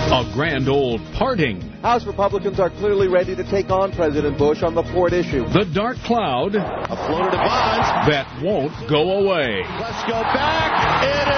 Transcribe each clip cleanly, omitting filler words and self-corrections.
A grand old parting. House Republicans are clearly ready to take on President Bush on the port issue. The dark cloud. A floater to Bonds. That won't go away. Let's go back. It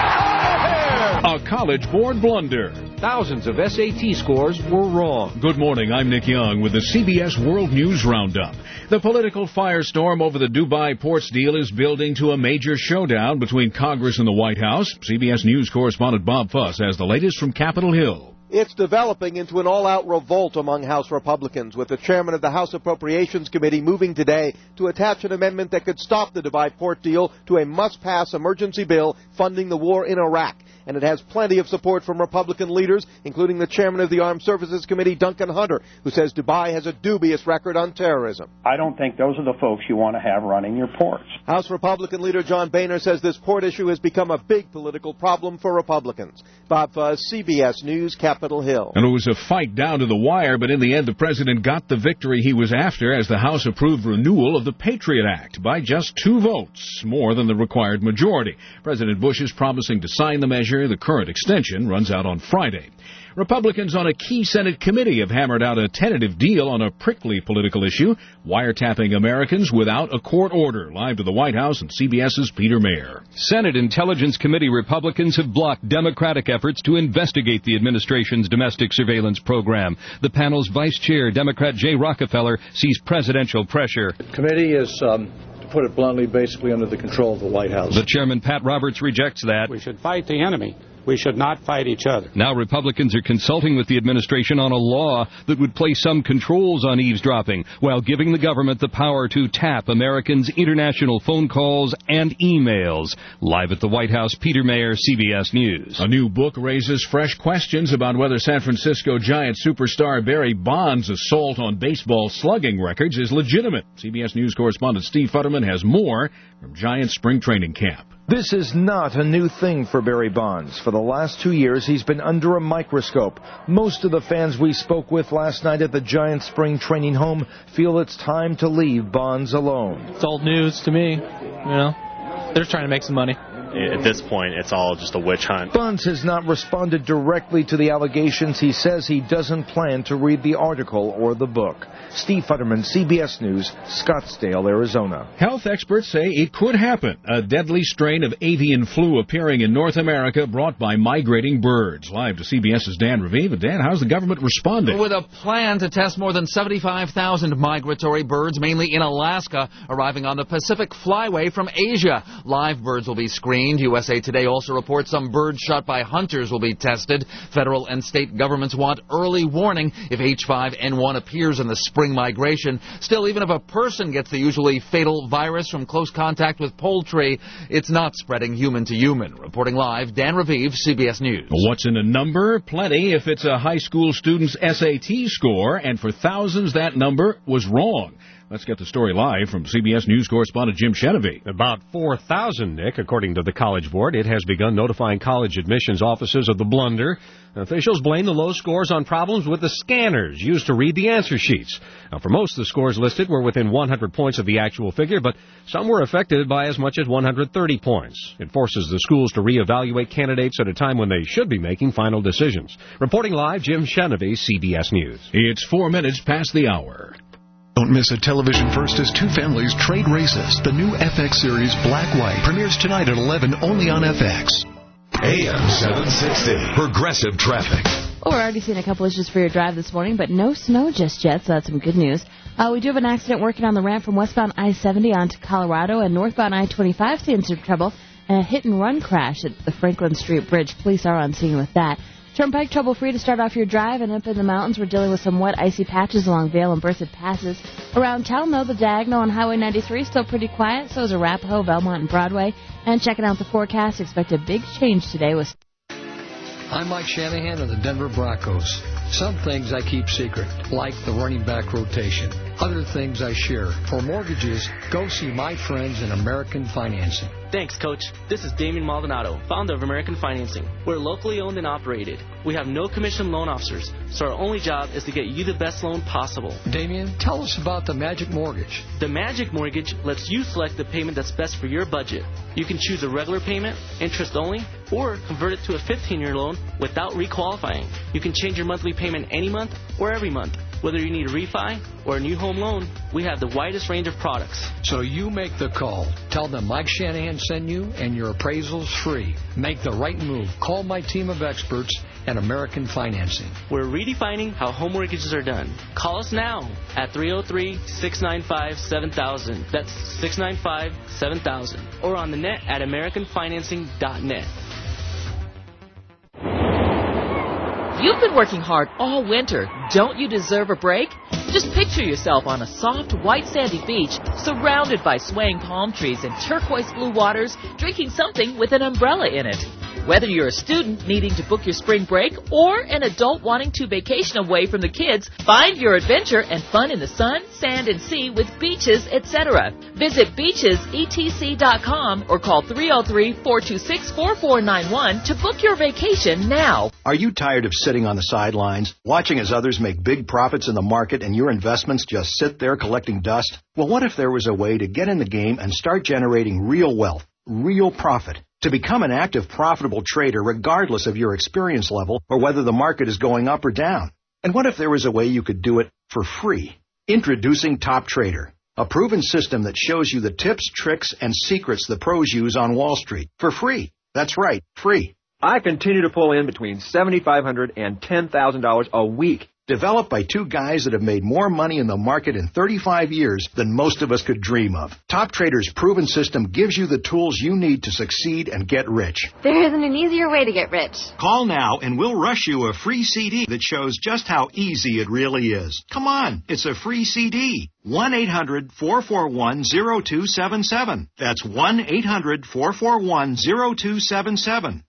is over. A college board blunder. Thousands of SAT scores were wrong. Good morning, I'm Nick Young with the CBS World News Roundup. The political firestorm over the Dubai ports deal is building to a major showdown between Congress and the White House. CBS News correspondent Bob Fuss has the latest from Capitol Hill. It's developing into an all-out revolt among House Republicans, with the chairman of the House Appropriations Committee moving today to attach an amendment that could stop the Dubai port deal to a must-pass emergency bill funding the war in Iraq. And it has plenty of support from Republican leaders, including the chairman of the Armed Services Committee, Duncan Hunter, who says Dubai has a dubious record on terrorism. I don't think those are the folks you want to have running your ports. House Republican leader John Boehner says this port issue has become a big political problem for Republicans. Bob Fuss, CBS News, Capitol Hill. And it was a fight down to the wire, but in the end the president got the victory he was after as the House approved renewal of the Patriot Act by just 2 votes, more than the required majority. President Bush is promising to sign the measure. The current extension runs out on Friday. Republicans on a key Senate committee have hammered out a tentative deal on a prickly political issue, wiretapping Americans without a court order. Live to the White House and CBS's Peter Mayer. Senate Intelligence Committee Republicans have blocked Democratic efforts to investigate the administration's domestic surveillance program. The panel's vice chair, Democrat Jay Rockefeller, sees presidential pressure. The committee is, to put it bluntly, basically under the control of the White House. The chairman, Pat Roberts, rejects that. We should fight the enemy. We should not fight each other. Now Republicans are consulting with the administration on a law that would place some controls on eavesdropping while giving the government the power to tap Americans' international phone calls and emails. Live at the White House, Peter Mayer, CBS News. A new book raises fresh questions about whether San Francisco Giants superstar Barry Bonds' assault on baseball slugging records is legitimate. CBS News correspondent Steve Futterman has more from Giants spring training camp. This is not a new thing for Barry Bonds. For the last 2 years, he's been under a microscope. Most of the fans we spoke with last night at the Giants spring training home feel it's time to leave Bonds alone. It's old news to me, They're trying to make some money. At this point, it's all just a witch hunt. Bonds has not responded directly to the allegations. He says he doesn't plan to read the article or the book. Steve Futterman, CBS News, Scottsdale, Arizona. Health experts say it could happen. A deadly strain of avian flu appearing in North America brought by migrating birds. Live to CBS's Dan Raviv. And Dan, how's the government responding? With a plan to test more than 75,000 migratory birds, mainly in Alaska, arriving on the Pacific Flyway from Asia. Live birds will be screened. USA Today also reports some birds shot by hunters will be tested. Federal and state governments want early warning if H5N1 appears in the spring migration. Still, even if a person gets the usually fatal virus from close contact with poultry, it's not spreading human to human. Reporting live, Dan Raviv, CBS News. What's in a number? Plenty if it's a high school student's SAT score, and for thousands that number was wrong. Let's get the story live from CBS News correspondent Jim Chenevey. About 4,000, Nick, according to the College Board. It has begun notifying college admissions offices of the blunder. Officials blame the low scores on problems with the scanners used to read the answer sheets. Now, for most, the scores listed were within 100 points of the actual figure, but some were affected by as much as 130 points. It forces the schools to reevaluate candidates at a time when they should be making final decisions. Reporting live, Jim Chenevey, CBS News. It's 4 minutes past the hour. Don't miss a television first as two families trade races. The new FX series Black White premieres tonight at 11 only on FX. AM 760. Progressive traffic. Well, we're already seeing a couple issues for your drive this morning, but no snow just yet, so that's some good news. We do have an accident working on the ramp from westbound I-70 onto Colorado, and northbound I-25 seeing some trouble. A hit-and-run crash at the Franklin Street Bridge. Police are on scene with that. Turnpike trouble-free to start off your drive, and up in the mountains, we're dealing with some wet, icy patches along Vail and Berthoud passes. Around town, though, the diagonal on Highway 93 is still pretty quiet, so is Arapahoe, Belmont, and Broadway. And checking out the forecast, expect a big change today with... I'm Mike Shanahan of the Denver Broncos. Some things I keep secret, like the running back rotation. Other things I share. For mortgages, go see my friends in American Financing. Thanks, Coach. This is Damien Maldonado, founder of American Financing. We're locally owned and operated. We have no commission loan officers, so our only job is to get you the best loan possible. Damien, tell us about the Magic Mortgage. The Magic Mortgage lets you select the payment that's best for your budget. You can choose a regular payment, interest only, or convert it to a 15-year loan without requalifying. You can change your monthly payment any month or every month. Whether you need a refi or a new home loan, we have the widest range of products. So you make the call. Tell them Mike Shanahan sent you, and your appraisal's free. Make the right move. Call my team of experts at American Financing. We're redefining how home mortgages are done. Call us now at 303-695-7000. That's 695-7000. Or on the net at AmericanFinancing.net. You've been working hard all winter. Don't you deserve a break? Just picture yourself on a soft, white sandy beach, surrounded by swaying palm trees and turquoise blue waters, drinking something with an umbrella in it. Whether you're a student needing to book your spring break or an adult wanting to vacation away from the kids, find your adventure and fun in the sun, sand, and sea with Beaches, etc. Visit beachesetc.com or call 303-426-4491 to book your vacation now. Are you tired of sitting on the sidelines, watching as others make big profits in the market and your investments just sit there collecting dust? Well, what if there was a way to get in the game and start generating real wealth, real profit? To become an active, profitable trader regardless of your experience level or whether the market is going up or down. And what if there was a way you could do it for free? Introducing Top Trader, a proven system that shows you the tips, tricks, and secrets the pros use on Wall Street for free. That's right, free. I continue to pull in between $7,500 and $10,000 a week. Developed by two guys that have made more money in the market in 35 years than most of us could dream of. Top Trader's proven system gives you the tools you need to succeed and get rich. There isn't an easier way to get rich. Call now and we'll rush you a free CD that shows just how easy it really is. Come on, it's a free CD. 1-800-441-0277. That's 1-800-441-0277.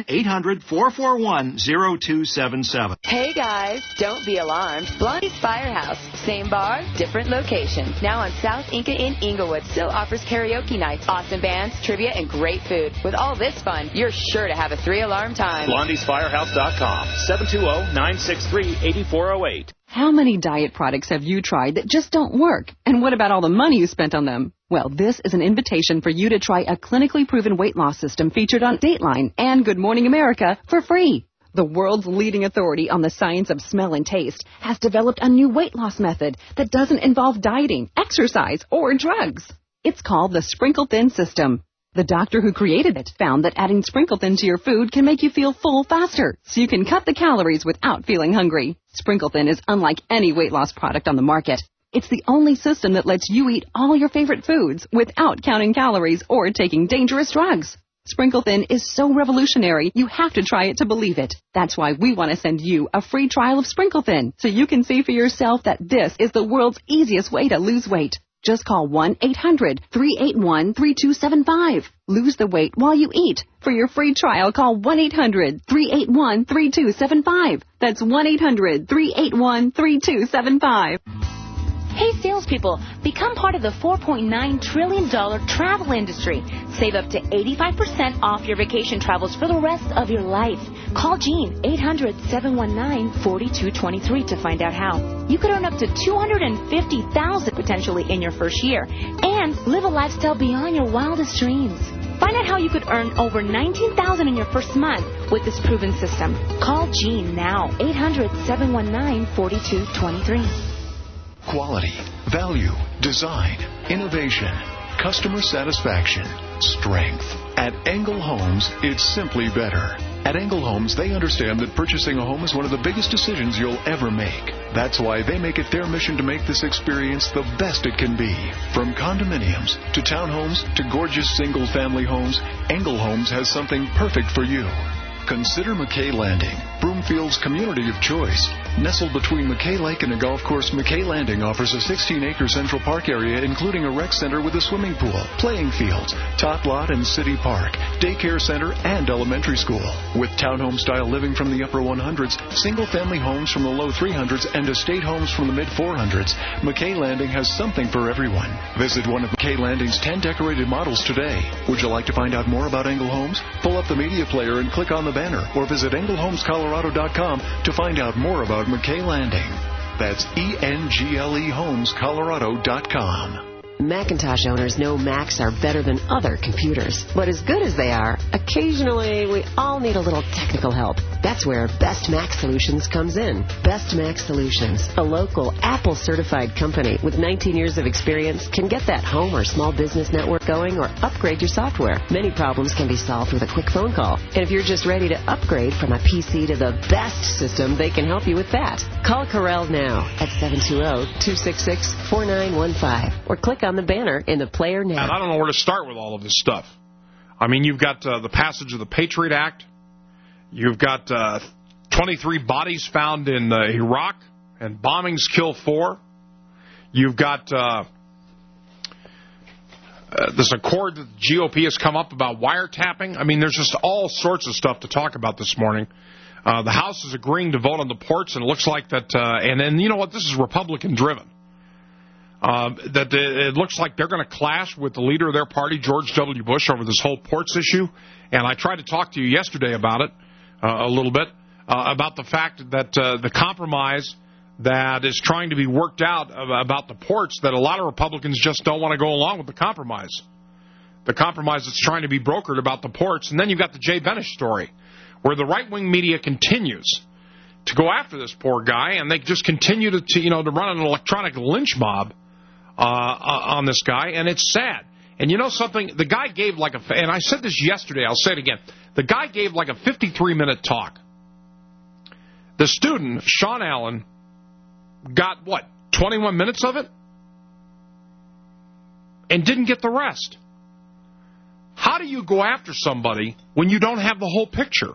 1-800-441-0277. Hey guys, don't be alarmed. Blondie's Firehouse. Same bar, different location. Now on South Inca in Inglewood. Still offers karaoke nights, awesome bands, trivia, and great food. With all this fun, you're sure to have a 3-alarm time. Blondie'sFirehouse.com. 720-963-8408. How many diet products have you tried that just don't work? And what about all the money you spent on them? Well, this is an invitation for you to try a clinically proven weight loss system featured on Dateline and Good Morning America for free. The world's leading authority on the science of smell and taste has developed a new weight loss method that doesn't involve dieting, exercise, or drugs. It's called the Sprinkle Thin System. The doctor who created it found that adding Sprinkle Thin to your food can make you feel full faster, so you can cut the calories without feeling hungry. Sprinkle Thin is unlike any weight loss product on the market. It's the only system that lets you eat all your favorite foods without counting calories or taking dangerous drugs. Sprinkle Thin is so revolutionary, you have to try it to believe it. That's why we want to send you a free trial of Sprinkle Thin, so you can see for yourself that this is the world's easiest way to lose weight. Just call 1-800-381-3275. Lose the weight while you eat. For your free trial, call 1-800-381-3275. That's 1-800-381-3275. Hey salespeople, become part of the $4.9 trillion travel industry. Save up to 85% off your vacation travels for the rest of your life. Call Gene, 800-719-4223 to find out how. You could earn up to $250,000 potentially in your first year and live a lifestyle beyond your wildest dreams. Find out how you could earn over $19,000 in your first month with this proven system. Call Gene now, 800-719-4223. Quality, value, design, innovation, customer satisfaction, strength. At Engel Homes, it's simply better. At Engel Homes, they understand that purchasing a home is one of the biggest decisions you'll ever make. That's why they make it their mission to make this experience the best it can be. From condominiums to townhomes to gorgeous single-family homes, Engel Homes has something perfect for you. Consider McKay Landing, Broomfield's community of choice. Nestled between McKay Lake and a golf course, McKay Landing offers a 16-acre Central Park area including a rec center with a swimming pool, playing fields, tot lot and city park, daycare center, and elementary school. With townhome-style living from the upper 100s, single-family homes from the low 300s, and estate homes from the mid-400s, McKay Landing has something for everyone. Visit one of McKay Landing's 10 decorated models today. Would you like to find out more about Engel Homes? Pull up the media player and click on the banner, or visit engelhomescolorado.com to find out more about McKay Landing. That's ENGLEHomescolorado.com. Macintosh owners know Macs are better than other computers. But as good as they are, occasionally we all need a little technical help. That's where Best Mac Solutions comes in. Best Mac Solutions, a local Apple-certified company with 19 years of experience, can get that home or small business network going or upgrade your software. Many problems can be solved with a quick phone call. And if you're just ready to upgrade from a PC to the best system, they can help you with that. Call Corel now at 720-266-4915 or click on the banner in the player now. And I don't know where to start with all of this stuff. I mean, you've got the passage of the Patriot Act. You've got 23 bodies found in Iraq, and bombings kill 4. You've got this accord that the GOP has come up about wiretapping. I mean, there's just all sorts of stuff to talk about this morning. The House is agreeing to vote on the ports, and it looks like that, and then, you know what, this is Republican-driven. That it looks like they're going to clash with the leader of their party, George W. Bush, over this whole ports issue. And I tried to talk to you yesterday about it a little bit, about the fact that the compromise that is trying to be worked out about the ports, that a lot of Republicans just don't want to go along with the compromise. The compromise that's trying to be brokered about the ports. And then you've got the Jay Benish story, where the right-wing media continues to go after this poor guy, and they just continue to run an electronic lynch mob on this guy, and it's sad. And you know something? The guy gave and I said this yesterday, I'll say it again. The guy gave like a 53-minute talk. The student, Sean Allen, got, 21 minutes of it? And didn't get the rest. How do you go after somebody when you don't have the whole picture?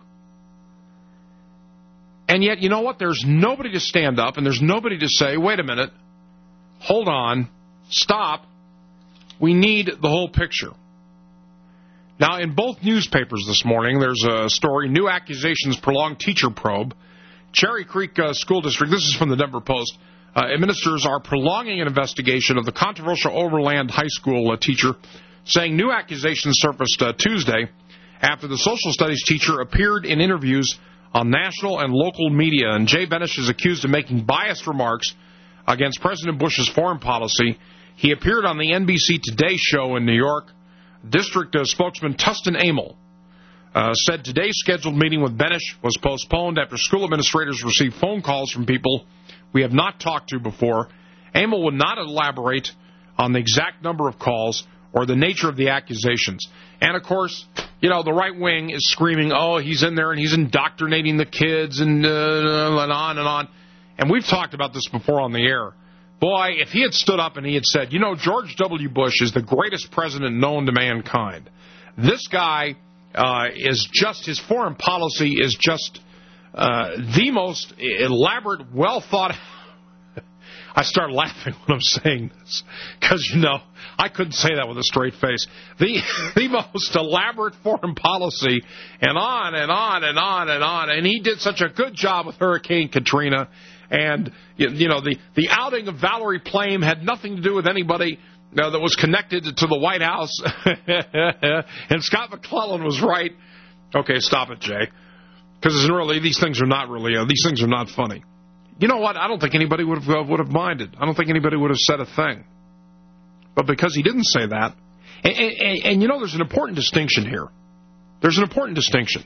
And yet, you know what? There's nobody to stand up, and there's nobody to say, wait a minute, hold on, stop, we need the whole picture. Now, in both newspapers this morning, there's a story, new accusations prolonged teacher probe. Cherry Creek School District, this is from the Denver Post, administrators are prolonging an investigation of the controversial Overland High School teacher, saying new accusations surfaced Tuesday after the social studies teacher appeared in interviews on national and local media. And Jay Benish is accused of making biased remarks against President Bush's foreign policy. He appeared on the NBC Today show in New York. District spokesman Tustin Amel said today's scheduled meeting with Benish was postponed after school administrators received phone calls from people we have not talked to before. Amel would not elaborate on the exact number of calls or the nature of the accusations. And, of course, the right wing is screaming, oh, he's in there and he's indoctrinating the kids and on and on. And we've talked about this before on the air. Boy, if he had stood up and he had said, George W. Bush is the greatest president known to mankind. This guy is just, his foreign policy is just the most elaborate, well-thought. I start laughing when I'm saying this because, I couldn't say that with a straight face. The most elaborate foreign policy, and on and on and on and on. And he did such a good job with Hurricane Katrina. And, the outing of Valerie Plame had nothing to do with anybody that was connected to the White House. And Scott McClellan was right. Okay, stop it, Jay. Because really, these things are not funny. You know what? I don't think anybody would have minded. I don't think anybody would have said a thing. But because he didn't say that, and there's an important distinction here. There's an important distinction.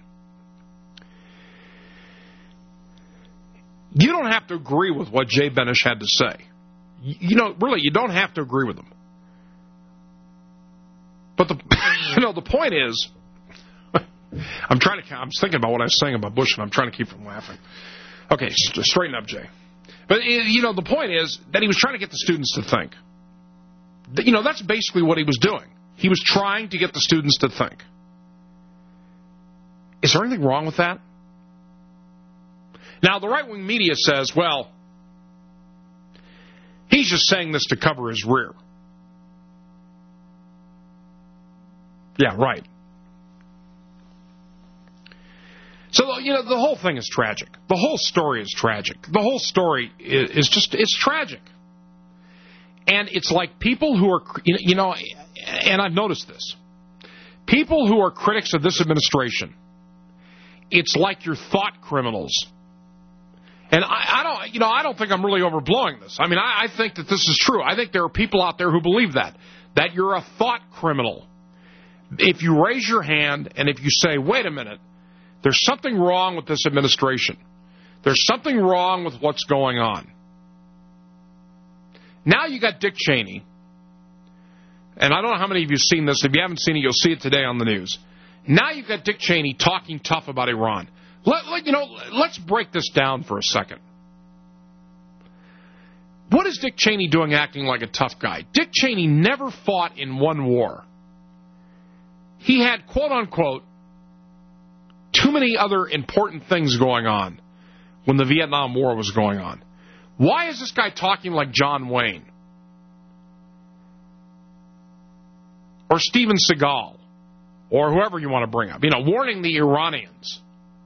You don't have to agree with what Jay Benish had to say. Really, you don't have to agree with him. But the point is, I'm thinking about what I was saying about Bush, and I'm trying to keep from laughing. Okay, straighten up, Jay. But, the point is that he was trying to get the students to think. That's basically what he was doing. He was trying to get the students to think. Is there anything wrong with that? Now, the right-wing media says, well, he's just saying this to cover his rear. Yeah, right. So, the whole thing is tragic. The whole story is tragic. The whole story is it's tragic. And it's like people who are, and I've noticed this, people who are critics of this administration, it's like you're thought criminals. And I don't think I'm really overblowing this. I mean, I think that this is true. I think there are people out there who believe that you're a thought criminal. If you raise your hand and if you say, wait a minute, there's something wrong with this administration. There's something wrong with what's going on. Now you got Dick Cheney. And I don't know how many of you have seen this. If you haven't seen it, you'll see it today on the news. Now you've got Dick Cheney talking tough about Iran. Let's break this down for a second. What is Dick Cheney doing acting like a tough guy? Dick Cheney never fought in one war. He had, quote unquote, too many other important things going on when the Vietnam War was going on. Why is this guy talking like John Wayne? Or Steven Seagal? Or whoever you want to bring up. Warning the Iranians.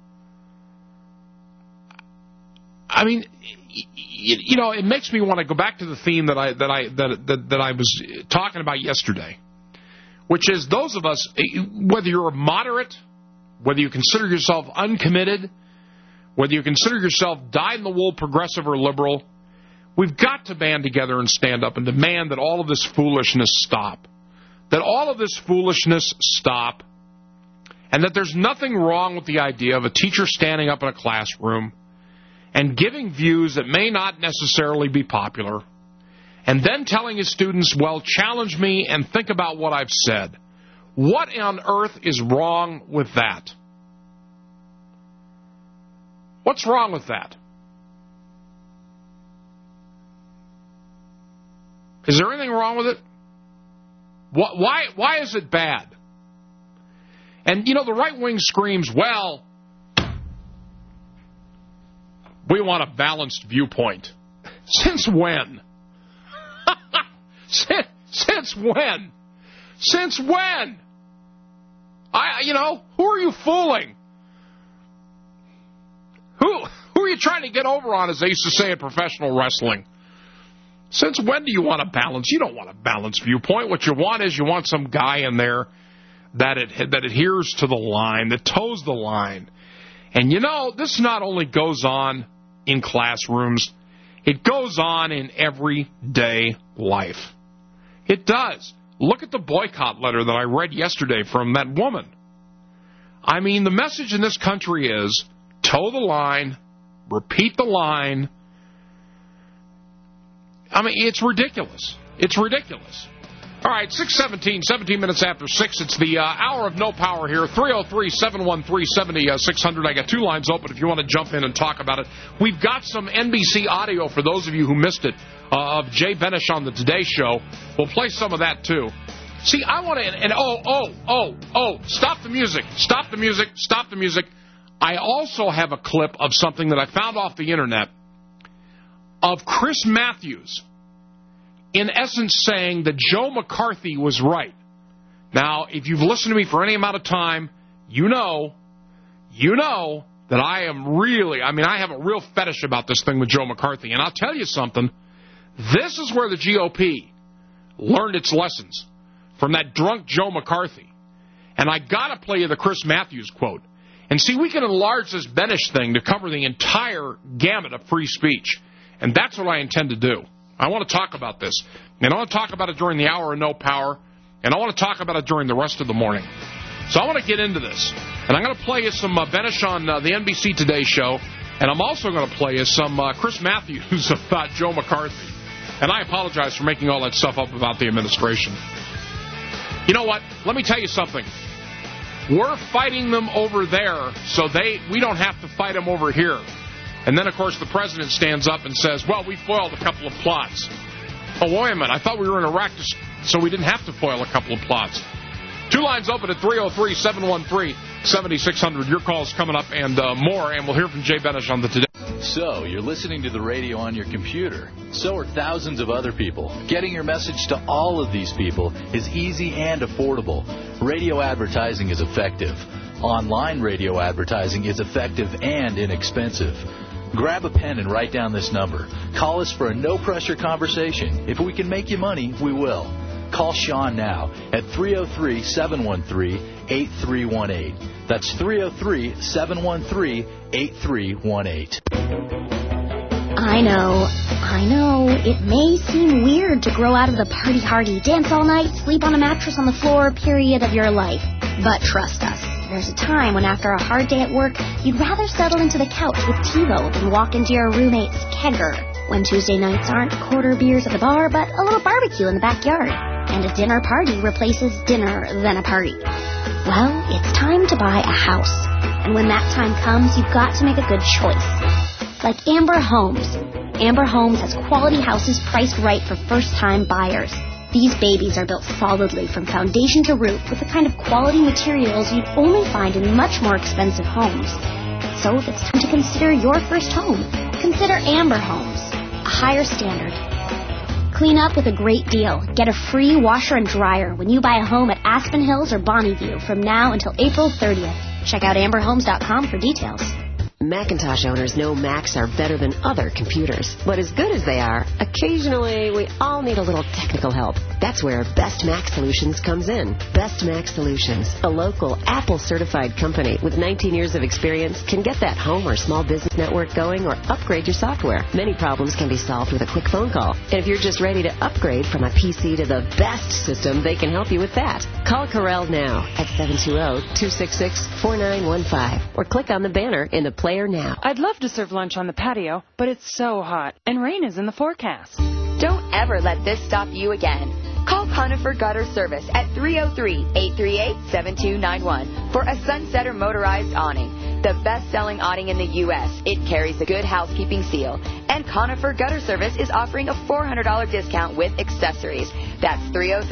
I mean, it makes me want to go back to the theme that I was talking about yesterday, which is those of us, whether you're a moderate, whether you consider yourself uncommitted, whether you consider yourself dyed-in-the-wool progressive or liberal, we've got to band together and stand up and demand that all of this foolishness stop. That all of this foolishness stop, and that there's nothing wrong with the idea of a teacher standing up in a classroom and giving views that may not necessarily be popular, and then telling his students, well, challenge me and think about what I've said. What on earth is wrong with that? What's wrong with that? Is there anything wrong with it? Why is it bad? And, the right wing screams, well, we want a balanced viewpoint. Since when? Since when? Since when? Who are you fooling? Who are you trying to get over on, as they used to say in professional wrestling? Since when do you want a balance? You don't want a balanced viewpoint. What you want is you want some guy in there that adheres to the line, that toes the line. And this not only goes on in classrooms, it goes on in everyday life. It does. Look at the boycott letter that I read yesterday from that woman. I mean, the message in this country is toe the line, repeat the line. I mean, it's ridiculous. It's ridiculous. All right, 6:17, 17 minutes after 6. It's the hour of no power here. 303-713-7600. I got two lines open if you want to jump in and talk about it. We've got some NBC audio for those of you who missed it of Jay Benish on the Today Show. We'll play some of that, too. See, I want to... And stop the music. Stop the music. Stop the music. I also have a clip of something that I found off the Internet of Chris Matthews, in essence saying that Joe McCarthy was right. Now, if you've listened to me for any amount of time, you know that I am really, I have a real fetish about this thing with Joe McCarthy. And I'll tell you something, this is where the GOP learned its lessons, from that drunk Joe McCarthy. And I got to play you the Chris Matthews quote. And see, we can enlarge this Benish thing to cover the entire gamut of free speech. And that's what I intend to do. I want to talk about this. And I want to talk about it during the hour of no power. And I want to talk about it during the rest of the morning. So I want to get into this. And I'm going to play you some Benish on the NBC Today Show. And I'm also going to play you some Chris Matthews about Joe McCarthy. And I apologize for making all that stuff up about the administration. You know what? Let me tell you something. We're fighting them over there, so we don't have to fight them over here. And then, of course, the president stands up and says, well, we foiled a couple of plots. Oh, wait a minute. I thought we were in Iraq, so we didn't have to foil a couple of plots. Two lines open at 303-713-7600. Your call's coming up and more, and we'll hear from Jay Benish on the Today. So, you're listening to the radio on your computer. So are thousands of other people. Getting your message to all of these people is easy and affordable. Radio advertising is effective. Online radio advertising is effective and inexpensive. Grab a pen and write down this number. Call us for a no-pressure conversation. If we can make you money, we will. Call Sean now at 303-713-8318. That's 303-713-8318. I know. It may seem weird to grow out of the party-hardy, dance all night, sleep on a mattress on the floor period of your life. But trust us, there's a time when after a hard day at work, you'd rather settle into the couch with TiVo than walk into your roommate's kegger. When Tuesday nights aren't quarter beers at the bar, but a little barbecue in the backyard. And a dinner party replaces dinner than a party. Well, it's time to buy a house. And when that time comes, you've got to make a good choice. Like Amber Homes. Amber Homes has quality houses priced right for first-time buyers. These babies are built solidly from foundation to roof with the kind of quality materials you'd only find in much more expensive homes. So if it's time to consider your first home, consider Amber Homes. A higher standard. Clean up with a great deal. Get a free washer and dryer when you buy a home at Aspen Hills or Bonneview from now until April 30th. Check out amberhomes.com for details. Macintosh owners know Macs are better than other computers. But as good as they are, occasionally we all need a little technical help. That's where Best Mac Solutions comes in. Best Mac Solutions, a local Apple-certified company with 19 years of experience, can get that home or small business network going or upgrade your software. Many problems can be solved with a quick phone call. And if you're just ready to upgrade from a PC to the best system, they can help you with that. Call Corel now at 720-266-4915 or click on the banner in the player now. I'd love to serve lunch on the patio, but it's so hot, and rain is in the forecast. Don't ever let this stop you again. Call Conifer Gutter Service at 303-838-7291 for a Sunsetter motorized awning. The best-selling awning in the U.S. It carries a good housekeeping seal. And Conifer Gutter Service is offering a $400 discount with accessories. That's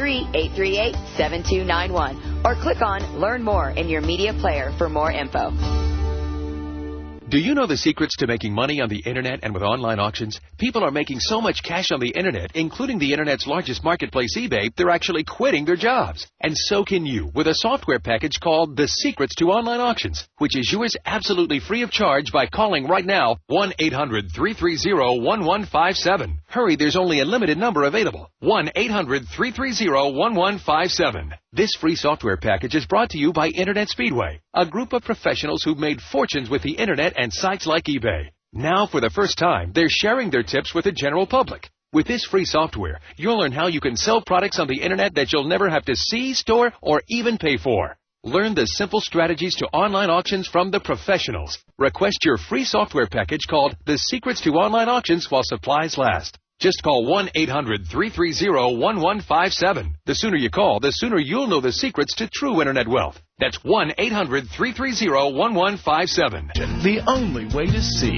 303-838-7291. Or click on Learn More in your media player for more info. Do you know the secrets to making money on the Internet and with online auctions? People are making so much cash on the Internet, including the Internet's largest marketplace, eBay, they're actually quitting their jobs. And so can you with a software package called The Secrets to Online Auctions, which is yours absolutely free of charge by calling right now 1-800-330-1157. Hurry, there's only a limited number available. 1-800-330-1157. This free software package is brought to you by Internet Speedway, a group of professionals who've made fortunes with the Internet and sites like eBay. Now, for the first time, they're sharing their tips with the general public. With this free software, you'll learn how you can sell products on the Internet that you'll never have to see, store, or even pay for. Learn the simple strategies to online auctions from the professionals. Request your free software package called The Secrets to Online Auctions while supplies last. Just call 1-800-330-1157. The sooner you call, the sooner you'll know the secrets to true Internet wealth. That's 1-800-330-1157. The only way to see.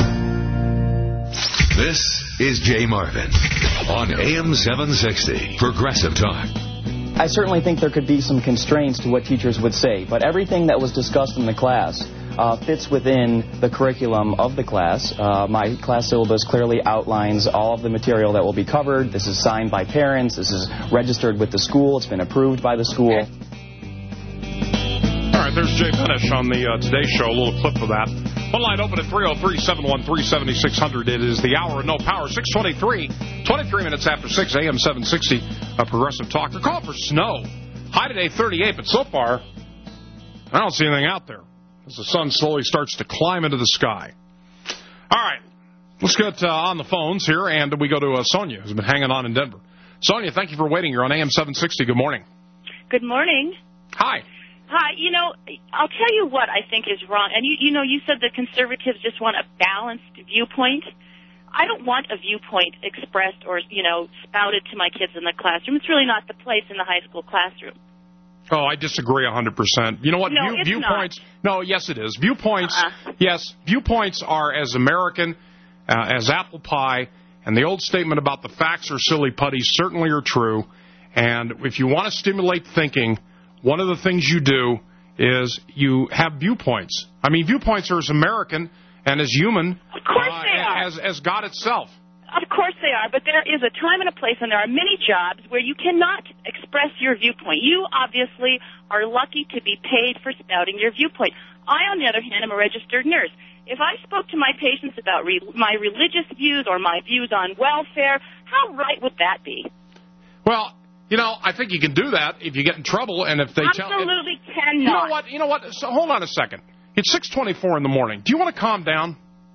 This is Jay Marvin on AM 760. Progressive Talk. I certainly think there could be some constraints to what teachers would say, but everything that was discussed in the class fits within the curriculum of the class. My class syllabus clearly outlines all of the material that will be covered. This is signed by parents. This is registered with the school. It's been approved by the school. All right, there's Jay Benish on the Today Show. A little clip of that. One line open at 303-713-7600. It is the hour of no power. 6:23, 23 minutes after 6, AM 760, Progressive Talk. They're calling for snow. High today, 38, but so far, I don't see anything out there as the sun slowly starts to climb into the sky. All right, let's get on the phones here, and we go to Sonia, who's been hanging on in Denver. Sonia, thank you for waiting. You're on AM 760. Good morning. Good morning. Hi. Hi. You know, I'll tell you what I think is wrong. And, you know, you said the conservatives just want a balanced viewpoint. I don't want a viewpoint expressed or, you know, spouted to my kids in the classroom. It's really not the place in the high school classroom. Oh, I disagree 100%. You know what? No, viewpoints. No, yes, it is. Viewpoints. Yes, viewpoints are as American as apple pie. And the old statement about the facts are silly putty certainly are true. And if you want to stimulate thinking, one of the things you do is you have viewpoints. I mean, viewpoints are as American and as human as God itself. Of course they are, but there is a time and a place, and there are many jobs where you cannot express your viewpoint. You obviously are lucky to be paid for spouting your viewpoint. I, on the other hand, am a registered nurse. If I spoke to my patients about my religious views or my views on welfare, how right would that be? Well, you know, I think you can do that if you get in trouble, and if they absolutely cannot. You know what? So hold on a second. It's 6:24 in the morning. Do you want to calm down?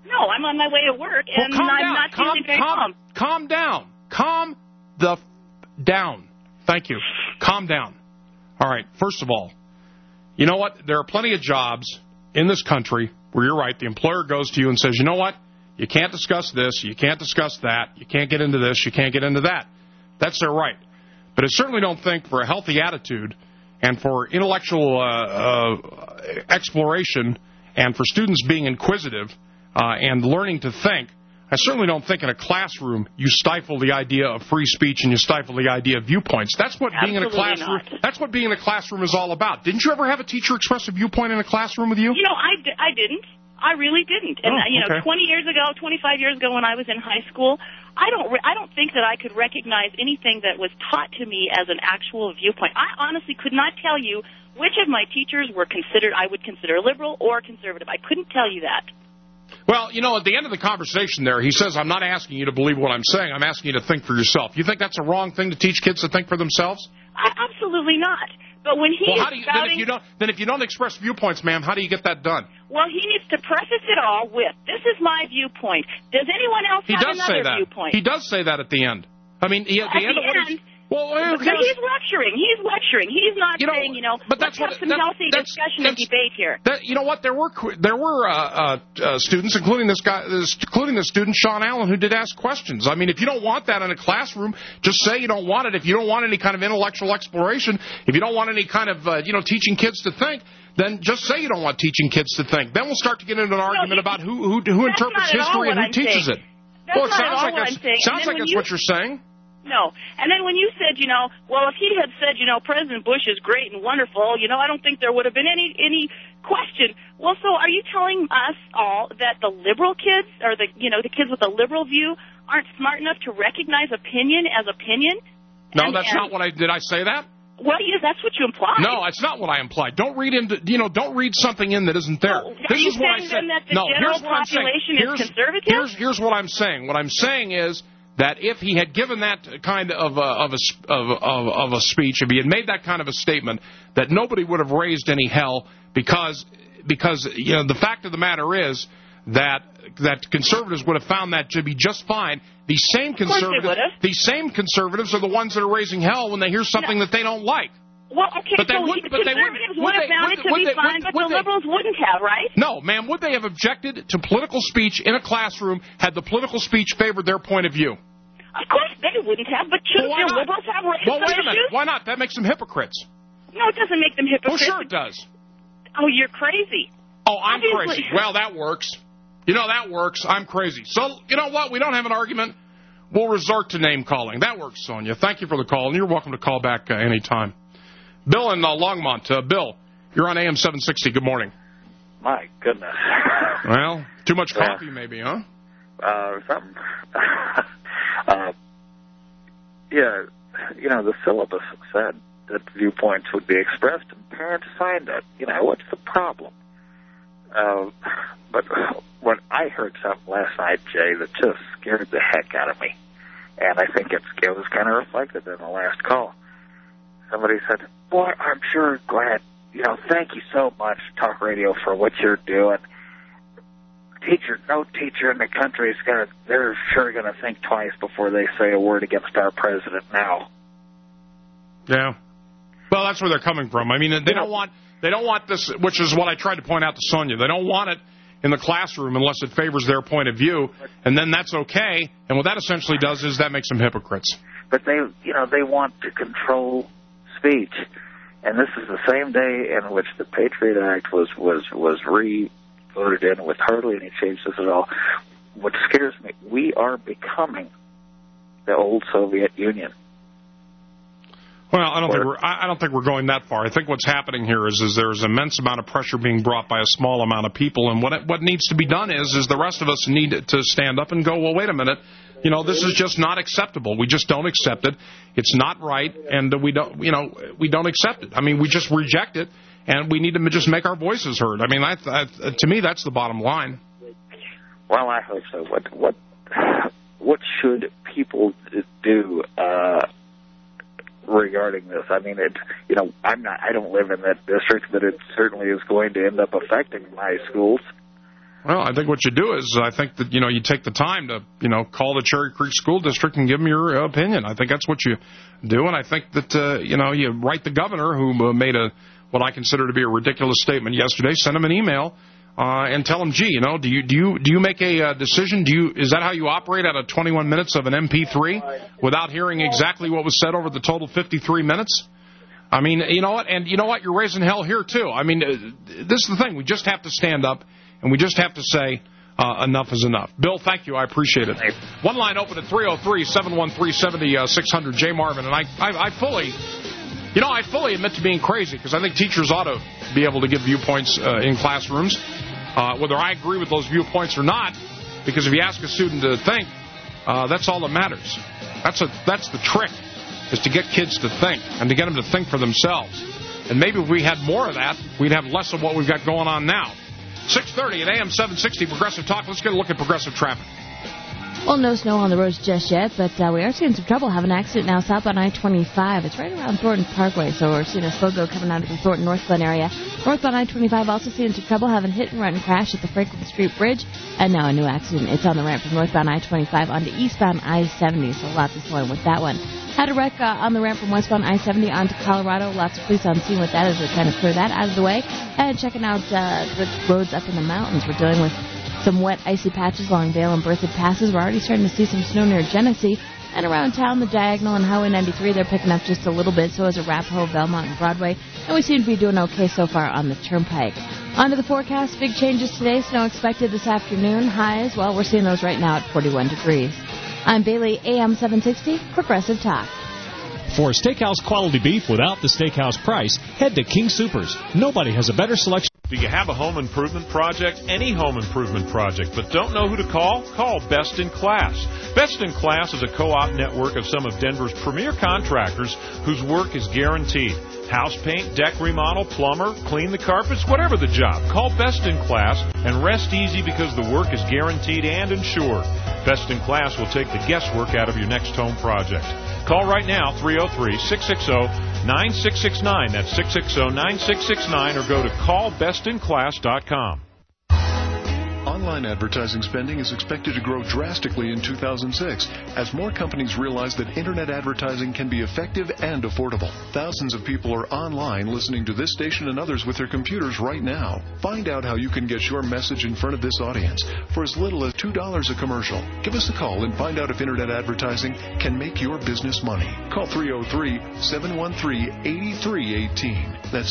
No, I'm on my way to work, and I'm not feeling very calm. Calm down. Calm the down. Thank you. Calm down. All right, first of all, you know what? There are plenty of jobs in this country where you're right. The employer goes to you and says, you know what? You can't discuss this. You can't discuss that. You can't get into this. You can't get into that. That's their right. But I certainly don't think for a healthy attitude and for intellectual exploration and for students being inquisitive and learning to think, I certainly don't think in a classroom you stifle the idea of free speech and you stifle the idea of viewpoints. That's what being in a classroom. That's what being in a classroom is all about. Didn't you ever have a teacher express a viewpoint in a classroom with you? You know, I didn't. I really didn't. And okay. 20 years ago, 25 years ago, when I was in high school, I don't think that I could recognize anything that was taught to me as an actual viewpoint. I honestly could not tell you which of my teachers I would consider liberal or conservative. I couldn't tell you that. Well, you know, at the end of the conversation there, he says, I'm not asking you to believe what I'm saying. I'm asking you to think for yourself. You think that's a wrong thing to teach kids to think for themselves? Absolutely not. But when he then if you don't express viewpoints, ma'am, how do you get that done? Well, he needs to preface it all with, this is my viewpoint. Does anyone else have another viewpoint? He does say that at the end. I mean, at the end. But he's lecturing. He's not saying, but let's have some healthy discussion and debate here. You know what? There were students, including this student, Sean Allen, who did ask questions. I mean, if you don't want that in a classroom, just say you don't want it. If you don't want any kind of intellectual exploration, if you don't want any kind of, teaching kids to think, then just say you don't want teaching kids to think. Then we'll start to get into an argument about who interprets history and who teaches it. Well, it sounds like that's what you're saying. No. And then when you said, well, if he had said, President Bush is great and wonderful, I don't think there would have been any question. Well, so are you telling us all that the liberal kids or the kids with a liberal view aren't smart enough to recognize opinion as opinion? No, that's not what did I say that? Well, yes, that's what you implied. No, it's not what I implied. Don't read don't read something in that isn't there. This is what I said. That the general population is conservative? Here's what I'm saying. What I'm saying is that if he had given that kind of a speech, if he had made that kind of a statement, that nobody would have raised any hell because the fact of the matter is that conservatives would have found that to be just fine. These same conservatives are the ones that are raising hell when they hear something that they don't like. Well, okay, conservatives would have found it to be fine, but the liberals wouldn't have, right? No, ma'am. Would they have objected to political speech in a classroom had the political speech favored their point of view? Of course they wouldn't have, but shouldn't the liberals have raised some wait a minute. issues? Why not? That makes them hypocrites. No, it doesn't make them hypocrites. Well, sure it does. Oh, you're crazy. Oh, I'm crazy. Well, that works. That works. I'm crazy. So, you know what? We don't have an argument. We'll resort to name-calling. That works, Sonia. Thank you for the call, and you're welcome to call back any time. Bill in Longmont. Bill, you're on AM 760. Good morning. My goodness. Well, too much coffee maybe, huh? Something. The syllabus said that viewpoints would be expressed and parents signed it. What's the problem? But when I heard something last night, Jay, that just scared the heck out of me, and I think it was kind of reflected in the last call. Somebody said, boy, I'm sure glad, thank you so much, Talk Radio, for what you're doing. No teacher in the country they're sure going to think twice before they say a word against our president now. Yeah. Well, that's where they're coming from. I mean, they don't want this, which is what I tried to point out to Sonia. They don't want it in the classroom unless it favors their point of view, and then that's okay. And what that essentially does is that makes them hypocrites. But they want to control speech, and this is the same day in which the Patriot Act was voted in with hardly any changes at all. What scares me, we are becoming the old Soviet Union. Well, I don't think we're going that far. I think what's happening here is there's an immense amount of pressure being brought by a small amount of people, and what needs to be done is the rest of us need to stand up and go, well, wait a minute, this is just not acceptable. We just don't accept it. It's not right, and we don't accept it. I mean, we just reject it, and we need to just make our voices heard. I mean, to me, that's the bottom line. Well, I hope so. What should people do regarding this? I mean, I don't live in that district, but it certainly is going to end up affecting my schools. Well, I think what you do is I think that, you take the time to, call the Cherry Creek School District and give them your opinion. I think that's what you do, and I think that, you write the governor who made what I consider to be a ridiculous statement yesterday, send him an email and tell him, gee, do you make a decision? Is that how you operate out of 21 minutes of an MP3 without hearing exactly what was said over the total 53 minutes? I mean, you know what? And you know what? You're raising hell here, too. I mean, this is the thing. We just have to stand up, and we just have to say enough is enough. Bill, thank you. I appreciate it. One line open at 303-713-7600, Jay Marvin. And I fully admit to being crazy, because I think teachers ought to be able to give viewpoints in classrooms, whether I agree with those viewpoints or not, because if you ask a student to think, that's all that matters. That's the trick, is to get kids to think and to get them to think for themselves. And maybe if we had more of that, we'd have less of what we've got going on now. 6:30 at AM 760 Progressive Talk. Let's get a look at progressive traffic. Well, no snow on the roads just yet, but we are seeing some trouble. Have an accident now south on I-25. It's right around Thornton Parkway, so we're seeing a slow go coming out of the Thornton North Glen area. Northbound I-25 also seeing some trouble, having hit and run and crash at the Franklin Street Bridge, and now a new accident. It's on the ramp from northbound I-25 onto eastbound I-70, so lots of slowing with that one. Had a wreck on the ramp from westbound I-70 onto Colorado. Lots of police on scene with that as they're trying to clear that out of the way. And checking out the roads up in the mountains. We're dealing with some wet, icy patches along Vail and Berthoud passes. We're already starting to see some snow near Genesee. And around town, the Diagonal and Highway 93, they're picking up just a little bit. So is Arapahoe, Belmont, and Broadway. And we seem to be doing okay so far on the Turnpike. On to the forecast. Big changes today. Snow expected this afternoon. Highs, well, we're seeing those right now at 41 degrees. I'm Bailey, AM 760, Progressive Talk. For steakhouse quality beef without the steakhouse price, head to King Soopers. Nobody has a better selection. Do you have a home improvement project? Any home improvement project, but don't know who to call? Call Best in Class. Best in Class is a co-op network of some of Denver's premier contractors whose work is guaranteed. House paint, deck remodel, plumber, clean the carpets, whatever the job. Call Best in Class and rest easy because the work is guaranteed and insured. Best in Class will take the guesswork out of your next home project. Call right now, 303-660-9669. That's 660-9669, or go to callbestinclass.com. Online advertising spending is expected to grow drastically in 2006 as more companies realize that Internet advertising can be effective and affordable. Thousands of people are online listening to this station and others with their computers right now. Find out how you can get your message in front of this audience for as little as $2 a commercial. Give us a call and find out if Internet advertising can make your business money. Call 303-713-8318. That's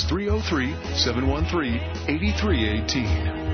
303-713-8318.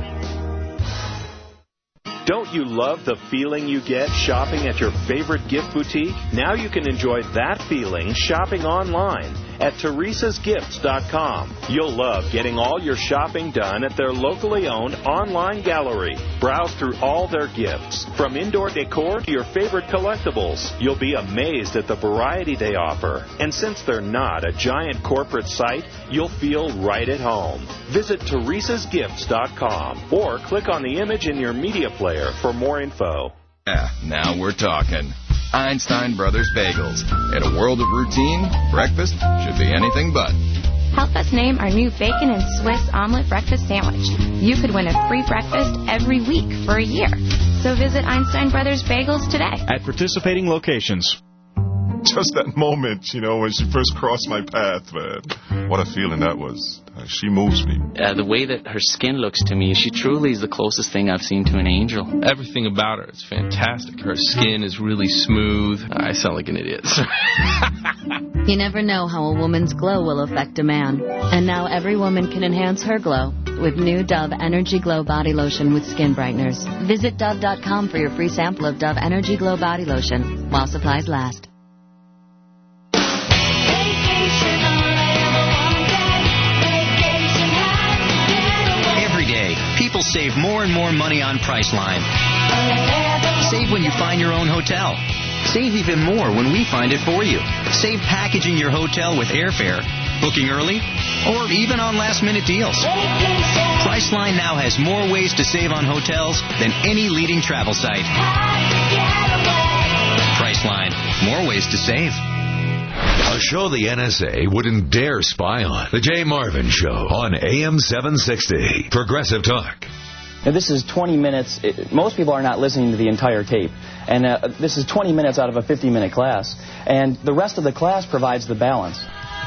Don't you love the feeling you get shopping at your favorite gift boutique? Now you can enjoy that feeling shopping online at teresasgifts.com. You'll love getting all your shopping done at their locally owned online gallery. Browse through all their gifts, from indoor decor to your favorite collectibles. You'll be amazed at the variety they offer. And since they're not a giant corporate site, you'll feel right at home. Visit teresasgifts.com or click on the image in your media player for more info. Now we're talking. Einstein Brothers Bagels. In a world of routine, breakfast should be anything but. Help us name our new bacon and Swiss omelet breakfast sandwich. You could win a free breakfast every week for a year. So visit Einstein Brothers Bagels today. At participating locations. Just that moment, when she first crossed my path, man. What a feeling that was. She moves me. The way that her skin looks to me, she truly is the closest thing I've seen to an angel. Everything about her is fantastic. Her skin is really smooth. I sound like an idiot. You never know how a woman's glow will affect a man. And now every woman can enhance her glow with new Dove Energy Glow Body Lotion with skin brighteners. Visit Dove.com for your free sample of Dove Energy Glow Body Lotion while supplies last. People save more and more money on Priceline. Save when you find your own hotel. Save even more when we find it for you. Save packaging your hotel with airfare, booking early, or even on last-minute deals. Priceline now has more ways to save on hotels than any leading travel site. Priceline. More ways to save. A show the NSA wouldn't dare spy on. The Jay Marvin Show on AM 760. Progressive Talk. Now, this is 20 minutes. Most people are not listening to the entire tape. And this is 20 minutes out of a 50-minute class. And the rest of the class provides the balance.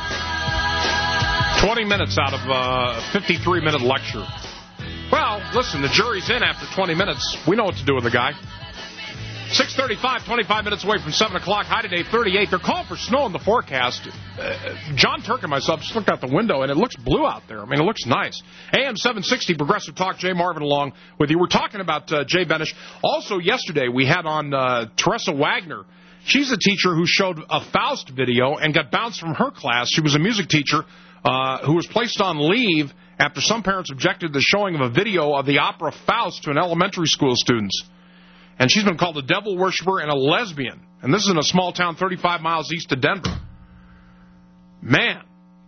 20 minutes out of a 53-minute lecture. Well, listen, the jury's in after 20 minutes. We know what to do with the guy. 6:35, 25 minutes away from 7 o'clock. High today, 38. They're calling for snow in the forecast. John Turk and myself just looked out the window, and it looks blue out there. I mean, it looks nice. AM 760, Progressive Talk, Jay Marvin along with you. We're talking about Jay Benish. Also, yesterday, we had on Teresa Wagner. She's a teacher who showed a Faust video and got bounced from her class. She was a music teacher who was placed on leave after some parents objected to the showing of a video of the opera Faust to an elementary school students. And she's been called a devil worshiper and a lesbian. And this is in a small town 35 miles east of Denver. Man.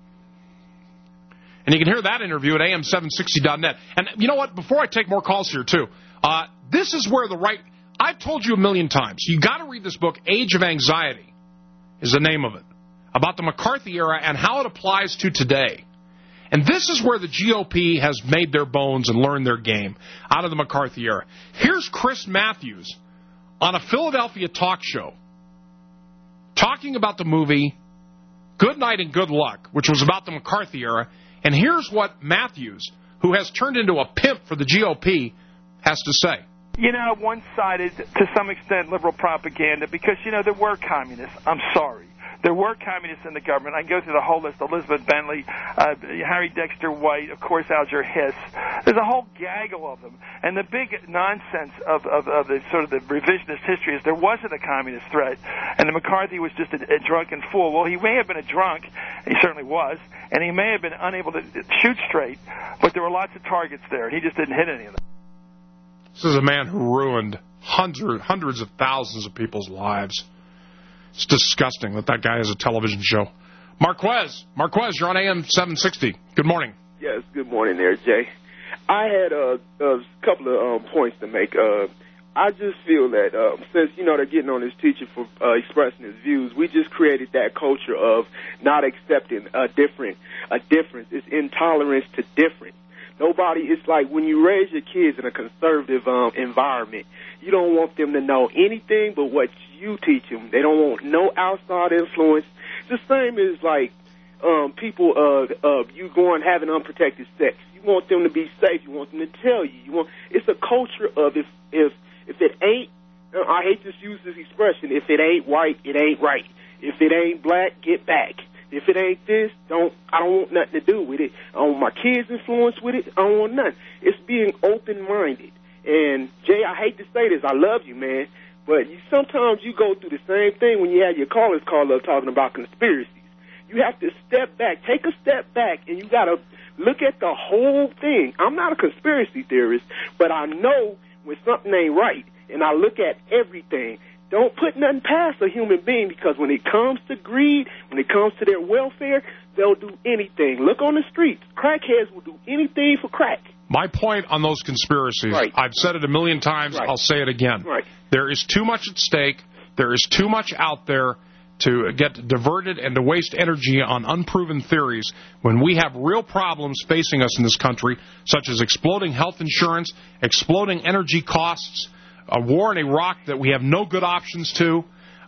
And you can hear that interview at am760.net. And you know what? Before I take more calls here, too, this is where the right... I've told you a million times. You got to read this book, Age of Anxiety is the name of it, about the McCarthy era and how it applies to today. And this is where the GOP has made their bones and learned their game out of the McCarthy era. Here's Chris Matthews on a Philadelphia talk show talking about the movie Good Night and Good Luck, which was about the McCarthy era. And here's what Matthews, who has turned into a pimp for the GOP, has to say. You know, one-sided, to some extent, liberal propaganda, because, you know, there were communists. I'm sorry. There were communists in the government. I can go through the whole list. Elizabeth Bentley, Harry Dexter White, of course, Alger Hiss. There's a whole gaggle of them. And the big nonsense of the sort of the revisionist history is there wasn't a communist threat, and McCarthy was just a drunken fool. Well, he may have been a drunk. He certainly was. And he may have been unable to shoot straight, but there were lots of targets there, and he just didn't hit any of them. This is a man who ruined hundreds of thousands of people's lives. It's disgusting that guy has a television show. Marquez, you're on AM 760. Good morning. Yes, good morning there, Jay. I had a couple of points to make. I just feel that since, you know, they're getting on this teacher for expressing his views, we just created that culture of not accepting a difference. It's intolerance to difference. It's like when you raise your kids in a conservative environment, you don't want them to know anything but what you teach them. They don't want no outside influence. It's the same as like people you going having unprotected sex. You want them to be safe. You want them to tell you. It's a culture of if it ain't, I hate to use this expression, if it ain't white, it ain't right. If it ain't black, get back. If it ain't this, I don't want nothing to do with it. I don't want my kids' influence with it. I don't want nothing. It's being open-minded. And, Jay, I hate to say this. I love you, man. But sometimes you go through the same thing when you have your callers call up talking about conspiracies. You have to step back. Take a step back, and you got to look at the whole thing. I'm not a conspiracy theorist, but I know when something ain't right, and I look at everything. Don't put nothing past a human being, because when it comes to greed, when it comes to their welfare, they'll do anything. Look on the streets. Crackheads will do anything for crack. My point on those conspiracies, right. I've said it a million times, right. I'll say it again. Right. There is too much at stake. There is too much out there to get diverted and to waste energy on unproven theories when we have real problems facing us in this country, such as exploding health insurance, exploding energy costs, a war in Iraq that we have no good options to.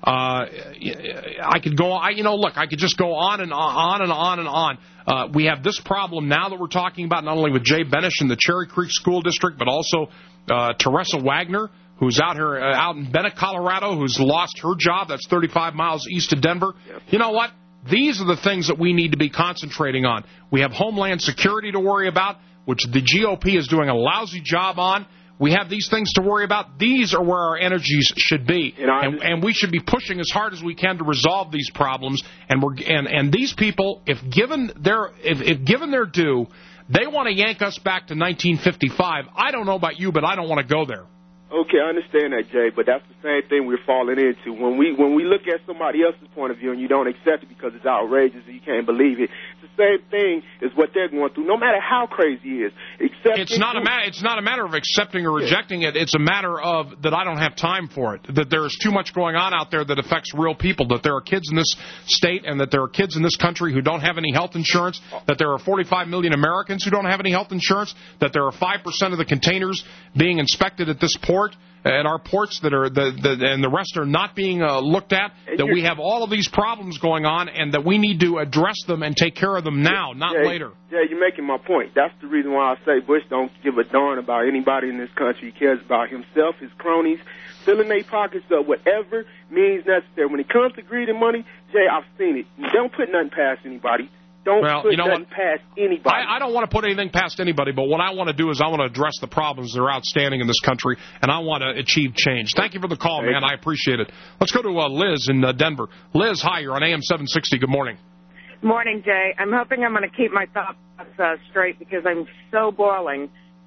I could go. I could just go on and on and on and on. We have this problem now that we're talking about, not only with Jay Benish in the Cherry Creek School District, but also Teresa Wagner, who's out in Bennett, Colorado, who's lost her job. That's 35 miles east of Denver. Yep. You know what? These are the things that we need to be concentrating on. We have Homeland Security to worry about, which the GOP is doing a lousy job on. We have these things to worry about. These are where our energies should be, and we should be pushing as hard as we can to resolve these problems. And these people, if given their due, they want to yank us back to 1955. I don't know about you, but I don't want to go there. Okay, I understand that, Jay, but that's the same thing we're falling into. When we look at somebody else's point of view and you don't accept it because it's outrageous and you can't believe it, it's the same thing as what they're going through, no matter how crazy it is. It's not a matter of accepting or rejecting it. It's a matter of that I don't have time for it, that there is too much going on out there that affects real people, that there are kids in this state and that there are kids in this country who don't have any health insurance, that there are 45 million Americans who don't have any health insurance, that there are 5% of the containers being inspected at this port, at our ports and the rest are not being looked at, that we have all of these problems going on and that we need to address them and take care of them now, not later. Yeah, you're making my point. That's the reason why I say Bush don't give a darn about anybody in this country. He cares about himself, his cronies, filling their pockets up, whatever means necessary. When it comes to greed and money, Jay, I've seen it. You don't put nothing past anybody. Don't put nothing past anybody. I don't want to put anything past anybody, but what I want to do is I want to address the problems that are outstanding in this country, and I want to achieve change. Thank you for the call, man. I appreciate it. Let's go to Liz in Denver. Liz, hi. You're on AM 760. Good morning. Morning, Jay. I'm hoping I'm going to keep my thoughts straight because I'm so boiling.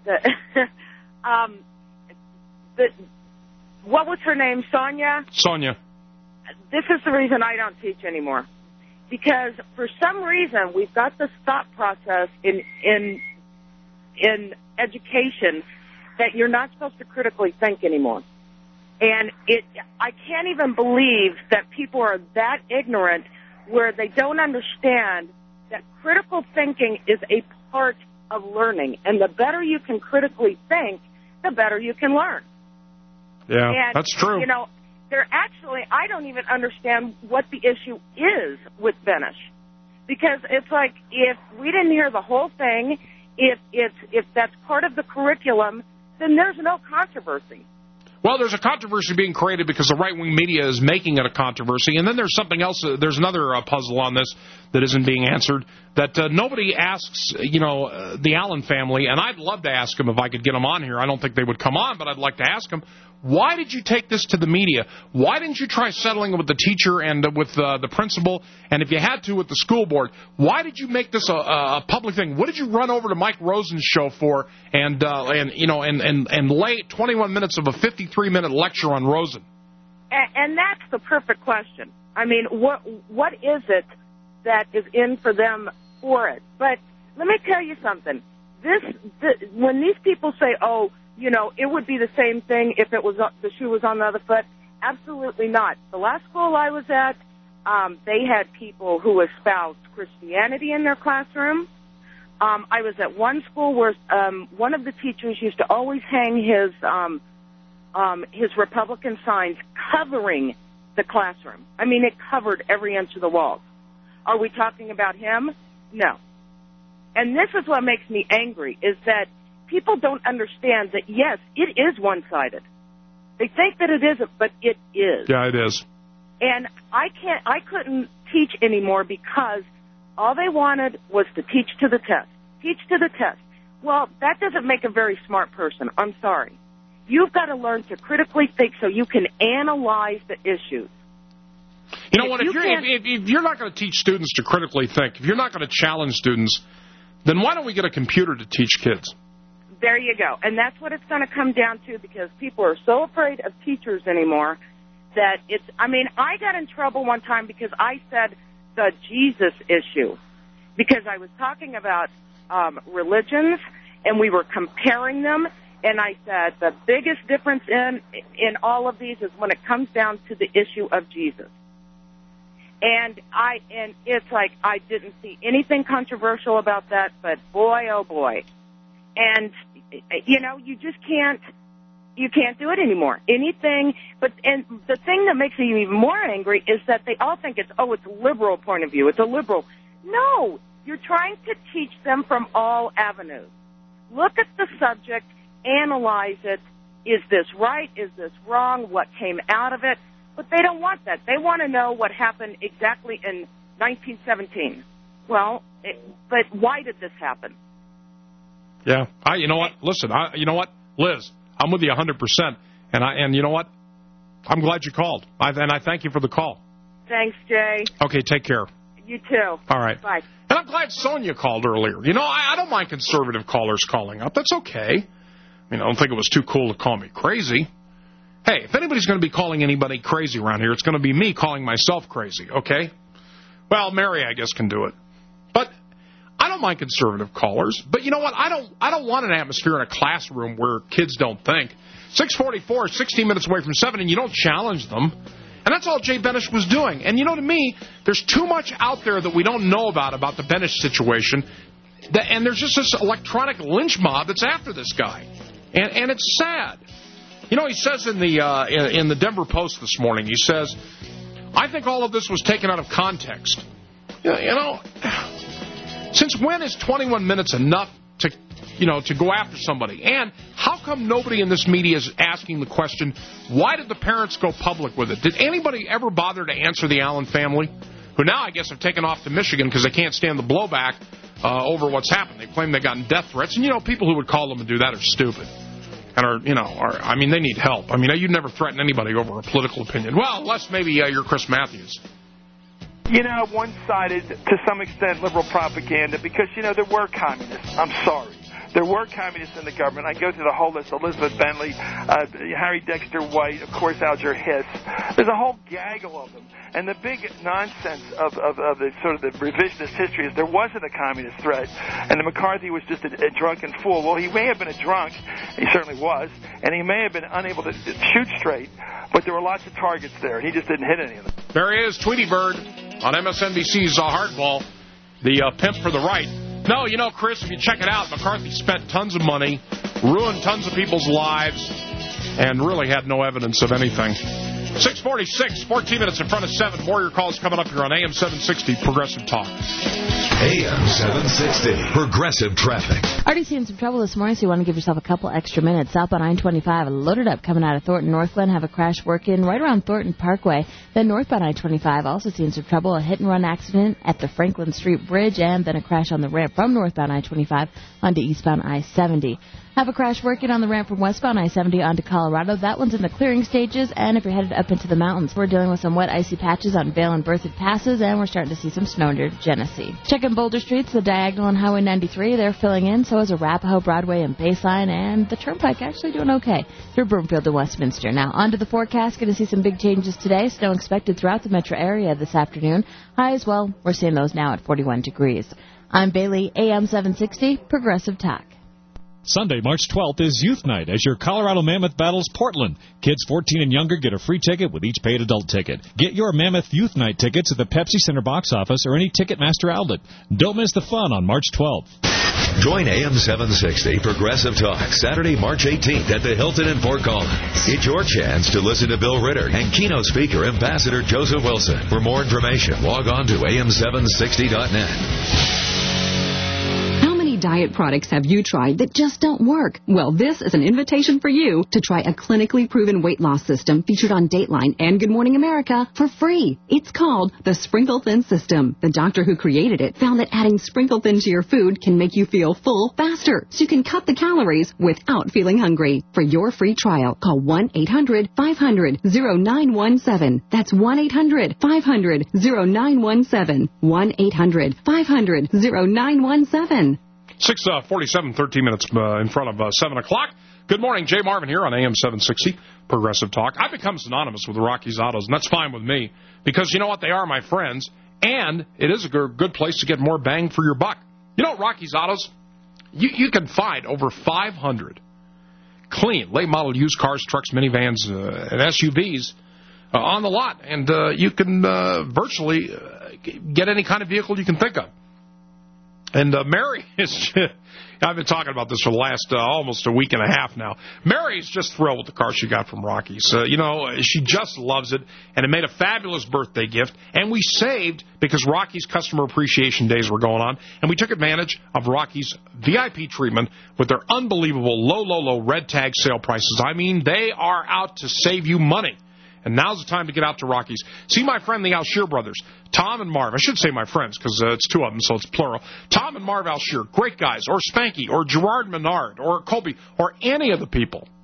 What was her name? Sonia? Sonia. This is the reason I don't teach anymore. Because for some reason we've got this thought process in education that you're not supposed to critically think anymore. And I can't even believe that people are that ignorant where they don't understand that critical thinking is a part of learning. And the better you can critically think, the better you can learn. Yeah, and, that's true. You know, I don't even understand what the issue is with Benish. Because it's like, if we didn't hear the whole thing, if that's part of the curriculum, then there's no controversy. Well, there's a controversy being created because the right-wing media is making it a controversy. And then there's something else. There's another puzzle on this that isn't being answered, that nobody asks, the Allen family, and I'd love to ask them if I could get them on here. I don't think they would come on, but I'd like to ask them, why did you take this to the media? Why didn't you try settling with the teacher and with the principal, and if you had to, with the school board? Why did you make this a public thing? What did you run over to Mike Rosen's show for and lay 21 minutes of a 53-minute lecture on Rosen? And that's the perfect question. I mean, what is it that is in for them for it? But let me tell you something. When these people say, oh, it would be the same thing if it was the shoe was on the other foot. Absolutely not. The last school I was at, they had people who espoused Christianity in their classroom. I was at one school where one of the teachers used to always hang his Republican signs covering the classroom. I mean, it covered every inch of the walls. Are we talking about him? No. And this is what makes me angry, is that people don't understand that, yes, it is one-sided. They think that it isn't, but it is. Yeah, it is. And I couldn't teach anymore because all they wanted was to teach to the test. Teach to the test. Well, that doesn't make a very smart person. I'm sorry. You've got to learn to critically think so you can analyze the issues. You know what? If you're not going to teach students to critically think, if you're not going to challenge students, then why don't we get a computer to teach kids? There you go. And that's what it's going to come down to, because people are so afraid of teachers anymore that I got in trouble one time because I said the Jesus issue, because I was talking about religions and we were comparing them, and I said the biggest difference in all of these is when it comes down to the issue of Jesus. And it's like I didn't see anything controversial about that, but boy, oh boy. And, you just can't do it anymore. And the thing that makes me even more angry is that they all think it's a liberal point of view. It's a liberal. No, you're trying to teach them from all avenues. Look at the subject, analyze it. Is this right? Is this wrong? What came out of it? But they don't want that. They want to know what happened exactly in 1917. Well, but why did this happen? Yeah. You know what? Listen, you know what? Liz, I'm with you 100%. And you know what? I'm glad you called. And I thank you for the call. Thanks, Jay. Okay, take care. You too. All right. Bye. And I'm glad Sonia called earlier. I don't mind conservative callers calling up. That's okay. I don't think it was too cool to call me crazy. Hey, if anybody's going to be calling anybody crazy around here, it's going to be me calling myself crazy, okay? Well, Mary, I guess, can do it. But I don't mind conservative callers. But you know what? I don't want an atmosphere in a classroom where kids don't think. 6:44, 16 minutes away from 7, and you don't challenge them. And that's all Jay Benish was doing. And, to me, there's too much out there that we don't know about the Benish situation. And there's just this electronic lynch mob that's after this guy. And it's sad. He says in the Denver Post this morning, he says, I think all of this was taken out of context. Since when is 21 minutes enough to go after somebody? And how come nobody in this media is asking the question, why did the parents go public with it? Did anybody ever bother to answer the Allen family, who now I guess have taken off to Michigan because they can't stand the blowback over what's happened? They claim they've gotten death threats. And, people who would call them and do that are stupid. And they need help. You'd never threaten anybody over a political opinion. Well, unless maybe you're Chris Matthews. One-sided, to some extent, liberal propaganda, because, there were communists. I'm sorry. There were communists in the government. I go through the whole list: Elizabeth Bentley, Harry Dexter White, of course, Alger Hiss. There's a whole gaggle of them. And the big nonsense of the sort of the revisionist history is there wasn't a communist threat, and that McCarthy was just a drunken fool. Well, he may have been a drunk. He certainly was. And he may have been unable to shoot straight, but there were lots of targets there, and he just didn't hit any of them. There he is, Tweety Bird, on MSNBC's Hardball, the pimp for the right. No, Chris, if you check it out, McCarthy spent tons of money, ruined tons of people's lives, and really had no evidence of anything. 6:46, 14 minutes in front of 7. More of your calls coming up here on AM 760, Progressive Talk. AM 760, Progressive Traffic. Already seeing some trouble this morning, so you want to give yourself a couple extra minutes. Southbound I-25, loaded up coming out of Thornton Northland, have a crash working right around Thornton Parkway. Then northbound I-25, also seeing some trouble, a hit-and-run accident at the Franklin Street Bridge, and then a crash on the ramp from northbound I-25 onto eastbound I-70. Have a crash working on the ramp from westbound I-70 onto Colorado. That one's in the clearing stages, and if you're headed up into the mountains, we're dealing with some wet, icy patches on Vail and Berthoud passes, and we're starting to see some snow near Genesee. Checking Boulder Streets, the diagonal on Highway 93, they're filling in, so is Arapahoe, Broadway, and Baseline, and the Turnpike actually doing okay through Broomfield and Westminster. Now, onto the forecast, going to see some big changes today. Snow expected throughout the metro area this afternoon. Highs, well, we're seeing those now at 41 degrees. I'm Bailey, AM 760, Progressive Talk. Sunday, March 12th is Youth Night as your Colorado Mammoth battles Portland. Kids 14 and younger get a free ticket with each paid adult ticket. Get your Mammoth Youth Night tickets at the Pepsi Center box office or any Ticketmaster outlet. Don't miss the fun on March 12th. Join AM 760 Progressive Talk Saturday, March 18th at the Hilton in Fort Collins. It's your chance to listen to Bill Ritter and keynote speaker Ambassador Joseph Wilson. For more information, log on to am760.net. Diet products have you tried that just don't work? Well, this is an invitation for you to try a clinically proven weight loss system featured on Dateline and Good Morning America for free. It's called the Sprinkle Thin System. The doctor who created it found that adding Sprinkle Thin to your food can make you feel full faster, so you can cut the calories without feeling hungry. For your free trial, call 1-800-500-0917. That's 1-800-500-0917. 1-800-500-0917. 6:47, 13 minutes in front of 7 o'clock. Good morning, Jay Marvin here on AM 760, Progressive Talk. I've become synonymous with Rocky's Autos, and that's fine with me, because you know what? They are my friends, and it is a good place to get more bang for your buck. You know, Rocky's Autos, you can find over 500 clean, late-model used cars, trucks, minivans, and SUVs on the lot, and you can virtually get any kind of vehicle you can think of. And Mary is, I've been talking about this for the last almost a week and a half now. Mary's just thrilled with the car she got from Rocky's. She just loves it, and it made a fabulous birthday gift. And we saved because Rocky's Customer Appreciation Days were going on, and we took advantage of Rocky's VIP treatment with their unbelievable low red tag sale prices. I mean, they are out to save you money. And now's the time to get out to Rocky's. See my friend, the Alshear brothers, Tom and Marv. I should say my friends because it's two of them, so it's plural. Tom and Marv Alshear, great guys. Or Spanky, or Gerard Menard, or Colby, or any of the people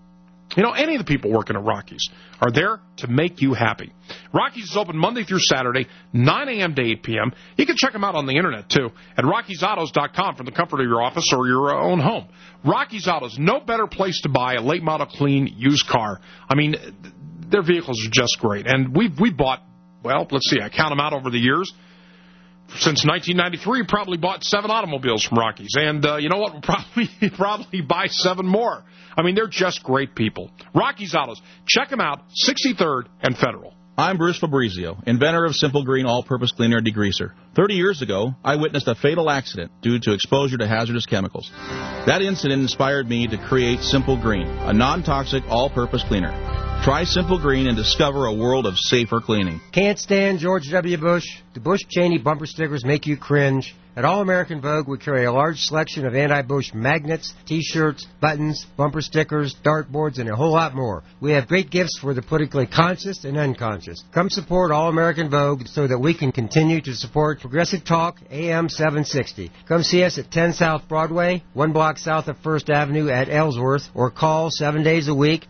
You know, any of the people working at Rockies are there to make you happy. Rockies is open Monday through Saturday, 9 a.m. to 8 p.m. You can check them out on the Internet, too, at RockiesAutos.com from the comfort of your office or your own home. Rockies Autos, no better place to buy a late model clean used car. I mean, their vehicles are just great. And we bought, well, let's see, I count them out over the years. Since 1993, probably bought 7 automobiles from Rockies. And you know what? We'll probably buy 7 more. I mean, they're just great people. Rockies Autos. Check them out, 63rd and Federal. I'm Bruce Fabrizio, inventor of Simple Green All-Purpose Cleaner and Degreaser. 30 years ago, I witnessed a fatal accident due to exposure to hazardous chemicals. That incident inspired me to create Simple Green, a non-toxic all-purpose cleaner. Try Simple Green and discover a world of safer cleaning. Can't stand George W. Bush? The Bush Cheney bumper stickers make you cringe. At All American Vogue, we carry a large selection of anti-Bush magnets, T-shirts, buttons, bumper stickers, dartboards, and a whole lot more. We have great gifts for the politically conscious and unconscious. Come support All American Vogue so that we can continue to support Progressive Talk AM 760. Come see us at 10 South Broadway, 1 block south of 1st Avenue at Ellsworth, or call 7 days a week,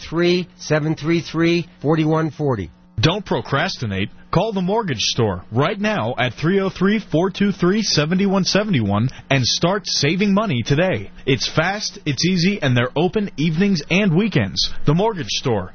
303-733-4140. Don't procrastinate. Call the Mortgage Store right now at 303-423-7171 and start saving money today. It's fast, it's easy, and they're open evenings and weekends. The Mortgage Store,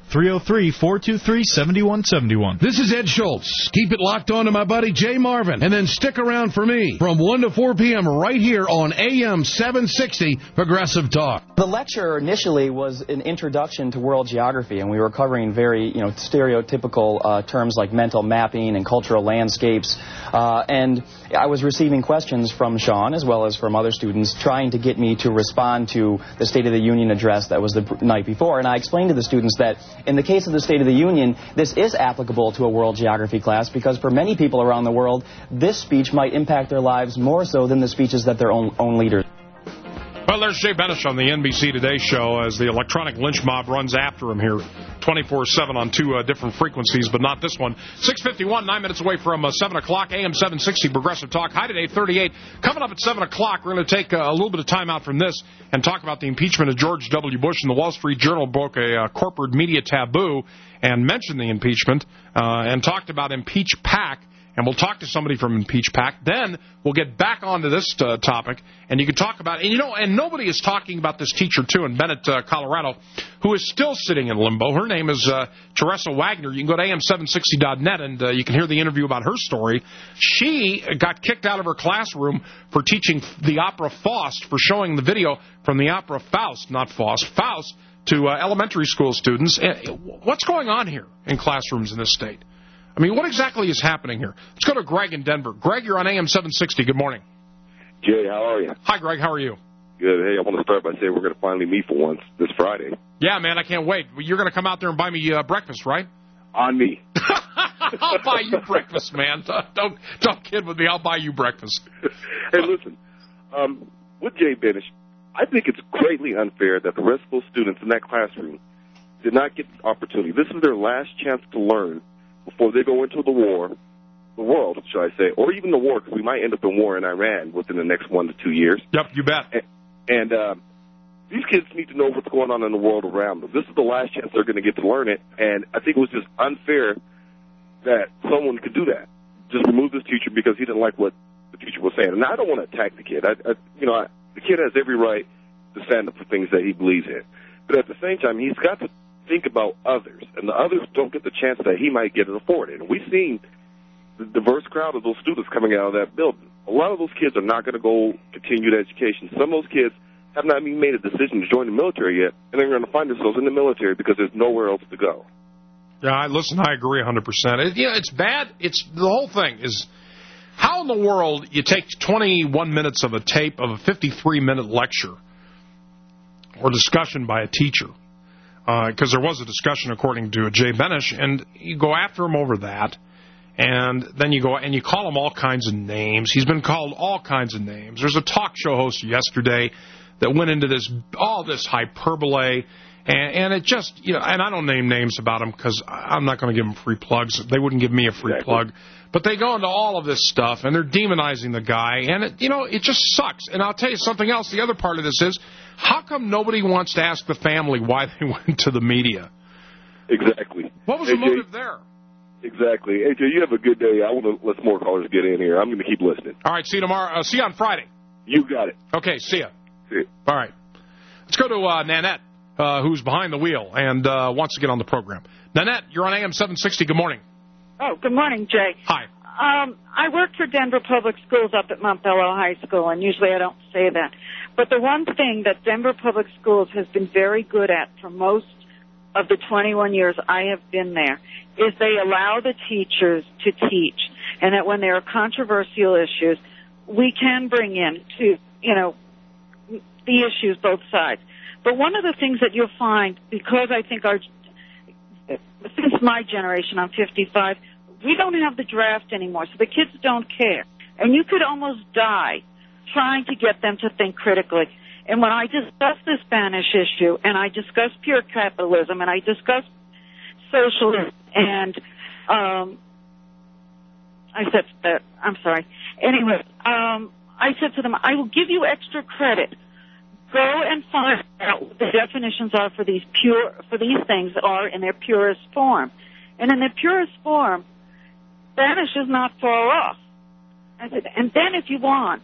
303-423-7171. This is Ed Schultz. Keep it locked on to my buddy Jay Marvin, and then stick around for me from 1 to 4 p.m. right here on AM 760 Progressive Talk. The lecture initially was an introduction to world geography, and we were covering very, stereotypical terms like mental mapping and cultural landscapes. And I was receiving questions from Sean as well as from other students trying to get me to respond to the State of the Union address that was the night before. And I explained to the students that in the case of the State of the Union, this is applicable to a world geography class because for many people around the world, this speech might impact their lives more so than the speeches that their own leaders. Well, there's Jay Benish on the NBC Today show as the electronic lynch mob runs after him here 24/7 on 2 different frequencies, but not this one. 6:51, 9 minutes away from 7 o'clock, AM 760 Progressive Talk. High at 8:38. Coming up at 7 o'clock, we're going to take a little bit of time out from this and talk about the impeachment of George W. Bush. And the Wall Street Journal broke a corporate media taboo and mentioned the impeachment and talked about Impeach PAC. And we'll talk to somebody from Impeach PAC. Then we'll get back onto this topic, and you can talk about it. And nobody is talking about this teacher, too, in Bennett, Colorado, who is still sitting in limbo. Her name is Teresa Wagner. You can go to am760.net, and you can hear the interview about her story. She got kicked out of her classroom for teaching the opera Faust, for showing the video from the opera Faust, not Faust, Faust, to elementary school students. What's going on here in classrooms in this state? I mean, what exactly is happening here? Let's go to Greg in Denver. Greg, you're on AM 760. Good morning. Jay, how are you? Hi, Greg. How are you? Good. Hey, I want to start by saying we're going to finally meet for once this Friday. Yeah, man, I can't wait. You're going to come out there and buy me breakfast, right? On me. I'll buy you breakfast, man. Don't kid with me. I'll buy you breakfast. Hey, listen. With Jay Benish, I think it's greatly unfair that the rest of those students in that classroom did not get the opportunity. This is their last chance to learn before they go into the world, should I say, or even the war, because we might end up in war in Iran within the next 1 to 2 years. Yep, you bet. And these kids need to know what's going on in the world around them. This is the last chance they're going to get to learn it, and I think it was just unfair that someone could do that. Just remove this teacher because he didn't like what the teacher was saying. And I don't want to attack the kid. The kid has every right to stand up for things that he believes in. But at the same time, he's got to think about others, and the others don't get the chance that he might get it afforded. And we've seen the diverse crowd of those students coming out of that building. A lot of those kids are not going to go continue their education. Some of those kids have not even made a decision to join the military yet, and they're going to find themselves in the military because there's nowhere else to go. Yeah, I agree 100%. It's bad. The whole thing is, how in the world you take 21 minutes of a tape of a 53-minute lecture or discussion by a teacher, because there was a discussion according to Jay Benish, and you go after him over that, and then you go and you call him all kinds of names. He's been called all kinds of names. There's a talk show host yesterday that went into all this hyperbole And it just, you know, and I don't name names about them because I'm not going to give them free plugs. They wouldn't give me a free plug. But they go into all of this stuff, and they're demonizing the guy. And, it just sucks. And I'll tell you something else. The other part of this is, how come nobody wants to ask the family why they went to the media? Exactly. What was the motive there? Exactly. AJ, you have a good day. I want to let some more callers get in here. I'm going to keep listening. All right, see you tomorrow. See you on Friday. You got it. Okay, see ya. See ya. All right. Let's go to Nanette, who's behind the wheel and wants to get on the program. Nanette, you're on AM 760. Good morning. Oh, good morning, Jay. Hi. I work for Denver Public Schools up at Montbello High School, and usually I don't say that. But the one thing that Denver Public Schools has been very good at for most of the 21 years I have been there is they allow the teachers to teach, and that when there are controversial issues, we can bring in to, the issues, both sides. But one of the things that you'll find, because I think since my generation, I'm 55, we don't have the draft anymore, so the kids don't care. And you could almost die trying to get them to think critically. And when I discuss the Spanish issue, and I discuss pure capitalism, and I discuss socialism, and I said to them, I will give you extra credit. Go and find out what the definitions are for these things are in their purest form. And in their purest form, Spanish is not far off. I said, and then if you want,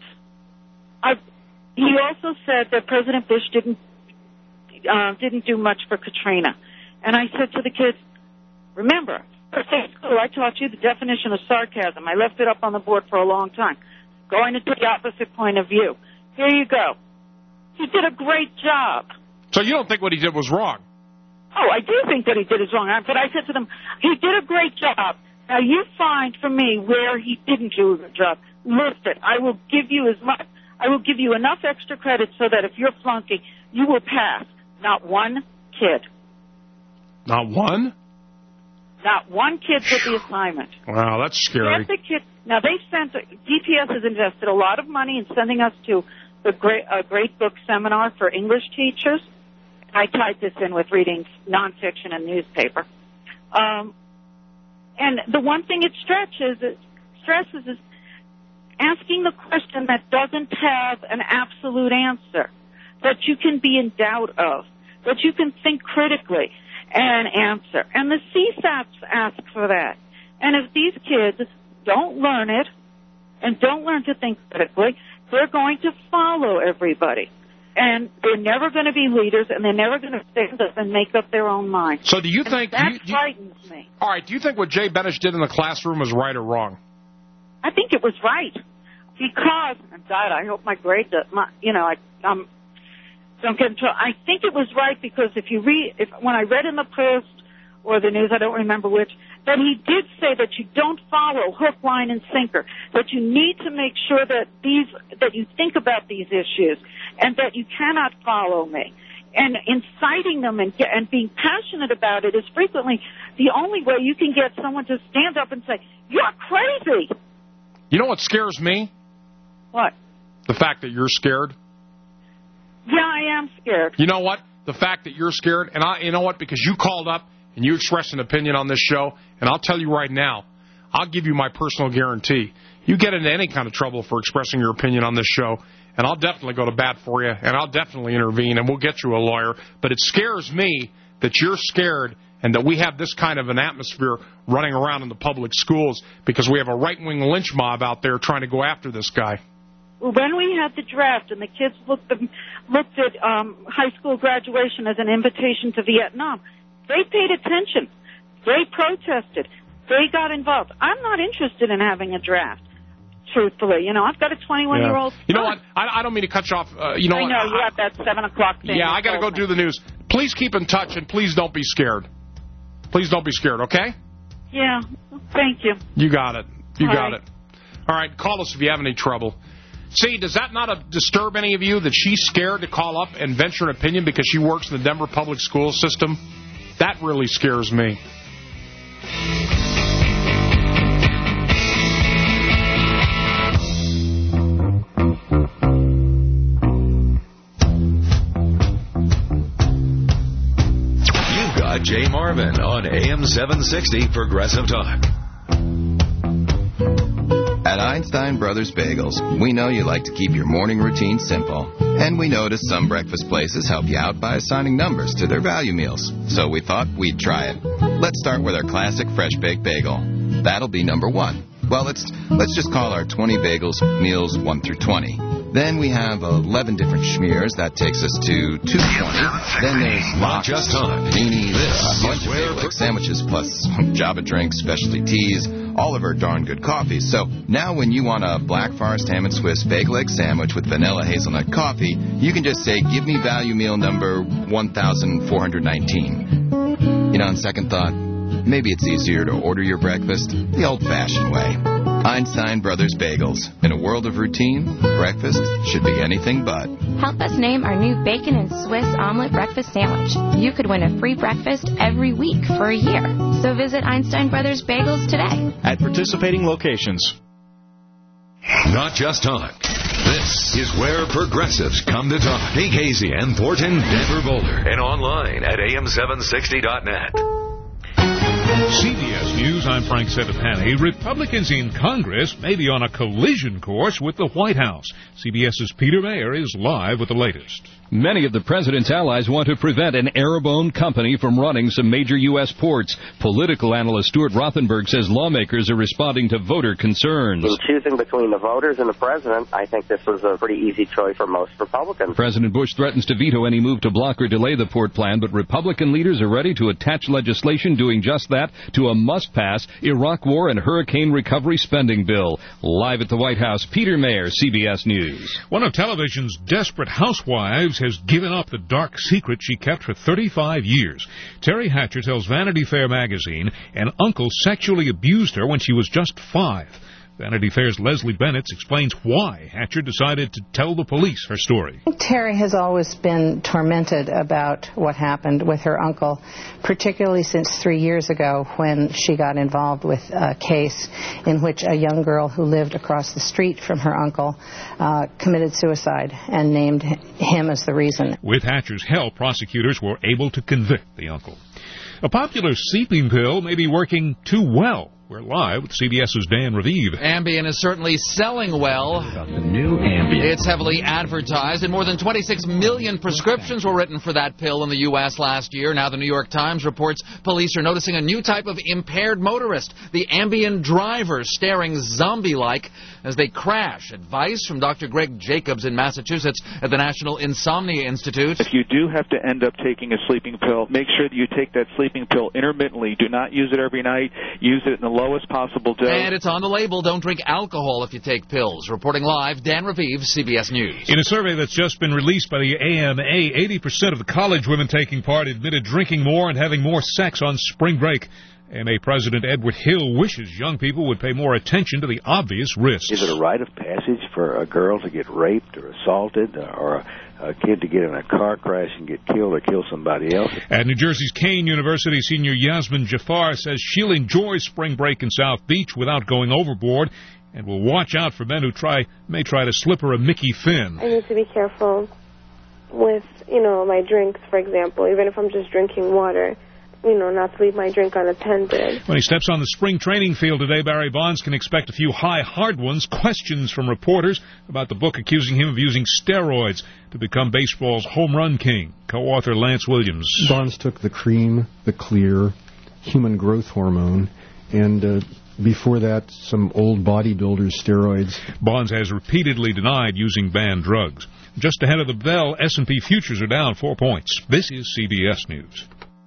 he also said that President Bush didn't do much for Katrina. And I said to the kids, remember, at school I taught you the definition of sarcasm. I left it up on the board for a long time. Going into the opposite point of view. Here you go. He did a great job. So you don't think what he did was wrong? Oh, I do think that he did his wrong. But I said to them, he did a great job. Now you find for me where he didn't do a good job. List it. I will give you enough extra credit so that if you're flunking, you will pass. Not one kid. Not one? Not one kid did the assignment. Wow, that's scary. Now, DPS has invested a lot of money in sending us to the Great Book Seminar for English teachers. I tied this in with reading nonfiction and newspaper. And the one thing it stresses is asking the question that doesn't have an absolute answer, that you can be in doubt of, that you can think critically and answer. And the CSAPs ask for that. And if these kids don't learn it and don't learn to think critically, they're going to follow everybody. And they're never going to be leaders, and they're never going to stand up and make up their own mind. So do you think... That frightens me. All right, do you think what Jay Benish did in the classroom was right or wrong? I think it was right. Because, God, I hope my grade does, don't get in trouble. I think it was right because when I read in the Post or the news, I don't remember which, that he did say that you don't follow hook, line, and sinker, that you need to make sure that you think about these issues, and that you cannot follow me. And inciting them and being passionate about it is frequently the only way you can get someone to stand up and say, you're crazy. You know what scares me? What? The fact that you're scared. Yeah, I am scared. You know what? The fact that you're scared, and you know what? Because you called up and you expressed an opinion on this show, and I'll tell you right now, I'll give you my personal guarantee. You get into any kind of trouble for expressing your opinion on this show, and I'll definitely go to bat for you, and I'll definitely intervene, and we'll get you a lawyer. But it scares me that you're scared and that we have this kind of an atmosphere running around in the public schools because we have a right-wing lynch mob out there trying to go after this guy. When we had the draft and the kids looked at high school graduation as an invitation to Vietnam, they paid attention. They protested. They got involved. I'm not interested in having a draft, truthfully. I've got a 21-year-old son. You know what? I don't mean to cut you off. I know, you have that 7 o'clock thing. Yeah, I got to go do the news. Please keep in touch, and please don't be scared. Please don't be scared, okay? Yeah, thank you. You got it. You got it. All right, call us if you have any trouble. See, does that not disturb any of you that she's scared to call up and venture an opinion because she works in the Denver public school system? That really scares me. Jay Marvin on AM 760 Progressive Talk. At Einstein Brothers Bagels, we know you like to keep your morning routine simple. And we noticed some breakfast places help you out by assigning numbers to their value meals. So we thought we'd try it. Let's start with our classic fresh baked bagel. That'll be number 1. Well, let's just call our 20 bagels meals 1 through 20. Then we have 11 different schmears. That takes us to 220. Then there's Not Just Time. Paninis, a bunch of Big Lick sandwiches, plus Java drinks, specialty teas, all of our darn good coffees. So now when you want a Black Forest Ham and Swiss Bagel Egg sandwich with vanilla hazelnut coffee, you can just say, give me value meal number 1,419. You know, on second thought, maybe it's easier to order your breakfast the old-fashioned way. Einstein Brothers Bagels. In a world of routine, breakfast should be anything but. Help us name our new bacon and Swiss omelet breakfast sandwich. You could win a free breakfast every week for a year. So visit Einstein Brothers Bagels today. At participating locations. Not Just Talk. This is where progressives come to talk. KKZN, Thornton, Denver, Boulder, and online at am760.net. CBS News, I'm Frank Sevapani. Republicans in Congress may be on a collision course with the White House. CBS's Peter Mayer is live with the latest. Many of the president's allies want to prevent an Arab-owned company from running some major U.S. ports. Political analyst Stuart Rothenberg says lawmakers are responding to voter concerns. In choosing between the voters and the president, I think this was a pretty easy choice for most Republicans. President Bush threatens to veto any move to block or delay the port plan, but Republican leaders are ready to attach legislation doing just that to a must-pass Iraq War and Hurricane Recovery spending bill. Live at the White House, Peter Mayer, CBS News. One of television's desperate housewives has given up the dark secret she kept for 35 years. Terry Hatcher tells Vanity Fair magazine an uncle sexually abused her when she was just 5. Vanity Fair's Leslie Bennett explains why Hatcher decided to tell the police her story. Terry has always been tormented about what happened with her uncle, particularly since 3 years ago when she got involved with a case in which a young girl who lived across the street from her uncle committed suicide and named him as the reason. With Hatcher's help, prosecutors were able to convict the uncle. A popular sleeping pill may be working too well. We're live with CBS's Dan Raviv. Ambien is certainly selling well. The new Ambien. It's heavily advertised, and more than 26 million prescriptions were written for that pill in the U.S. last year. Now the New York Times reports police are noticing a new type of impaired motorist, the Ambien driver, staring zombie-like as they crash. Advice from Dr. Greg Jacobs in Massachusetts at the National Insomnia Institute. If you do have to end up taking a sleeping pill, make sure that you take that sleeping pill intermittently. Do not use it every night. Use it in the lowest possible dose. And it's on the label. Don't drink alcohol if you take pills. Reporting live, Dan Raviv, CBS News. In a survey that's just been released by the AMA, 80% of the college women taking part admitted drinking more and having more sex on spring break. AMA President Edward Hill wishes young people would pay more attention to the obvious risks. Is it a rite of passage for a girl to get raped or assaulted, or a kid to get in a car crash and get killed or kill somebody else? At New Jersey's Kean University senior Yasmin Jafar says she'll enjoy spring break in South Beach without going overboard, and will watch out for men who may try to slip her a Mickey Finn. I need to be careful with, my drinks, for example, even if I'm just drinking water. Not to leave my drink unattended. When he steps on the spring training field today, Barry Bonds can expect a few hard ones, questions from reporters about the book accusing him of using steroids to become baseball's home run king. Co-author Lance Williams. Bonds took the cream, the clear, human growth hormone, and before that, some old bodybuilders' steroids. Bonds has repeatedly denied using banned drugs. Just ahead of the bell, S&P futures are down 4 points. This is CBS News.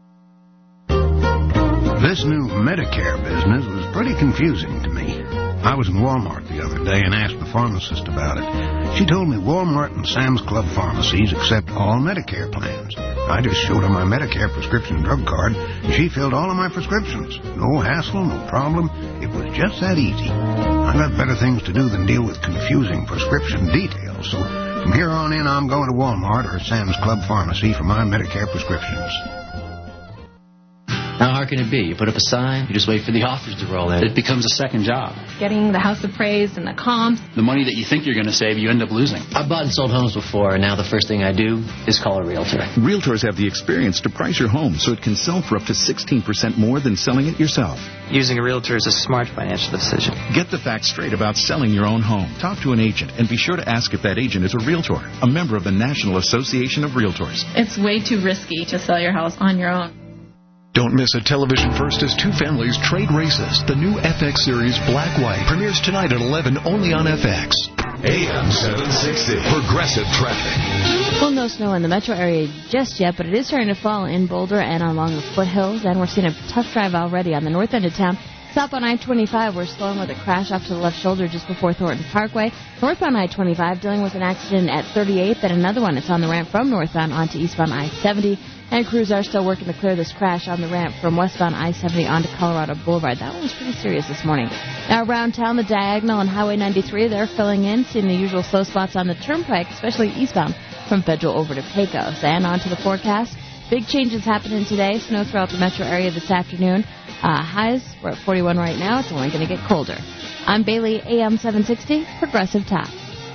This new Medicare business was pretty confusing to me. I was in Walmart the other day and asked the pharmacist about it. She told me Walmart and Sam's Club pharmacies accept all Medicare plans. I just showed her my Medicare prescription drug card, and she filled all of my prescriptions. No hassle, no problem. It was just that easy. I got better things to do than deal with confusing prescription details, so from here on in, I'm going to Walmart or Sam's Club pharmacy for my Medicare prescriptions. How hard can it be? You put up a sign, you just wait for the offers to roll in. It becomes a second job. Getting the house appraised and the comps. The money that you think you're going to save, you end up losing. I've bought and sold homes before, and now the first thing I do is call a realtor. Realtors have the experience to price your home so it can sell for up to 16% more than selling it yourself. Using a realtor is a smart financial decision. Get the facts straight about selling your own home. Talk to an agent, and be sure to ask if that agent is a realtor, a member of the National Association of Realtors. It's way too risky to sell your house on your own. Don't miss a television first as two families trade races. The new FX series Black White premieres tonight at 11 only on FX. AM 760, Progressive Traffic. Well, no snow in the metro area just yet, but it is starting to fall in Boulder and along the foothills, and we're seeing a tough drive already on the north end of town. Southbound I-25, we're slowing with a crash off to the left shoulder just before Thornton Parkway. Northbound I-25, dealing with an accident at 38th, then another one. It's on the ramp from northbound onto eastbound I-70. And crews are still working to clear this crash on the ramp from westbound I-70 onto Colorado Boulevard. That one was pretty serious this morning. Now around town, the Diagonal and Highway 93, they're filling in, seeing the usual slow spots on the Turnpike, especially eastbound from Federal over to Pecos. And on to the forecast. Big changes happening today. Snow throughout the metro area this afternoon. Highs, we're at 41 right now. It's only going to get colder. I'm Bailey, AM 760, Progressive Talk.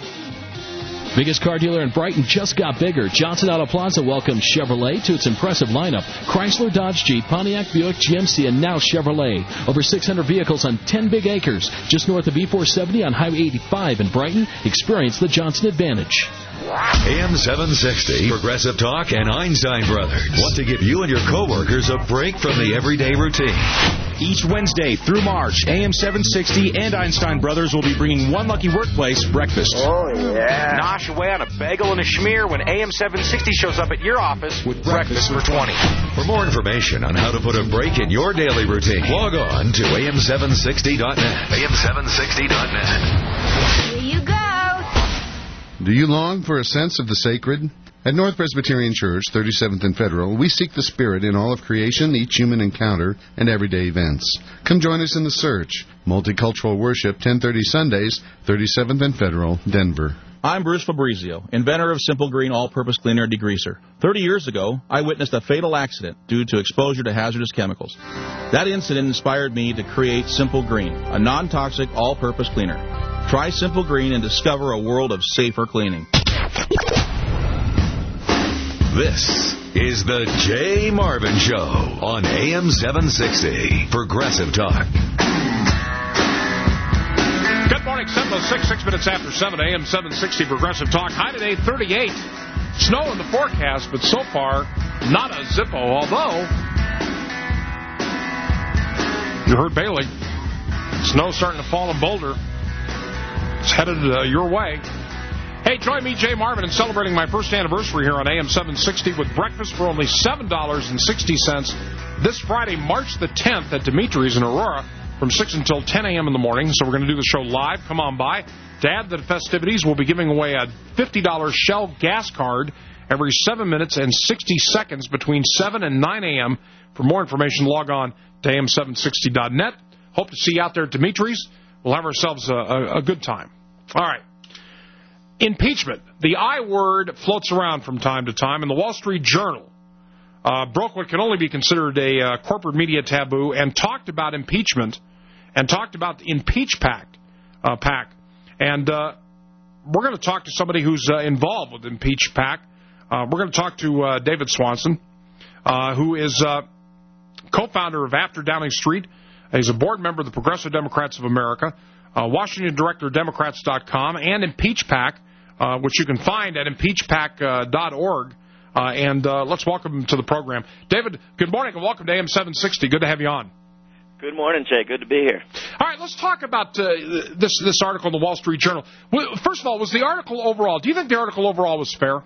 Biggest car dealer in Brighton just got bigger. Johnson Auto Plaza welcomes Chevrolet to its impressive lineup. Chrysler, Dodge, Jeep, Pontiac, Buick, GMC, and now Chevrolet. Over 600 vehicles on 10 big acres. Just north of E470 on Highway 85 in Brighton. Experience the Johnson advantage. AM 760, Progressive Talk and Einstein Brothers want to give you and your coworkers a break from the everyday routine. Each Wednesday through March, AM 760 and Einstein Brothers will be bringing one lucky workplace breakfast. Oh, yeah. Nosh away on a bagel and a schmear when AM 760 shows up at your office with breakfast for 20. For more information on how to put a break in your daily routine, log on to am760.net. am760.net. Here you go. Do you long for a sense of the sacred? At North Presbyterian Church, 37th and Federal, we seek the Spirit in all of creation, each human encounter, and everyday events. Come join us in the search. Multicultural worship, 10:30 Sundays, 37th and Federal, Denver. I'm Bruce Fabrizio, inventor of Simple Green All-Purpose Cleaner and Degreaser. 30 years ago, I witnessed a fatal accident due to exposure to hazardous chemicals. That incident inspired me to create Simple Green, a non-toxic all-purpose cleaner. Try Simple Green and discover a world of safer cleaning. This is the Jay Marvin Show on AM 760, Progressive Talk. Good morning, 7:06, 6 minutes after 7, AM 760, Progressive Talk. High today, 38. Snow in the forecast, but so far, not a Zippo, although, you heard Bailey, snow starting to fall in Boulder. It's headed your way. Hey, join me, Jay Marvin, in celebrating my first anniversary here on AM 760 with breakfast for only $7.60 this Friday, March the 10th at Dimitri's in Aurora from 6 until 10 a.m. in the morning. So we're going to do the show live. Come on by. To add to the festivities, we'll be giving away a $50 Shell gas card every 7 minutes and 60 seconds between 7 and 9 a.m. For more information, log on to am760.net. Hope to see you out there at Dimitri's. We'll have ourselves a good time. All right. Impeachment. The I word floats around from time to time, and the Wall Street Journal broke what can only be considered a corporate media taboo and talked about impeachment and talked about the Impeach PAC. And we're going to talk to somebody who's involved with Impeach PAC. We're going to talk to David Swanson, who is co-founder of After Downing Street. He's a board member of the Progressive Democrats of America, Washington director of Democrats.com, and Impeach PAC, which you can find at impeachpac.org. And let's welcome him to the program. David, good morning and welcome to AM 760. Good to have you on. Good morning, Jay. Good to be here. All right, let's talk about this article in the Wall Street Journal. First of all, was the article overall, do you think the article overall was fair?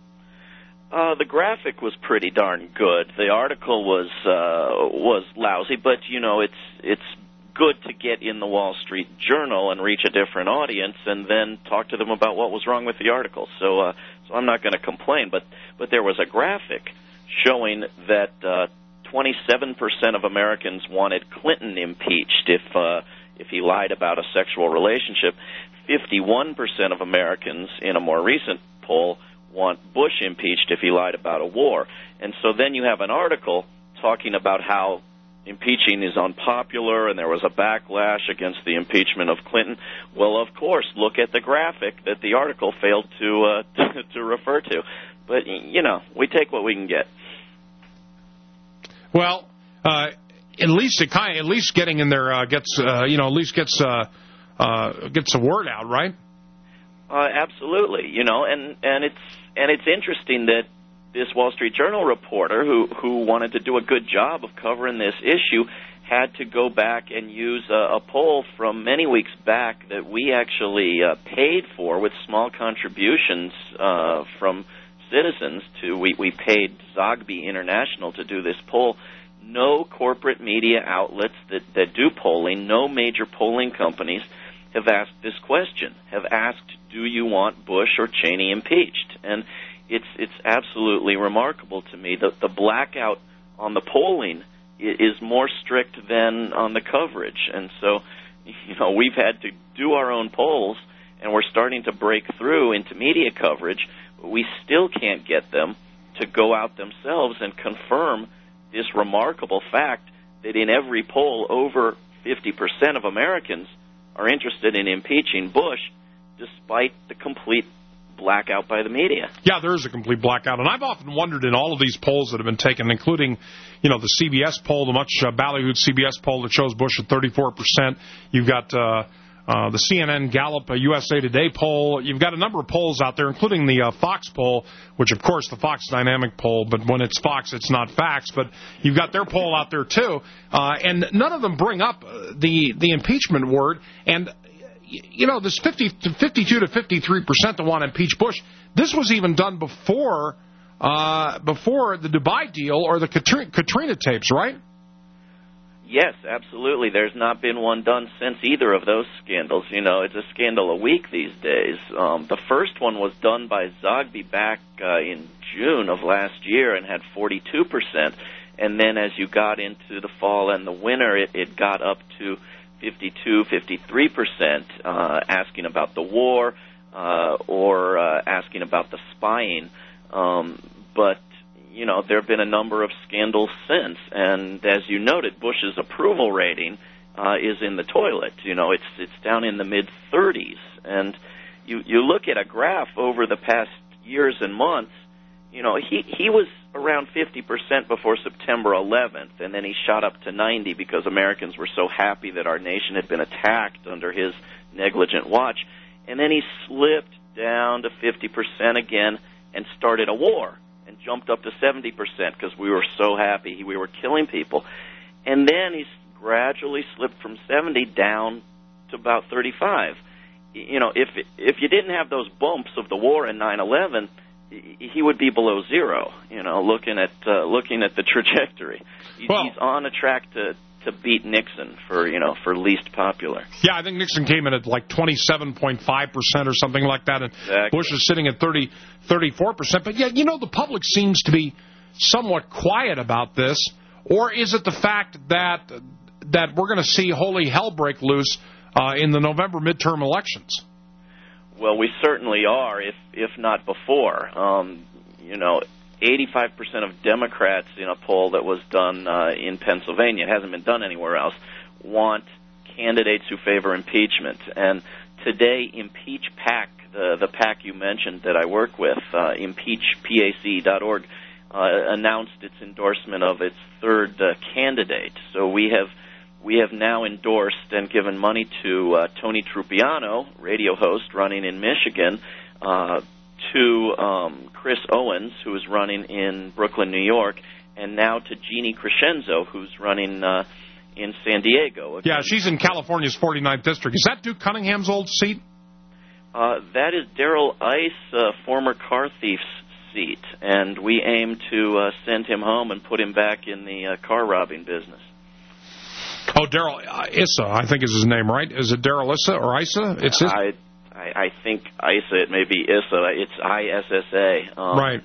The graphic was pretty darn good. The article was lousy, but, you know, it's good to get in the Wall Street Journal and reach a different audience and then talk to them about what was wrong with the article. So I'm not going to complain, but there was a graphic showing that 27% of Americans wanted Clinton impeached if he lied about a sexual relationship. 51% of Americans in a more recent poll want Bush impeached if he lied about a war. And so then you have an article talking about how impeaching is unpopular and there was a backlash against the impeachment of Clinton. Well, of course, look at the graphic that the article failed to to refer to. But, we take what we can get. Well, at least getting in there gets the word out, right? Absolutely, and it's interesting that this Wall Street Journal reporter who wanted to do a good job of covering this issue had to go back and use a poll from many weeks back that we actually paid for with small contributions from citizens. We paid Zogby International to do this poll. No corporate media outlets that do polling, no major polling companies have asked this question, have asked, do you want Bush or Cheney impeached? And it's absolutely remarkable to me that the blackout on the polling is more strict than on the coverage. And so, we've had to do our own polls, and we're starting to break through into media coverage, but we still can't get them to go out themselves and confirm this remarkable fact that in every poll, over 50% of Americans are interested in impeaching Bush, despite the complete blackout by the media. Yeah, there is a complete blackout. And I've often wondered in all of these polls that have been taken, including, the CBS poll, the much ballyhooed CBS poll that shows Bush at 34%. You've got the CNN Gallup USA Today poll. You've got a number of polls out there, including the Fox poll, which, of course, the Fox Dynamic poll, but when it's Fox, it's not facts. But you've got their poll out there, too. And none of them bring up the impeachment word. And this 52 to 53% that want to impeach Bush, this was even done before the Dubai deal or the Katrina tapes, right? Yes, absolutely. There's not been one done since either of those scandals. It's a scandal a week these days. The first one was done by Zogby back in June of last year and had 42%. And then as you got into the fall and the winter, it got up to 52, 53%, asking about the war or asking about the spying. But, there have been a number of scandals since. And as you noted, Bush's approval rating is in the toilet. It's down in the mid-30s. And you look at a graph over the past years and months, he was around 50% before September 11th, and then he shot up to 90 because Americans were so happy that our nation had been attacked under his negligent watch. And then he slipped down to 50% again and started a war and jumped up to 70% because we were so happy we were killing people. And then he's gradually slipped from 70 down to about 35. If you didn't have those bumps of the war in 9/11, he would be below zero. Looking at the trajectory, he's on a track to beat Nixon for least popular. Yeah, I think Nixon came in at like 27.5% or something like that, and exactly. Bush is sitting at 34%. But yeah, the public seems to be somewhat quiet about this, or is it the fact that we're going to see holy hell break loose in the November midterm elections? Well, we certainly are, if not before. 85% of Democrats in a poll that was done in Pennsylvania, it hasn't been done anywhere else, want candidates who favor impeachment. And today, Impeach PAC, the PAC you mentioned that I work with, impeachpac.org, announced its endorsement of its third candidate. So we have now endorsed and given money to Tony Trupiano, radio host running in Michigan, to Chris Owens, who is running in Brooklyn, New York, and now to Jeannie Crescenzo, who's running in San Diego. Yeah, she's in California's 49th district. Is that Duke Cunningham's old seat? That is Darrell Ice, former car thief's seat, and we aim to send him home and put him back in the car robbing business. Oh, Darrell Issa, I think is his name, right? Is it Darrell Issa or Issa? It's I think Issa, it may be Issa. It's ISSA. Right.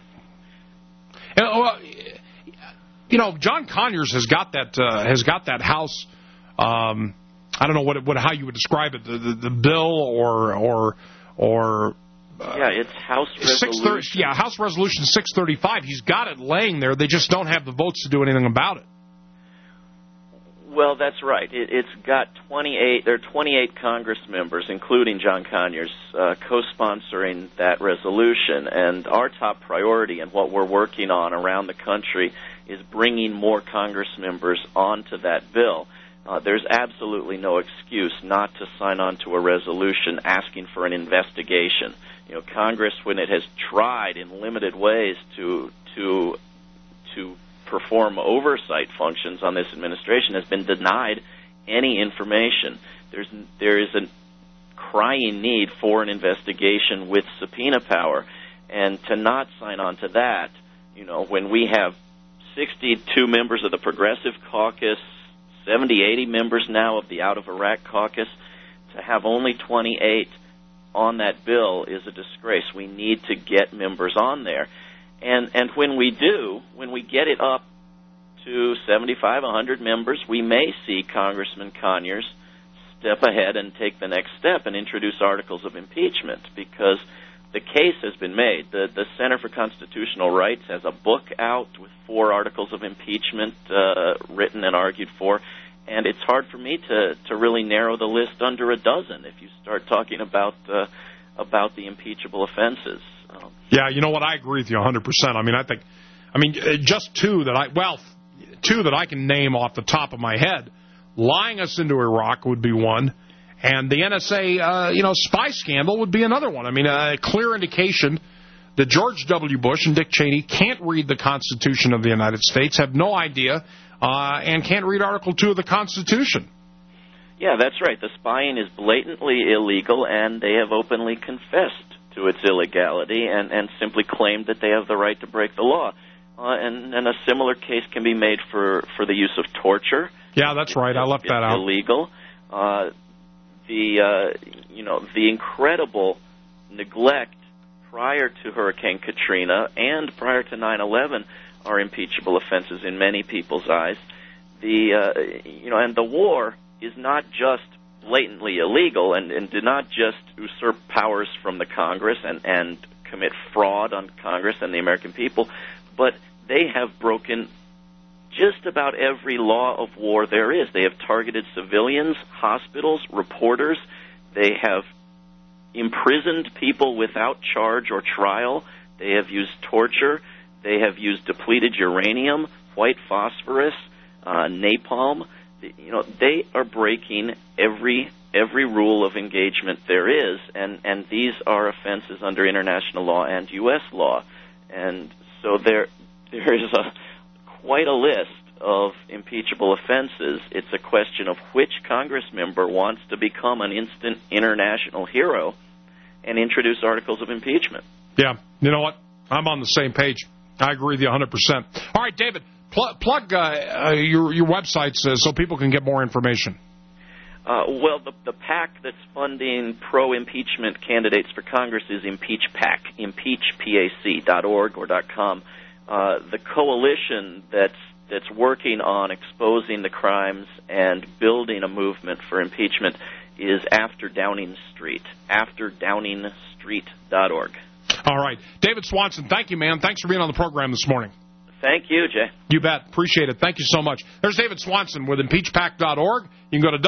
John Conyers has got that house. I don't know how you would describe it. The bill or it's House Resolution. House Resolution 635. He's got it laying there. They just don't have the votes to do anything about it. Well, that's right. It's got 28. There are 28 Congress members, including John Conyers, co-sponsoring that resolution. And our top priority and what we're working on around the country is bringing more Congress members onto that bill. There's absolutely no excuse not to sign on to a resolution asking for an investigation. You know, Congress, when it has tried in limited ways to perform oversight functions on this administration, has been denied any information. There is a crying need for an investigation with subpoena power, and to not sign on to that, you know, when we have 62 members of the Progressive Caucus, 70, 80 members now of the Out of Iraq Caucus, to have only 28 on that bill is a disgrace. We need to get members on there. And when we do, when we get it up to 75, 100 members, we may see Congressman Conyers step ahead and take the next step and introduce articles of impeachment, because the case has been made. The Center for Constitutional Rights has a book out with 4 articles of impeachment written and argued for, and it's hard for me to really narrow the list under a dozen if you start talking about the impeachable offenses. Yeah, you know what? I agree with you 100%. I mean, just two that I can name off the top of my head. Lying us into Iraq would be one, and the NSA, spy scandal would be another one. I mean, a clear indication that George W. Bush and Dick Cheney can't read the Constitution of the United States, have no idea, and can't read Article 2 of the Constitution. Yeah, that's right. The spying is blatantly illegal, and they have openly confessed to its illegality and simply claimed that they have the right to break the law. And a similar case can be made for the use of torture. Yeah, that's right. I left that out. Illegal. The incredible neglect prior to Hurricane Katrina and prior to 9/11 are impeachable offenses in many people's eyes. And the war is not just blatantly illegal and did not just usurp powers from the Congress and commit fraud on Congress and the American people, but they have broken just about every law of war there is. They have targeted civilians, hospitals, reporters. They have imprisoned people without charge or trial. They have used torture. They have used depleted uranium, white phosphorus, napalm. They are breaking every rule of engagement there is, and these are offenses under international law and U.S. law. And so there is quite a list of impeachable offenses. It's a question of which Congress member wants to become an instant international hero and introduce articles of impeachment. Yeah, you know what? I'm on the same page. I agree with you 100%. All right, David, plug your websites so people can get more information. Well, the PAC that's funding pro-impeachment candidates for Congress is ImpeachPAC, impeachpac.org or .com. The coalition that's working on exposing the crimes and building a movement for impeachment is After Downing Street, afterdowningstreet.org. All right. David Swanson, thank you, man. Thanks for being on the program this morning. Thank you, Jay. You bet. Appreciate it. Thank you so much. There's David Swanson with impeachpac.org. You can go to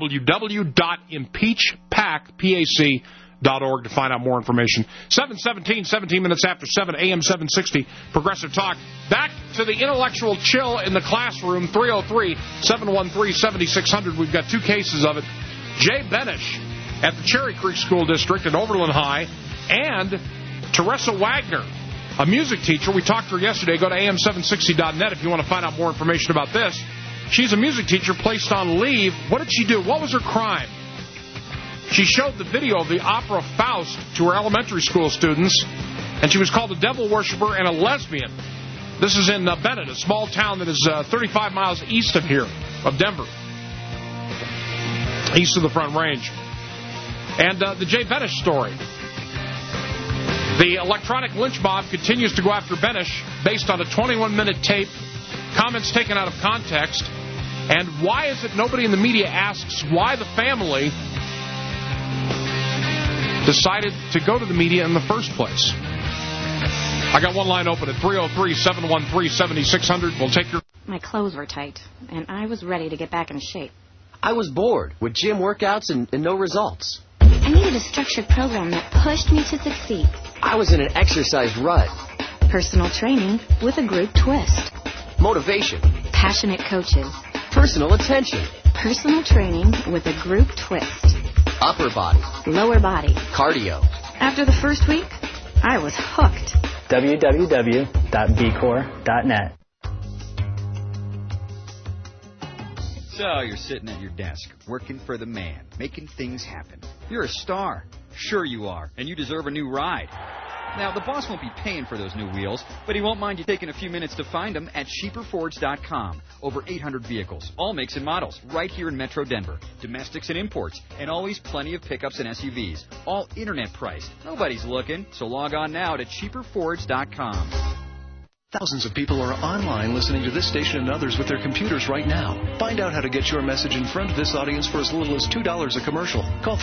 www.impeachpac.org to find out more information. 7:17, 17 minutes after 7, AM 760, Progressive Talk. Back to the intellectual chill in the classroom, 303-713-7600. We've got two cases of it. Jay Benish at the Cherry Creek School District at Overland High, and Teresa Wagner, a music teacher. We talked to her yesterday. Go to am760.net if you want to find out more information about this. She's a music teacher placed on leave. What did she do? What was her crime? She showed the video of the opera Faust to her elementary school students, and she was called a devil worshiper and a lesbian. This is in Bennett, a small town that is 35 miles east of here, of Denver, east of the Front Range. And the Jay Benish story. The electronic lynch mob continues to go after Benish based on a 21-minute tape, comments taken out of context. And why is it nobody in the media asks why the family decided to go to the media in the first place? I got one line open at 303-713-7600. We'll take your... My clothes were tight, and I was ready to get back in shape. I was bored with gym workouts and no results. I needed a structured program that pushed me to succeed. I was in an exercise rut. Personal training with a group twist. Motivation. Passionate coaches. Personal attention. Personal training with a group twist. Upper body. Lower body. Cardio. After the first week, I was hooked. www.bcore.net. So you're sitting at your desk, working for the man, making things happen. You're a star. Sure you are, and you deserve a new ride. Now, the boss won't be paying for those new wheels, but he won't mind you taking a few minutes to find them at cheaperfords.com. Over 800 vehicles, all makes and models, right here in Metro Denver. Domestics and imports, and always plenty of pickups and SUVs. All internet priced. Nobody's looking, so log on now to cheaperfords.com. Thousands of people are online listening to this station and others with their computers right now. Find out how to get your message in front of this audience for as little as $2 a commercial. Call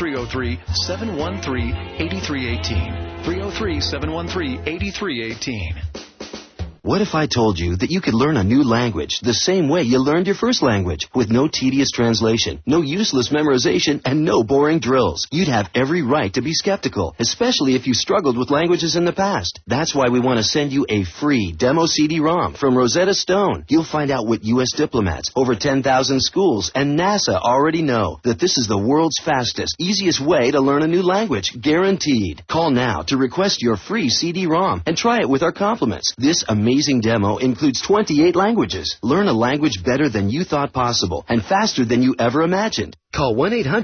303-713-8318. 303-713-8318. What if I told you that you could learn a new language the same way you learned your first language, with no tedious translation, no useless memorization, and no boring drills? You'd have every right to be skeptical, especially if you struggled with languages in the past. That's why we want to send you a free demo CD-ROM from Rosetta Stone. You'll find out what U.S. diplomats, over 10,000 schools, and NASA already know, that this is the world's fastest, easiest way to learn a new language, guaranteed. Call now to request your free CD-ROM and try it with our compliments. This amazing demo includes 28 languages. Learn a language better than you thought possible and faster than you ever imagined. Call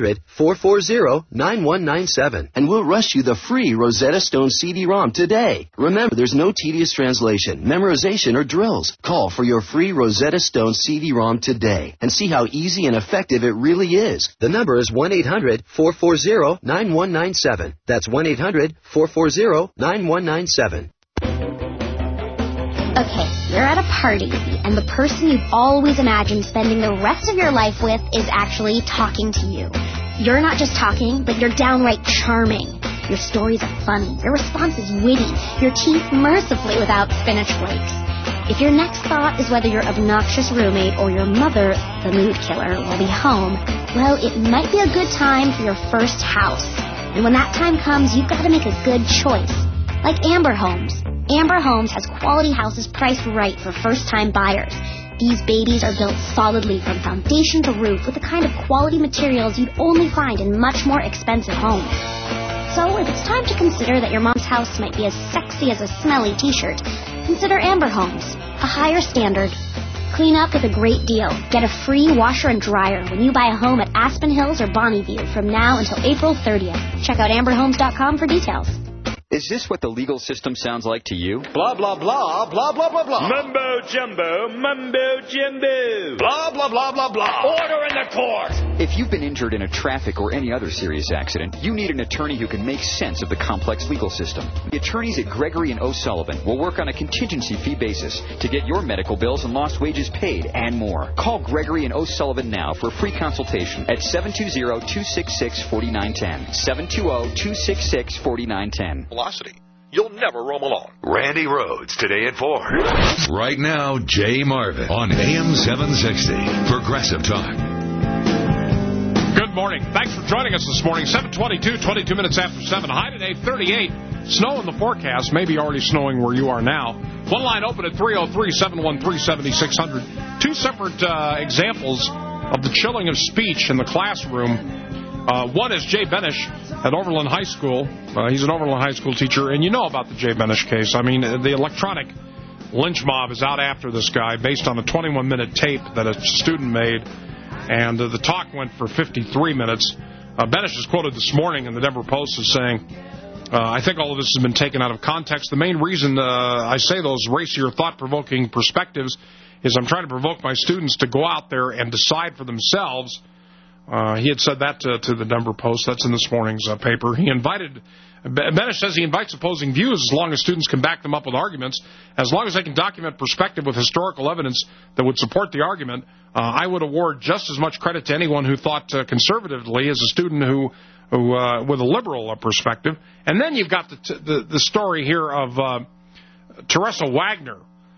1-800-440-9197 and we'll rush you the free Rosetta Stone CD-ROM today. Remember, there's no tedious translation, memorization, or drills. Call for your free Rosetta Stone CD-ROM today and see how easy and effective it really is. The number is 1-800-440-9197. That's 1-800-440-9197. Okay, you're at a party, and the person you've always imagined spending the rest of your life with is actually talking to you. You're not just talking, but you're downright charming. Your stories are funny, your response is witty, your teeth mercifully without spinach flakes. If your next thought is whether your obnoxious roommate or your mother, the mood killer, will be home, well, it might be a good time for your first house. And when that time comes, you've got to make a good choice. Like Amber Homes. Amber Homes has quality houses priced right for first-time buyers. These babies are built solidly from foundation to roof with the kind of quality materials you'd only find in much more expensive homes. So if it's time to consider that your mom's house might be as sexy as a smelly t-shirt, consider Amber Homes. A higher standard. Clean up with a great deal. Get a free washer and dryer when you buy a home at Aspen Hills or Bonneview from now until April 30th. Check out amberhomes.com for details. Is this what the legal system sounds like to you? Blah, blah, blah, blah, blah, blah, blah. Mumbo jumbo, mumbo jumbo. Blah, blah, blah, blah, blah. Order in the court. If you've been injured in a traffic or any other serious accident, you need an attorney who can make sense of the complex legal system. The attorneys at Gregory & O'Sullivan will work on a contingency fee basis to get your medical bills and lost wages paid and more. Call Gregory & O'Sullivan now for a free consultation at 720-266-4910. 720-266-4910. Velocity. You'll never roam alone. Randy Rhodes, today at 4. Right now, Jay Marvin on AM 760. Progressive Talk. Good morning. Thanks for joining us this morning. 7:22, 22 minutes after 7. High today, 38. Snow in the forecast. Maybe already snowing where you are now. One line open at 303-713-7600. Two separate examples of the chilling of speech in the classroom. One is Jay Benish at Overland High School. He's an Overland High School teacher, and you know about the Jay Benish case. I mean, the electronic lynch mob is out after this guy based on a 21-minute tape that a student made, and the talk went for 53 minutes. Benish is quoted this morning in the Denver Post as saying, I think all of this has been taken out of context. The main reason I say those racier, thought-provoking perspectives is I'm trying to provoke my students to go out there and decide for themselves. He had said that to the Denver Post. That's in this morning's paper. Benish says he invites opposing views as long as students can back them up with arguments. As long as they can document perspective with historical evidence that would support the argument, I would award just as much credit to anyone who thought conservatively as a student who with a liberal perspective. And then you've got the story here of Teresa Wagner,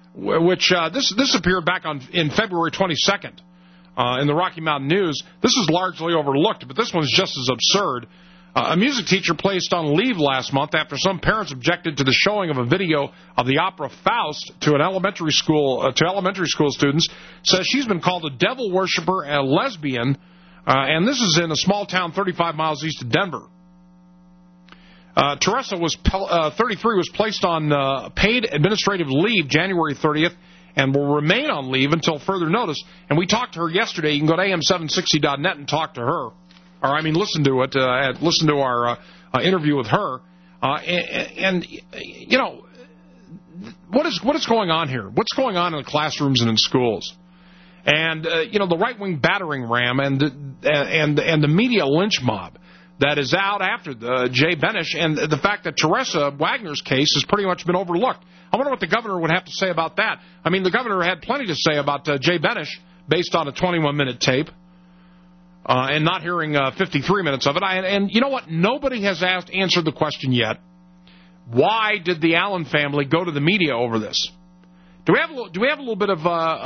which this appeared back in February 22nd in the Rocky Mountain News. This is largely overlooked, but this one's just as absurd. A music teacher placed on leave last month after some parents objected to the showing of a video of the opera Faust to an elementary school students. Says she's been called a devil worshiper and a lesbian, and this is in a small town 35 miles east of Denver. Teresa, 33, was placed on paid administrative leave January 30th and will remain on leave until further notice. And we talked to her yesterday. You can go to am760.net and talk to her. Or, I mean, listen to it. Listen to our interview with her. And you know, what is going on here? What's going on in the classrooms and in schools? And you know, the right-wing battering ram and the media lynch mob that is out after Jay Benish, and the fact that Teresa Wagner's case has pretty much been overlooked. I wonder what the governor would have to say about that. I mean, the governor had plenty to say about Jay Benish based on a 21-minute tape. And not hearing 53 minutes of it. And you know what? Nobody has answered the question yet. Why did the Allen family go to the media over this? Do we have a little bit of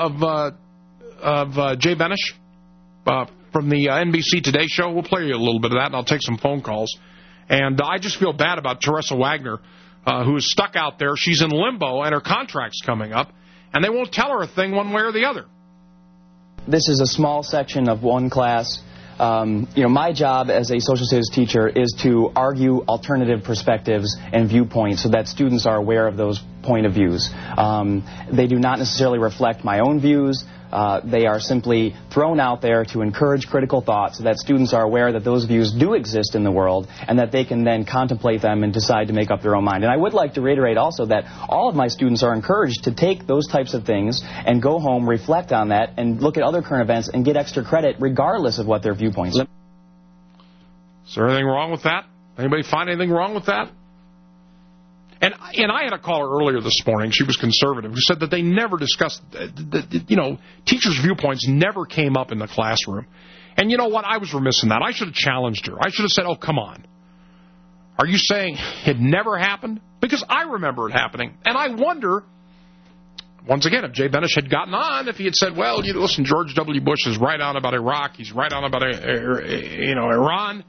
Jay Benish from the NBC Today show? We'll play you a little bit of that, and I'll take some phone calls. And I just feel bad about Teresa Wagner, who is stuck out there. She's in limbo, and her contract's coming up, and they won't tell her a thing one way or the other. This is a small section of one class. My job as a social studies teacher is to argue alternative perspectives and viewpoints so that students are aware of those point of views. They do not necessarily reflect my own views. They are simply thrown out there to encourage critical thought so that students are aware that those views do exist in the world and that they can then contemplate them and decide to make up their own mind. And I would like to reiterate also that all of my students are encouraged to take those types of things and go home, reflect on that, and look at other current events and get extra credit regardless of what their viewpoints are. Is there anything wrong with that? Anybody find anything wrong with that? And I had a caller earlier this morning, she was conservative, who said that they never discussed, teachers' viewpoints never came up in the classroom. And you know what? I was remiss in that. I should have challenged her. I should have said, oh, come on. Are you saying it never happened? Because I remember it happening. And I wonder, once again, if Jay Benish had gotten on, if he had said, well, listen, George W. Bush is right on about Iraq. He's right on about, Iran.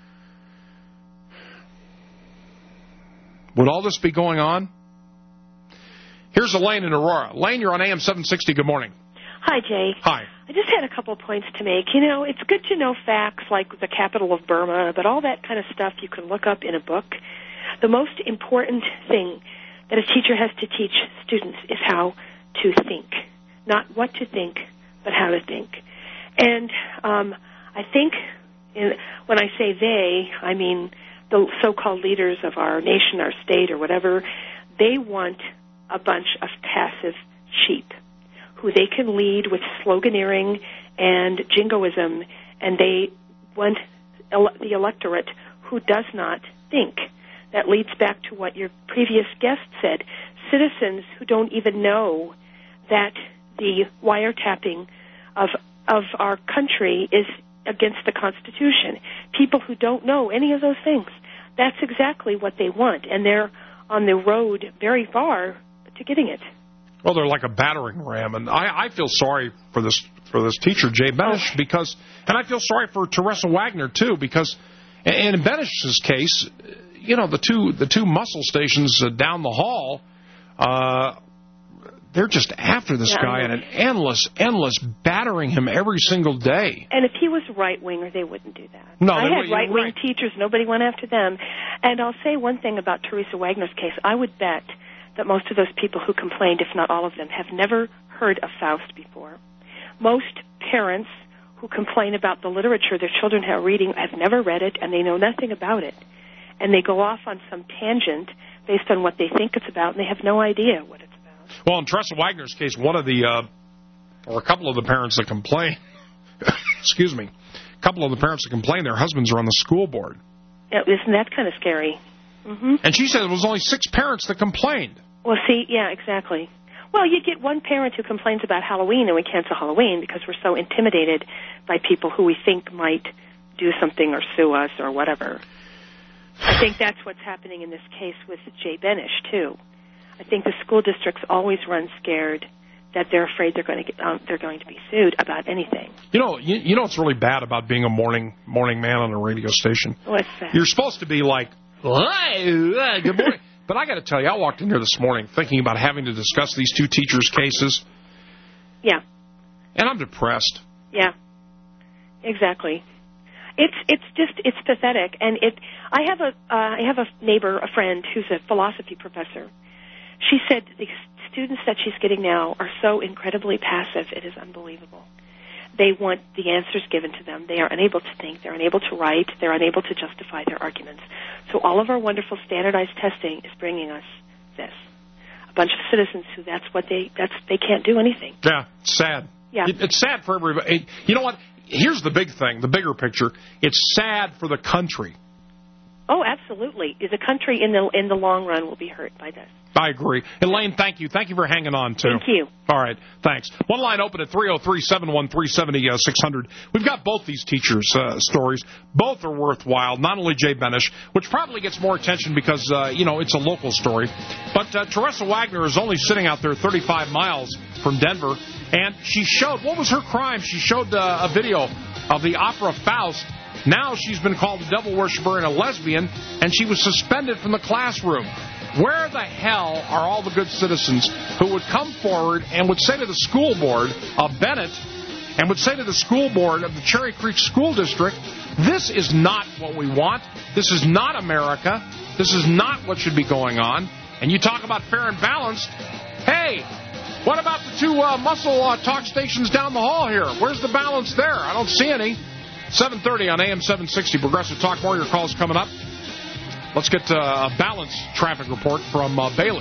Would all this be going on? Here's Elaine in Aurora. Elaine, you're on AM 760. Good morning. Hi, Jay. Hi. I just had a couple of points to make. It's good to know facts like the capital of Burma, but all that kind of stuff you can look up in a book. The most important thing that a teacher has to teach students is how to think. Not what to think, but how to think. And I think when I say they, I mean the so-called leaders of our nation, our state, or whatever. They want a bunch of passive sheep who they can lead with sloganeering and jingoism, and they want the electorate who does not think. That leads back to what your previous guest said. Citizens who don't even know that the wiretapping of our country is against the Constitution. People who don't know any of those things. That's exactly what they want, and they're on the road very far to getting it. Well, they're like a battering ram, and I feel sorry for this teacher, Jay Benish, because, and I feel sorry for Teresa Wagner too, because, and in Benish's case, the two muscle stations down the hall, they're just after this guy and an endless battering him every single day. And if he was right-winger, they wouldn't do that. No, I had right-wing teachers. Nobody went after them. And I'll say one thing about Teresa Wagner's case. I would bet that most of those people who complained, if not all of them, have never heard of Faust before. Most parents who complain about the literature their children are reading have never read it, and they know nothing about it. And they go off on some tangent based on what they think it's about, and they have no idea what it's about. Well, in Teresa Wagner's case, one of the, or a couple of the parents that complain, excuse me, a couple of the parents that complain, their husbands are on the school board. Yeah, isn't that kind of scary? Mm-hmm. And she said it was only 6 parents that complained. Well, see, yeah, exactly. Well, you get one parent who complains about Halloween, and we cancel Halloween because we're so intimidated by people who we think might do something or sue us or whatever. I think that's what's happening in this case with Jay Benish, too. I think the school districts always run scared that they're afraid they're going to be sued about anything. You know what's really bad about being a morning man on a radio station? What's that? You're supposed to be like, hi, good morning. But I got to tell you, I walked in here this morning thinking about having to discuss these two teachers' cases. Yeah. And I'm depressed. Yeah. Exactly. It's pathetic, and I have a neighbor, a friend who's a philosophy professor. She said the students that she's getting now are so incredibly passive, it is unbelievable. They want the answers given to them. They are unable to think. They're unable to write. They're unable to justify their arguments. So all of our wonderful standardized testing is bringing us this. A bunch of citizens who they can't do anything. Yeah, it's sad. Yeah. It's sad for everybody. You know what? Here's the big thing, the bigger picture. It's sad for the country. Oh, absolutely. The country in the long run will be hurt by this. I agree. Elaine, thank you. Thank you for hanging on, too. Thank you. All right, thanks. One line open at 303-713-7600. We've got both these teachers' stories. Both are worthwhile, not only Jay Benish, which probably gets more attention because, it's a local story. But Teresa Wagner is only sitting out there 35 miles from Denver, and she showed, what was her crime? She showed a video of the opera Faust. Now she's been called a devil worshiper and a lesbian, and she was suspended from the classroom. Where the hell are all the good citizens who would come forward and would say to the school board of Bennett and would say to the school board of the Cherry Creek School District, this is not what we want. This is not America. This is not what should be going on. And you talk about fair and balanced. Hey, what about the two muscle talk stations down the hall here? Where's the balance there? I don't see any. 7:30 on AM 760. Progressive Talk. More of your calls coming up. Let's get a balanced traffic report from Bailey.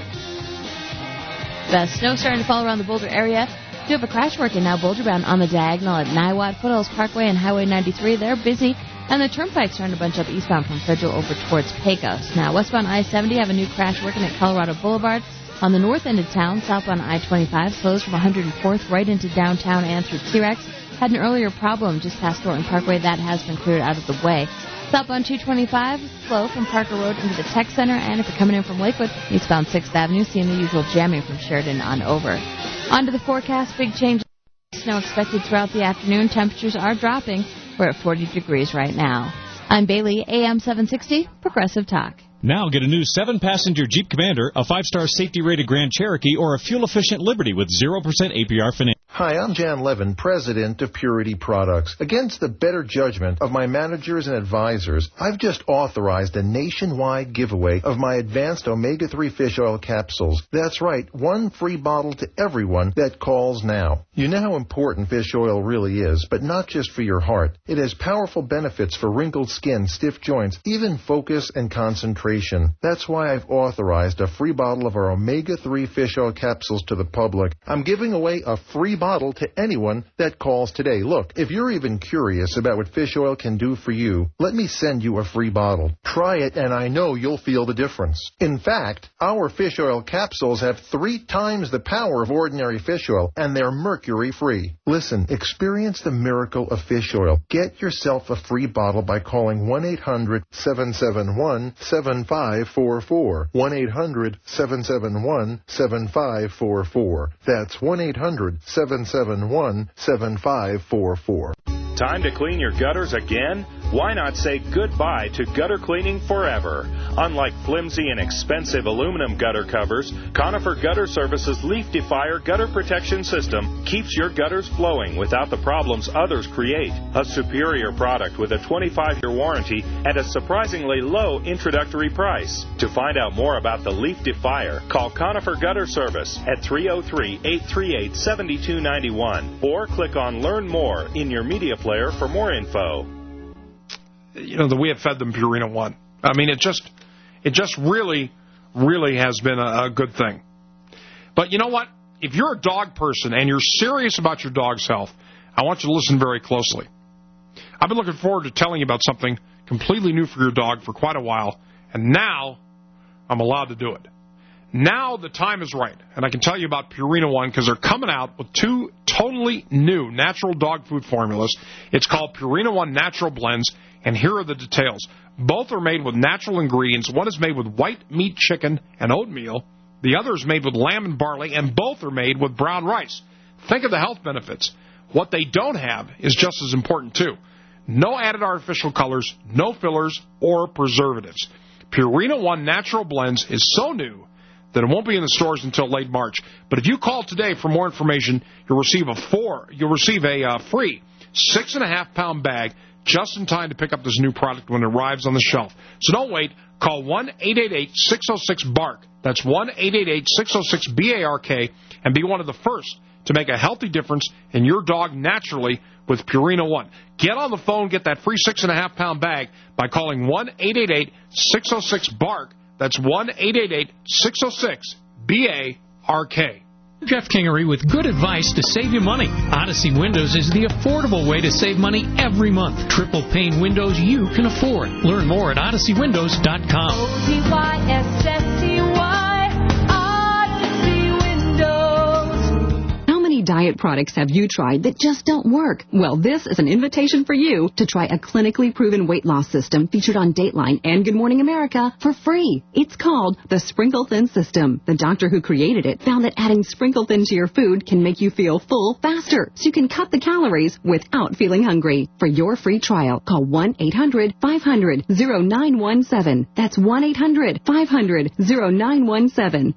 The snow starting to fall around the Boulder area. Do have a crash working now, Boulder bound on the diagonal at Niwot, Foothills Parkway, and Highway 93. They're busy, and the turnpike's starting to bunch up eastbound from Federal over towards Pecos. Now, westbound I-70 have a new crash working at Colorado Boulevard. On the north end of town, southbound I-25 slows from 104th right into downtown and through T-Rex. Had an earlier problem just past Thornton Parkway. That has been cleared out of the way. Southbound 225, slow from Parker Road into the Tech Center, and if you're coming in from Lakewood, eastbound 6th Avenue, seeing the usual jamming from Sheridan on over. On to the forecast, big change. Snow expected throughout the afternoon. Temperatures are dropping. We're at 40 degrees right now. I'm Bailey, AM 760, Progressive Talk. Now get a new 7-passenger Jeep Commander, a 5-star safety-rated Grand Cherokee, or a fuel-efficient Liberty with 0% APR finance. Hi, I'm Jan Levin, president of Purity Products. Against the better judgment of my managers and advisors, I've just authorized a nationwide giveaway of my advanced omega-3 fish oil capsules. That's right, one free bottle to everyone that calls now. You know how important fish oil really is, but not just for your heart. It has powerful benefits for wrinkled skin, stiff joints, even focus and concentration. That's why I've authorized a free bottle of our omega-3 fish oil capsules to the public. I'm giving away a free bottle to anyone that calls today. Look, if you're even curious about what fish oil can do for you, let me send you a free bottle. Try it and I know you'll feel the difference. In fact, our fish oil capsules have 3 times the power of ordinary fish oil and they're mercury-free. Listen, experience the miracle of fish oil. Get yourself a free bottle by calling 1-800-771-7544. 1-800-771-7544. That's 1-800-771-7544. Time to clean your gutters again? Why not say goodbye to gutter cleaning forever? Unlike flimsy and expensive aluminum gutter covers, Conifer Gutter Services Leaf Defier Gutter Protection System keeps your gutters flowing without the problems others create. A superior product with a 25-year warranty at a surprisingly low introductory price. To find out more about the Leaf Defier, call Conifer Gutter Service at 303-838-7291 or click on Learn More in your media player for more info. You know, we have fed them Purina One. I mean, it just really, really has been a good thing. But you know what? If you're a dog person and you're serious about your dog's health, I want you to listen very closely. I've been looking forward to telling you about something completely new for your dog for quite a while, and now I'm allowed to do it. Now the time is right, and I can tell you about Purina One because they're coming out with 2 totally new natural dog food formulas. It's called Purina One Natural Blends, and here are the details. Both are made with natural ingredients. One is made with white meat chicken and oatmeal. The other is made with lamb and barley, and both are made with brown rice. Think of the health benefits. What they don't have is just as important, too. No added artificial colors, no fillers, or preservatives. Purina One Natural Blends is so new that it won't be in the stores until late March. But if you call today for more information, you'll receive a free 6.5-pound bag just in time to pick up this new product when it arrives on the shelf. So don't wait. Call 1-888-606-BARK. That's 1-888-606-BARK, and be one of the first to make a healthy difference in your dog naturally with Purina One. Get on the phone, get that free 6.5-pound bag by calling 1-888-606-BARK. That's 1-888-606-BARK. Jeff Kingery with good advice to save you money. Odyssey Windows is the affordable way to save money every month. Triple pane windows you can afford. Learn more at OdysseyWindows.com. Odyssey Windows. How many diet products have you tried that just don't work? Well, this is an invitation for you to try a clinically proven weight loss system featured on Dateline and Good Morning America for free. It's called the Sprinkle Thin System. The doctor who created it found that adding Sprinkle Thin to your food can make you feel full faster, so you can cut the calories without feeling hungry. For your free trial, call 1-800-500-0917. That's 1-800-500-0917.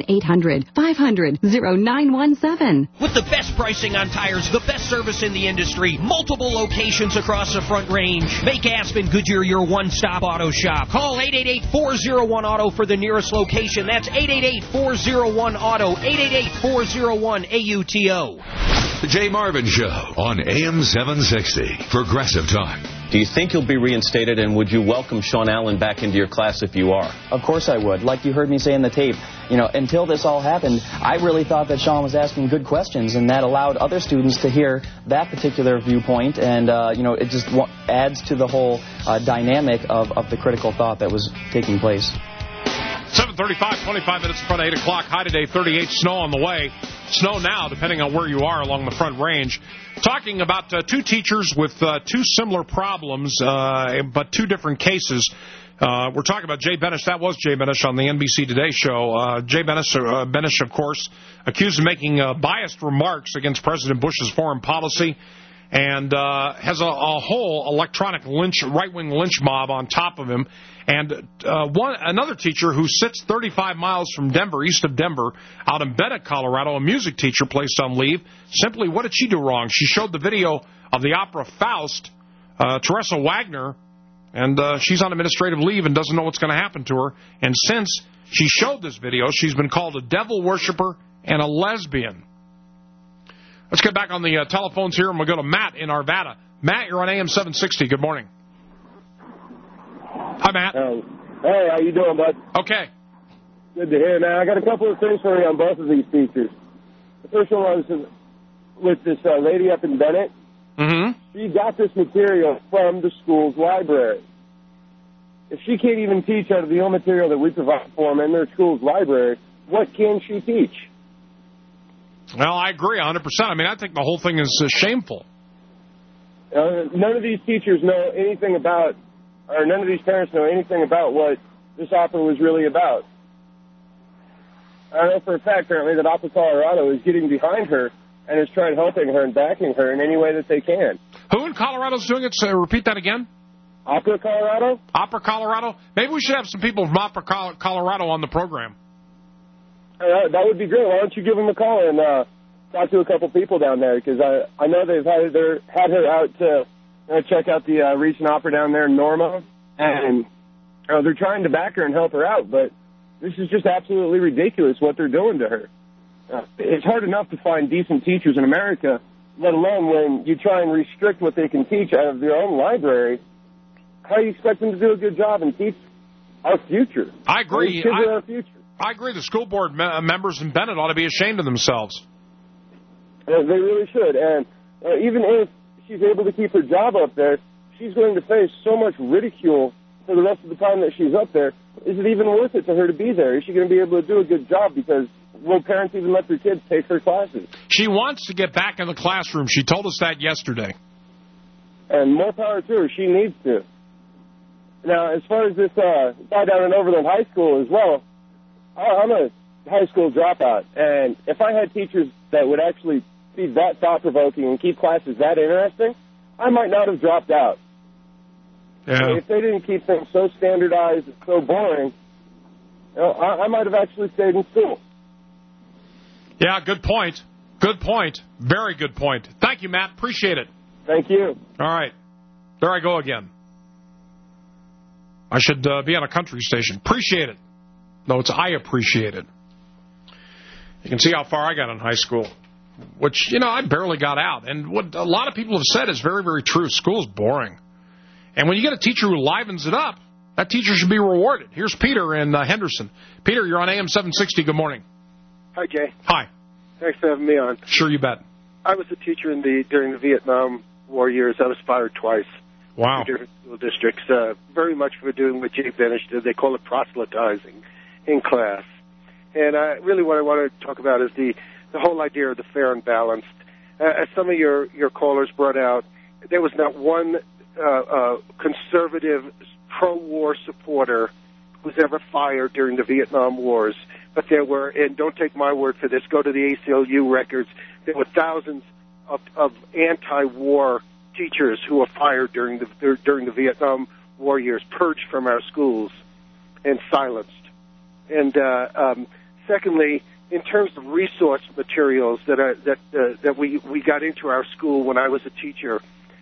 1-800-500-0917. With the best pricing on tires, the best service in the industry, multiple locations across the Front Range. Make Aspen Goodyear your one-stop auto shop. Call 888-401-AUTO for the nearest location. That's 888-401-AUTO, 888-401-AUTO. The Jay Marvin Show on AM 760. Progressive Talk. Do you think you'll be reinstated, and would you welcome Sean Allen back into your class if you are? Of course I would. Like you heard me say in the tape, until this all happened, I really thought that Sean was asking good questions, and that allowed other students to hear that particular viewpoint, and, it just adds to the whole dynamic of the critical thought that was taking place. 7:35, 25 minutes in front of 8 o'clock. High today, 38, snow on the way. Snow now, depending on where you are along the Front Range. Talking about two teachers with two similar problems, but two different cases. We're talking about Jay Benish. That was Jay Benish on the NBC Today show. Jay Benish, of course, accused of making biased remarks against President Bush's foreign policy, and has a whole electronic right-wing lynch mob on top of him. And another teacher who sits 35 miles from Denver, east of Denver, out in Bennett, Colorado, a music teacher placed on leave. Simply, what did she do wrong? She showed the video of the opera Faust, Teresa Wagner, and she's on administrative leave and doesn't know what's going to happen to her. And since she showed this video, she's been called a devil worshiper and a lesbian. Let's get back on the telephones here, and we'll go to Matt in Arvada. Matt, you're on AM 760. Good morning. Hi, Matt. Hey, how you doing, bud? Okay. Good to hear. Now, I got a couple of things for you on both of these teachers. The first one was with this lady up in Bennett. Mm-hmm. She got this material from the school's library. If she can't even teach out of the own material that we provide for them in their school's library, what can she teach? Well, I agree 100%. I mean, I think the whole thing is shameful. None of these teachers know anything about, or none of these parents know anything about what this opera was really about. I know for a fact, apparently, that Opera Colorado is getting behind her and is trying helping her and backing her in any way that they can. Who in Colorado is doing it? So repeat that again. Opera Colorado? Opera Colorado? Maybe we should have some people from Opera Colorado on the program. That would be great. Why don't you give them a call and talk to a couple people down there? Because I know they've had her out to check out the recent opera down there in Norma, and they're trying to back her and help her out, but this is just absolutely ridiculous what they're doing to her. It's hard enough to find decent teachers in America, let alone when you try and restrict what they can teach out of their own library. How do you expect them to do a good job and teach our future? I agree. These kids are our future. I agree. The school board members in Bennett ought to be ashamed of themselves. They really should. And even if she's able to keep her job up there, she's going to face so much ridicule for the rest of the time that she's up there. Is it even worth it for her to be there? Is she going to be able to do a good job? Because will parents even let their kids take her classes? She wants to get back in the classroom. She told us that yesterday. And more power to her. She needs to. Now, as far as this guy down in Overland High School as well, I'm a high school dropout, and if I had teachers that would actually be that thought-provoking and keep classes that interesting, I might not have dropped out. Yeah. If they didn't keep things so standardized and so boring, I might have actually stayed in school. Yeah, good point. Good point. Very good point. Thank you, Matt. Appreciate it. Thank you. All right. There I go again. I should be on a country station. Appreciate it. No, it's I appreciate it. You can see how far I got in high school, which, I barely got out. And what a lot of people have said is very, very true. School's boring. And when you get a teacher who livens it up, that teacher should be rewarded. Here's Peter in Henderson. Peter, you're on AM 760. Good morning. Hi, Jay. Hi. Thanks for having me on. Sure, you bet. I was a teacher during the Vietnam War years. I was fired twice. Wow. Different school districts, very much for doing what Jay Benish did. They call it proselytizing in class. And really what I want to talk about is the whole idea of the fair and balanced. As some of your callers brought out, there was not one conservative pro-war supporter who was ever fired during the Vietnam Wars. But there were, and don't take my word for this, go to the ACLU records, there were thousands of anti-war teachers who were fired during the Vietnam War years, purged from our schools and silenced. And secondly, in terms of resource materials that we got into our school when I was a teacher,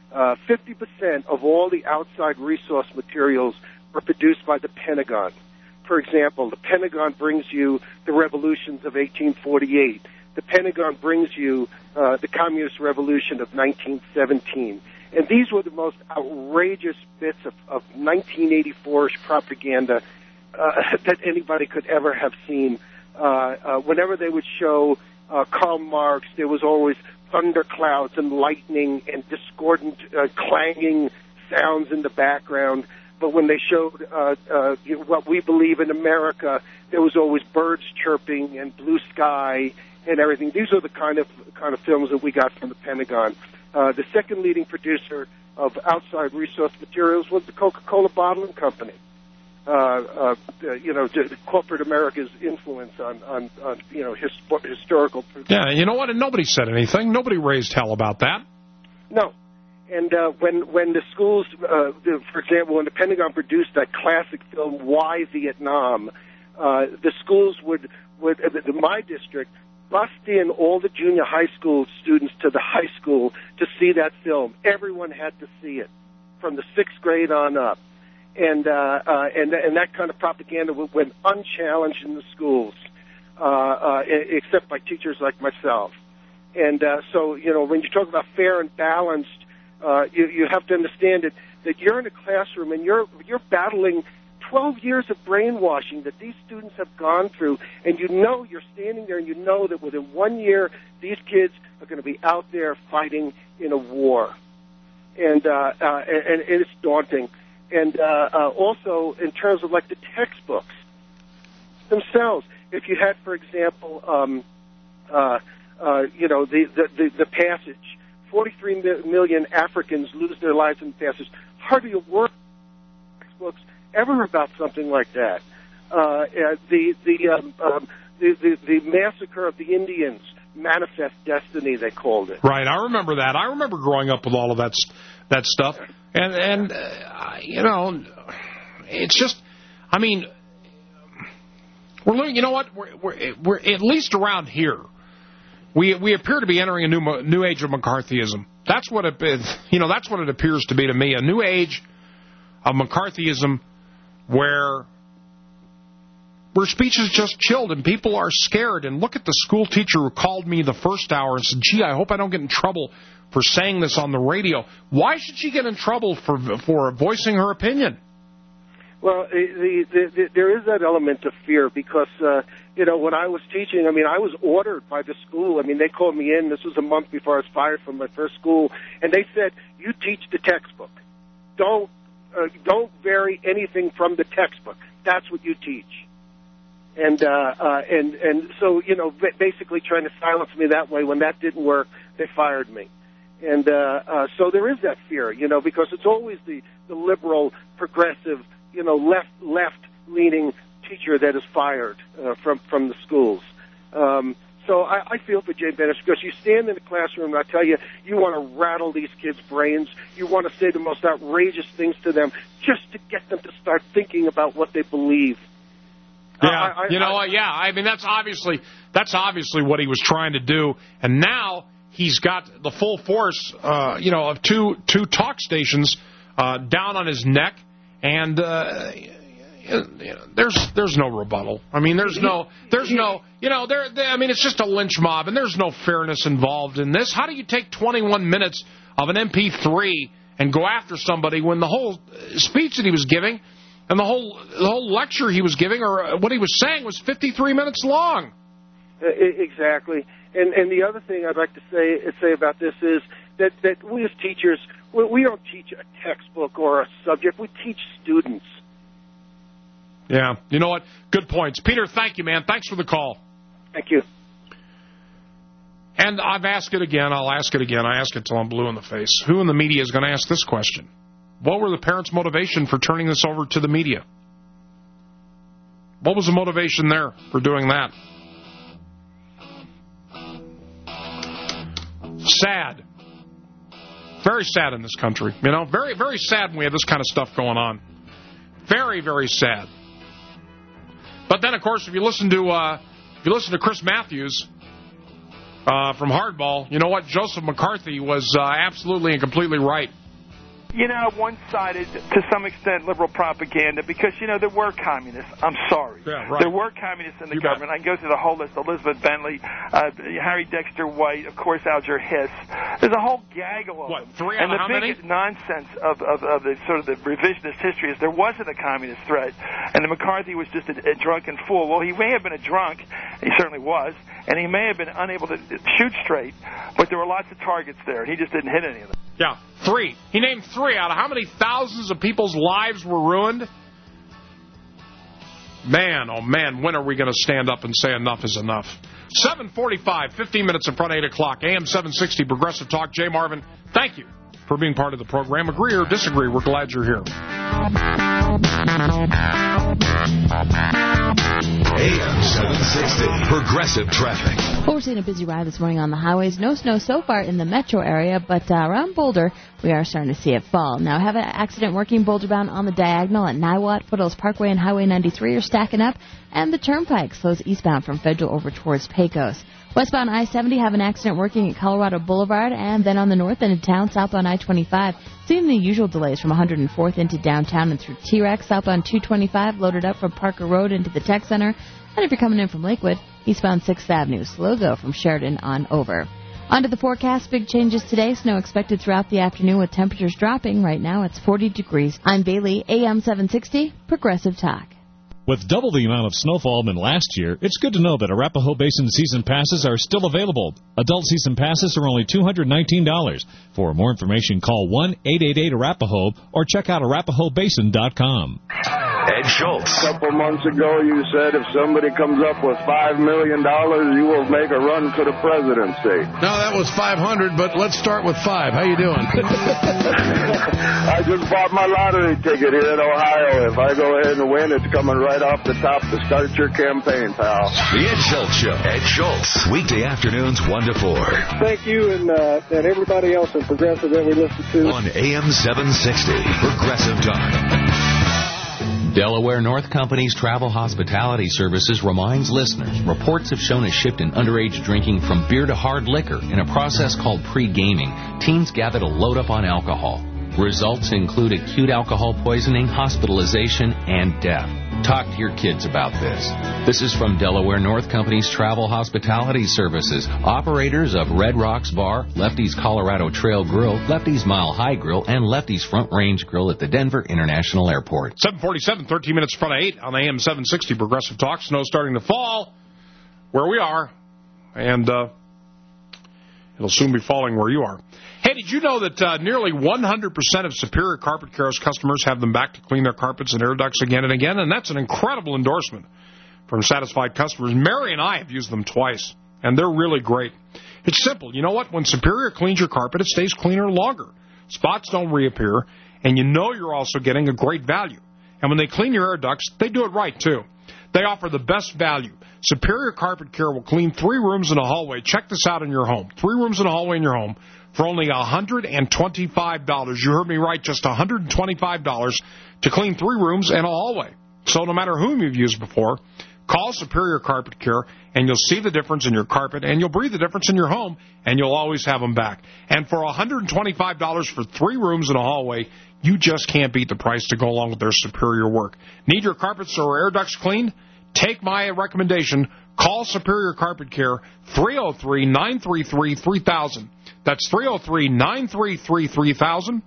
50% of all the outside resource materials were produced by the Pentagon. For example, the Pentagon brings you the revolutions of 1848. The Pentagon brings you the Communist Revolution of 1917. And these were the most outrageous bits of 1984-ish propaganda that anybody could ever have seen. Whenever they would show Karl Marx, there was always thunderclouds and lightning and discordant clanging sounds in the background. But when they showed what we believe in America, there was always birds chirping and blue sky and everything. These are the kind of films that we got from the Pentagon. The second leading producer of outside resource materials was the Coca-Cola Bottling Company. Corporate America's influence on historical. Yeah, you know what? And nobody said anything. Nobody raised hell about that. No. And when the schools, for example, when the Pentagon produced that classic film, Why Vietnam, the schools would my district, bust in all the junior high school students to the high school to see that film. Everyone had to see it, from the 6th grade on up. And that kind of propaganda went unchallenged in the schools, except by teachers like myself. And so, when you talk about fair and balanced, you have to understand that you're in a classroom and you're battling 12 years of brainwashing that these students have gone through, and you're standing there and you know that within 1 year these kids are going to be out there fighting in a war, and it's daunting. And also in terms of like the textbooks themselves, if you had, for example, the passage. 43 million Africans lose their lives in the passage. Hardly a word in textbooks ever about something like that. The massacre of the Indians, Manifest Destiny, they called it. Right, I remember that. I remember growing up with all of that stuff, and it's just, I mean, we're learning. You know what? We're at least around here. We appear to be entering a new age of McCarthyism. That's what that's what it appears to be to me, a new age of McCarthyism where speech is just chilled and people are scared. And look at the school teacher who called me the first hour and said, "Gee, I hope I don't get in trouble for saying this on the radio." Why should she get in trouble for voicing her opinion? Well, there is that element of fear because, when I was teaching, I was ordered by the school. They called me in. This was a month before I was fired from my first school. And they said, "You teach the textbook. Don't vary anything from the textbook. That's what you teach." And so, basically trying to silence me that way. When that didn't work, they fired me. And so there is that fear, because it's always the liberal, progressive, left-leaning teacher that is fired from the schools. So I feel for Jay Benish, because you stand in the classroom and I tell you, you want to rattle these kids' brains. You want to say the most outrageous things to them just to get them to start thinking about what they believe. Yeah, I mean, that's obviously what he was trying to do. And now he's got the full force, of two talk stations down on his neck. And there's no rebuttal. I mean, there's no, it's just a lynch mob, and there's no fairness involved in this. How do you take 21 minutes of an MP3 and go after somebody when the whole speech that he was giving and the whole lecture he was giving, or what he was saying, was 53 minutes long? Exactly. And the other thing I'd like to say about this is that we as teachers, we don't teach a textbook or a subject. We teach students. Yeah, you know what? Good points. Peter, thank you, man. Thanks for the call. Thank you. And I've asked it again. I'll ask it again. I ask it till I'm blue in the face. Who in the media is going to ask this question? What were the parents' motivation for turning this over to the media? What was the motivation there for doing that? Sad. Very sad in this country. Very, very sad when we have this kind of stuff going on. Very, very sad. But then, of course, if you listen to Chris Matthews from Hardball, you know what? Joseph McCarthy was absolutely and completely right. One-sided, to some extent, liberal propaganda, because, there were communists. I'm sorry. Yeah, right. There were communists in the government. I can go through the whole list. Elizabeth Bentley, Harry Dexter White, of course, Alger Hiss. There's a whole gaggle of them. What, 3 out of how many? And the biggest nonsense of the sort of the revisionist history is there wasn't a communist threat, and that McCarthy was just a drunken fool. Well, he may have been a drunk, he certainly was, and he may have been unable to shoot straight, but there were lots of targets there, and he just didn't hit any of them. Yeah, 3. He named 3 out of how many thousands of people's lives were ruined? Man, oh man, when are we going to stand up and say enough is enough? 7:45, 15 minutes in front of 8 o'clock, AM 760, Progressive Talk. Jay Marvin, thank you for being part of the program. Agree or disagree, we're glad you're here. AM 760, Progressive Traffic. Well, we're seeing a busy ride this morning on the highways. No snow so far in the metro area, but around Boulder, we are starting to see it fall. Now, I have an accident working Boulder bound on the diagonal at Niwot. Foothills Parkway and Highway 93 are stacking up, and the Turnpike slows eastbound from Federal over towards Pecos. Westbound I-70 have an accident working at Colorado Boulevard, and then on the north end of town, southbound I-25, seeing the usual delays from 104th into downtown and through T-Rex. Southbound 225 loaded up from Parker Road into the Tech Center. And if you're coming in from Lakewood, eastbound 6th Avenue, slow go from Sheridan on over. Onto the forecast, big changes today. Snow expected throughout the afternoon with temperatures dropping. Right now it's 40 degrees. I'm Bailey, AM 760, Progressive Talk. With double the amount of snowfall than last year, it's good to know that Arapahoe Basin season passes are still available. Adult season passes are only $219. For more information, call 1-888-ARAPAHOE or check out arapahoebasin.com. Ed Schultz. A couple months ago, you said if somebody comes up with $5 million, you will make a run for the presidency. No, that was 500, but let's start with 5. How you doing? I just bought my lottery ticket here in Ohio. If I go ahead and win, it's coming right off the top to start your campaign, pal. The Ed Schultz Show. Ed Schultz. Weekday afternoons 1 to 4. Thank you and everybody else in Progressive that we listen to. On AM 760, Progressive Talk. Delaware North Company's Travel Hospitality Services reminds listeners reports have shown a shift in underage drinking from beer to hard liquor in a process called pre-gaming. Teens gather to load up on alcohol. Results include acute alcohol poisoning, hospitalization, and death. Talk to your kids about this. This is from Delaware North Company's Travel Hospitality Services, operators of Red Rocks Bar, Lefty's Colorado Trail Grill, Lefty's Mile High Grill, and Lefty's Front Range Grill at the Denver International Airport. 7:47, 13 minutes in front of 8 on the AM 760 Progressive Talk. Snow starting to fall where we are, and it'll soon be falling where you are. Hey, did you know that nearly 100% of Superior Carpet Care's customers have them back to clean their carpets and air ducts again and again? And that's an incredible endorsement from satisfied customers. Mary and I have used them twice, and they're really great. It's simple. You know what? When Superior cleans your carpet, it stays cleaner longer. Spots don't reappear, and you know you're also getting a great value. And when they clean your air ducts, they do it right, too. They offer the best value. Superior Carpet Care will clean 3 rooms and a hallway. Check this out in your home. 3 rooms and a hallway in your home for only $125. You heard me right, just $125 to clean 3 rooms and a hallway. So no matter whom you've used before, call Superior Carpet Care, and you'll see the difference in your carpet, and you'll breathe the difference in your home, and you'll always have them back. And for $125 for 3 rooms and a hallway, you just can't beat the price to go along with their superior work. Need your carpets or air ducts cleaned? Take my recommendation. Call Superior Carpet Care, 303-933-3000. That's 303-933-3000,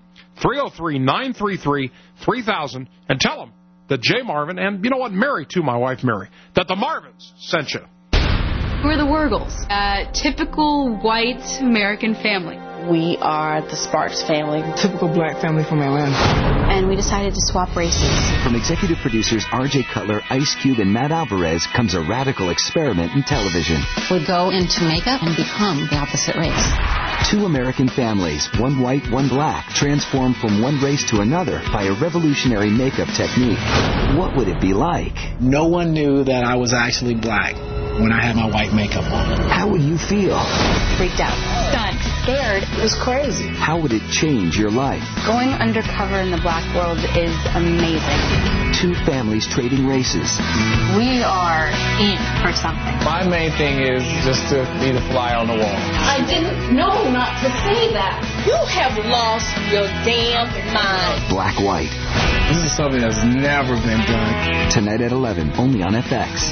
303-933-3000, and tell them that Jay Marvin, and you know what, Mary, too, my wife Mary, that the Marvins sent you. We're the Wurgles, a typical white American family. We are the Sparks family. Typical black family from Atlanta. And we decided to swap races. From executive producers R.J. Cutler, Ice Cube, and Matt Alvarez comes a radical experiment in television. We go into makeup and become the opposite race. 2 American families, one white, one black, transformed from one race to another by a revolutionary makeup technique. What would it be like? No one knew that I was actually black when I had my white makeup on. How would you feel? Freaked out. Stunned. Scared. It was crazy. How would it change your life? Going undercover in the black world is amazing. 2 families trading races. We are in for something. My main thing is just to be the fly on the wall. I didn't know not to say that. You have lost your damn mind. Black White. This is something that's never been done. Tonight at 11, only on FX.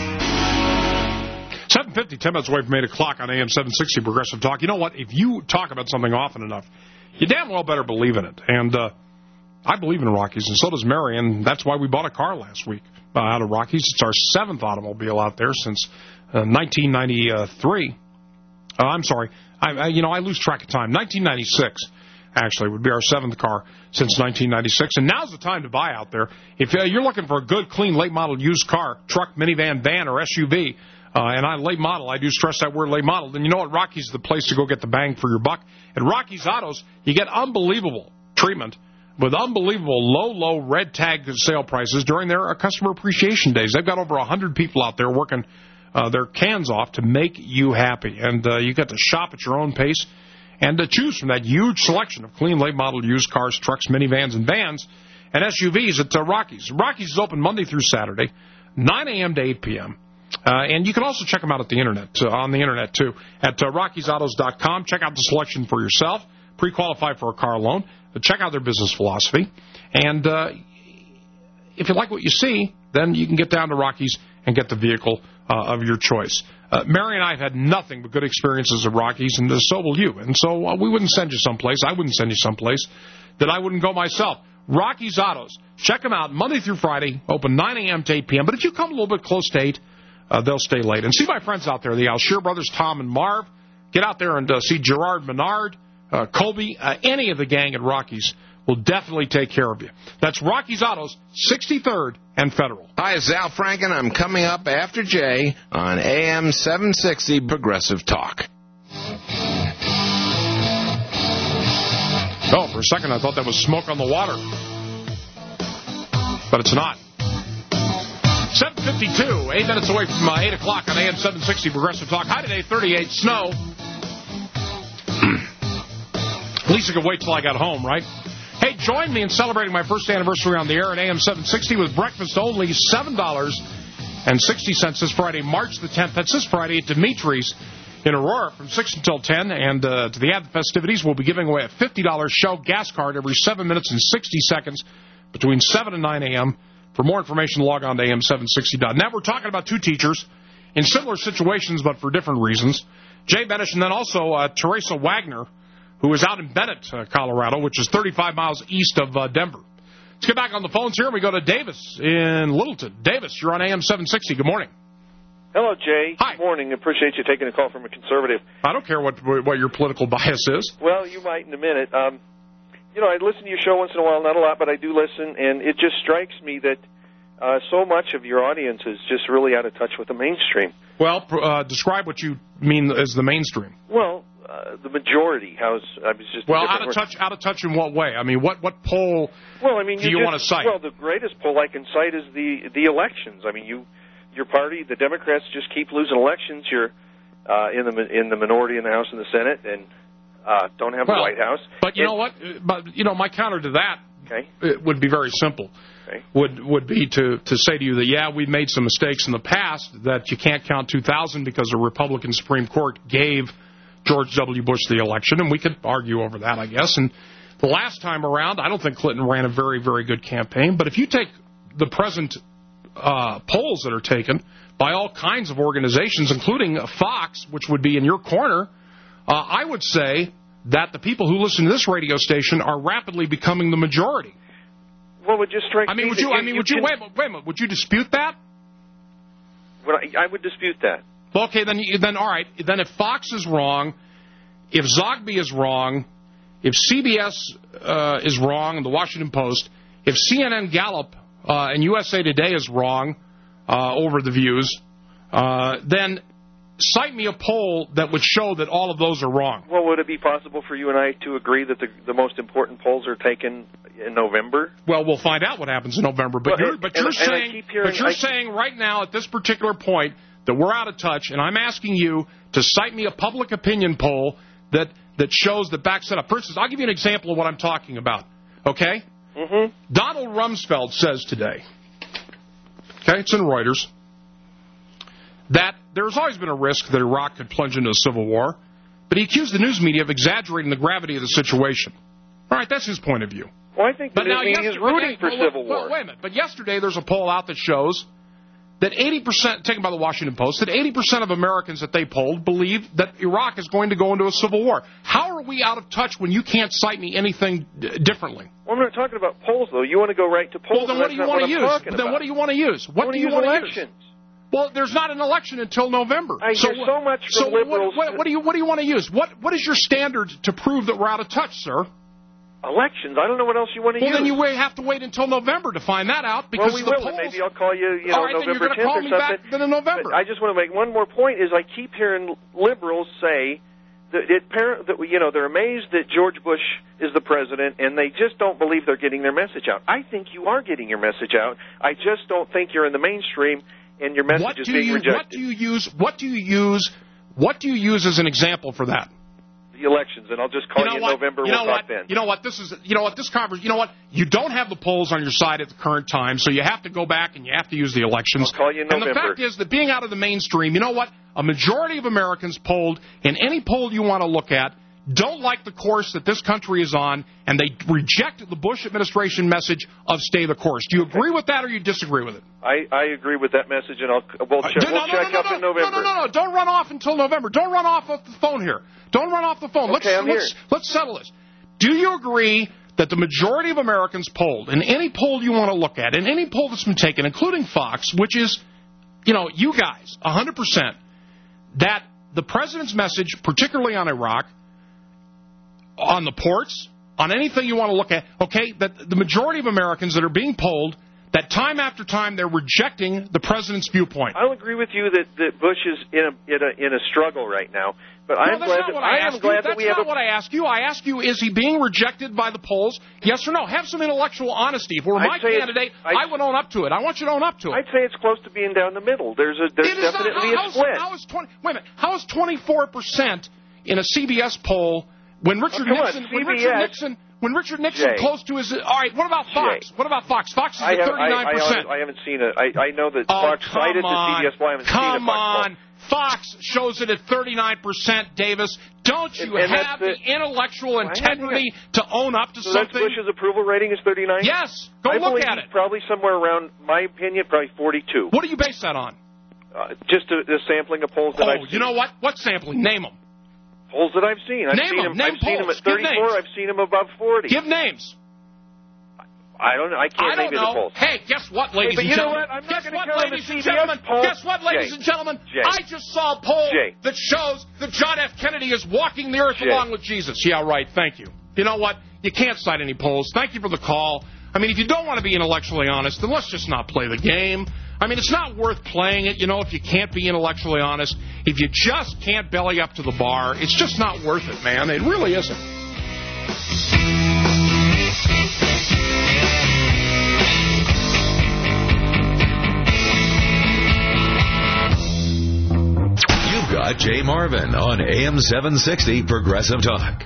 7:50, 10 minutes away from 8 o'clock on AM 760 Progressive Talk. You know what? If you talk about something often enough, you damn well better believe in it. And I believe in Rockies, and so does Mary, and that's why we bought a car last week out of Rockies. It's our 7th automobile out there since 1993. I'm sorry. I lose track of time. 1996, actually, would be our 7th car since 1996. And now's the time to buy out there. If you're looking for a good, clean, late model used car, truck, minivan, van, or SUV, and I late model, I do stress that word late model, then you know what? Rocky's the place to go get the bang for your buck. At Rocky's Autos, you get unbelievable treatment with unbelievable low red tag sale prices during their customer appreciation days. They've got over 100 people out there working their cans off to make you happy. And you get to shop at your own pace and to choose from that huge selection of clean, late model used cars, trucks, minivans, and vans, and SUVs at Rocky's. Rocky's is open Monday through Saturday, 9 a.m. to 8 p.m., and you can also check them out at the internet, on the internet too, at RockiesAutos.com. Check out the selection for yourself. Pre-qualify for a car loan. Check out their business philosophy. And if you like what you see, then you can get down to Rockies and get the vehicle of your choice. Mary and I have had nothing but good experiences at Rockies, and so will you. And so we wouldn't send you someplace. I wouldn't send you someplace that I wouldn't go myself. Rockies Autos. Check them out Monday through Friday, open 9 a.m. to 8 p.m. But if you come a little bit close to 8, they'll stay late. And see my friends out there, the Alshear brothers, Tom and Marv. Get out there and see Gerard Menard, Colby, any of the gang at Rockies will definitely take care of you. That's Rockies Autos, 63rd and Federal. Hi, it's Al Franken. I'm coming up after Jay on AM 760 Progressive Talk. Oh, for a second I thought that was smoke on the water. But it's not. 7:52, 8 minutes away from 8 o'clock on AM 760 Progressive Talk. High today, 38, snow. At least I could wait till I got home, right? Hey, join me in celebrating my first anniversary on the air at AM 760 with breakfast only $7.60 this Friday, March the 10th. That's this Friday at Dimitri's in Aurora from 6 until 10. And to the add the festivities, we'll be giving away a $50 Shell gas card every 7 minutes and 60 seconds between 7 and 9 a.m. For more information, log on to am760.net. We're talking about 2 teachers in similar situations, but for different reasons. Jay Benish and then also Teresa Wagner, who is out in Bennett, Colorado, which is 35 miles east of Denver. Let's get back on the phones here. We go to Davis in Littleton. Davis, you're on AM 760. Good morning. Hello, Jay. Hi. Good morning. Appreciate you taking a call from a conservative. I don't care what your political bias is. Well, you might in a minute. I listen to your show once in a while, not a lot, but I do listen, and it just strikes me that so much of your audience is just really out of touch with the mainstream. Well, describe what you mean as the mainstream. Well, the majority. Out of touch in what way? I mean, what poll do you want to cite? Well, the greatest poll I can cite is the elections. I mean, your party, the Democrats, just keep losing elections. You're in the minority in the House and the Senate, and don't have the White House. But you know what? But you know, my counter to that it would be very simple. Okay. Would be to say to you that we've made some mistakes in the past, that you can't count 2000 because the Republican Supreme Court gave George W. Bush the election, and we could argue over that, I guess. And the last time around, I don't think Clinton ran a very, very good campaign. But if you take the present polls that are taken by all kinds of organizations, including Fox, which would be in your corner, I would say that the people who listen to this radio station are rapidly becoming the majority. Well, it just strikes me. Would you wait a minute? Would you dispute that? I would dispute that. Well, okay, then all right. Then if Fox is wrong, if Zogby is wrong, if CBS is wrong, and the Washington Post, if CNN Gallup and USA Today is wrong over the views, then cite me a poll that would show that all of those are wrong. Well, would it be possible for you and I to agree that the most important polls are taken in November? Well, we'll find out what happens in November. But you're saying right now at this particular point that we're out of touch, and I'm asking you to cite me a public opinion poll that shows that backs it up. For instance, I'll give you an example of what I'm talking about. Okay? Mm-hmm. Donald Rumsfeld says today, okay, it's in Reuters, that there's always been a risk that Iraq could plunge into a civil war, but he accused the news media of exaggerating the gravity of the situation. All right, that's his point of view. Well, I think that he's rooting for civil war. Wait a minute. But yesterday there's a poll out that shows that 80%, taken by the Washington Post, that 80% of Americans that they polled believe that Iraq is going to go into a civil war. How are we out of touch when you can't cite me anything differently? Well, I'm not talking about polls, though. You want to go right to polls. Well, then what do you want to use? Then what do you want to use? What do you want to use? Well, there's not an election until November. I hear so much from liberals. What do you want to use? What is your standard to prove that we're out of touch, sir? Elections. I don't know what else you want to use. Well, then you have to wait until November to find that out. Because we will. Maybe I'll call you, November 10th or something. Call me back then in November. But I just want to make one more point. Is I keep hearing liberals say that they're amazed that George Bush is the president, and they just don't believe they're getting their message out. I think you are getting your message out. I just don't think you're in the mainstream, and your message is being rejected. What do you use as an example for that? The elections, and I'll just call you in November. We'll talk then. You know what? You don't have the polls on your side at the current time, so you have to go back and you have to use the elections. I'll call you in November. And the fact is that being out of the mainstream, you know what? A majority of Americans polled, in any poll you want to look at, don't like the course that this country is on, and they reject the Bush administration message of stay the course. Do you agree with that, or you disagree with it? I agree with that message, and we'll check up in November. No. Don't run off until November. Don't run off the phone here. Don't run off the phone. Okay, let's settle this. Do you agree that the majority of Americans polled, in any poll you want to look at, in any poll that's been taken, including Fox, which is, you guys, 100%, that the president's message, particularly on Iraq, on the ports, on anything you want to look at, okay, that the majority of Americans that are being polled, that time after time they're rejecting the president's viewpoint. I'll agree with you that Bush is in a struggle right now, but I'm glad that we have. That's not what I ask you. I ask you, is he being rejected by the polls? Yes or no? Have some intellectual honesty. If it were my candidate, I would own up to it. I want you to own up to it. I'd say it's close to being down the middle. There's definitely a split. How is 24% in a CBS poll? When Richard Nixon close to his... All right, what about Fox? Jay. What about Fox? Fox is at 39%. I haven't seen it. I know that Fox cited the CBS, but I haven't seen it. Come on. Fox shows it at 39%, Davis. Don't you have the intellectual integrity to own up to something? So Bush's approval rating is 39? Yes. Go look at it. Probably somewhere around, my opinion, probably 42. What do you base that on? Just the sampling of polls that I've seen. You know what? What sampling? Name them. Polls that I've seen. I've seen them at 34. I've seen them above 40. Give names. I don't know. I can't name you the polls. Hey, guess what, ladies and gentlemen? Guess what, ladies and gentlemen? I just saw a poll that shows that John F. Kennedy is walking the earth along with Jesus. Yeah, right. Thank you. You know what? You can't cite any polls. Thank you for the call. I mean, if you don't want to be intellectually honest, then let's just not play the game. I mean, it's not worth playing it, if you can't be intellectually honest. If you just can't belly up to the bar, it's just not worth it, man. It really isn't. Jay Marvin on AM 760 Progressive Talk.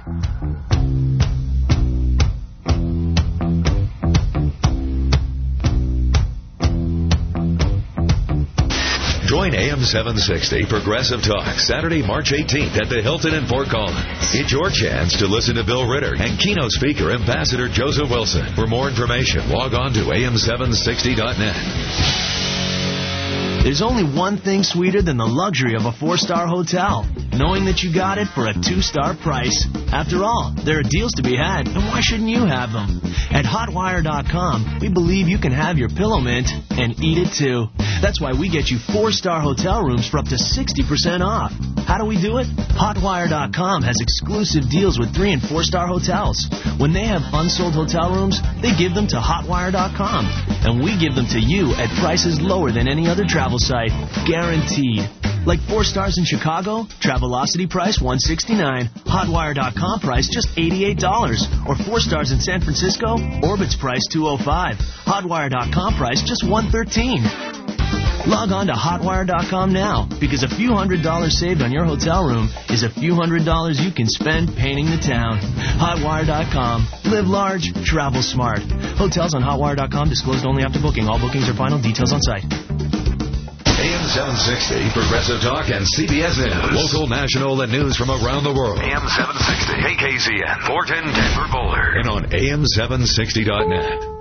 Join AM 760 Progressive Talk Saturday, March 18th at the Hilton in Fort Collins. It's your chance to listen to Bill Ritter and keynote speaker Ambassador Joseph Wilson. For more information, log on to am760.net. There's only one thing sweeter than the luxury of a 4-star hotel, knowing that you got it for a 2-star price. After all, there are deals to be had, and why shouldn't you have them? At HotWire.com, we believe you can have your pillow mint and eat it too. That's why we get you 4-star hotel rooms for up to 60% off. How do we do it? HotWire.com has exclusive deals with 3- and 4-star hotels. When they have unsold hotel rooms, they give them to HotWire.com, and we give them to you at prices lower than any other travel site, guaranteed. Like 4 stars in Chicago, Travelocity price $169, HotWire.com price just $88, or 4 stars in San Francisco, Orbitz price $205, HotWire.com price just $113. Log on to HotWire.com now, because a few $100s saved on your hotel room is a few $100s you can spend painting the town. HotWire.com. Live large, travel smart. Hotels on HotWire.com disclosed only after booking. All bookings are final. Details on site. AM 760 Progressive Talk and CBS News. Local, national, and news from around the world. AM 760 KKZN 410 Denver Boulder. And on AM760.net.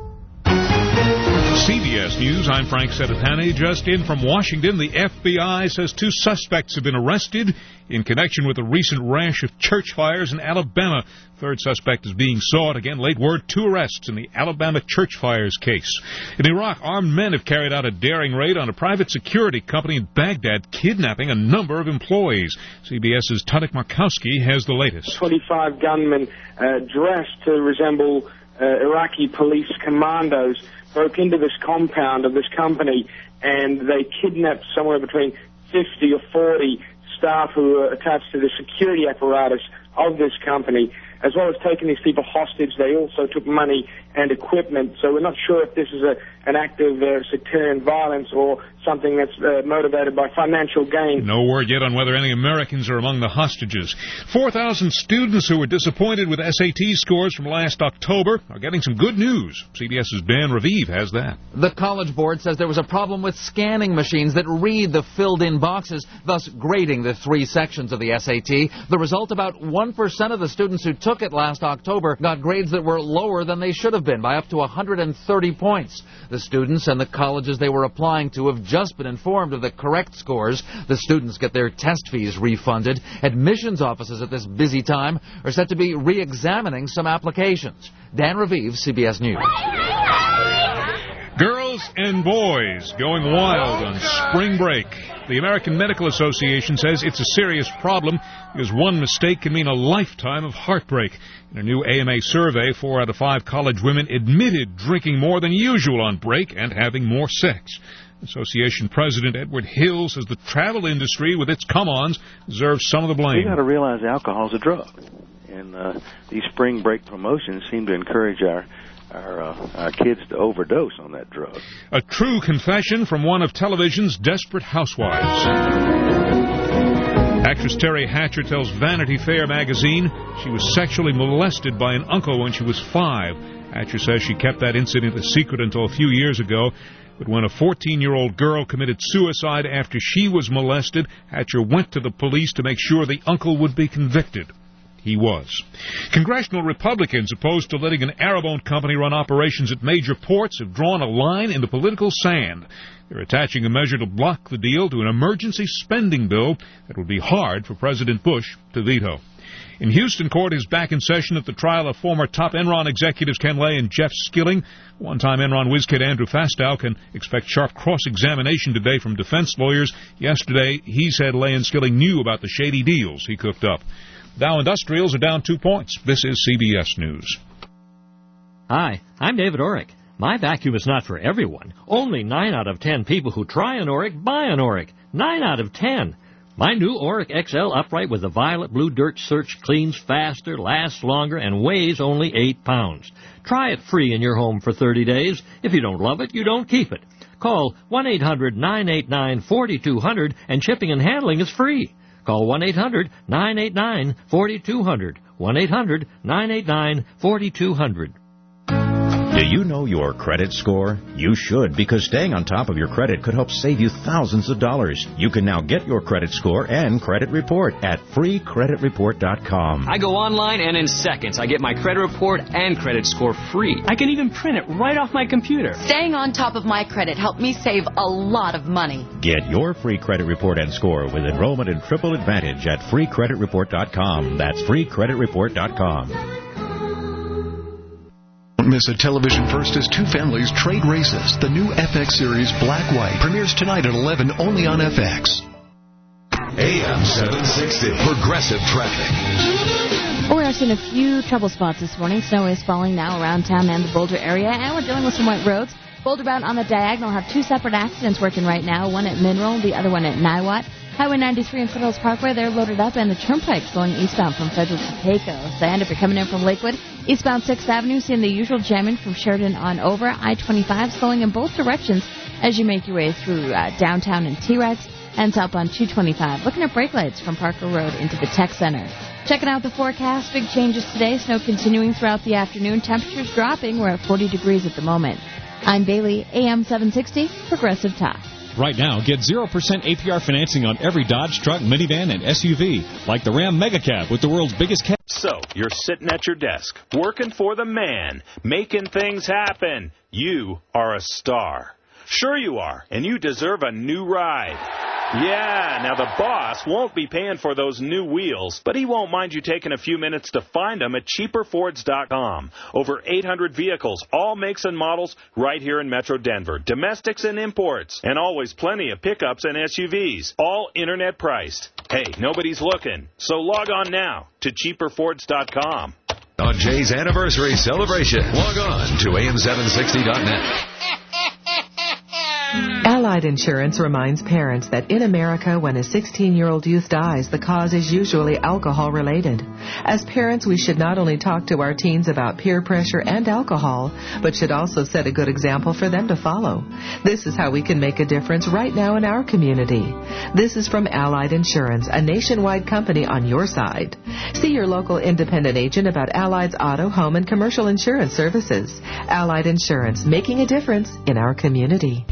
CBS News, I'm Frank Seditani. Just in from Washington, the FBI says 2 suspects have been arrested in connection with a recent rash of church fires in Alabama. 3rd suspect is being sought. Again, late word, 2 arrests in the Alabama church fires case. In Iraq, armed men have carried out a daring raid on a private security company in Baghdad, kidnapping a number of employees. CBS's Tadek Markowski has the latest. 25 gunmen dressed to resemble Iraqi police commandos broke into this compound of this company, and they kidnapped somewhere between 50 or 40 staff who were attached to the security apparatus of this company. As well as taking these people hostage, they also took money and equipment. So we're not sure if this is an act of sectarian violence or something that's motivated by financial gain. No word yet on whether any Americans are among the hostages. 4,000 students who were disappointed with SAT scores from last October are getting some good news. CBS's Ben Raviv has that. The College Board says there was a problem with scanning machines that read the filled-in boxes, thus grading the 3 sections of the SAT. The result, about 1% of the students who took it last October got grades that were lower than they should have been by up to 130 points. The students and the colleges they were applying to have just been informed of the correct scores. The students get their test fees refunded. Admissions offices at this busy time are set to be re-examining some applications. Dan Raviv, CBS News. Girls and boys going wild on spring break. The American Medical Association says it's a serious problem because one mistake can mean a lifetime of heartbreak. In a new AMA survey, 4 out of 5 college women admitted drinking more than usual on break and having more sex. Association President Edward Hill says the travel industry, with its come-ons, deserves some of the blame. We've got to realize alcohol is a drug, and these spring break promotions seem to encourage our kids to overdose on that drug. A true confession from one of television's desperate housewives. Actress Terry Hatcher tells Vanity Fair magazine she was sexually molested by an uncle when she was 5. Hatcher says she kept that incident a secret until a few years ago. But when a 14-year-old girl committed suicide after she was molested, Hatcher went to the police to make sure the uncle would be convicted. He was. Congressional Republicans opposed to letting an Arab-owned company run operations at major ports have drawn a line in the political sand. They're attaching a measure to block the deal to an emergency spending bill that would be hard for President Bush to veto. In Houston, court is back in session at the trial of former top Enron executives Ken Lay and Jeff Skilling. One-time Enron whiz-kid Andrew Fastow can expect sharp cross-examination today from defense lawyers. Yesterday, he said Lay and Skilling knew about the shady deals he cooked up. Dow Industrials are down 2 points. This is CBS News. Hi, I'm David Orrick. My vacuum is not for everyone. Only 9 out of 10 people who try an Orrick buy an Orrick. 9 out of 10. My new Orrick XL upright with the violet blue dirt search cleans faster, lasts longer, and weighs only 8 pounds. Try it free in your home for 30 days. If you don't love it, you don't keep it. Call 1-800-989-4200 and shipping and handling is free. Call 1-800-989-4200. 1-800-989-4200. Do you know your credit score? You should, because staying on top of your credit could help save you thousands of dollars. You can now get your credit score and credit report at freecreditreport.com. I go online and in seconds I get my credit report and credit score free. I can even print it right off my computer. Staying on top of my credit helped me save a lot of money. Get your free credit report and score with enrollment in Triple Advantage at freecreditreport.com. That's freecreditreport.com. Don't miss a television first as two families trade races. The new FX series Black White premieres tonight at 11 only on FX. AM 760 Progressive Traffic. We are seeing a few trouble spots this morning. Snow is falling now around town and the Boulder area, and we're dealing with some wet roads. Boulder bound on the diagonal have two separate accidents working right now, one at Mineral, the other one at Niwot. Highway 93 and Foothills Parkway, they're loaded up, and the turnpike going eastbound from Federal to Pecos. And if you're coming in from Lakewood, eastbound 6th Avenue, seeing the usual jamming from Sheridan on over. I-25 slowing in both directions as you make your way through downtown and T-Rex, and southbound 225. Looking at brake lights from Parker Road into the Tech Center. Checking out the forecast, big changes today. Snow continuing throughout the afternoon. Temperatures dropping. We're at 40 degrees at the moment. I'm Bailey, AM 760, Progressive Talk. Right now, get 0% APR financing on every Dodge truck, minivan, and SUV, like the Ram Mega Cab with the world's biggest cab. So, you're sitting at your desk, working for the man, making things happen. You are a star. Sure you are, and you deserve a new ride. Yeah, now the boss won't be paying for those new wheels, but he won't mind you taking a few minutes to find them at cheaperfords.com. Over 800 vehicles, all makes and models, right here in Metro Denver. Domestics and imports, and always plenty of pickups and SUVs, all internet priced. Hey, nobody's looking, so log on now to cheaperfords.com. On Jay's anniversary celebration, log on to am760.net. Allied Insurance reminds parents that in America, when a 16-year-old youth dies, the cause is usually alcohol-related. As parents, we should not only talk to our teens about peer pressure and alcohol, but should also set a good example for them to follow. This is how we can make a difference right now in our community. This is from Allied Insurance, a nationwide company on your side. See your local independent agent about Allied's auto, home, and commercial insurance services. Allied Insurance, making a difference in our community.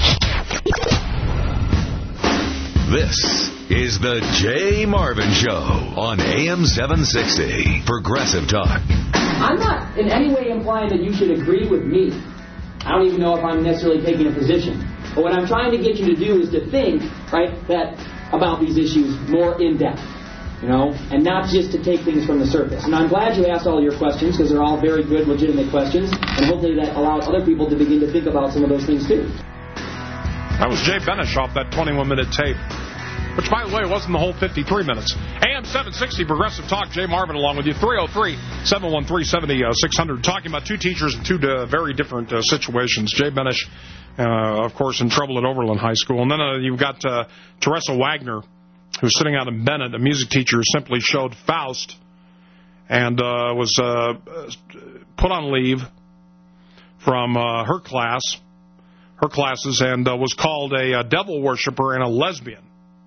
This is the Jay Marvin Show on AM 760 Progressive Talk. I'm not in any way implying that you should agree with me. I don't even know if I'm necessarily taking a position. But what I'm trying to get you to do is to think, right, that about these issues more in depth, you know, and not just to take things from the surface. And I'm glad you asked all your questions because they're all very good, legitimate questions, and hopefully that allows other people to begin to think about some of those things too. That was Jay Benish off that 21-minute tape, which, by the way, wasn't the whole 53 minutes. AM 760 Progressive Talk, Jay Marvin along with you, 303-713-7600, talking about two teachers in two very different situations. Jay Benish, of course, in trouble at Overland High School. And then you've got Teresa Wagner, who's sitting out in Bennett, a music teacher who simply showed Faust and was put on leave from her classes, and was called a devil worshiper and a lesbian.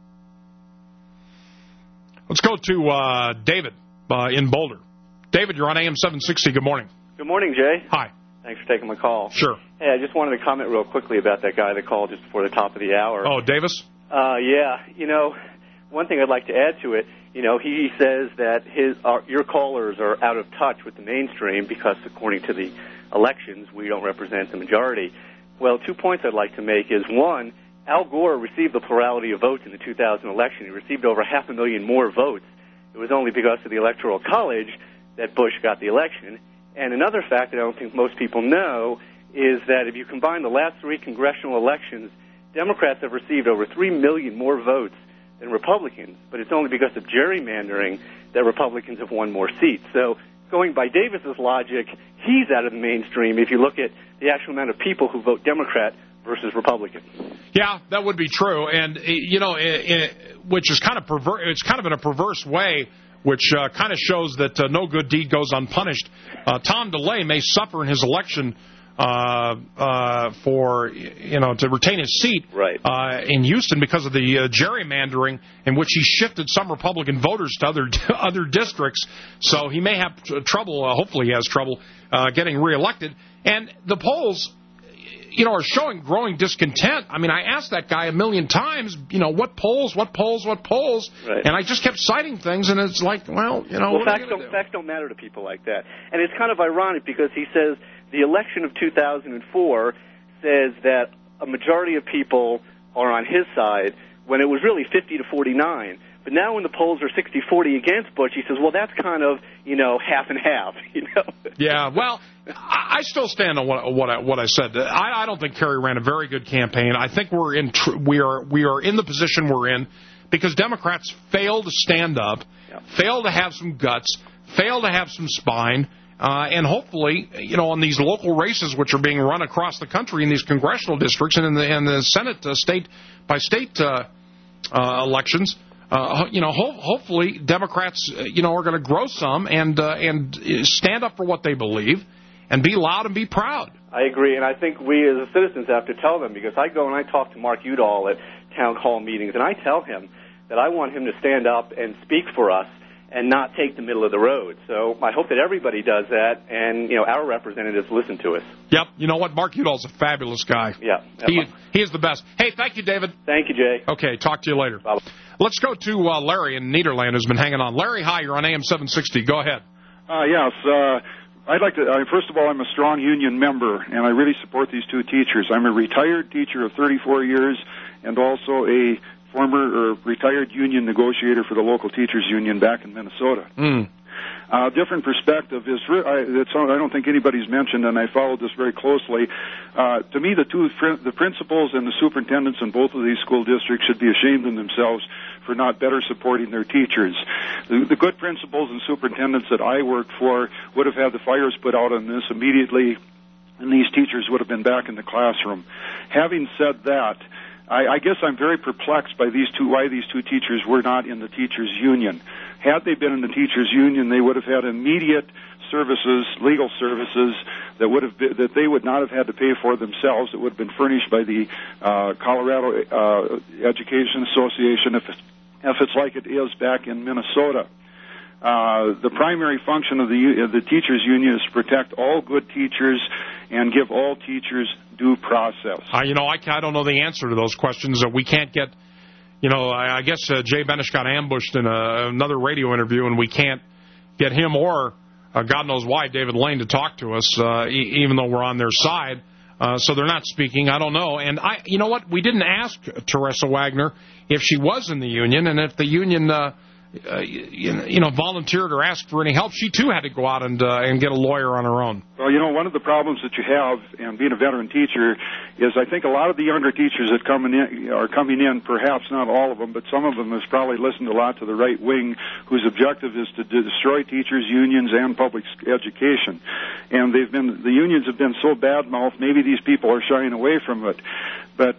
Let's go to David in Boulder. David, you're on AM 760. Good morning. Good morning, Jay. Hi. Thanks for taking my call. Sure. Hey, I just wanted to comment real quickly about that guy that called just before the top of the hour. Oh, Davis? Yeah. You know, one thing I'd like to add to it, you know, he says that your callers are out of touch with the mainstream because, according to the elections, we don't represent the majority. Well, 2 points I'd like to make is, one, Al Gore received the plurality of votes in the 2000 election. He received over 500,000 more votes. It was only because of the Electoral College that Bush got the election. And another fact that I don't think most people know is that if you combine the last three congressional elections, Democrats have received over 3 million more votes than Republicans. But it's only because of gerrymandering that Republicans have won more seats. So going by Davis's logic, he's out of the mainstream if you look at the actual amount of people who vote Democrat versus Republican. Yeah, that would be true, and you know, which is kind of it's kind of in a perverse way, which kind of shows that no good deed goes unpunished. Tom DeLay may suffer in his election for to retain his seat in Houston because of the gerrymandering in which he shifted some Republican voters to other districts. So he may have trouble. Hopefully, he has trouble getting reelected. And the polls, are showing growing discontent. I mean, I asked that guy a million times, what polls? Right. And I just kept citing things, and it's like, facts don't matter to people like that. And it's kind of ironic because he says the election of 2004 says that a majority of people are on his side when it was really 50 to 49. But now when the polls are 60-40 against Bush, he says, well, that's kind of, half and half, Yeah, well, I still stand on what I said. I don't think Kerry ran a very good campaign. I think we are in the position we're in because Democrats fail to stand up, fail to have some guts, fail to have some spine, and hopefully, on these local races which are being run across the country in these congressional districts and in the Senate state-by-state elections, hopefully Democrats, are going to grow some and stand up for what they believe and be loud and be proud. I agree, and I think we as citizens have to tell them, because I go and I talk to Mark Udall at town hall meetings, and I tell him that I want him to stand up and speak for us and not take the middle of the road. So I hope that everybody does that, and our representatives listen to us. Yep. You know what? Mark Udall's a fabulous guy. Yeah. He is the best. Hey, thank you, David. Thank you, Jay. Okay, talk to you later. Bye. Let's go to Larry in Nederland, who's been hanging on. Larry, hi, you're on AM 760. Go ahead. Yes. I'd like to, first of all, I'm a strong union member, and I really support these two teachers. I'm a retired teacher of 34 years and also a former retired union negotiator for the local teachers union back in Minnesota. Different perspective is, I don't think anybody's mentioned, and I followed this very closely. To me, the principals and the superintendents in both of these school districts should be ashamed of themselves for not better supporting their teachers. The good principals and superintendents that I worked for would have had the fires put out on this immediately, and these teachers would have been back in the classroom. Having said that, I guess I'm very perplexed by why these two teachers were not in the teachers union. Had they been in the teachers union, they would have had immediate services, legal services that they would not have had to pay for themselves. It would have been furnished by the Colorado Education Association if it's like it is back in Minnesota. The primary function of the teachers union is to protect all good teachers and give all teachers due process. I don't know the answer to those questions. We can't get, I guess Jay Benish got ambushed in another radio interview, and we can't get him or God knows why David Lane to talk to us, even though we're on their side. So they're not speaking. I don't know. And you know what? We didn't ask Teresa Wagner if she was in the union, and if the union volunteered or asked for any help. She too had to go out and get a lawyer on her own. Well, one of the problems that you have, and being a veteran teacher, is I think a lot of the younger teachers that are coming in, perhaps not all of them, but some of them has probably listened a lot to the right wing, whose objective is to destroy teachers, unions, and public education. And the unions have been so bad-mouthed, maybe these people are shying away from it. But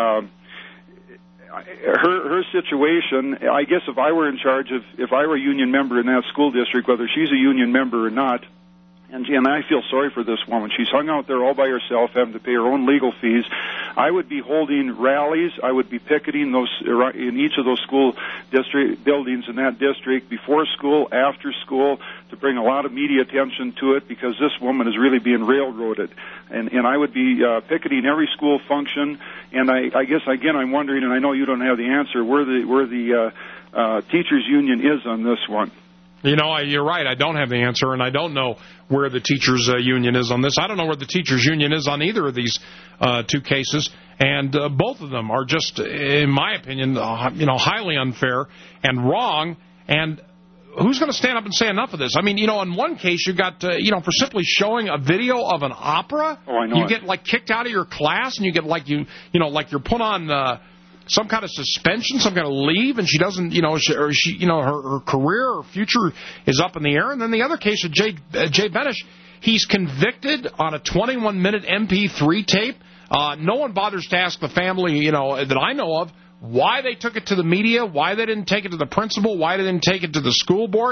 her situation, I guess if I were in charge if I were a union member in that school district, whether she's a union member or not, and I feel sorry for this woman. She's hung out there all by herself, having to pay her own legal fees. I would be holding rallies. I would be picketing in each of those school district buildings in that district, before school, after school, to bring a lot of media attention to it, because this woman is really being railroaded. And I would be picketing every school function. And I guess, again, I'm wondering, and I know you don't have the answer, where the teachers union is on this one. You're right. I don't have the answer, and I don't know where the teachers' union is on this. I don't know where the teachers' union is on either of these two cases, and both of them are just, in my opinion, highly unfair and wrong. And who's going to stand up and say enough of this? I mean, in one case, you got, for simply showing a video of an opera, you get kicked out of your class, and you get you're put on some kind of suspension, some kind of leave, and she doesn't, her career or future is up in the air. And then the other case of Jay Benish, he's convicted on a 21-minute MP3 tape. No one bothers to ask the family, that I know of, why they took it to the media, why they didn't take it to the principal, why they didn't take it to the school board.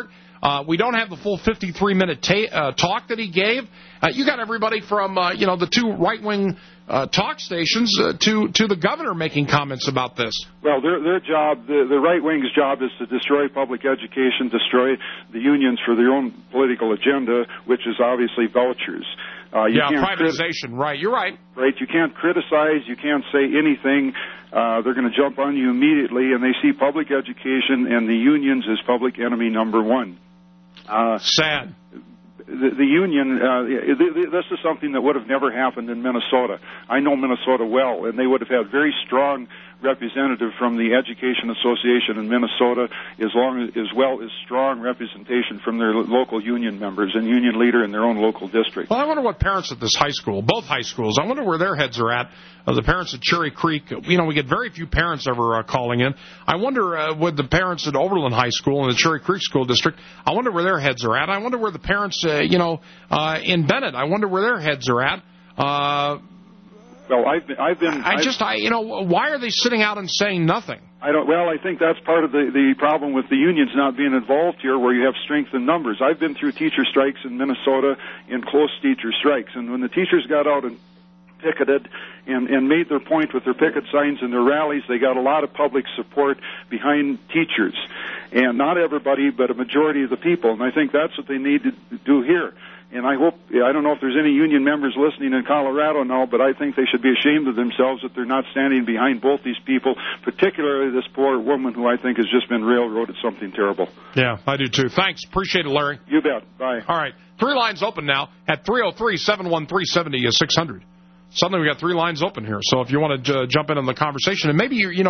We don't have the full 53-minute talk that he gave. You got everybody from, the two right-wing talk stations to the governor making comments about this. Well, their job, the right wing's job, is to destroy public education, destroy the unions for their own political agenda, which is obviously vouchers. Privatization, right. You're right. Right. You can't criticize. You can't say anything. They're going to jump on you immediately, and they see public education and the unions as public enemy number one. Sad. The union, this is something that would have never happened in Minnesota. I know Minnesota well, and they would have had very strong representative from the Education Association in Minnesota, as well as strong representation from their local union members and union leader in their own local district. Well, I wonder what parents at this high school, both high schools, I wonder where their heads are at. The parents at Cherry Creek, we get very few parents ever calling in. I wonder with the parents at Overland High School and the Cherry Creek School District, I wonder where their heads are at. I wonder where the parents, in Bennett, I wonder where their heads are at. Well, why are they sitting out and saying nothing? I think that's part of the problem with the unions not being involved here, where you have strength in numbers. I've been through teacher strikes in Minnesota, in close teacher strikes, and when the teachers got out and picketed and made their point with their picket signs and their rallies, they got a lot of public support behind teachers. And not everybody, but a majority of the people. And I think that's what they need to do here. And I don't know if there's any union members listening in Colorado now, but I think they should be ashamed of themselves that they're not standing behind both these people, particularly this poor woman who I think has just been railroaded something terrible. Yeah, I do too. Thanks. Appreciate it, Larry. You bet. Bye. All right. 3 lines open now at 303-713-70-600. Suddenly we got 3 lines open here. So if you want to jump in on the conversation, and maybe you've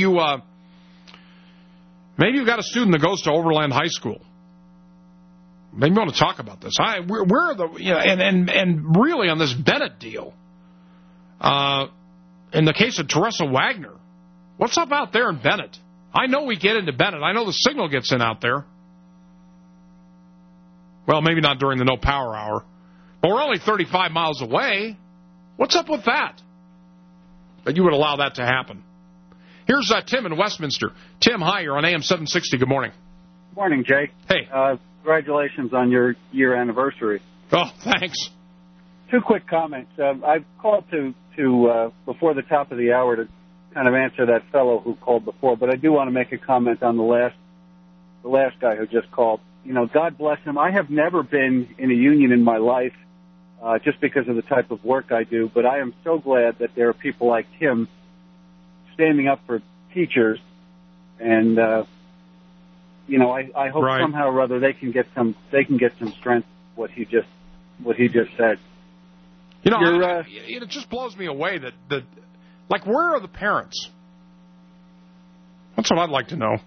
got a student that goes to Overland High School. Maybe you want to talk about this. Where are the and really on this Bennett deal? In the case of Teresa Wagner, what's up out there in Bennett? I know we get into Bennett. I know the signal gets in out there. Well, maybe not during the no power hour, but we're only 35 miles away. What's up with that? But you would allow that to happen. Here's Tim in Westminster. Tim, hi. You're on AM 760. Good morning. Morning, Jay. Hey. Congratulations on your year anniversary. Oh, thanks. 2 quick comments. I've called to before the top of the hour to kind of answer that fellow who called before, but I do want to make a comment on the last guy who just called. God bless him. I have never been in a union in my life just because of the type of work I do, but I am so glad that there are people like him standing up for teachers, and I hope somehow or other they can get some strength. What he just said. It just blows me away that where are the parents? That's what I'd like to know.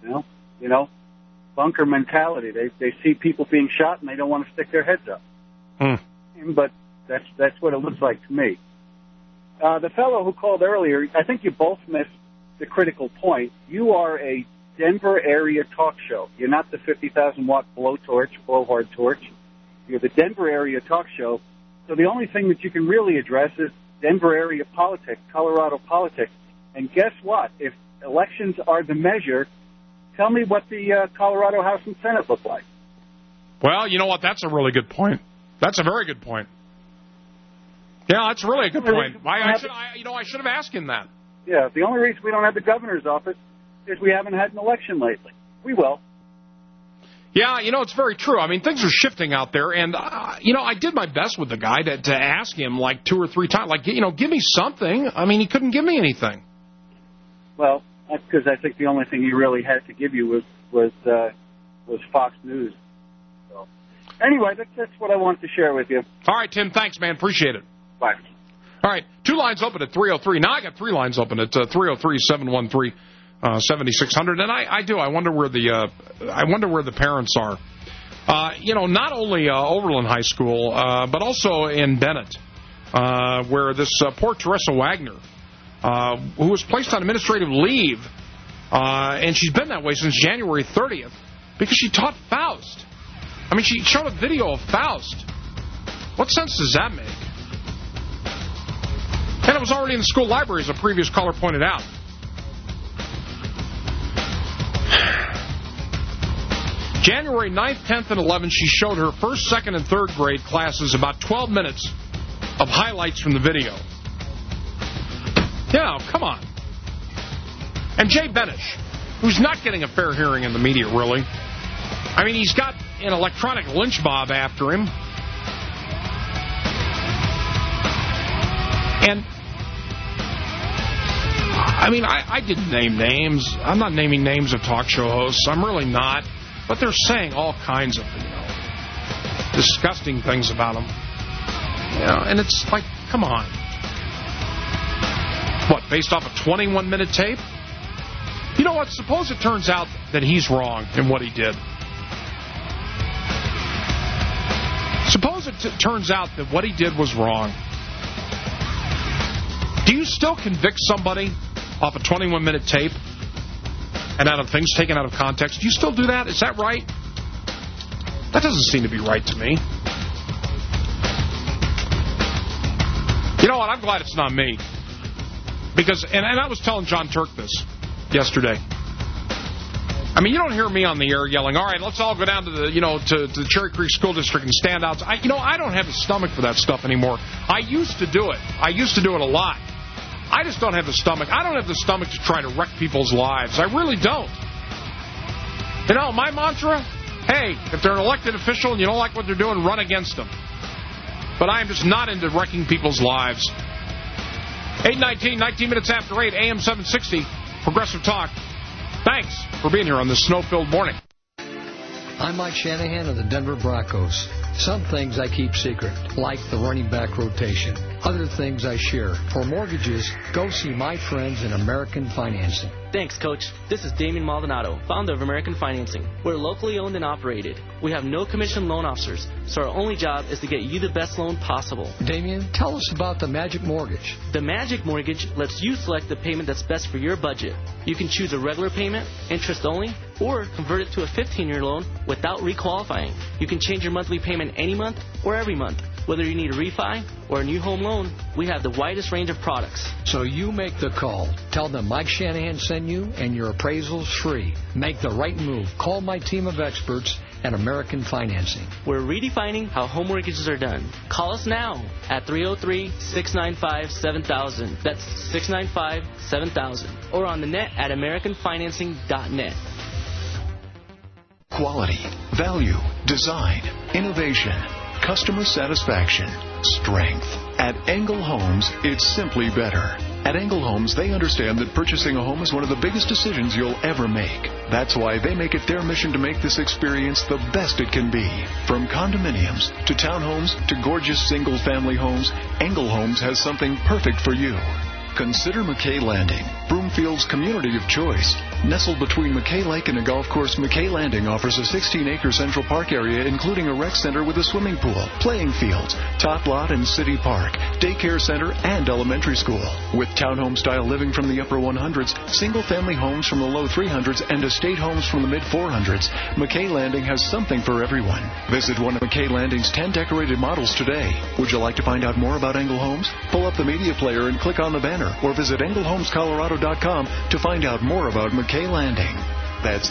Bunker mentality. They see people being shot and they don't want to stick their heads up. But that's what it looks like to me. The fellow who called earlier, I think you both missed the critical point. You are a Denver area talk show. You're not the 50,000-watt blowhard torch. You're the Denver area talk show. So the only thing that you can really address is Denver area politics, Colorado politics. And guess what? If elections are the measure, tell me what the Colorado House and Senate look like. Well, you know what? That's a really good point. That's a very good point. Yeah, that's really a good point. I should have asked him that. Yeah, the only reason we don't have the governor's office is we haven't had an election lately. We will. Yeah, it's very true. I mean, things are shifting out there, and, I did my best with the guy to ask him, 2 or 3 times, give me something. I mean, he couldn't give me anything. Well, that's because I think the only thing he really had to give you was Fox News. So, anyway, that's what I wanted to share with you. All right, Tim, thanks, man. Appreciate it. Bye. All right, 2 lines open at 303. Now I got 3 lines open at 303-713-7600, and I wonder where the parents are. Not only Overland High School, but also in Bennett, where this poor Teresa Wagner, who was placed on administrative leave, and she's been that way since January 30th, because she taught Faust. I mean, she showed a video of Faust. What sense does that make? And it was already in the school library, as a previous caller pointed out. January 9th, 10th, and 11th, she showed her first, second, and third grade classes about 12 minutes of highlights from the video. Yeah, come on. And Jay Benish, who's not getting a fair hearing in the media, really. I mean, he's got an electronic lynch mob after him. And, I mean, I didn't name names. I'm not naming names of talk show hosts. I'm really not. But they're saying all kinds of, disgusting things about him. And it's like, come on. What, based off a 21-minute tape? You know what? Suppose it turns out that he's wrong in what he did. Suppose it turns out that what he did was wrong. Do you still convict somebody off a 21-minute tape and out of things taken out of context? Do you still do that? Is that right? That doesn't seem to be right to me. You know what? I'm glad it's not me. Because, and I was telling John Turk this yesterday. I mean, you don't hear me on the air yelling, all right, let's all go down to the, to the Cherry Creek School District and stand out. I don't have the stomach for that stuff anymore. I used to do it. I used to do it a lot. I just don't have the stomach. I don't have the stomach to try to wreck people's lives. I really don't. My mantra, hey, if they're an elected official and you don't like what they're doing, run against them. But I am just not into wrecking people's lives. 8:19, 19 minutes after 8, AM 760, Progressive Talk. Thanks for being here on this snow-filled morning. I'm Mike Shanahan of the Denver Broncos. Some things I keep secret, like the running back rotation. Other things I share. For mortgages, go see my friends in American Financing. Thanks, Coach. This is Damien Maldonado, founder of American Financing. We're locally owned and operated. We have no commission loan officers, so our only job is to get you the best loan possible. Damien, tell us about the Magic Mortgage. The Magic Mortgage lets you select the payment that's best for your budget. You can choose a regular payment, interest only, or convert it to a 15-year loan without requalifying. You can change your monthly payment any month or every month. Whether you need a refi or a new home loan, we have the widest range of products. So you make the call. Tell them Mike Shanahan sent you, and your appraisal's free. Make the right move. Call my team of experts at American Financing. We're redefining how home mortgages are done. Call us now at 303-695-7000. That's 695-7000. Or on the net at AmericanFinancing.net. Quality, value, design, innovation, customer satisfaction, strength. At Engel Homes, it's simply better. At Engel Homes, they understand that purchasing a home is one of the biggest decisions you'll ever make. That's why they make it their mission to make this experience the best it can be. From condominiums to townhomes to gorgeous single-family homes, Engel Homes has something perfect for you. Consider McKay Landing, Broomfield's community of choice. Nestled between McKay Lake and a golf course, McKay Landing offers a 16-acre Central Park area including a rec center with a swimming pool, playing fields, top lot and city park, daycare center, and elementary school. With townhome-style living from the upper 100s, single-family homes from the low 300s, and estate homes from the mid-400s, McKay Landing has something for everyone. Visit one of McKay Landing's 10 decorated models today. Would you like to find out more about Engel Homes? Pull up the media player and click on the banner, or visit engelhomescolorado.com to find out more about McKay Landing. That's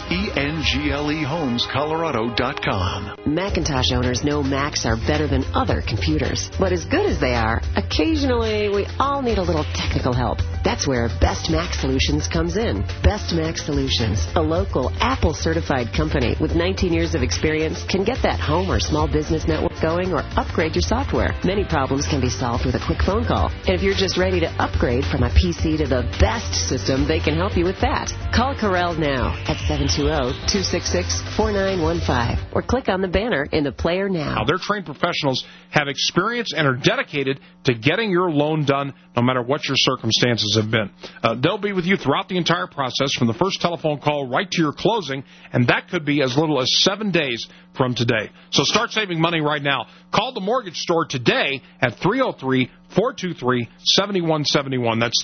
ENGLEHomesColorado.com. Macintosh owners know Macs are better than other computers. But as good as they are, occasionally we all need a little technical help. That's where Best Mac Solutions comes in. Best Mac Solutions, a local Apple-certified company with 19 years of experience, can get that home or small business network going or upgrade your software. Many problems can be solved with a quick phone call. And if you're just ready to upgrade from a PC to the best system, they can help you with that. Call Corel now at 720-266-4915 or click on the banner in the player now. Their trained professionals have experience and are dedicated to getting your loan done no matter what your circumstances have been. They'll be with you throughout the entire process from the first telephone call right to your closing, and that could be as little as 7 days from today. So start saving money right now. Call the mortgage store today at 303-423-7171. That's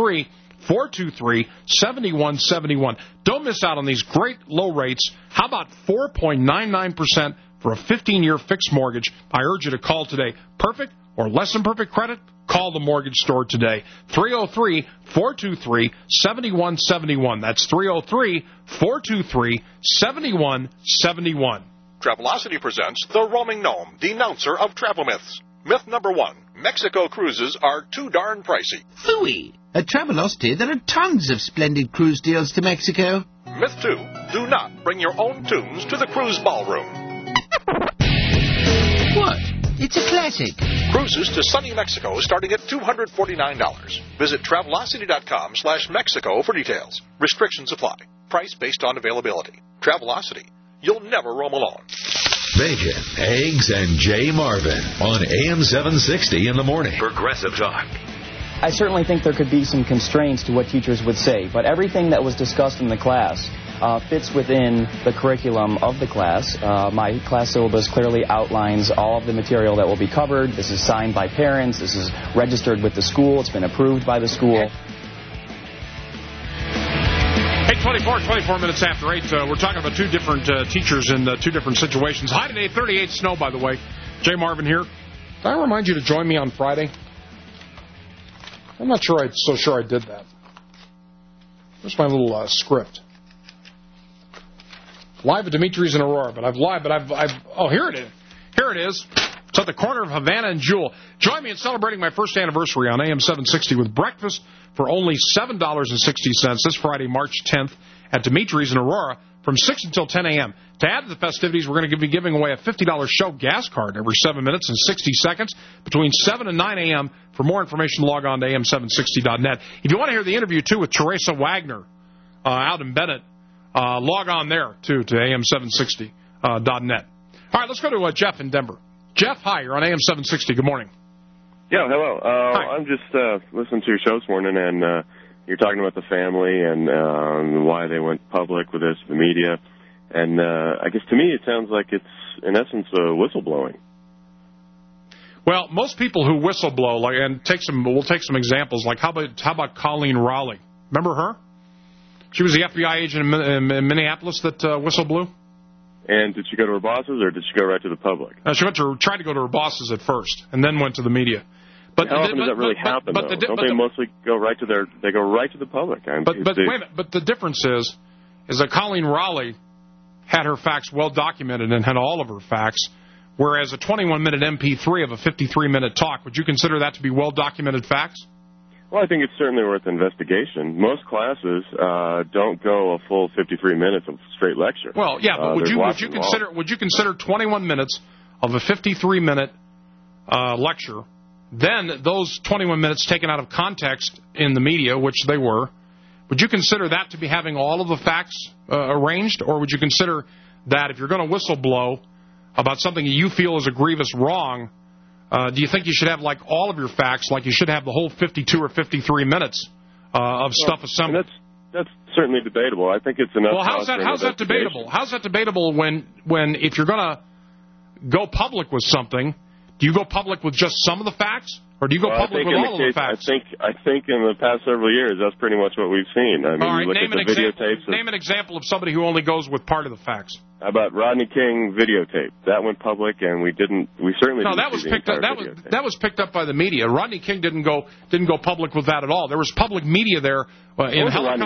303-423-7171. Don't miss out on these great low rates. How about 4.99% for a 15-year fixed mortgage? I urge you to call today. Perfect or less than perfect credit? call the mortgage store today. 303-423-7171. That's 303-423-7171. Travelocity presents The Roaming Gnome, denouncer of travel myths. Myth number 1, Mexico cruises are too darn pricey. Phooey! At Travelocity, there are tons of splendid cruise deals to Mexico. Myth 2, do not bring your own tunes to the cruise ballroom. What? It's a classic. Cruises to sunny Mexico starting at $249. Visit Travelocity.com/Mexico for details. Restrictions apply. Price based on availability. Travelocity. You'll never roam alone. Bacon, eggs, and Jay Marvin on AM 760 in the morning. Progressive Talk. I certainly think there could be some constraints to what teachers would say, but everything that was discussed in the class fits within the curriculum of the class. My class syllabus clearly outlines all of the material that will be covered. This is signed by parents. This is registered with the school. It's been approved by the school. 24 minutes after 8. We're talking about two different teachers in two different situations. High today, 38 snow, by the way. Jay Marvin here. Did I remind you to join me on Friday? I'm not sure so sure I did that. Here's my little script. Live at Dimitri's in Aurora, but I've oh, here it is. Here it is. It's at the corner of Havana and Jewel. Join me in celebrating my first anniversary on AM 760 with breakfast for only $7.60 this Friday, March 10th at Dimitri's in Aurora from 6 until 10 a.m. To add to the festivities, we're going to be giving away a $50 show gas card every 7 minutes and 60 seconds between 7 and 9 a.m. For more information, log on to am760.net. If you want to hear the interview, too, with Teresa Wagner out in Bennett, log on there, too, to am760.net. All right, let's go to Jeff in Denver. Jeff, hi, you're on AM 760. Good morning. Yeah, hello. I'm just listening to your show this morning, and you're talking about the family and why they went public with this, the media. And I guess to me it sounds like it's, in essence, whistleblowing. Well, most people who whistleblow, we'll take some examples, like how about Colleen Rowley? Remember her? She was the FBI agent in Minneapolis that whistleblew. And did she go to her bosses, or did she go right to the public? She tried to go to her bosses at first, and then went to the media. But how often does that really happen, though? Don't they mostly go right to they go right to the public? But wait a minute. But the difference is that Colleen Rowley had her facts well documented and had all of her facts, whereas a 21-minute MP3 of a 53-minute talk, would you consider that to be well documented facts? Well, I think it's certainly worth investigation. Most classes don't go a full 53 minutes of straight lecture. Well, yeah, but would you consider 21 minutes of a 53-minute lecture, then those 21 minutes taken out of context in the media, which they were, would you consider that to be having all of the facts arranged, or would you consider that if you're going to whistleblow about something that you feel is a grievous wrong, do you think you should have like all of your facts, like you should have the whole 52 or 53 minutes of stuff assembled? That's certainly debatable. I think it's enough. Well, how's that debatable? How's that debatable when if you're going to go public with something, do you go public with just some of the facts, or do you go public with all of the facts? I think in the past several years, that's pretty much what we've seen. I mean, all right, you look at the videotapes. Name an example of somebody who only goes with part of the facts. How about Rodney King videotape? That went public, and we certainly didn't that was see picked up. That was picked up by the media. Rodney King didn't go public with that at all. There was public media there there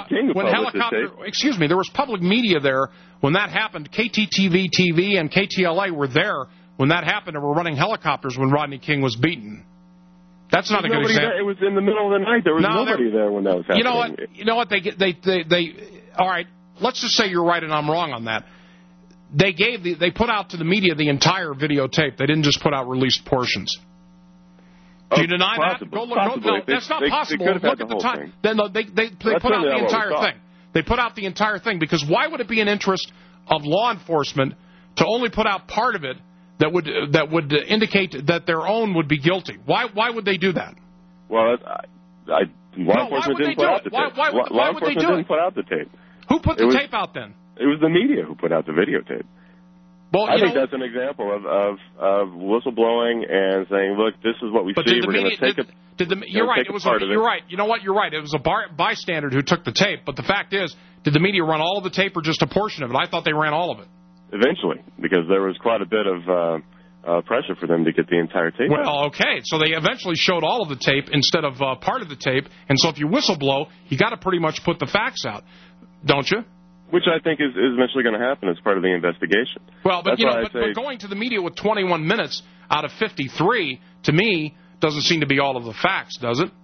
was public media there when that happened. KTTV TV and KTLA were there when that happened, and were running helicopters when Rodney King was beaten. That's not a good example. It was in the middle of the night. There was nobody there when that was happening. You know what? They all right. Let's just say you're right and I'm wrong on that. They put out to the media the entire videotape. They didn't just put out released portions. Do you deny that? Go look. No, that's not possible. Look at the time. Then they put out the entire thing. They put out the entire thing because why would it be an interest of law enforcement to only put out part of it that would indicate that their own would be guilty? Why would they do that? Well, law enforcement didn't put out the tape. Law enforcement didn't put out the tape. Who put the tape out then? It was the media who put out the videotape. Well, I think that's an example of whistleblowing and saying, "Look, this is what we see. We're going to take it." You're right. You're right. You know what? You're right. It was a bystander who took the tape. But the fact is, did the media run all of the tape or just a portion of it? I thought they ran all of it. Eventually, because there was quite a bit of pressure for them to get the entire tape. Well, okay, so they eventually showed all of the tape instead of part of the tape, and so if you whistleblow, you got to pretty much put the facts out, don't you? Which I think is eventually going to happen as part of the investigation. Well, but That's but going to the media with 21 minutes out of 53, to me, doesn't seem to be all of the facts, does it?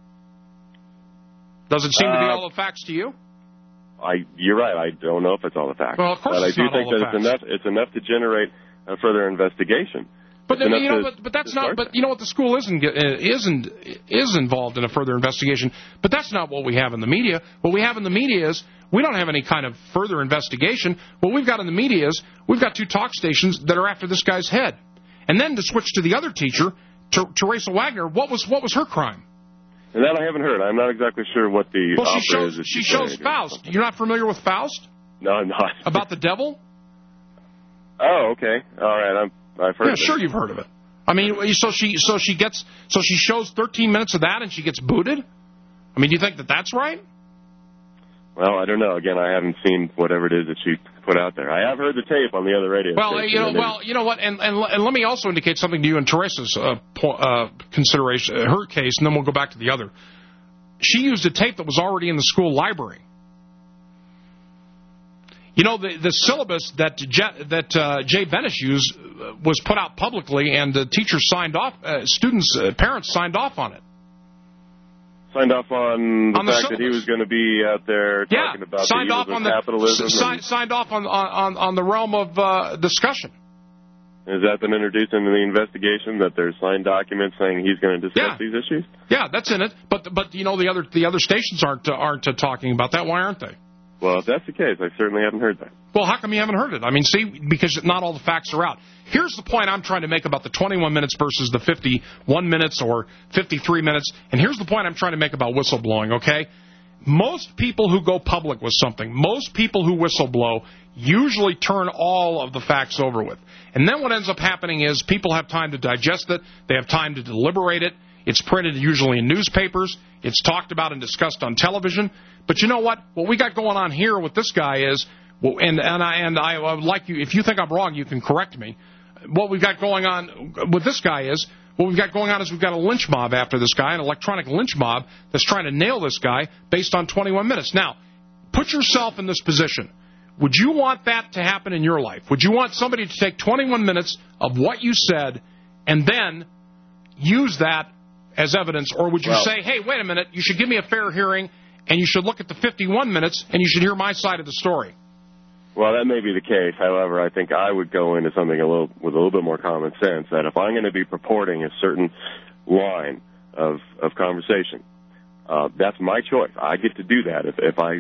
Does it seem to be all the facts to you? You're right. I don't know if it's all the facts. Well, of course, but it's I do not think all the that facts. it's enough to generate a further investigation. But then, but that's not. But you know what? The school is involved in a further investigation. But that's not what we have in the media. What we have in the media is we don't have any kind of further investigation. What we've got in the media is we've got 2 talk stations that are after this guy's head. And then to switch to the other teacher, Teresa Wagner, what was her crime? And that I haven't heard. I'm not exactly sure what the offer is. She shows Faust. You're not familiar with Faust? No, I'm not. About the devil? Oh, okay. All right. I've heard of it. Yeah, sure you've heard of it. I mean, so she shows 13 minutes of that and she gets booted? I mean, do you think that that's right? Well, I don't know. Again, I haven't seen whatever it is that she put out there. I have heard the tape on the other radio station. You know what? And let me also indicate something to you in Teresa's consideration, her case, and then we'll go back to the other. She used a tape that was already in the school library. You know, the syllabus that Jay Benish used was put out publicly, and the teachers signed off. Parents signed off on it. Signed off on the fact that he was going to be out there talking about the evils of capitalism. Signed off on the realm of discussion. Has that been introduced into the investigation, that there's signed documents saying he's going to discuss these issues? Yeah, that's in it. But you know, the other stations aren't talking about that. Why aren't they? Well, if that's the case, I certainly haven't heard that. Well, how come you haven't heard it? I mean, see, because not all the facts are out. Here's the point I'm trying to make about the 21 minutes versus the 51 minutes or 53 minutes. And here's the point I'm trying to make about whistleblowing, okay? Most people who go public with something, most people who whistleblow usually turn all of the facts over with. And then what ends up happening is people have time to digest it. They have time to deliberate it. It's printed usually in newspapers. It's talked about and discussed on television. But you know what? What we got going on here with this guy is, and I would like you, if you think I'm wrong, you can correct me. What we've got going on with this guy is, we've got a lynch mob after this guy, an electronic lynch mob that's trying to nail this guy based on 21 minutes. Now, put yourself in this position. Would you want that to happen in your life? Would you want somebody to take 21 minutes of what you said and then use that as evidence? Or would you say, hey, wait a minute, you should give me a fair hearing, and you should look at the 51 minutes, and you should hear my side of the story? Well, that may be the case. However, I think I would go into something with a little bit more common sense, that if I'm going to be purporting a certain line of conversation, that's my choice. I get to do that if I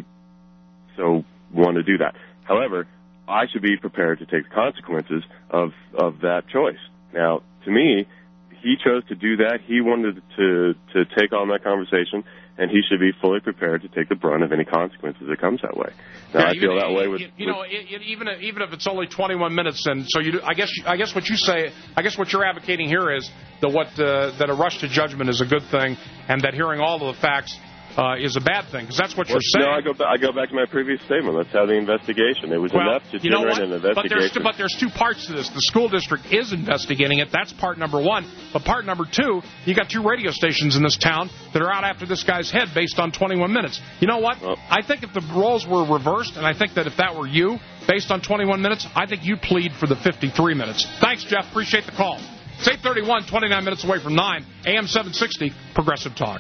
so want to do that. However, I should be prepared to take the consequences of that choice. Now, to me, he chose to do that. He wanted to take on that conversation, and he should be fully prepared to take the brunt of any consequences that comes that way. Now, I feel that way with even if it's only 21 minutes, and so I guess what you say, I guess what you're advocating here is that a rush to judgment is a good thing, and that hearing all of the facts is a bad thing, because that's what you're saying. No, I go back to my previous statement. Let's have the investigation. It was enough to generate an investigation. But there's 2 parts to this. The school district is investigating it. That's part number 1. But part number 2, you got 2 radio stations in this town that are out after this guy's head based on 21 minutes. You know what? Well, I think if the roles were reversed, and I think that if that were you, based on 21 minutes, I think you'd plead for the 53 minutes. Thanks, Jeff. Appreciate the call. It's 8:31, 29 minutes away from 9, AM 760, Progressive Talk.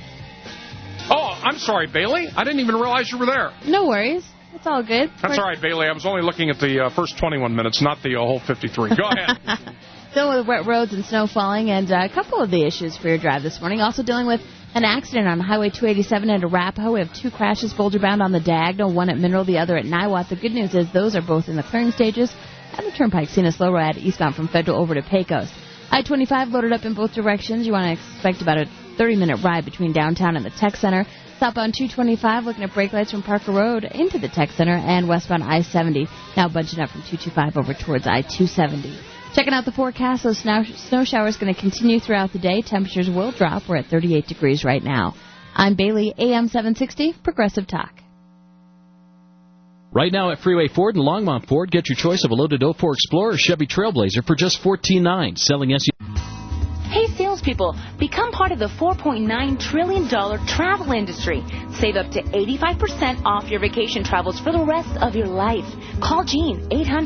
Oh, I'm sorry, Bailey. I didn't even realize you were there. No worries. It's all good. That's all right, Bailey. I was only looking at the first 21 minutes, not the whole 53. Go ahead. Dealing with wet roads and snow falling, and a couple of the issues for your drive this morning. Also dealing with an accident on Highway 287 at Arapahoe. We have 2 crashes, Boulder-bound on the diagonal, one at Mineral, the other at Niwot. The good news is those are both in the clearing stages, and the Turnpike seen a slow ride eastbound from Federal over to Pecos. I-25 loaded up in both directions. You want to expect about a 30-minute ride between downtown and the Tech Center. Southbound 225 looking at brake lights from Parker Road into the Tech Center, and westbound I-70 now bunching up from 225 over towards I-270. Checking out the forecast, those snow showers going to continue throughout the day. Temperatures will drop. We're at 38 degrees right now. I'm Bailey, AM 760, Progressive Talk. Right now at Freeway Ford and Longmont Ford, get your choice of a loaded 04 Explorer or Chevy Trailblazer for just $14,900. Selling SUV. Hey, salespeople, become part of the $4.9 trillion travel industry. Save up to 85% off your vacation travels for the rest of your life. Call Gene,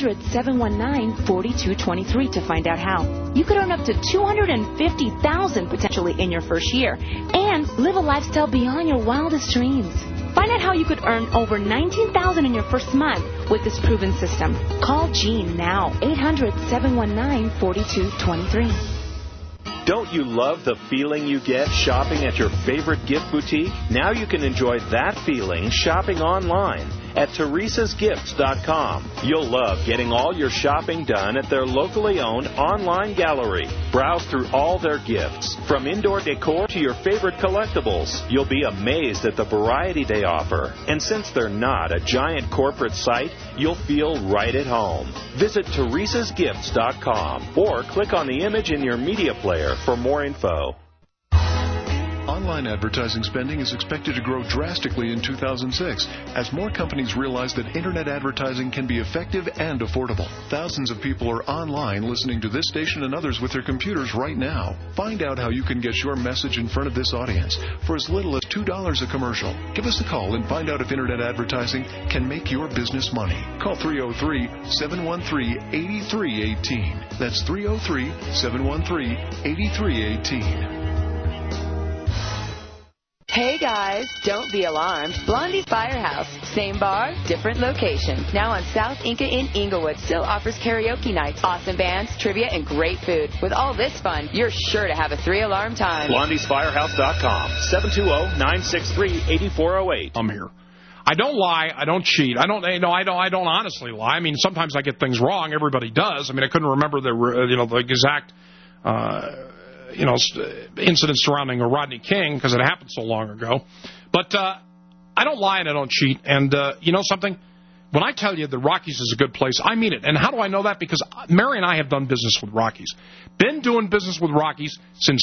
800-719-4223 to find out how. You could earn up to $250,000 potentially in your first year and live a lifestyle beyond your wildest dreams. Find out how you could earn over $19,000 in your first month with this proven system. Call Gene now, 800-719-4223. Don't you love the feeling you get shopping at your favorite gift boutique? Now you can enjoy that feeling shopping online at teresasgifts.com. You'll love getting all your shopping done at their locally owned online gallery. Browse through all their gifts, from indoor decor to your favorite collectibles. You'll be amazed at the variety they offer. And since they're not a giant corporate site, you'll feel right at home. Visit teresasgifts.com or click on the image in your media player for more info. Online advertising spending is expected to grow drastically in 2006 as more companies realize that Internet advertising can be effective and affordable. Thousands of people are online listening to this station and others with their computers right now. Find out how you can get your message in front of this audience for as little as $2 a commercial. Give us a call and find out if Internet advertising can make your business money. Call 303-713-8318. That's 303-713-8318. Hey guys, don't be alarmed. Blondie's Firehouse. Same bar, different location. Now on South Inca in Inglewood. Still offers karaoke nights, awesome bands, trivia, and great food. With all this fun, you're sure to have a 3-alarm time. Blondie'sFirehouse.com. 720-963-8408. I'm here. I don't lie. I don't cheat. I don't honestly lie. I mean, sometimes I get things wrong. Everybody does. I mean, I couldn't remember the exact incidents surrounding Rodney King because it happened so long ago. But I don't lie and I don't cheat. And you know something? When I tell you that Rockies is a good place, I mean it. And how do I know that? Because Mary and I have done business with Rockies. Been doing business with Rockies since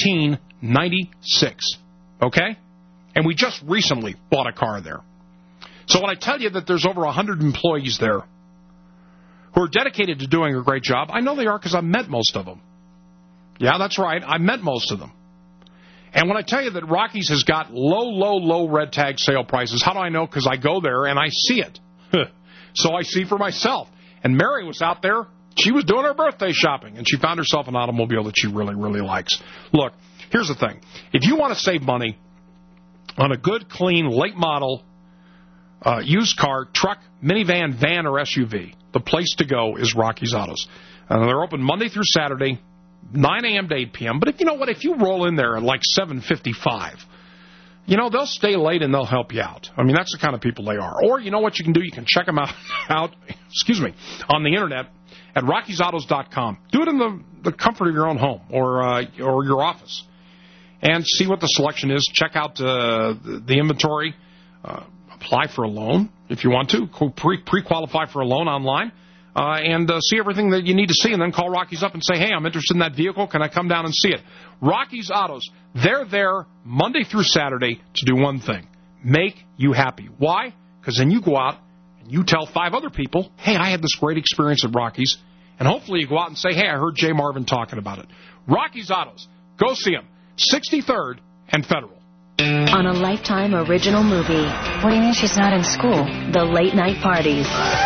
1996. Okay? And we just recently bought a car there. So when I tell you that there's over 100 employees there who are dedicated to doing a great job, I know they are because I've met most of them. Yeah, that's right. I met most of them. And when I tell you that Rockies has got low red tag sale prices, how do I know? Because I go there and I see it. So I see for myself. And Mary was out there. She was doing her birthday shopping, and she found herself an automobile that she really, really likes. Look, here's the thing. If you want to save money on a good, clean, late model used car, truck, minivan, van, or SUV, the place to go is Rocky's Autos. They're open Monday through Saturday, 9 a.m. to 8 p.m. But if you know what, if you roll in there at like 7:55, they'll stay late and they'll help you out. I mean, that's the kind of people they are. Or you know what you can do? You can check them out on the internet at RockiesAutos.com. Do it in the comfort of your own home or your office, and see what the selection is. Check out the inventory. Apply for a loan if you want to. Pre-qualify for a loan online. And see everything that you need to see, and then call Rockies up and say, hey, I'm interested in that vehicle. Can I come down and see it? Rockies Autos, they're there Monday through Saturday to do one thing, make you happy. Why? Because then you go out and you tell 5 other people, hey, I had this great experience at Rockies, and hopefully you go out and say, hey, I heard Jay Marvin talking about it. Rockies Autos, go see them, 63rd and Federal. On a Lifetime original movie. What do you mean she's not in school? The Late Night Parties.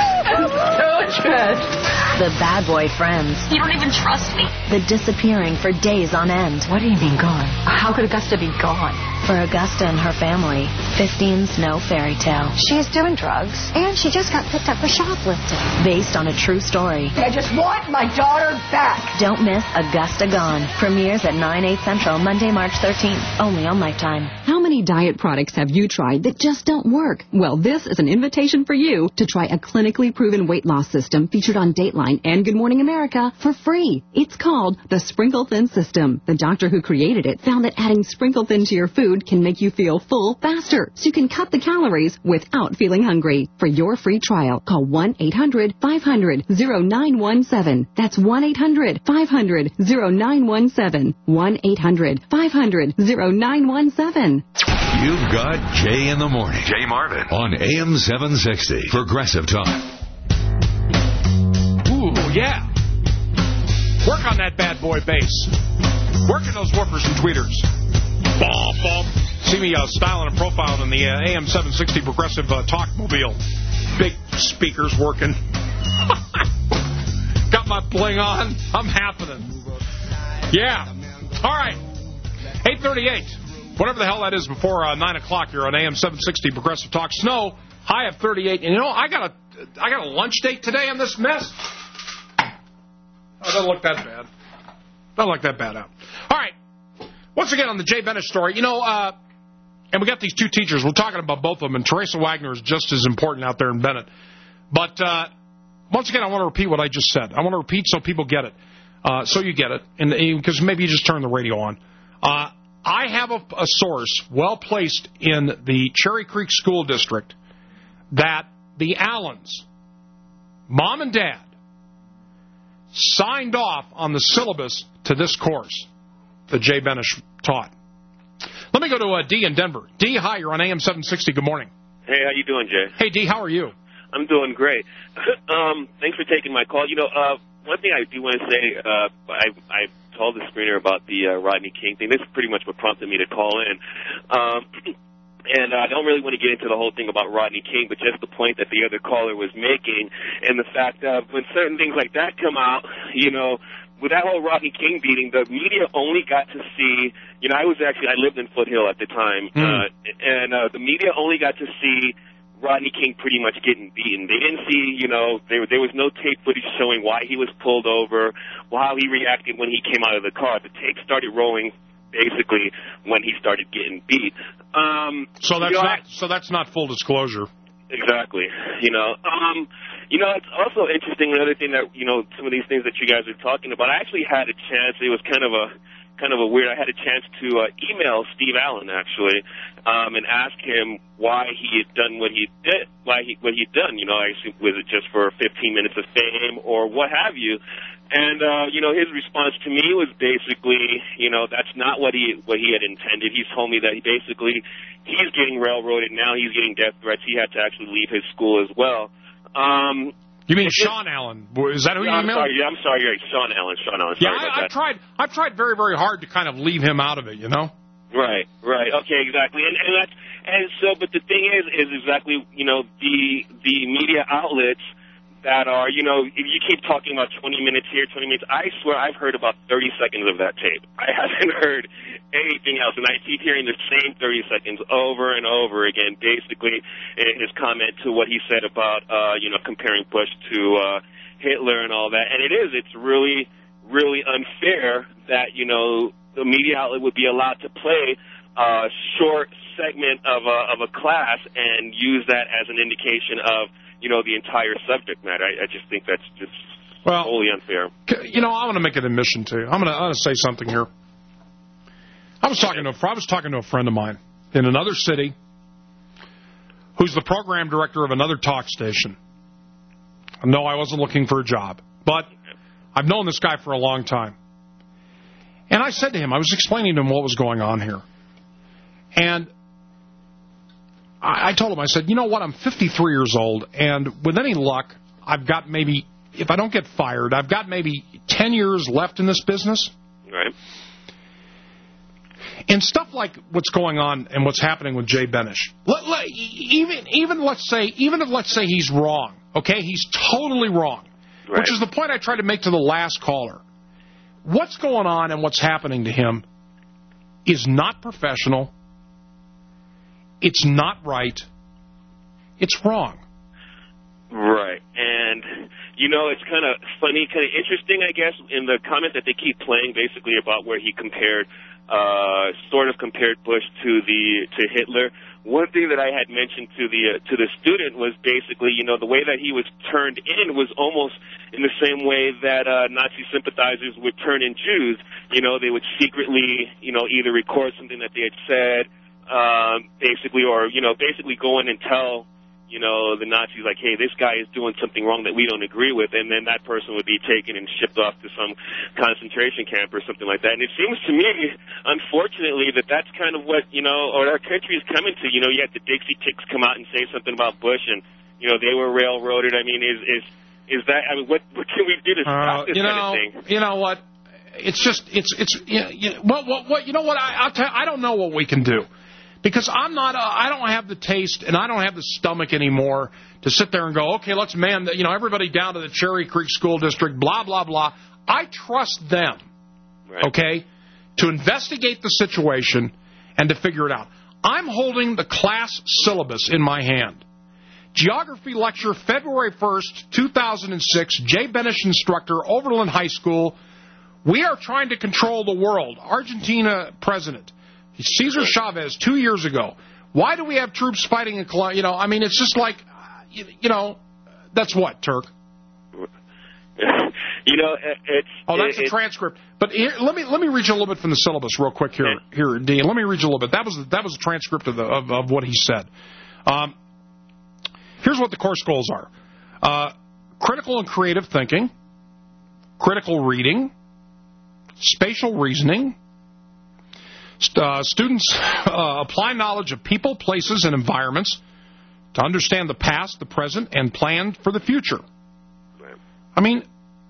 The Bad Boy Friends. You don't even trust me. The Disappearing for Days on End. What do you mean gone? How could Augusta be gone? For Augusta and her family, 15's no fairy tale. She's doing drugs, and she just got picked up for shoplifting. Based on a true story. I just want my daughter back. Don't miss Augusta Gone. Premieres at 9/8 Central, Monday, March 13th. Only on Lifetime. How many diet products have you tried that just don't work? Well, this is an invitation for you to try a clinically proven weight loss system featured on Dateline and Good Morning America for free. It's called the Sprinkle Thin System. The doctor who created it found that adding Sprinkle Thin to your food can make you feel full faster, so you can cut the calories without feeling hungry. For your free trial, call 1-800-500-0917. That's 1-800-500-0917. 1-800-500-0917. You've got Jay in the Morning. Jay Marvin on AM 760. Progressive Talk. Ooh, yeah. Work on that bad boy bass. Working those whoopers and tweeters. Bum, bum. See me styling and profiling in the AM 760 Progressive Talk Mobile. Big speakers working. Got my bling on. I'm happening. Yeah. All right. 8:38. Whatever the hell that is before 9 o'clock here on AM 760 Progressive Talk. Snow, high of 38. And, you know, I got a lunch date today on this mess. Oh, it doesn't look that bad. Doesn't look that bad out. All right. Once again, on the Jay Benish story, you know, and we got these two teachers. We're talking about both of them, and Teresa Wagner is just as important out there in Bennett. But once again, I want to repeat what I just said. I want to repeat so people get it, so you get it, and because maybe you just turn the radio on. I have a source well placed in the Cherry Creek School District that the Allens, mom and dad, signed off on the syllabus to this course that Jay Benish taught. Let me go to D in Denver. D, hi, you're on AM 760. Good morning. Hey, how you doing, Jay? Hey, D, how are you? I'm doing great. Thanks for taking my call. You know, one thing I do want to say, I told the screener about the Rodney King thing. This is pretty much what prompted me to call in. And I don't really want to get into the whole thing about Rodney King, but just the point that the other caller was making and the fact that when certain things like that come out, you know, with that whole Rodney King beating, the media only got to see, you know, I lived in Foothill at the time, and the media only got to see Rodney King pretty much getting beaten. They didn't see, you know, there was no tape footage showing why he was pulled over, how he reacted when he came out of the car. The tape started rolling basically when he started getting beat. So that's not full disclosure. Exactly. You know, it's also interesting. Another thing that, you know, some of these things that you guys are talking about, I actually had a chance. It was kind of a weird. I had a chance to email Steve Allen actually, and ask him why he had done what he did, what he'd done. You know, I assume, was it just for 15 minutes of fame or what have you? And you know, his response to me was basically, you know, that's not what he had intended. He told me that he's getting railroaded now. He's getting death threats. He had to actually leave his school as well. You mean Sean Allen? Is that who you emailed? I'm sorry, you're right. Sean Allen. Yeah, I've tried very, very hard to kind of leave him out of it, you know? Right. Okay, exactly. But the thing is exactly, you know, the media outlets that are, you know, if you keep talking about 20 minutes here, 20 minutes, I swear I've heard about 30 seconds of that tape. I haven't heard anything else, and I keep hearing the same 30 seconds over and over again, basically his comment to what he said about, you know, comparing Bush to Hitler and all that. And it's really, really unfair that, you know, the media outlet would be allowed to play a short segment of a class and use that as an indication of, you know, the entire subject matter. I just think that's just wholly unfair. You know, I want to make an admission to you. I'm going to say something here. I was talking to a friend of mine in another city who's the program director of another talk station. No, I wasn't looking for a job, but I've known this guy for a long time. And I said to him, I was explaining to him what was going on here. And I told him, I said, you know what, I'm 53 years old, and with any luck, I've got maybe, if I don't get fired, I've got maybe 10 years left in this business. Right. And stuff like what's going on and what's happening with Jay Benish, even if let's say he's wrong, okay, he's totally wrong, right, which is the point I tried to make to the last caller. What's going on and what's happening to him is not professional. It's not right. It's wrong. Right. And, you know, it's kind of funny, kind of interesting, I guess, in the comment that they keep playing basically about where he compared, sort of compared Bush to Hitler. One thing that I had mentioned to the student was basically, you know, the way that he was turned in was almost in the same way that Nazi sympathizers would turn in Jews. You know, they would secretly, you know, either record something that they had said, basically, or, you know, basically go in and tell, you know, the Nazis like, hey, this guy is doing something wrong that we don't agree with, and then that person would be taken and shipped off to some concentration camp or something like that. And it seems to me, unfortunately, that that's kind of what, you know, or our country is coming to. You know, you had the Dixie Chicks come out and say something about Bush, and, you know, they were railroaded. I mean, is that, I mean, what can we do to stop this kind of thing? You know what? It's just, what you know what, I'll tell you, I don't know what we can do. Because I don't have the taste and I don't have the stomach anymore to sit there and go, okay, let's man, you know, everybody down to the Cherry Creek School District, blah, blah, blah. I trust them, okay, to investigate the situation and to figure it out. I'm holding the class syllabus in my hand. Geography lecture, February 1st, 2006, Jay Benish instructor, Overland High School. We are trying to control the world. Argentina president. Cesar Chavez 2 years ago. Why do we have troops fighting in Colombia? You know, I mean, it's just like, you know, that's what, Turk? You know, that's a transcript. But here, let me read you a little bit from the syllabus real quick here, Dean. Let me read you a little bit. That was a transcript of what he said. Here's what the course goals are. Critical and creative thinking, critical reading, spatial reasoning. Students apply knowledge of people, places, and environments to understand the past, the present, and plan for the future. I mean,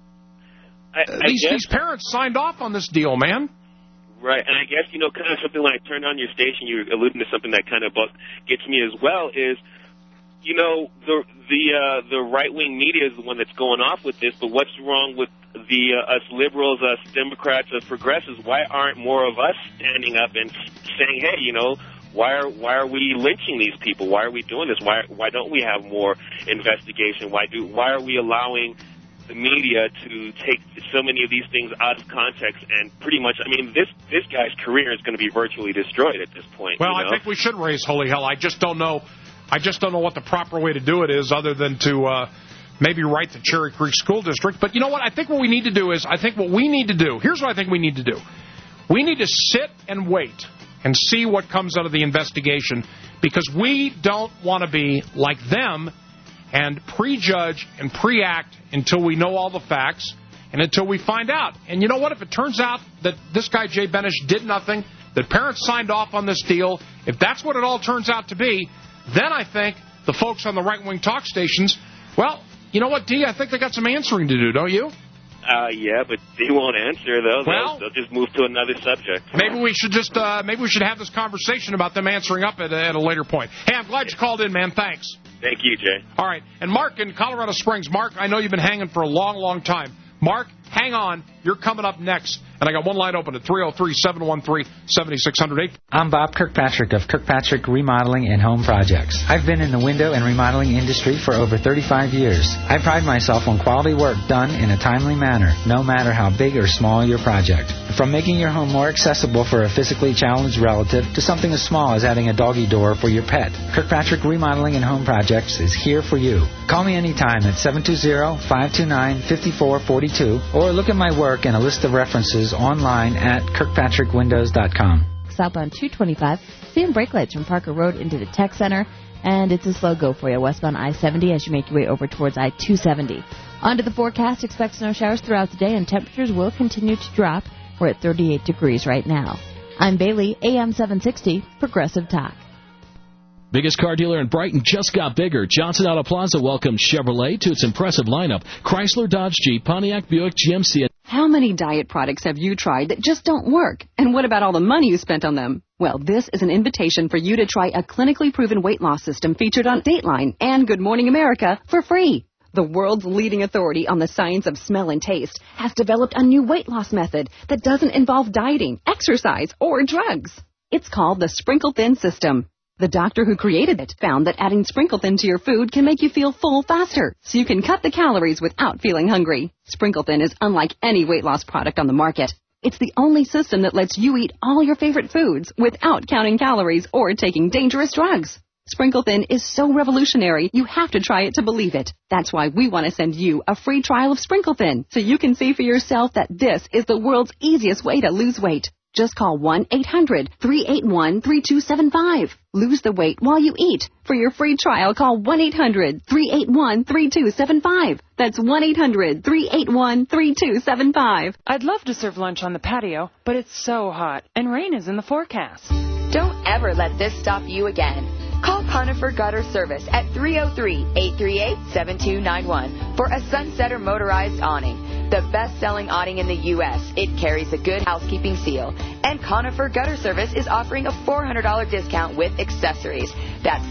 these parents signed off on this deal, man. Right, and I guess, you know, kind of something when I turned on your station, you were alluding to something that kind of gets me as well is, you know, the right-wing media is the one that's going off with this, but what's wrong with us liberals, us Democrats, us progressives? Why aren't more of us standing up and saying, hey, you know, why are we lynching these people? Why are we doing this? Why don't we have more investigation? Why are we allowing the media to take so many of these things out of context and pretty much, I mean, this guy's career is going to be virtually destroyed at this point. Well, you know? I think we should raise holy hell. I just don't know what the proper way to do it is other than to maybe write the Cherry Creek School District. But you know what? I think what we need to do is, here's what I think we need to do. We need to sit and wait and see what comes out of the investigation, because we don't want to be like them and prejudge and pre-act until we know all the facts and until we find out. And you know what? If it turns out that this guy, Jay Benish, did nothing, that parents signed off on this deal, if that's what it all turns out to be, then I think the folks on the right-wing talk stations, well, you know what, D? I think they got some answering to do, don't you? Yeah, but they won't answer, though. Well, they'll just move to another subject. Maybe we should just have this conversation about them answering up at a later point. Hey, I'm glad you called in, man. Thanks. Thank you, Jay. All right. And Mark in Colorado Springs. Mark, I know you've been hanging for a long, long time. Mark, hang on. You're coming up next. And I got one line open at 303-713-7600. I'm Bob Kirkpatrick of Kirkpatrick Remodeling and Home Projects. I've been in the window and remodeling industry for over 35 years. I pride myself on quality work done in a timely manner, no matter how big or small your project. From making your home more accessible for a physically challenged relative to something as small as adding a doggy door for your pet, Kirkpatrick Remodeling and Home Projects is here for you. Call me anytime at 720-529-5442 or look at my work and a list of references online at kirkpatrickwindows.com. Southbound 225, seeing brake lights from Parker Road into the Tech Center, and it's a slow go for you westbound I-70 as you make your way over towards I-270. Onto the forecast, expect snow showers throughout the day, and temperatures will continue to drop. We're at 38 degrees right now. I'm Bailey, AM 760, Progressive Talk. Biggest car dealer in Brighton just got bigger. Johnson Auto Plaza welcomes Chevrolet to its impressive lineup. Chrysler, Dodge, Jeep, Pontiac, Buick, GMC. How many diet products have you tried that just don't work? And what about all the money you spent on them? Well, this is an invitation for you to try a clinically proven weight loss system featured on Dateline and Good Morning America for free. The world's leading authority on the science of smell and taste has developed a new weight loss method that doesn't involve dieting, exercise, or drugs. It's called the Sprinkle Thin System. The doctor who created it found that adding Sprinkle Thin to your food can make you feel full faster, so you can cut the calories without feeling hungry. Sprinkle Thin is unlike any weight loss product on the market. It's the only system that lets you eat all your favorite foods without counting calories or taking dangerous drugs. Sprinkle Thin is so revolutionary, you have to try it to believe it. That's why we want to send you a free trial of Sprinkle Thin, so you can see for yourself that this is the world's easiest way to lose weight. Just call 1-800-381-3275. Lose the weight while you eat. For your free trial, call 1-800-381-3275. That's 1-800-381-3275. I'd love to serve lunch on the patio, but it's so hot, and rain is in the forecast. Don't ever let this stop you again. Call Conifer Gutter Service at 303-838-7291 for a Sunsetter motorized awning. The best-selling awning in the U.S. It carries a good housekeeping seal. And Conifer Gutter Service is offering a $400 discount with accessories. That's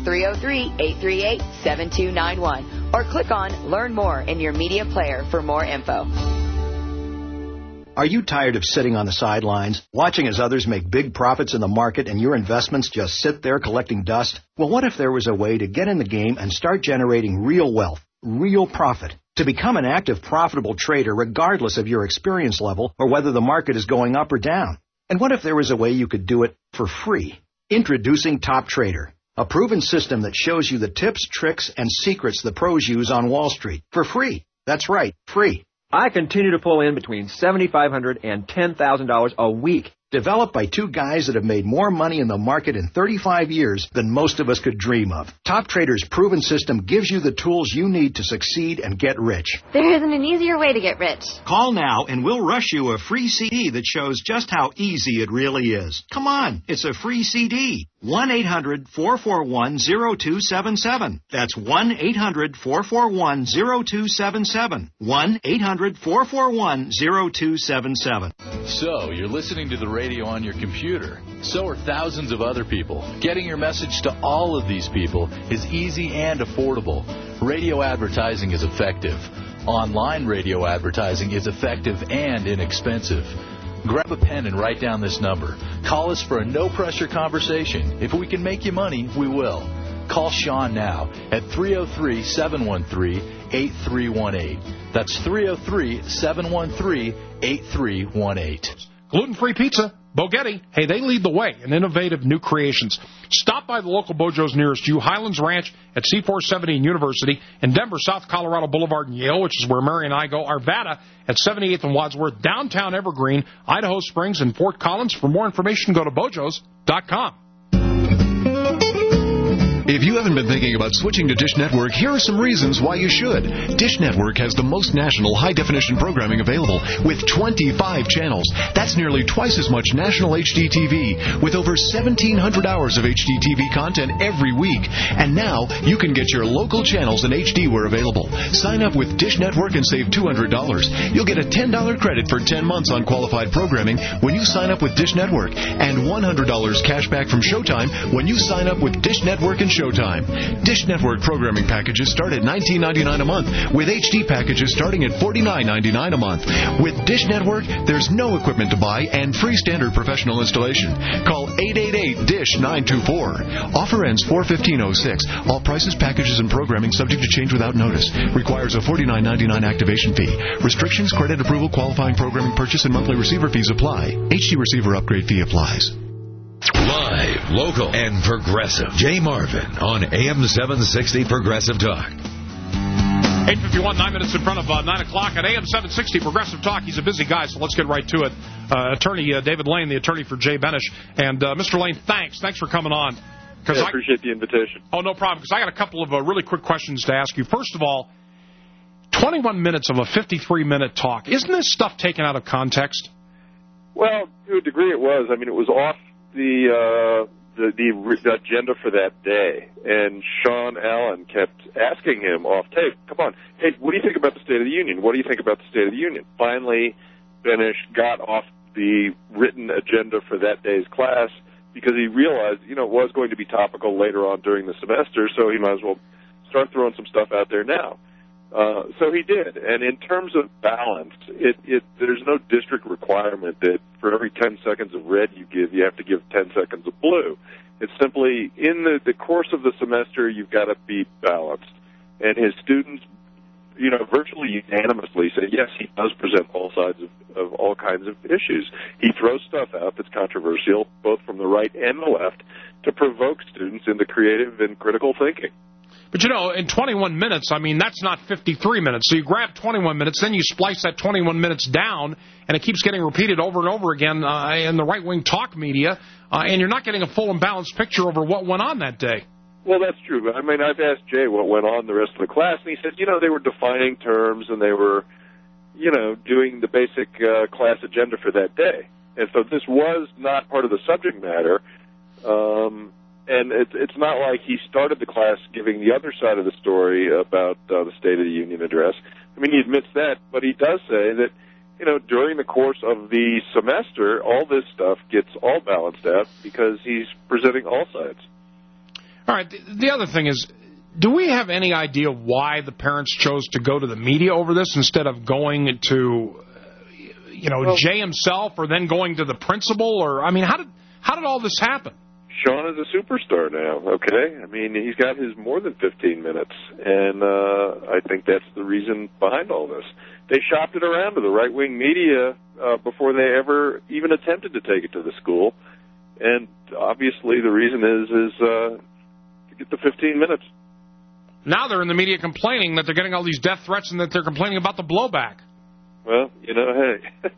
303-838-7291. Or click on Learn More in your media player for more info. Are you tired of sitting on the sidelines, watching as others make big profits in the market and your investments just sit there collecting dust? Well, what if there was a way to get in the game and start generating real wealth, real profit? To become an active, profitable trader regardless of your experience level or whether the market is going up or down? And what if there was a way you could do it for free? Introducing Top Trader, a proven system that shows you the tips, tricks, and secrets the pros use on Wall Street for free. That's right, free. I continue to pull in between $7,500 and $10,000 a week. Developed by two guys that have made more money in the market in 35 years than most of us could dream of. Top Trader's proven system gives you the tools you need to succeed and get rich. There isn't an easier way to get rich. Call now and we'll rush you a free CD that shows just how easy it really is. Come on, it's a free CD. 1-800-441-0277. That's 1-800-441-0277. 1-800-441-0277. So, you're listening to the radio on your computer. So are thousands of other people. Getting your message to all of these people is easy and affordable. Radio advertising is effective. Online radio advertising is effective and inexpensive. Grab a pen and write down this number. Call us for a no-pressure conversation. If we can make you money, we will. Call Sean now at 303-713-8318. That's 303-713-8318. Gluten-free pizza, Bogetti. Hey, they lead the way in innovative new creations. Stop by the local Bojo's nearest you, Highlands Ranch at C470 and University, in Denver, South Colorado Boulevard and Yale, which is where Mary and I go, Arvada at 78th and Wadsworth, downtown Evergreen, Idaho Springs, and Fort Collins. For more information, go to bojos.com. If you haven't been thinking about switching to Dish Network, here are some reasons why you should. Dish Network has the most national high-definition programming available with 25 channels. That's nearly twice as much national HDTV with over 1,700 hours of HDTV content every week. And now you can get your local channels in HD where available. Sign up with Dish Network and save $200. You'll get a $10 credit for 10 months on qualified programming when you sign up with Dish Network, and $100 cash back from Showtime when you sign up with Dish Network and Showtime. Dish Network programming packages start at $19.99 a month, with HD packages starting at $49.99 a month. With Dish Network, there's no equipment to buy and free standard professional installation. Call 888-DISH-924. Offer ends 4/15/06. All prices, packages, and programming subject to change without notice. Requires a $49.99 activation fee. Restrictions, credit approval, qualifying programming purchase, and monthly receiver fees apply. HD receiver upgrade fee applies. Live, local, and progressive. Jay Marvin on AM 760 Progressive Talk. 8:51, 9 minutes in front of 9 o'clock at AM 760 Progressive Talk. He's a busy guy, so let's get right to it. Attorney David Lane, the attorney for Jay Benish. And Mr. Lane, thanks for coming on. I appreciate the invitation. Oh, no problem, because I got a couple of really quick questions to ask you. First of all, 21 minutes of a 53-minute talk. Isn't this stuff taken out of context? Well, to a degree it was. I mean, it was off the agenda for that day, and Sean Allen kept asking him off tape, come on, hey, what do you think about the State of the Union? What do you think about the State of the Union? Finally, Benish got off the written agenda for that day's class because he realized, it was going to be topical later on during the semester, so he might as well start throwing some stuff out there now. So he did, and in terms of balance, there's no district requirement that for every 10 seconds of red you give, you have to give 10 seconds of blue. It's simply, in the course of the semester, you've got to be balanced. And his students, virtually unanimously say, yes, he does present all sides of all kinds of issues. He throws stuff out that's controversial, both from the right and the left, to provoke students into creative and critical thinking. But, in 21 minutes, that's not 53 minutes. So you grab 21 minutes, then you splice that 21 minutes down, and it keeps getting repeated over and over again in the right-wing talk media, and you're not getting a full and balanced picture over what went on that day. Well, that's true. But I've asked Jay what went on the rest of the class, and he said, they were defining terms, and they were, doing the basic class agenda for that day. And so this was not part of the subject matter. And it's not like he started the class giving the other side of the story about the State of the Union address. He admits that, but he does say that, during the course of the semester, all this stuff gets all balanced out because he's presenting all sides. All right. The other thing is, do we have any idea why the parents chose to go to the media over this instead of going to, Jay himself or then going to the principal? Or, how did all this happen? Sean is a superstar now, okay? He's got his more than 15 minutes, and I think that's the reason behind all this. They shopped it around to the right-wing media before they ever even attempted to take it to the school, and obviously the reason is to get the 15 minutes. Now they're in the media complaining that they're getting all these death threats and that they're complaining about the blowback. Well, hey,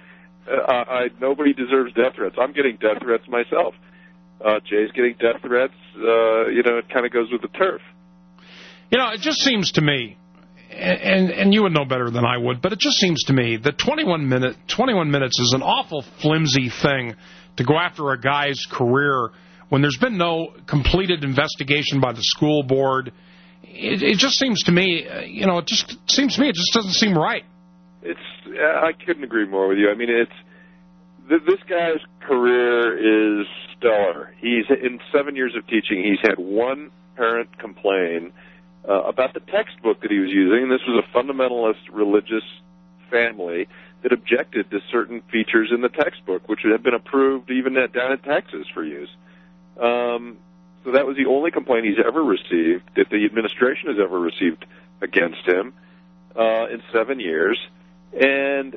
nobody deserves death threats. I'm getting death threats myself. Jay's getting death threats. It kind of goes with the turf. It just seems to me, and you would know better than I would, but it just seems to me that 21 minutes is an awful flimsy thing to go after a guy's career when there's been no completed investigation by the school board. It just seems to me, it just doesn't seem right. I couldn't agree more with you. This guy's career is stellar. He's in 7 years of teaching. He's had one parent complain about the textbook that he was using. This was a fundamentalist religious family that objected to certain features in the textbook, which had been approved even down in Texas for use. So that was the only complaint he's ever received, that the administration has ever received against him in 7 years. And,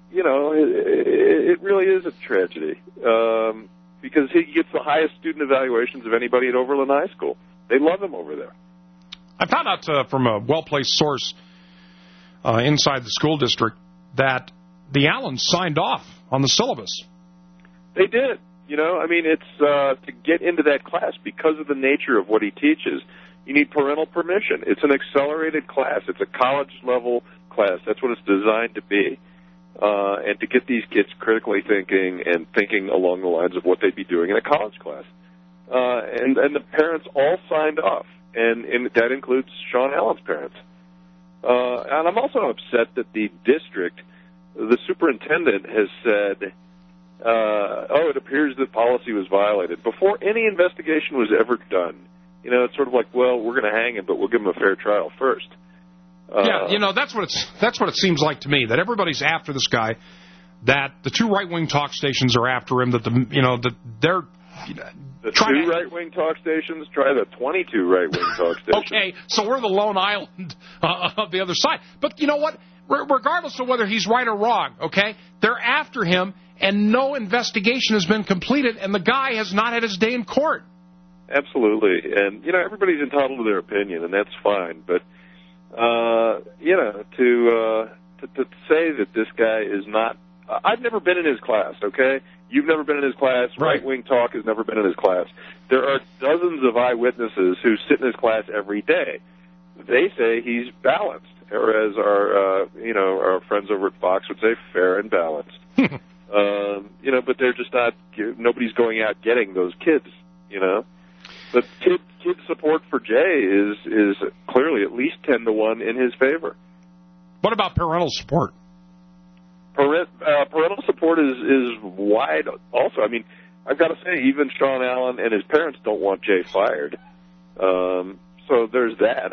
it really is a tragedy because he gets the highest student evaluations of anybody at Overland High School. They love him over there. I found out from a well-placed source inside the school district that the Allens signed off on the syllabus. They did. It's to get into that class, because of the nature of what he teaches, you need parental permission. It's an accelerated class. It's a college-level class. That's what it's designed to be. And to get these kids critically thinking and thinking along the lines of what they'd be doing in a college class. And the parents all signed off, and that includes Sean Allen's parents. And I'm also upset that the district, the superintendent has said, it appears that policy was violated, before any investigation was ever done. It's sort of like, well, we're going to hang him, but we'll give him a fair trial first. That's what it seems like to me, that everybody's after this guy, that the two right-wing talk stations are after him, that they're the two right-wing talk stations, try the 22 right-wing talk stations. Okay, so we're the lone island of the other side. But you know what? Regardless of whether he's right or wrong, okay, they're after him, and no investigation has been completed, and the guy has not had his day in court. Absolutely. And, everybody's entitled to their opinion, and that's fine. But, to say that this guy is not... I've never been in his class, okay? You've never been in his class. Right-wing talk has never been in his class. There are dozens of eyewitnesses who sit in his class every day. They say he's balanced, whereas our friends over at Fox would say fair and balanced. But they're just not... Nobody's going out getting those kids, But kid support for Jay is clearly at least 10-1 in his favor. What about parental support? Parental support is wide also. I've got to say, even Sean Allen and his parents don't want Jay fired. So there's that.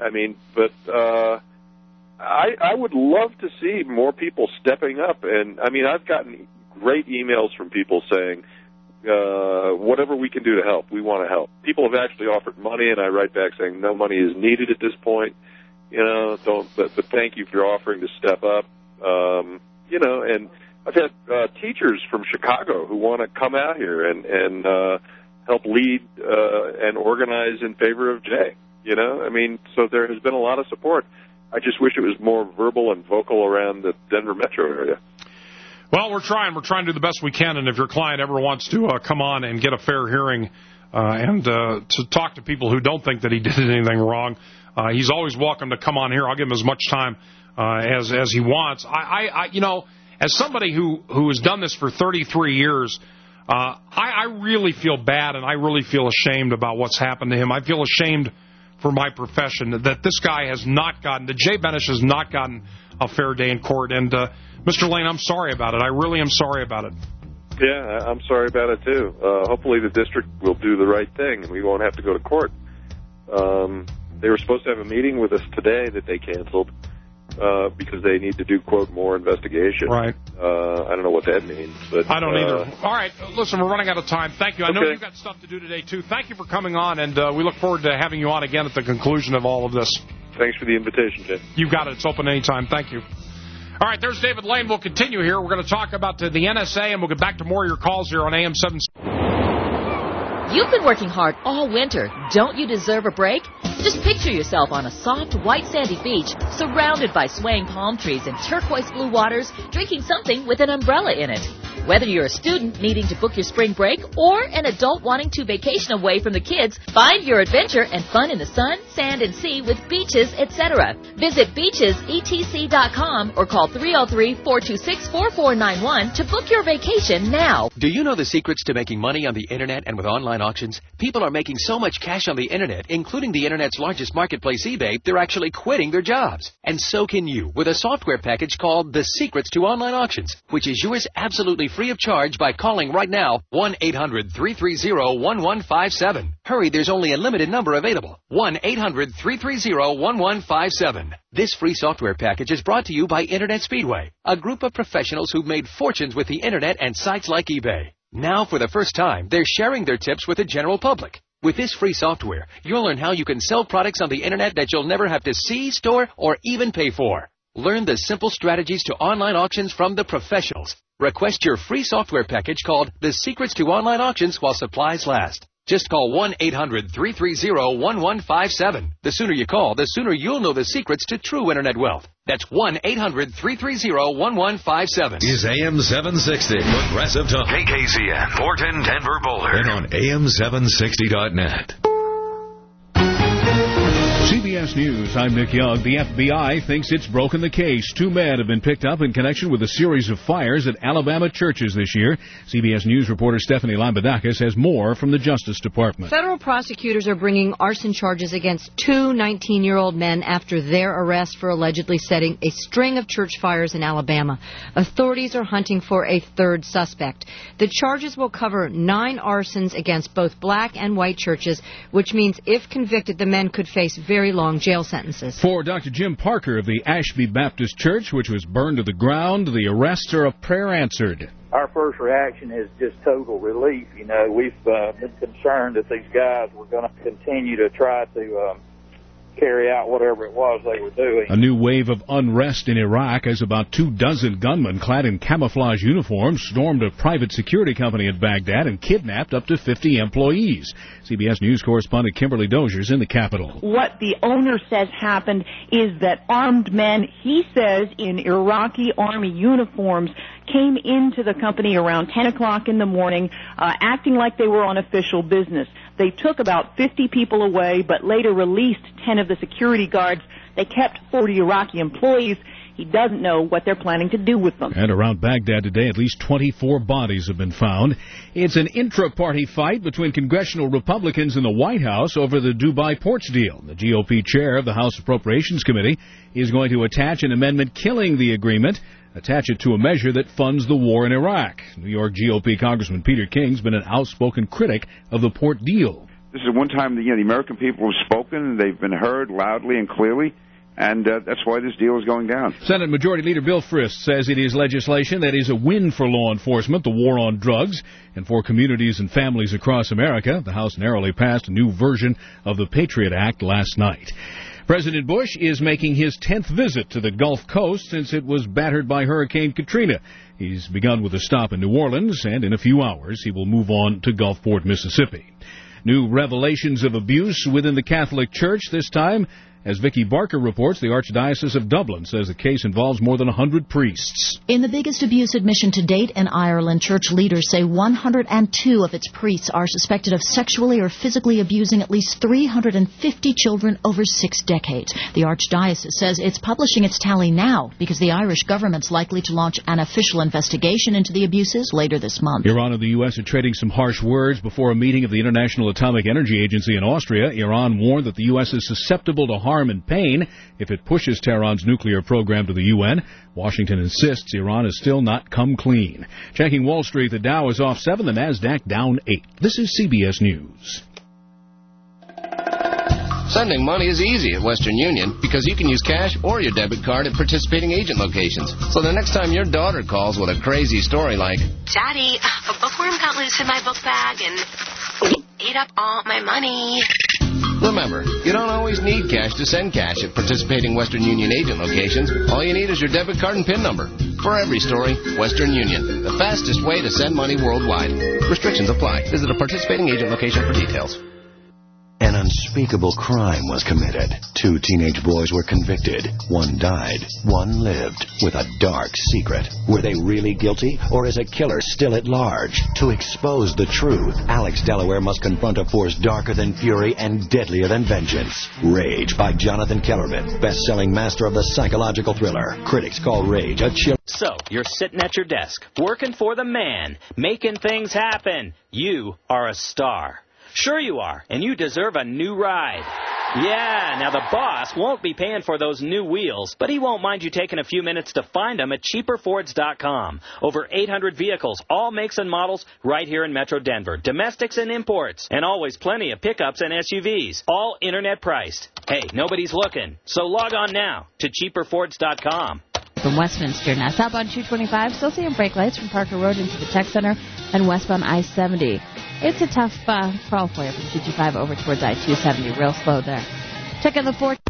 I would love to see more people stepping up. And, I've gotten great emails from people saying, whatever we can do to help, we want to help. People have actually offered money, and I write back saying no money is needed at this point. But thank you for offering to step up. And I've had teachers from Chicago who want to come out here and help lead and organize in favor of Jay. You know, I mean, so there has been a lot of support. I just wish it was more verbal and vocal around the Denver metro area. Well, we're trying. We're trying to do the best we can, and if your client ever wants to come on and get a fair hearing and to talk to people who don't think that he did anything wrong, he's always welcome to come on here. I'll give him as much time as he wants. I you know, as somebody who has done this for 33 years, I really feel bad and I really feel ashamed about what's happened to him. I feel ashamed for my profession that this guy has not gotten, that Jay Benish has not gotten a fair day in court. And, Mr. Lane, I'm sorry about it. I really am sorry about it. Yeah, I'm sorry about it, too. Hopefully the district will do the right thing and we won't have to go to court. They were supposed to have a meeting with us today that they canceled because they need to do, quote, more investigation. Right. I don't know what that means. But I don't either. All right, listen, we're running out of time. Thank you. I know you've got stuff to do today, too. Thank you for coming on, and we look forward to having you on again at the conclusion of all of this. Thanks for the invitation, Jim. You got it. It's open anytime. Thank you. All right, there's David Lane. We'll continue here. We're going to talk about the NSA, and we'll get back to more of your calls here on AM 7. You've been working hard all winter. Don't you deserve a break? Just picture yourself on a soft, white, sandy beach, surrounded by swaying palm trees and turquoise blue waters, drinking something with an umbrella in it. Whether you're a student needing to book your spring break or an adult wanting to vacation away from the kids, find your adventure and fun in the sun, sand, and sea with Beaches, etc. Visit beachesetc.com or call 303-426-4491 to book your vacation now. Do you know the secrets to making money on the Internet and with online auctions? People are making so much cash on the Internet, including the Internet's largest marketplace, eBay, they're actually quitting their jobs. And so can you with a software package called The Secrets to Online Auctions, which is yours absolutely free of charge by calling right now 1-800-330-1157. Hurry, there's only a limited number available. 1-800-330-1157. This free software package is brought to you by Internet Speedway, a group of professionals who've made fortunes with the Internet and sites like eBay. Now, for the first time, they're sharing their tips with the general public. With this free software, you'll learn how you can sell products on the Internet that you'll never have to see, store, or even pay for. Learn the simple strategies to online auctions from the professionals. Request your free software package called The Secrets to Online Auctions while supplies last. Just call 1-800-330-1157. The sooner you call, the sooner you'll know the secrets to true Internet wealth. That's 1-800-330-1157. Is AM 760 Progressive Talk. KKZN, Thornton, Denver, Boulder. And on AM760.net. CBS News, I'm Nick Young. The FBI thinks it's broken the case. 2 men have been picked up in connection with a series of fires at Alabama churches this year. CBS News reporter Stephanie Lambadakis has more from the Justice Department. Federal prosecutors are bringing arson charges against 2 19-year-old men after their arrest for allegedly setting a string of church fires in Alabama. Authorities are hunting for a 3rd suspect. The charges will cover 9 arsons against both black and white churches, which means if convicted, the men could face very long jail sentences. For Dr. Jim Parker of the Ashby Baptist Church, which was burned to the ground, the arrests are a prayer answered. Our first reaction is just total relief. You know, we've been concerned that these guys were going to continue to try to carry out whatever it was they were doing. A new wave of unrest in Iraq as about 24 gunmen clad in camouflage uniforms stormed a private security company at Baghdad and kidnapped up to 50 employees. CBS News correspondent Kimberly Dozier's in the capital. What the owner says happened is that armed men, he says, in Iraqi army uniforms came into the company around 10 o'clock in the morning, acting like they were on official business. They took about 50 people away, but later released 10 of the security guards. They kept 40 Iraqi employees. He doesn't know what they're planning to do with them. And around Baghdad today, at least 24 bodies have been found. It's an intra-party fight between congressional Republicans in the White House over the Dubai ports deal. The GOP chair of the House Appropriations Committee is going to attach an amendment killing the agreement, attach it to a measure that funds the war in Iraq. New York GOP Congressman Peter King's been an outspoken critic of the port deal. This is one time the American people have spoken. They've been heard loudly and clearly. And that's why this deal is going down. Senate Majority Leader Bill Frist says it is legislation that is a win for law enforcement, the war on drugs, and for communities and families across America. The House narrowly passed a new version of the Patriot Act last night. President Bush is making his 10th visit to the Gulf Coast since it was battered by Hurricane Katrina. He's begun with a stop in New Orleans, and in a few hours he will move on to Gulfport, Mississippi. New revelations of abuse within the Catholic Church, this time. As Vicky Barker reports, the Archdiocese of Dublin says the case involves more than 100 priests. In the biggest abuse admission to date in Ireland, church leaders say 102 of its priests are suspected of sexually or physically abusing at least 350 children over 6 decades. The Archdiocese says it's publishing its tally now because the Irish government's likely to launch an official investigation into the abuses later this month. Iran and the U.S. are trading some harsh words before a meeting of the International Atomic Energy Agency in Austria. Iran warned that the U.S. is susceptible to harm and pain if it pushes Tehran's nuclear program to the UN. Washington insists Iran has still not come clean. Checking Wall Street, the Dow is off 7, the Nasdaq down 8. This is CBS News. Sending money is easy at Western Union because you can use cash or your debit card at participating agent locations. So the next time your daughter calls with a crazy story like, Daddy, a bookworm got loose in my book bag and ate up all my money. Remember, you don't always need cash to send cash at participating Western Union agent locations. All you need is your debit card and PIN number. For every story, Western Union, the fastest way to send money worldwide. Restrictions apply. Visit a participating agent location for details. An unspeakable crime was committed. 2 teenage boys were convicted. 1 died. 1 lived with a dark secret. Were they really guilty, or is a killer still at large? To expose the truth, Alex Delaware must confront a force darker than fury and deadlier than vengeance. Rage by Jonathan Kellerman, best-selling master of the psychological thriller. Critics call Rage a chill. So, you're sitting at your desk, working for the man, making things happen. You are a star. Sure you are, and you deserve a new ride. Yeah, now the boss won't be paying for those new wheels, but he won't mind you taking a few minutes to find them at cheaperfords.com. Over 800 vehicles, all makes and models, right here in Metro Denver. Domestics and imports, and always plenty of pickups and SUVs, all internet priced. Hey, nobody's looking, so log on now to cheaperfords.com. From Westminster, now southbound 225, still seeing brake lights from Parker Road into the Tech Center and westbound I-70. It's a tough crawl for you from 225 over towards I-270. Real slow there. Checking the 4.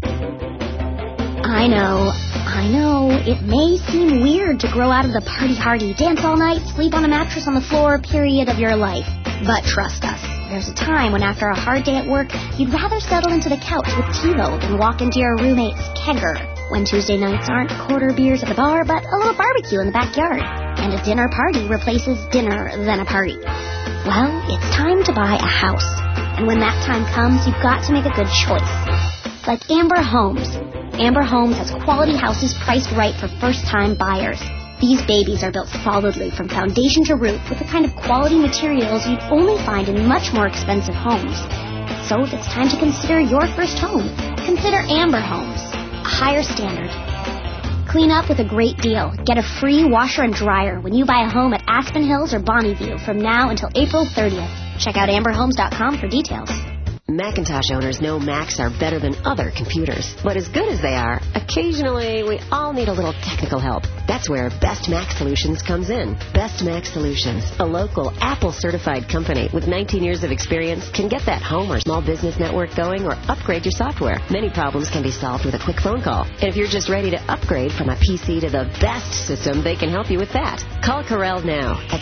I know. It may seem weird to grow out of the party-hardy, dance all night, sleep on a mattress on the floor period of your life. But trust us, there's a time when after a hard day at work, you'd rather settle into the couch with TiVo than walk into your roommate's kegger. When Tuesday nights aren't quarter beers at the bar, but a little barbecue in the backyard. And a dinner party replaces dinner than a party. Well, it's time to buy a house. And when that time comes, you've got to make a good choice. Like Amber Homes. Amber Homes has quality houses priced right for first-time buyers. These babies are built solidly from foundation to roof with the kind of quality materials you'd only find in much more expensive homes. So if it's time to consider your first home, consider Amber Homes. A higher standard. Clean up with a great deal. Get a free washer and dryer when you buy a home at Aspen Hills or Bonneview from now until April 30th. Check out amberhomes.com for details. Macintosh owners know Macs are better than other computers. But as good as they are, occasionally we all need a little technical help. That's where Best Mac Solutions comes in. Best Mac Solutions, a local Apple-certified company with 19 years of experience, can get that home or small business network going or upgrade your software. Many problems can be solved with a quick phone call. And if you're just ready to upgrade from a PC to the best system, they can help you with that. Call Corel now at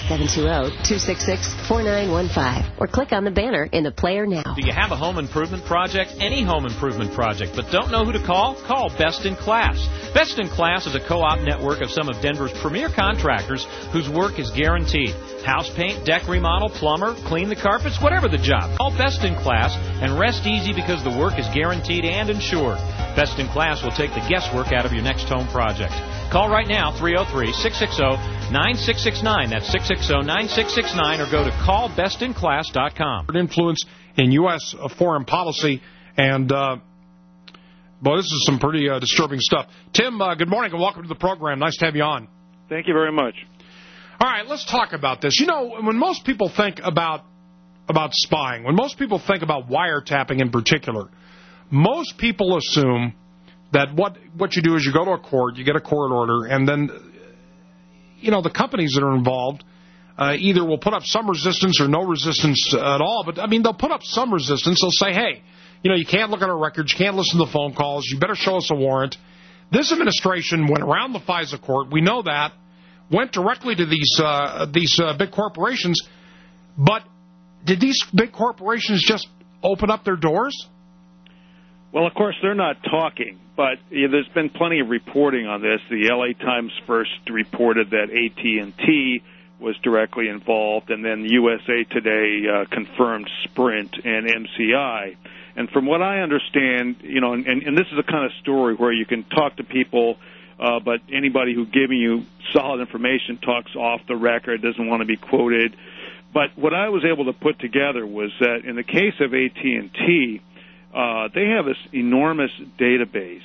720-266-4915 or click on the banner in the player now. Do you have a home improvement project? Any home improvement project, but don't know who to call? Call Best in Class. Best in Class is a co-op network of some of Denver's premier contractors whose work is guaranteed. House paint, deck remodel, plumber, clean the carpets, whatever the job. Call Best in Class and rest easy because the work is guaranteed and insured. Best in Class will take the guesswork out of your next home project. Call right now, 303-660-9669. That's 660-9669, or go to callbestinclass.com. Influence in U.S. foreign policy, and, boy, this is some pretty disturbing stuff. Tim, good morning and welcome to the program. Nice to have you on. Thank you very much. All right, let's talk about this. You know, when most people think about spying, when most people think about wiretapping in particular, most people assume that what you do is you go to a court, you get a court order, and then, you know, the companies that are involved either will put up some resistance or no resistance at all. But, I mean, they'll put up some resistance. They'll say, hey, you know, you can't look at our records, you can't listen to the phone calls, you better show us a warrant. This administration went around the FISA court. We know that. Went directly to these big corporations. But did these big corporations just open up their doors? Well, of course, they're not talking, but there's been plenty of reporting on this. The LA Times first reported that AT&T was directly involved, and then USA Today confirmed Sprint and MCI. And from what I understand, and this is a kind of story where you can talk to people, but anybody who giving you solid information talks off the record, doesn't want to be quoted. But what I was able to put together was that in the case of AT&T, they have this enormous database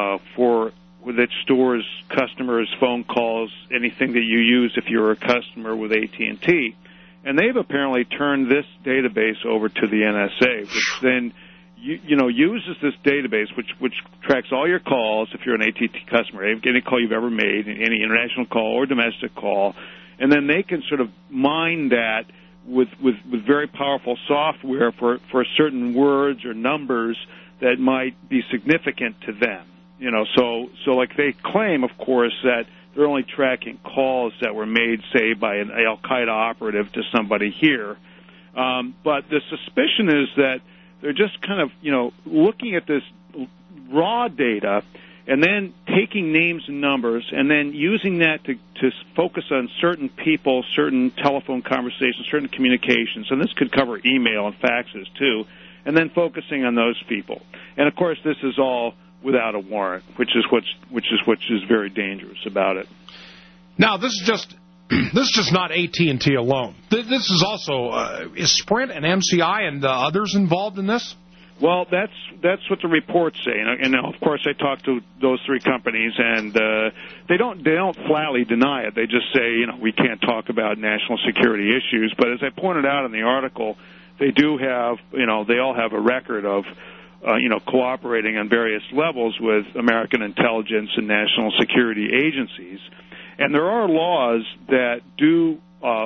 that stores customers' phone calls, anything that you use if you're a customer with AT&T. And they've apparently turned this database over to the NSA, which then uses this database, which tracks all your calls if you're an AT&T customer, any call you've ever made, any international call or domestic call, and then they can sort of mine that with very powerful software for certain words or numbers that might be significant to them. So like they claim, of course, that they're only tracking calls that were made, say, by an Al-Qaeda operative to somebody here. But the suspicion is that they're just kind of, looking at this raw data and then taking names and numbers and then using that to focus on certain people, certain telephone conversations, certain communications, and this could cover email and faxes too, and then focusing on those people. And of course, this is all without a warrant, which is very dangerous about it. Now, this is just not AT&T alone. This is also is Sprint and MCI and others involved in this? Well, that's what the reports say, and of course I talked to those three companies, and they don't flatly deny it. They just say we can't talk about national security issues. But as I pointed out in the article, they do have they all have a record of cooperating on various levels with American intelligence and national security agencies, and there are laws that do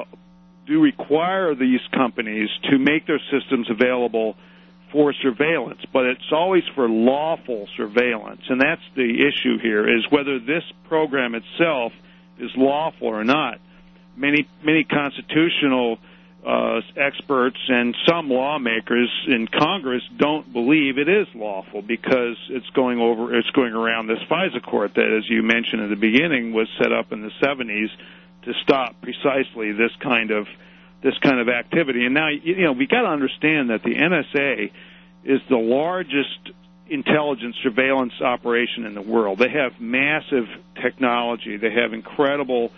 require these companies to make their systems available for surveillance, but it's always for lawful surveillance, and that's the issue here, is whether this program itself is lawful or not. Many constitutional experts and some lawmakers in Congress don't believe it is lawful because it's going around this FISA court that, as you mentioned at the beginning, was set up in the 70s to stop precisely this kind of activity. And now, we got to understand that the NSA is the largest intelligence surveillance operation in the world. They have massive technology. They have incredible,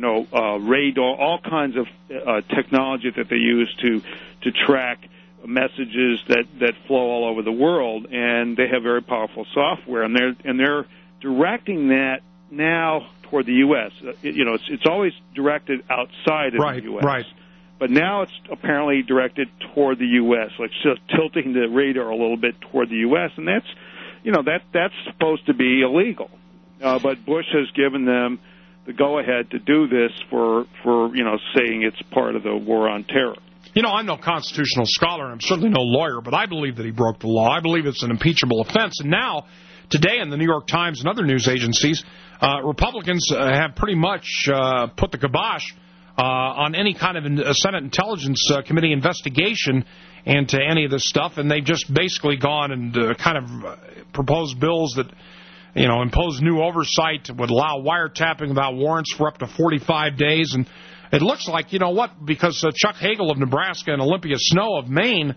radar, all kinds of technology that they use to track messages that flow all over the world. And they have very powerful software. And they're directing that now toward the U.S. It's always directed outside of the U.S. Right. But now it's apparently directed toward the U.S., like just tilting the radar a little bit toward the U.S., and that's supposed to be illegal. But Bush has given them the go-ahead to do this for saying it's part of the war on terror. I'm no constitutional scholar, and I'm certainly no lawyer, but I believe that he broke the law. I believe it's an impeachable offense. And now, today in the New York Times and other news agencies, Republicans have pretty much put the kibosh on any kind of a Senate Intelligence Committee investigation into any of this stuff, and they've just basically gone and kind of proposed bills that, impose new oversight, would allow wiretapping without warrants for up to 45 days. And it looks like, because Chuck Hagel of Nebraska and Olympia Snowe of Maine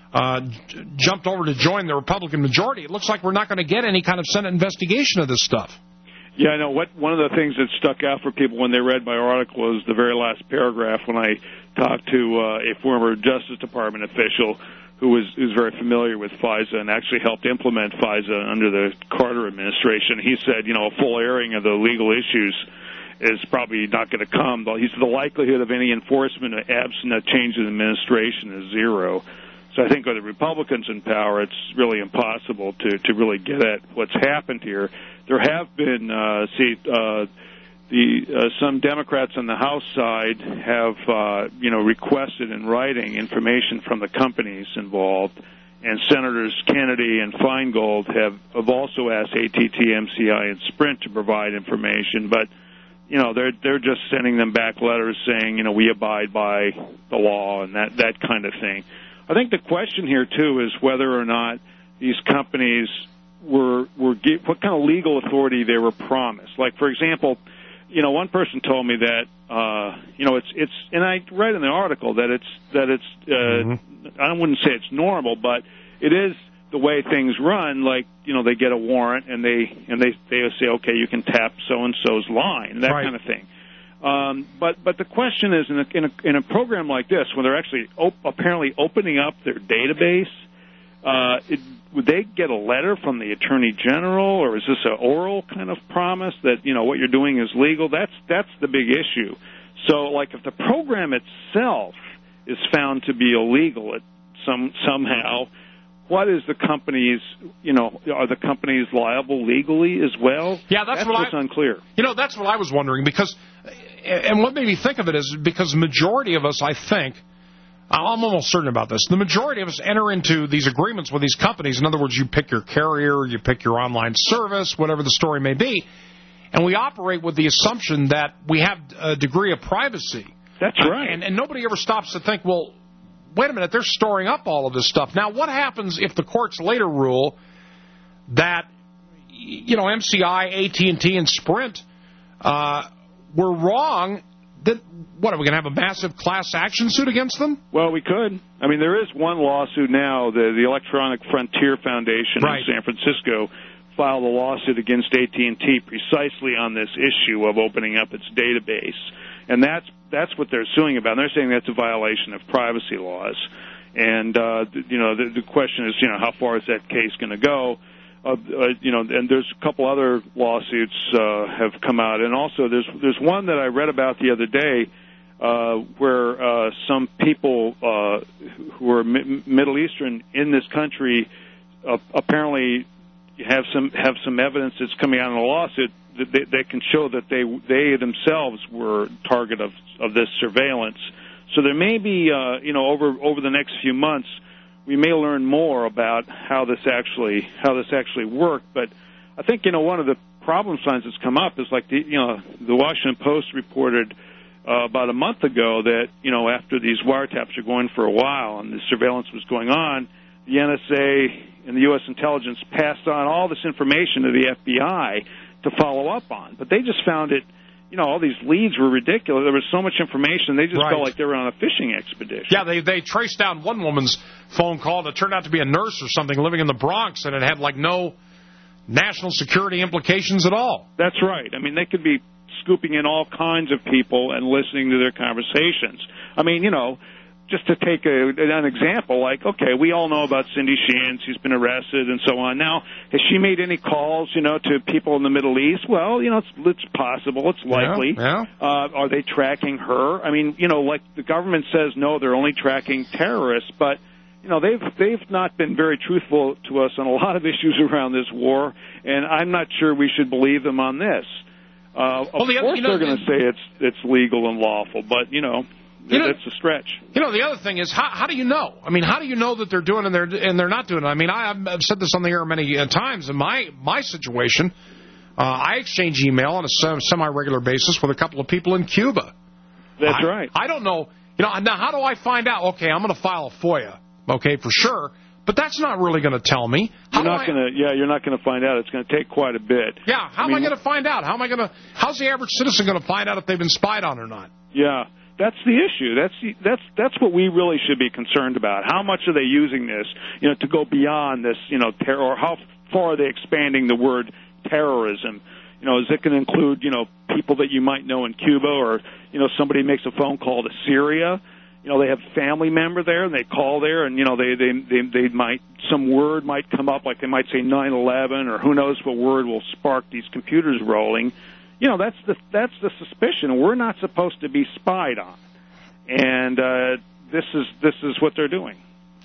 jumped over to join the Republican majority, it looks like we're not going to get any kind of Senate investigation of this stuff. Yeah, I know. One of the things that stuck out for people when they read my article was the very last paragraph when I talked to a former Justice Department official who's very familiar with FISA and actually helped implement FISA under the Carter administration. He said, a full airing of the legal issues is probably not going to come. He said the likelihood of any enforcement absent a change in administration is zero. So I think with the Republicans in power, it's really impossible to really get at what's happened here. There have been, some Democrats on the House side have, requested in writing information from the companies involved, and Senators Kennedy and Feingold have also asked AT&T, MCI, and Sprint to provide information. But they're just sending them back letters saying, we abide by the law and that kind of thing. I think the question here too is whether or not these companies what kind of legal authority they were promised. Like, for example, one person told me that it's and I read in the article that it's I wouldn't say it's normal, but it is the way things run. Like, they get a warrant and they say, okay, you can tap so and so's line, that kind of thing. But the question is, in a program like this, when they're actually apparently opening up their database, would they get a letter from the Attorney General, or is this an oral kind of promise that what you're doing is legal? That's the big issue. So, like, if the program itself is found to be illegal somehow, what is the company's? Are the companies liable legally as well? Yeah, that's what's unclear. That's what I was wondering, because, and what made me think of it is because the majority of us, I think, I'm almost certain about this, the majority of us enter into these agreements with these companies. In other words, you pick your carrier, you pick your online service, whatever the story may be, and we operate with the assumption that we have a degree of privacy. That's right. And nobody ever stops to think, well, wait a minute, they're storing up all of this stuff. Now, what happens if the courts later rule that, MCI, AT&T, and Sprint were wrong? Then what, are we going to have a massive class action suit against them? Well, we could. I mean, there is one lawsuit now. The Electronic Frontier Foundation in San Francisco filed a lawsuit against AT&T precisely on this issue of opening up its database. And that's what they're suing about. And they're saying that's a violation of privacy laws. And, the question is, how far is that case going to go? And there's a couple other lawsuits have come out, and also there's one that I read about the other day where some people who are Middle Eastern in this country apparently have some evidence that's coming out in a lawsuit that they can show that they themselves were target of this surveillance. So there may be over the next few months, we may learn more about how this actually worked. But I think one of the problem signs that's come up is like the Washington Post reported about a month ago that after these wiretaps are going for a while and the surveillance was going on, the NSA and the U.S. intelligence passed on all this information to the FBI to follow up on. But they just found it. All these leads were ridiculous. There was so much information, they just felt like they were on a fishing expedition. Yeah, they traced down one woman's phone call that turned out to be a nurse or something living in the Bronx, and it had no national security implications at all. That's right. I mean, they could be scooping in all kinds of people and listening to their conversations. I mean, just to take an example, like, okay, we all know about Cindy Sheehan. She's been arrested and so on. Now, has she made any calls, to people in the Middle East? Well, it's possible. It's likely. Yeah. Are they tracking her? I mean, like the government says, no, they're only tracking terrorists. But, they've not been very truthful to us on a lot of issues around this war, and I'm not sure we should believe them on this. Of course they're going to say it's legal and lawful, but, it's a stretch. The other thing is, how do you know? I mean, how do you know that they're doing and they're not doing it? I mean, I've said this on the air many times. In my situation, I exchange email on a semi-regular basis with a couple of people in Cuba. That's right. I don't know. Now, how do I find out? Okay, I'm going to file a FOIA. Okay, for sure. But that's not really going to tell me. You're not going to find out. It's going to take quite a bit. Yeah. How am I going to find out? How's the average citizen going to find out if they've been spied on or not? Yeah. That's the issue. That's what we really should be concerned about. How much are they using this, to go beyond this, terror, or how far are they expanding the word terrorism? Is it going to include, people that you might know in Cuba, or, somebody makes a phone call to Syria? They have a family member there, and they call there, and, they might, some word might come up, like they might say 9/11, or who knows what word will spark these computers rolling. That's the suspicion. We're not supposed to be spied on, and this is what they're doing.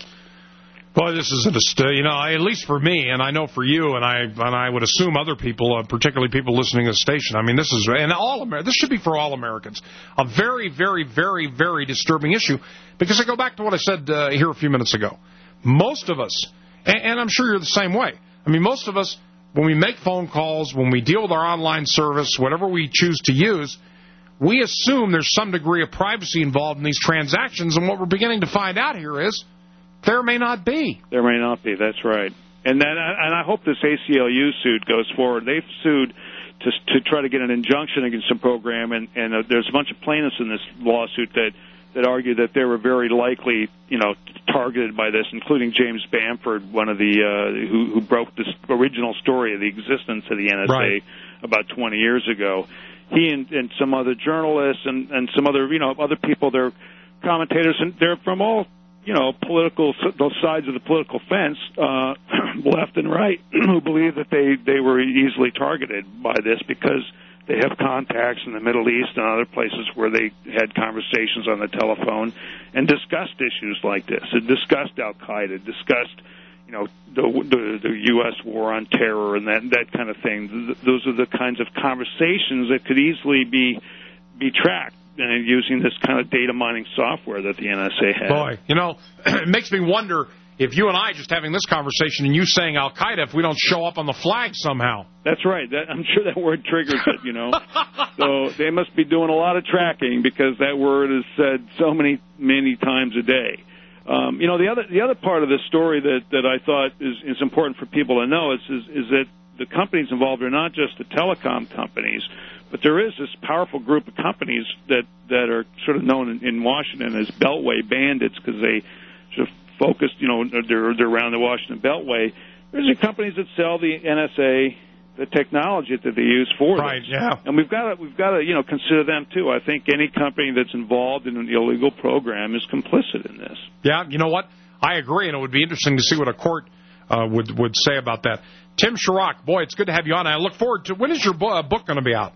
Boy, this is at least for me, and I know for you, and I would assume other people, particularly people listening to the station. I mean, this is, and this should be for all Americans, a very, very, very, very disturbing issue. Because I go back to what I said here a few minutes ago. Most of us, and I'm sure you're the same way. I mean, most of us when we make phone calls, when we deal with our online service, whatever we choose to use, we assume there's some degree of privacy involved in these transactions, and what we're beginning to find out here is there may not be. There may not be, that's right. And I hope this ACLU suit goes forward. They've sued to try to get an injunction against the program, and there's a bunch of plaintiffs in this lawsuit that argue that they were very likely, targeted by this, including James Bamford, one of the who broke this original story of the existence of the NSA about 20 years ago. He and some other journalists and some other other people, they're commentators, and they're from all political, those sides of the political fence, left and right, who believe that they were easily targeted by this because they have contacts in the Middle East and other places where they had conversations on the telephone and discussed issues like this, and discussed Al-Qaeda, discussed the U.S. war on terror and that kind of thing. Those are the kinds of conversations that could easily be tracked using this kind of data mining software that the NSA has. Boy, it makes me wonder if you and I just having this conversation and you saying Al-Qaeda, if we don't show up on the flag somehow. That's right. I'm sure that word triggers it, So they must be doing a lot of tracking because that word is said so many times a day. The other part of this story that I thought is important for people to know is that the companies involved are not just the telecom companies, but there is this powerful group of companies that are sort of known in Washington as Beltway bandits because they sort of focused, they're around the Washington Beltway. There's the companies that sell the NSA the technology that they use for this. Right, yeah. And we've got to consider them too. I think any company that's involved in an illegal program is complicit in this. Yeah, you know what? I agree, and it would be interesting to see what a court would say about that. Tim Sharrock, boy, it's good to have you on. I look forward to. When is your book going to be out?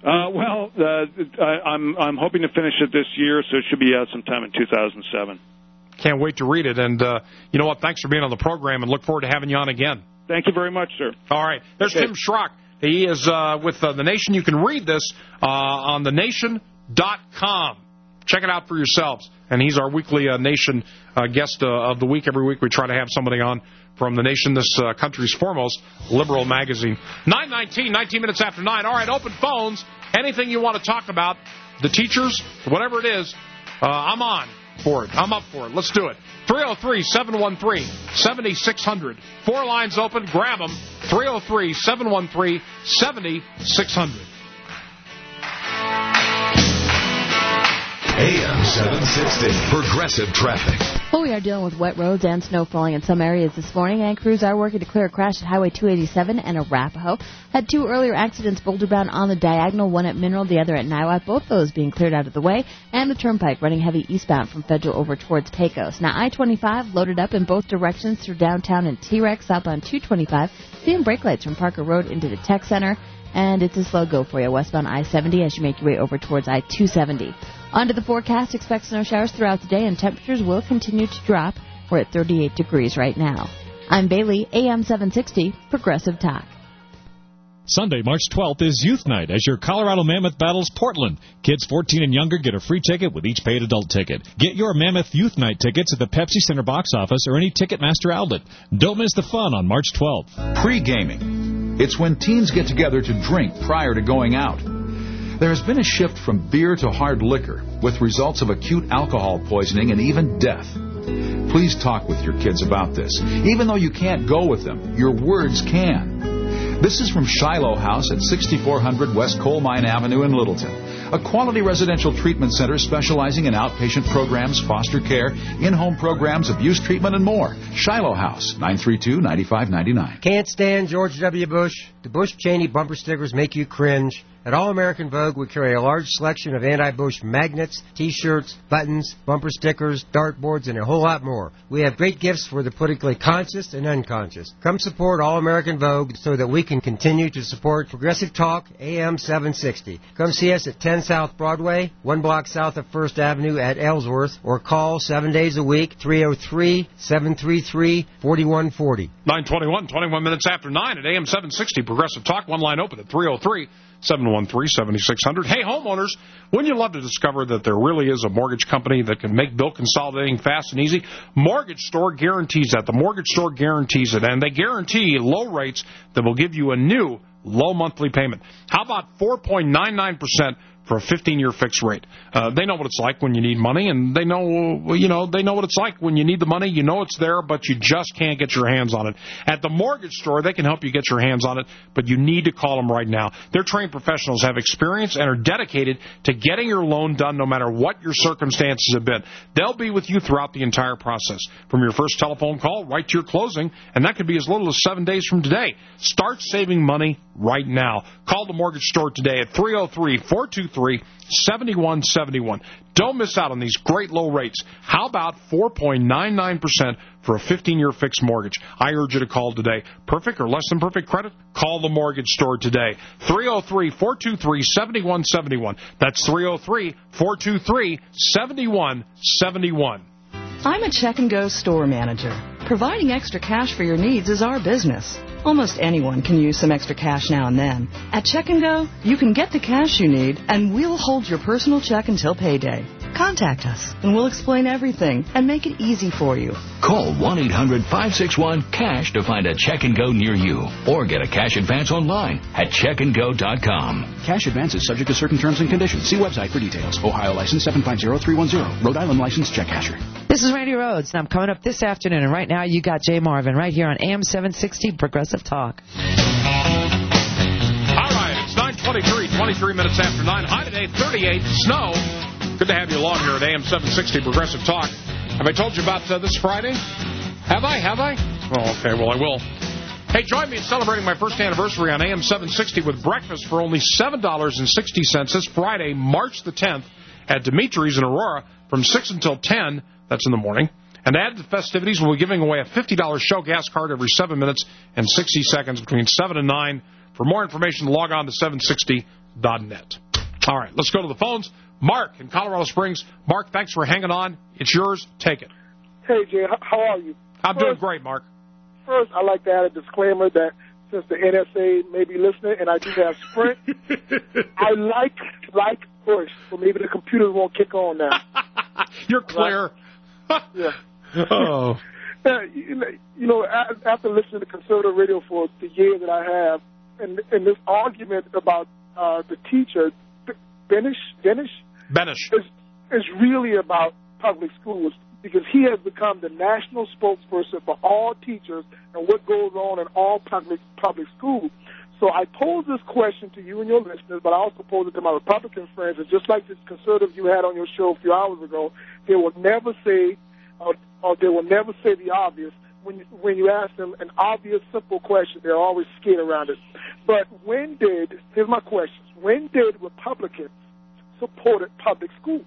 I'm hoping to finish it this year, so it should be out sometime in 2007. Can't wait to read it. And you know what? Thanks for being on the program, and look forward to having you on again. Thank you very much, sir. All right. There's Tim Sharrock. He is with The Nation. You can read this on thenation.com. Check it out for yourselves. And he's our weekly Nation guest of the week. Every week we try to have somebody on from The Nation, this country's foremost liberal magazine. 9:19, 19 minutes after 9. All right, open phones. Anything you want to talk about, the teachers, whatever it is, I'm on for it. I'm up for it. Let's do it. 303-713-7600. Four lines open. Grab them. 303-713-7600. AM 760. Progressive traffic. Well, we are dealing with wet roads and snow falling in some areas this morning, and crews are working to clear a crash at Highway 287 and Arapahoe. Had two earlier accidents boulder-bound on the diagonal, one at Mineral, the other at Niwot, both those being cleared out of the way, and the turnpike running heavy eastbound from Federal over towards Pecos. Now, I-25 loaded up in both directions through downtown and T-Rex, southbound 225, seeing brake lights from Parker Road into the Tech Center, and it's a slow go for you westbound I-70 as you make your way over towards I-270. Onto the forecast, expect snow showers throughout the day, and temperatures will continue to drop. We're at 38 degrees right now. I'm Bailey, AM 760, Progressive Talk. Sunday, March 12th is Youth Night as your Colorado Mammoth battles Portland. Kids 14 and younger get a free ticket with each paid adult ticket. Get your Mammoth Youth Night tickets at the Pepsi Center box office or any Ticketmaster outlet. Don't miss the fun on March 12th. Pre-gaming. It's when teens get together to drink prior to going out. There has been a shift from beer to hard liquor, with results of acute alcohol poisoning and even death. Please talk with your kids about this. Even though you can't go with them, your words can. This is from Shiloh House at 6400 West Coal Mine Avenue in Littleton, a quality residential treatment center specializing in outpatient programs, foster care, in-home programs, abuse treatment, and more. Shiloh House, 932-9599. Can't stand George W. Bush? The Bush-Cheney bumper stickers make you cringe. At All American Vogue, we carry a large selection of anti-Bush magnets, T-shirts, buttons, bumper stickers, dartboards, and a whole lot more. We have great gifts for the politically conscious and unconscious. Come support All American Vogue so that we can continue to support Progressive Talk, AM 760. Come see us at 10 South Broadway, 1 block south of 1st Avenue at Ellsworth, or call 7 days a week, 303-733-4140. 9:21, 21 minutes after 9 at AM 760. Progressive Talk, one line open at 303-713-7600. 713-7600. Hey, homeowners, wouldn't you love to discover that there really is a mortgage company that can make bill consolidating fast and easy? Mortgage Store guarantees that. The Mortgage Store guarantees it, and they guarantee low rates that will give you a new low monthly payment. How about 4.99% for a 15-year fixed rate? They know what it's like when you need money, and they know what it's like when you need the money. You know it's there, but you just can't get your hands on it. At the Mortgage Store, they can help you get your hands on it, but you need to call them right now. Their trained professionals have experience and are dedicated to getting your loan done no matter what your circumstances have been. They'll be with you throughout the entire process, from your first telephone call right to your closing, and that could be as little as 7 days from today. Start saving money right now. Call the Mortgage Store today at 303-423-7171. Don't miss out on these great low rates. How about 4.99% for a 15-year fixed mortgage? I urge you to call today. Perfect or less than perfect credit? Call the Mortgage Store today. 303-423-7171. That's 303-423-7171. I'm a Check and Go store manager. Providing extra cash for your needs is our business. Almost anyone can use some extra cash now and then. At Check and Go, you can get the cash you need, and we'll hold your personal check until payday. Contact us, and we'll explain everything and make it easy for you. Call 1-800-561-CASH to find a Check and Go near you, or get a cash advance online at checkandgo.com. Cash advance is subject to certain terms and conditions. See website for details. Ohio license 750310. Rhode Island license check casher. This is Randy Rhodes, and I'm coming up this afternoon, and right now you got Jay Marvin right here on AM 760 Progressive Talk. All right, it's 9:23, 23 minutes after 9. High today, 38, snow. Good to have you along here at AM 760 Progressive Talk. Have I told you about this Friday? Have I? Oh, okay, well, I will. Hey, join me in celebrating my first anniversary on AM 760 with breakfast for only $7.60 this Friday, March the 10th, at Dimitri's in Aurora from 6 until 10. That's in the morning. And to add to the festivities, we'll be giving away a $50 show gas card every 7 minutes and 60 seconds between 7 and 9. For more information, log on to 760.net. All right, let's go to the phones. Mark in Colorado Springs. Mark, thanks for hanging on. It's yours. Take it. Hey, Jay, how are you? I'm doing great, Mark. First, I'd like to add a disclaimer that since the NSA may be listening and I do have Sprint, I like Bush, so maybe the computers won't kick on now. You're clear. Yeah. Oh. You know, after listening to conservative radio for the year that I have, and this argument about the teacher, Benish is really about public schools, because he has become the national spokesperson for all teachers and what goes on in all public schools. So I pose this question to you and your listeners, but I also pose it to my Republican friends, and just like this conservative you had on your show a few hours ago, they will never say or they will never say the obvious. When you ask them an obvious, simple question, they're always scared around it. But here's my question, when did Republicans support public schools?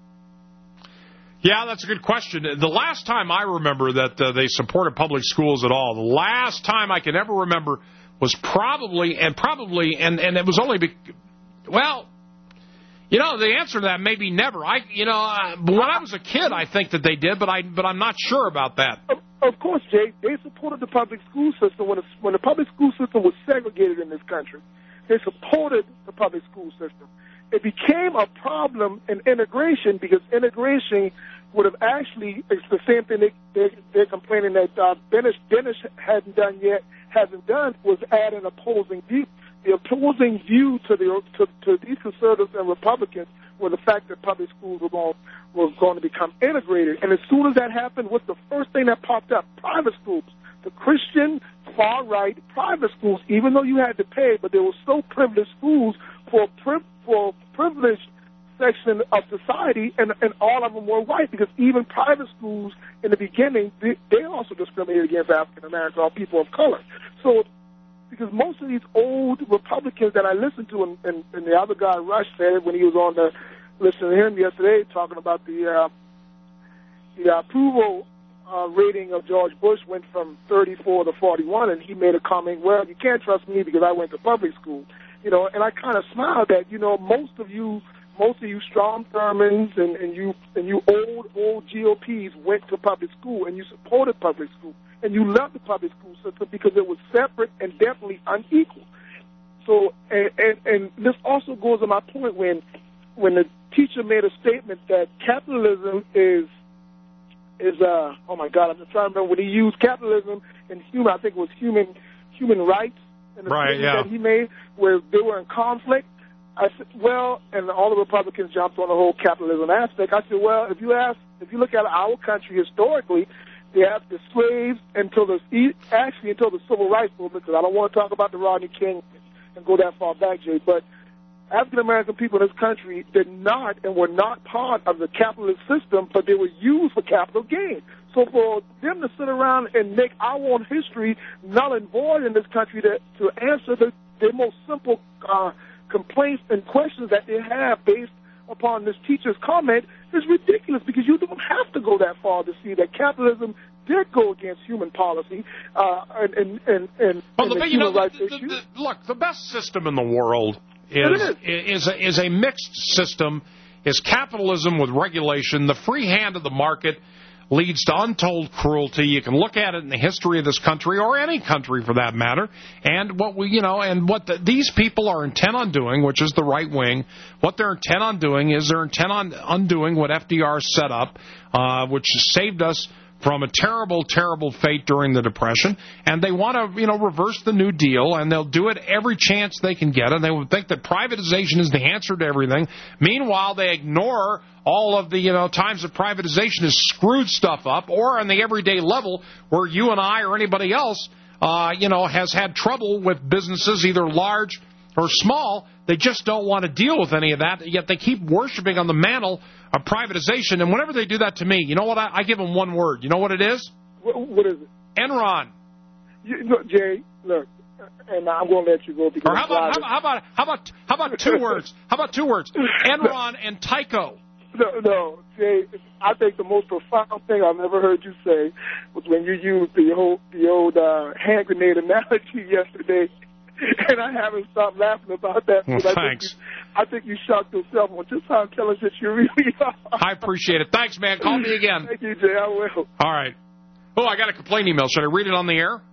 Yeah, that's a good question. The last time I remember that they supported public schools at all, the last time I can ever remember was probably, and it was only, well, you know, the answer to that may be never. When I was a kid, I think that they did, but I'm not sure about that. Of course, Jay, they supported the public school system when the public school system was segregated in this country. They supported the public school system. It became a problem in integration because integration would have actually, it's the same thing they're complaining that Benish hasn't done was add an opposing view. The opposing view to these conservatives and Republicans was the fact that public schools were going to become integrated. And as soon as that happened, what's the first thing that popped up? Private schools. The Christian far-right private schools, even though you had to pay, but they were so privileged schools for privileged section of society, and all of them were white, because even private schools in the beginning, they also discriminated against African Americans or people of color. So, because most of these old Republicans that I listened to, and the other guy, Rush, said it when he was on listening to him yesterday, talking about the approval rating of George Bush went from 34 to 41, and he made a comment, well, you can't trust me because I went to public school. You know, and I kind of smiled at, most of you Strom Thurmans and you old GOPs went to public school, and you supported public school, and you loved the public school system because it was separate and definitely unequal. So So, and this also goes to my point when the teacher made a statement that capitalism is oh my God, I'm just trying to remember when he used capitalism and human. I think it was human rights. And the statement that he made where they were in conflict. I said, well, and all the Republicans jumped on the whole capitalism aspect. I said, well, if you look at our country historically, they have the slaves until the civil rights movement, because I don't want to talk about the Rodney King and go that far back, Jay, but African-American people in this country did not and were not part of the capitalist system, but they were used for capital gain. So for them to sit around and make our own history null and void in this country to answer their most simple complaints and questions that they have based upon this teacher's comment is ridiculous, because you don't have to go that far to see that capitalism did go against human policy and the human rights issues. Look, the best system in the world is a mixed system, is capitalism with regulation. The free hand of the market leads to untold cruelty. You can look at it in the history of this country, or any country for that matter. And what these people are intent on doing, which is the right wing, what they're intent on doing is they're intent on undoing what FDR set up, which saved us from a terrible, terrible fate during the Depression, and they want to, reverse the New Deal, and they'll do it every chance they can get, and they would think that privatization is the answer to everything. Meanwhile, they ignore all of the, times that privatization has screwed stuff up, or on the everyday level where you and I or anybody else, has had trouble with businesses, either large or small. They just don't want to deal with any of that, yet they keep worshiping on the mantle of privatization. And whenever they do that to me, you know what? I give them one word. You know what it is? What is it? Enron. Jay, look, and I'm going to let you go. Because or how about two words? How about two words? Enron and Tyco. No, Jay. I think the most profound thing I've ever heard you say was when you used the old hand grenade analogy yesterday. And I haven't stopped laughing about that. Well, thanks. I think you shocked yourself on just how intelligent you really are. I appreciate it. Thanks, man. Call me again. Thank you, Jay. I will. All right. Oh, I got a complaint email. Should I read it on the air?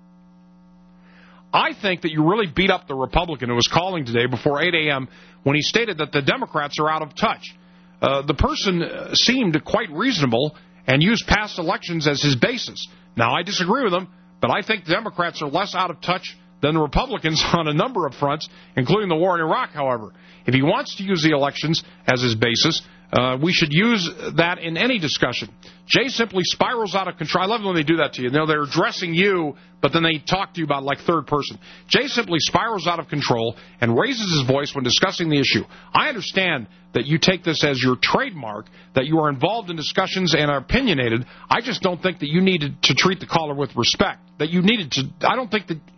I think that you really beat up the Republican who was calling today before 8 a.m. when he stated that the Democrats are out of touch. The person seemed quite reasonable and used past elections as his basis. Now, I disagree with him, but I think the Democrats are less out of touch than the Republicans on a number of fronts, including the war in Iraq, however. If he wants to use the elections as his basis, we should use that in any discussion. Jay simply spirals out of control. I love when they do that to you. They're addressing you, but then they talk to you about like third person. Jay simply spirals out of control and raises his voice when discussing the issue. I understand that you take this as your trademark, that you are involved in discussions and are opinionated. I just don't think that you needed to treat the caller with respect. I don't think that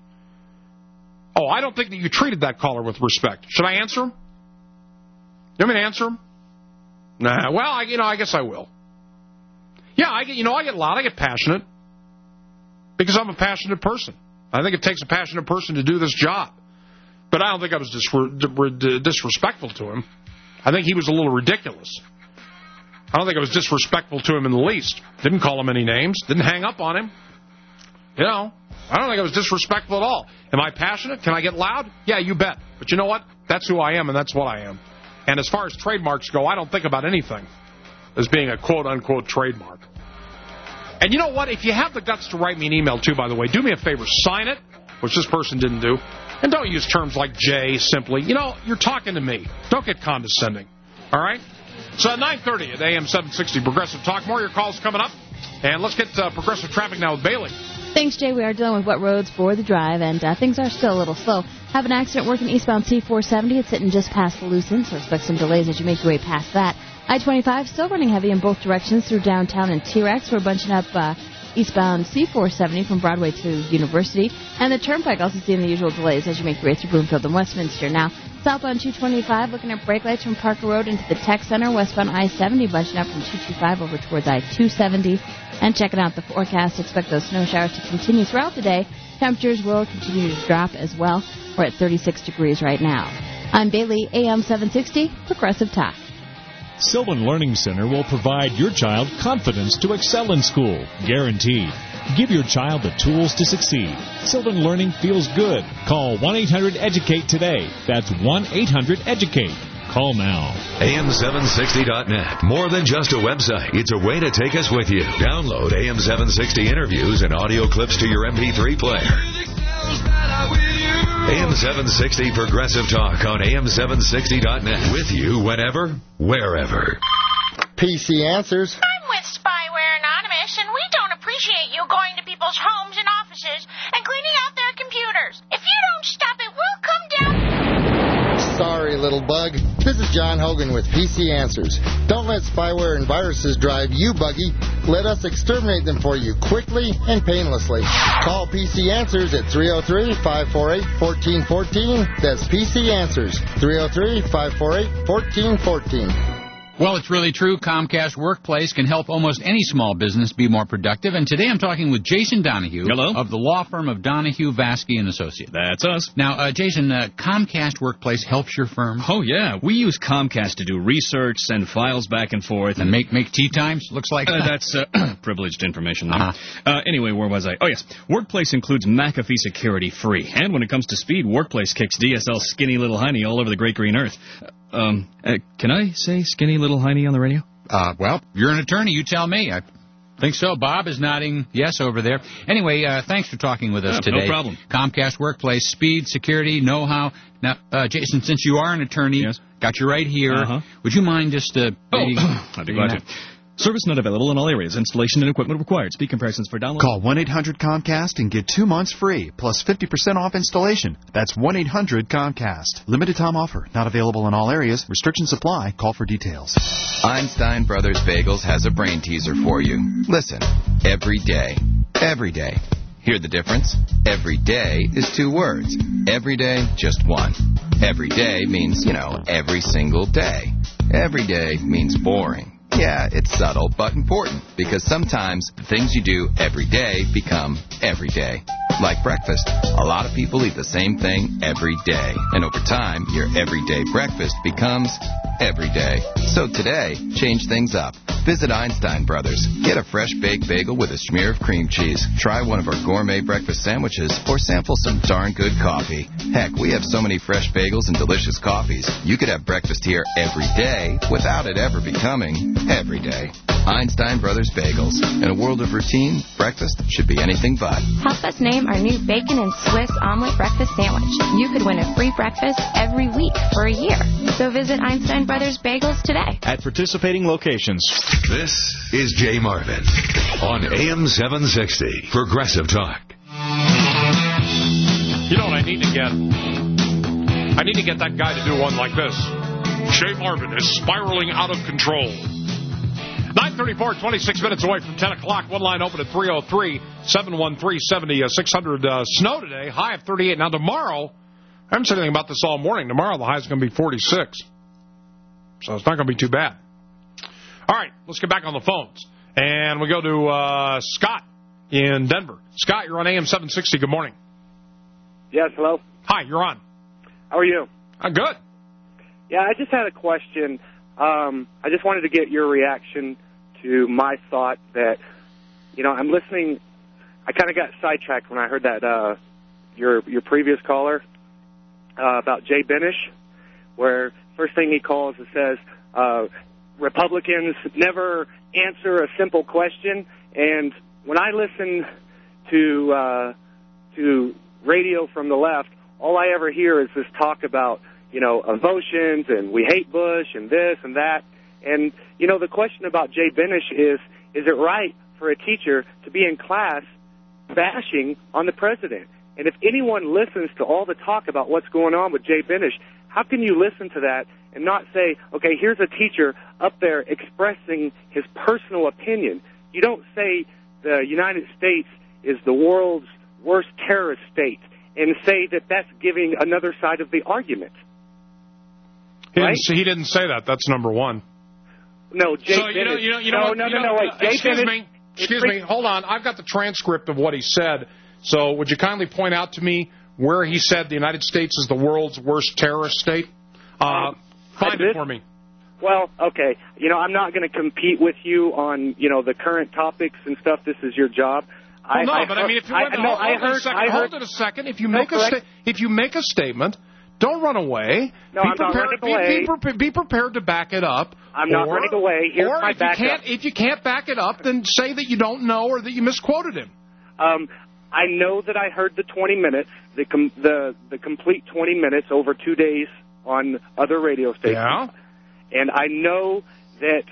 you treated that caller with respect. Should I answer him? You want me to answer him? Nah. Well, I guess I will. Yeah, I get loud. I get passionate because I'm a passionate person. I think it takes a passionate person to do this job. But I don't think I was disrespectful to him. I think he was a little ridiculous. I don't think I was disrespectful to him in the least. Didn't call him any names. Didn't hang up on him. I don't think I was disrespectful at all. Am I passionate? Can I get loud? Yeah, you bet. But you know what? That's who I am, and that's what I am. And as far as trademarks go, I don't think about anything as being a quote-unquote trademark. And you know what? If you have the guts to write me an email, too, by the way, do me a favor. Sign it, which this person didn't do. And don't use terms like Jay, simply. You're talking to me. Don't get condescending. All right? So at 9:30 at AM 760 Progressive Talk. More of your calls coming up. And let's get Progressive Traffic now with Bailey. Thanks, Jay. We are dealing with wet roads for the drive, and things are still a little slow. Have an accident working eastbound C470. It's sitting just past the loose end, so expect some delays as you make your way past that. I-25 still running heavy in both directions through downtown and T-Rex. We're bunching up eastbound C470 from Broadway to University. And the Turnpike also seeing the usual delays as you make your way through Bloomfield and Westminster. Now, southbound 225 looking at brake lights from Parker Road into the Tech Center. Westbound I-70 bunching up from 225 over towards I-270. And checking out the forecast, expect those snow showers to continue throughout the day. Temperatures will continue to drop as well. We're at 36 degrees right now. I'm Bailey, AM 760, Progressive Talk. Sylvan Learning Center will provide your child confidence to excel in school, guaranteed. Give your child the tools to succeed. Sylvan Learning feels good. Call 1-800-EDUCATE today. That's 1-800-EDUCATE. Call now. AM760.net. More than just a website. It's a way to take us with you. Download AM760 interviews and audio clips to your MP3 player. AM760 Progressive Talk on AM760.net. With you whenever, wherever. PC Answers. I'm with Spyware Anonymous, and we don't appreciate you going to people's homes and offices and cleaning out their computers. If you don't stop it, we'll come down. Sorry, little bug. This is John Hogan with PC Answers. Don't let spyware and viruses drive you buggy. Let us exterminate them for you quickly and painlessly. Call PC Answers at 303-548-1414. That's PC Answers, 303-548-1414. Well, it's really true. Comcast Workplace can help almost any small business be more productive. And today I'm talking with Jason Donahue. Hello. Of the law firm of Donahue, Vasky & Associates. That's us. Now, Jason, Comcast Workplace helps your firm? Oh, yeah. We use Comcast to do research, send files back and forth. And make tea times, looks like? That's privileged information there. Anyway, where was I? Oh, yes. Workplace includes McAfee security free. And when it comes to speed, Workplace kicks DSL skinny little honey all over the great green earth. Can I say skinny little hiney on the radio? Well, you're an attorney. You tell me. I think so. Bob is nodding yes over there. Anyway, thanks for talking with us today. No problem. Comcast Workplace, speed, security, know-how. Now, Jason, since you are an attorney, got you right here. Would you mind just... I'd be glad to. Service not available in all areas. Installation and equipment required. Speed comparisons for download. Call 1-800-COMCAST and get 2 months free, plus 50% off installation. That's 1-800-COMCAST. Limited time offer. Not available in all areas. Restrictions apply. Call for details. Einstein Brothers Bagels has a brain teaser for you. Listen. Every day. Every day. Hear the difference? Every day is 2 words. Every day, just 1. Every day means, every single day. Every day means boring. Yeah, it's subtle, but important, because sometimes the things you do every day become every day. Like breakfast. A lot of people eat the same thing every day. And over time, your everyday breakfast becomes every day. So today, change things up. Visit Einstein Brothers. Get a fresh baked bagel with a smear of cream cheese. Try one of our gourmet breakfast sandwiches or sample some darn good coffee. Heck, we have so many fresh bagels and delicious coffees. You could have breakfast here every day without it ever becoming every day. Einstein Brothers Bagels. In a world of routine, breakfast should be anything but. Help us name our new bacon and Swiss omelet breakfast sandwich. You could win a free breakfast every week for a year. So visit Einstein Brothers Bagels today. At participating locations. This is Jay Marvin on AM 760 Progressive Talk. You know what I need to get? I need to get that guy to do one like this. Jay Marvin is spiraling out of control. 9:34, 26 minutes away from 10 o'clock. One line open at 303-713-7600. Snow today, high of 38. Now tomorrow, I haven't said anything about this all morning. Tomorrow the high is going to be 46. So it's not going to be too bad. All right, let's get back on the phones. And we go to Scott in Denver. Scott, you're on AM 760. Good morning. Yes, hello. Hi, you're on. How are you? I'm good. Yeah, I just had a question. I just wanted to get your reaction to my thought that, I'm listening. I kind of got sidetracked when I heard that your previous caller about Jay Benish, where first thing he calls and says, Republicans never answer a simple question. And when I listen to radio from the left, all I ever hear is this talk about, emotions and we hate Bush and this and that. And, the question about Jay Benish is it right for a teacher to be in class bashing on the president? And if anyone listens to all the talk about what's going on with Jay Benish, how can you listen to that and not say, okay, here's a teacher up there expressing his personal opinion? You don't say the United States is the world's worst terrorist state and say that that's giving another side of the argument. Right? He didn't say that. That's number one. No, Jay so, Benish. Wait. Excuse me. Hold on. I've got the transcript of what he said. So would you kindly point out to me where he said the United States is the world's worst terrorist state? Find it for me. Well, okay. I'm not going to compete with you on, the current topics and stuff. This is your job. Well, no, but I mean, if you hold it a second. If you make a statement, don't run away. No, I'm not running away. Be prepared to back it up. I'm not running away. Here's my backup. If you can't back it up, then say that you don't know or that you misquoted him. I know that I heard the 20 minutes, the complete 20 minutes over 2 days on other radio stations. Yeah. And I know that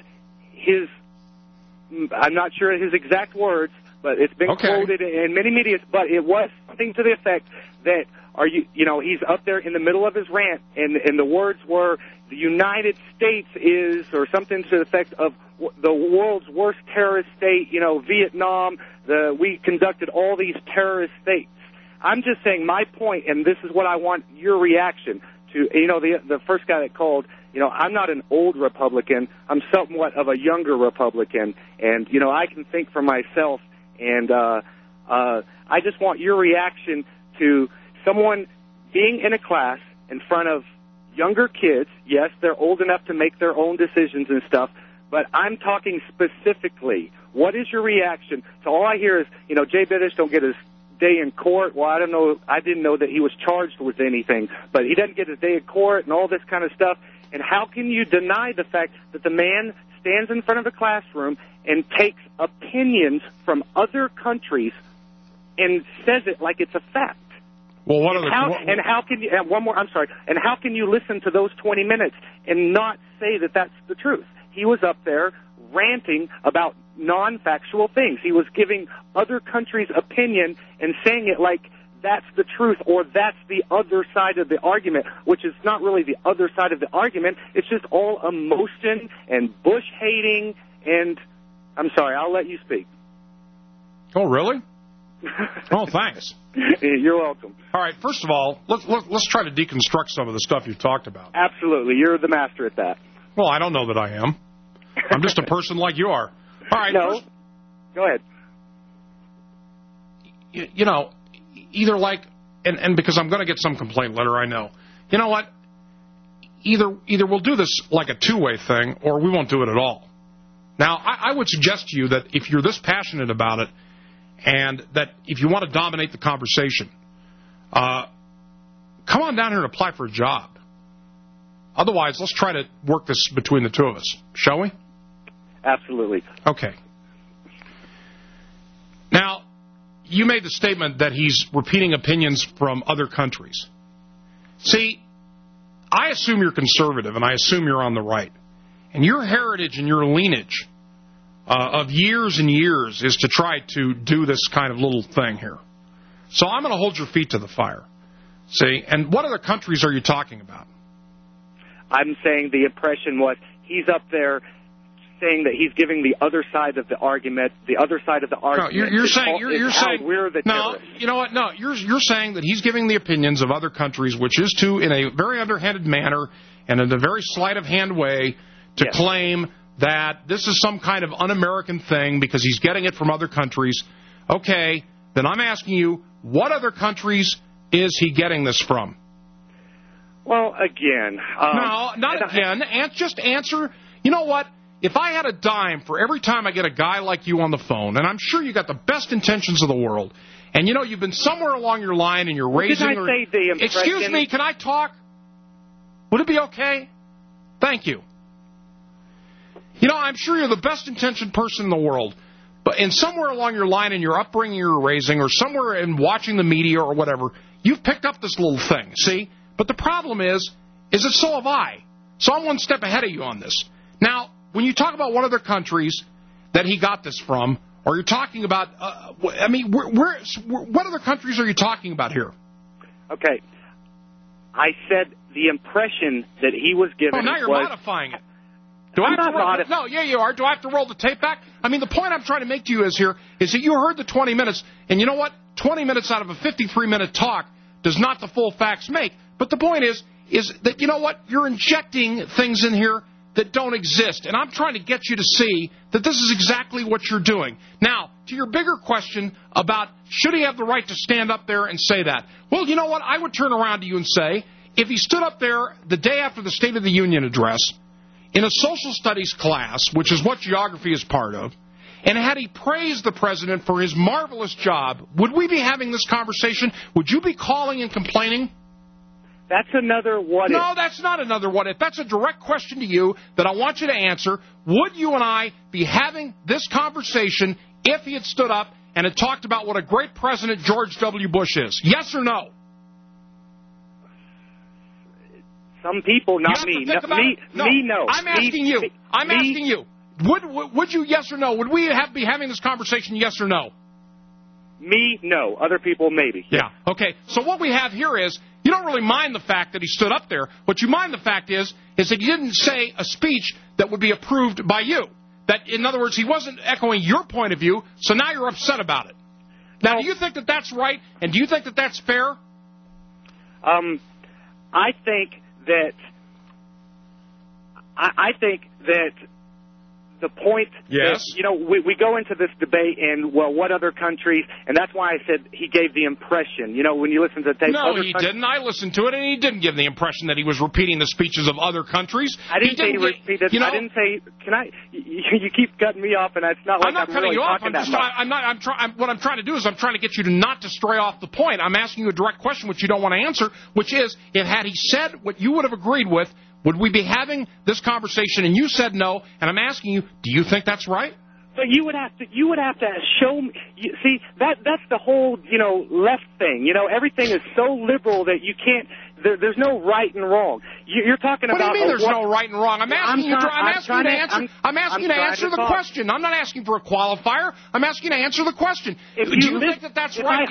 I'm not sure his exact words, but it's been quoted in many media, but it was something to the effect that, he's up there in the middle of his rant, and the words were, the United States is, or something to the effect of the world's worst terrorist state, Vietnam, we conducted all these terrorist states. I'm just saying my point, and this is what I want your reaction to, the first guy that called, I'm not an old Republican. I'm somewhat of a younger Republican, and, I can think for myself, and I just want your reaction to someone being in a class in front of younger kids. Yes, they're old enough to make their own decisions and stuff, but I'm talking specifically. What is your reaction to all I hear is, Jay Biddich don't get his day in court. Well, I don't know. I didn't know that he was charged with anything, but he doesn't get his day in court and all this kind of stuff. And how can you deny the fact that the man stands in front of a classroom and takes opinions from other countries and says it like it's a fact? Well, how can you? And one more. I'm sorry. And how can you listen to those 20 minutes and not say that that's the truth? He was up there ranting about non-factual things. He was giving other countries' opinion and saying it like that's the truth or that's the other side of the argument, which is not really the other side of the argument. It's just all emotion and Bush hating. And I'm sorry. I'll let you speak. Oh, really? Oh, thanks. You're welcome. All right, first of all, let's try to deconstruct some of the stuff you've talked about. Absolutely. You're the master at that. Well, I don't know that I am. I'm just a person like you are. All right. No. Go ahead. Either like, and because I'm going to get some complaint letter, I know. You know what? Either we'll do this like a two-way thing, or we won't do it at all. Now, I would suggest to you that if you're this passionate about it, and that if you want to dominate the conversation, come on down here and apply for a job. Otherwise, let's try to work this between the two of us, shall we? Absolutely. Okay. Now, you made the statement that he's repeating opinions from other countries. See, I assume you're conservative, and I assume you're on the right. And your heritage and your lineage of years and years is to try to do this kind of little thing here. So I'm going to hold your feet to the fire. See, and what other countries are you talking about? I'm saying the impression was he's up there saying that he's giving the other side of the argument. The other side of the argument. No, you're saying we're the terrorists. You know what? No, you're saying that he's giving the opinions of other countries, which is to, in a very underhanded manner and in a very sleight of hand way, to claim that this is some kind of un-American thing because he's getting it from other countries. Okay, then I'm asking you, what other countries is he getting this from? Well, again. No, not again. Just answer. You know what? If I had a dime for every time I get a guy like you on the phone, and I'm sure you got the best intentions of the world, and you've been somewhere along your line and you're raising... Did I say the impression? Excuse me, can I talk? Would it be okay? Thank you. I'm sure you're the best intentioned person in the world, and somewhere along your line in your upbringing you're raising, or somewhere in watching the media or whatever, you've picked up this little thing, see? But the problem is that so have I. So I'm one step ahead of you on this. Now, when you talk about what other countries that he got this from, or you're talking about, what other countries are you talking about here? Okay. I said the impression that he was given. Oh, now you're modifying it. No, yeah, you are. Do I have to roll the tape back? I mean, the point I'm trying to make to you is that you heard the 20 minutes, and you know what? 20 minutes out of a 53-minute talk does not the full facts make. But the point is that, you know what? You're injecting things in here that don't exist. And I'm trying to get you to see that this is exactly what you're doing. Now, to your bigger question about should he have the right to stand up there and say that? Well, you know what? I would turn around to you and say, if he stood up there the day after the State of the Union address in a social studies class, which is what geography is part of, and had he praised the president for his marvelous job, would we be having this conversation? Would you be calling and complaining? That's another what if. No, that's not another what if. That's a direct question to you that I want you to answer. Would you and I be having this conversation if he had stood up and had talked about what a great president George W. Bush is? Yes or no? Some people, not me. No. I'm asking you. Asking you. Would you, yes or no? Would we be having this conversation, yes or no? Me, no. Other people, maybe. Yeah. Okay. So what we have here is, you don't really mind the fact that he stood up there. What you mind the fact is that he didn't say a speech that would be approved by you. That, in other words, he wasn't echoing your point of view, so now you're upset about it. Now, do you think that that's right, and do you think that that's fair? I think that the point yes. that, we go into this debate and, well, what other countries, and that's why I said he gave the impression, when you listen to the tape. No, he didn't. I listened to it, and he didn't give the impression that he was repeating the speeches of other countries. I didn't say he repeated. I didn't say, you keep cutting me off, and it's not like I'm not cutting you off. What I'm trying to do is I'm trying to get you to not to stray off the point. I'm asking you a direct question which you don't want to answer, which is, had he said what you would have agreed with, would we be having this conversation? And you said no, and I'm asking you, do you think that's right? So you would have to show me. See, that's the whole left thing. Everything is so liberal that you can't. There's no right and wrong. You're talking about. What do you mean there's no right and wrong? I'm asking you to answer the question. I'm not asking for a qualifier. I'm asking you to answer the question. Do you think that that's right?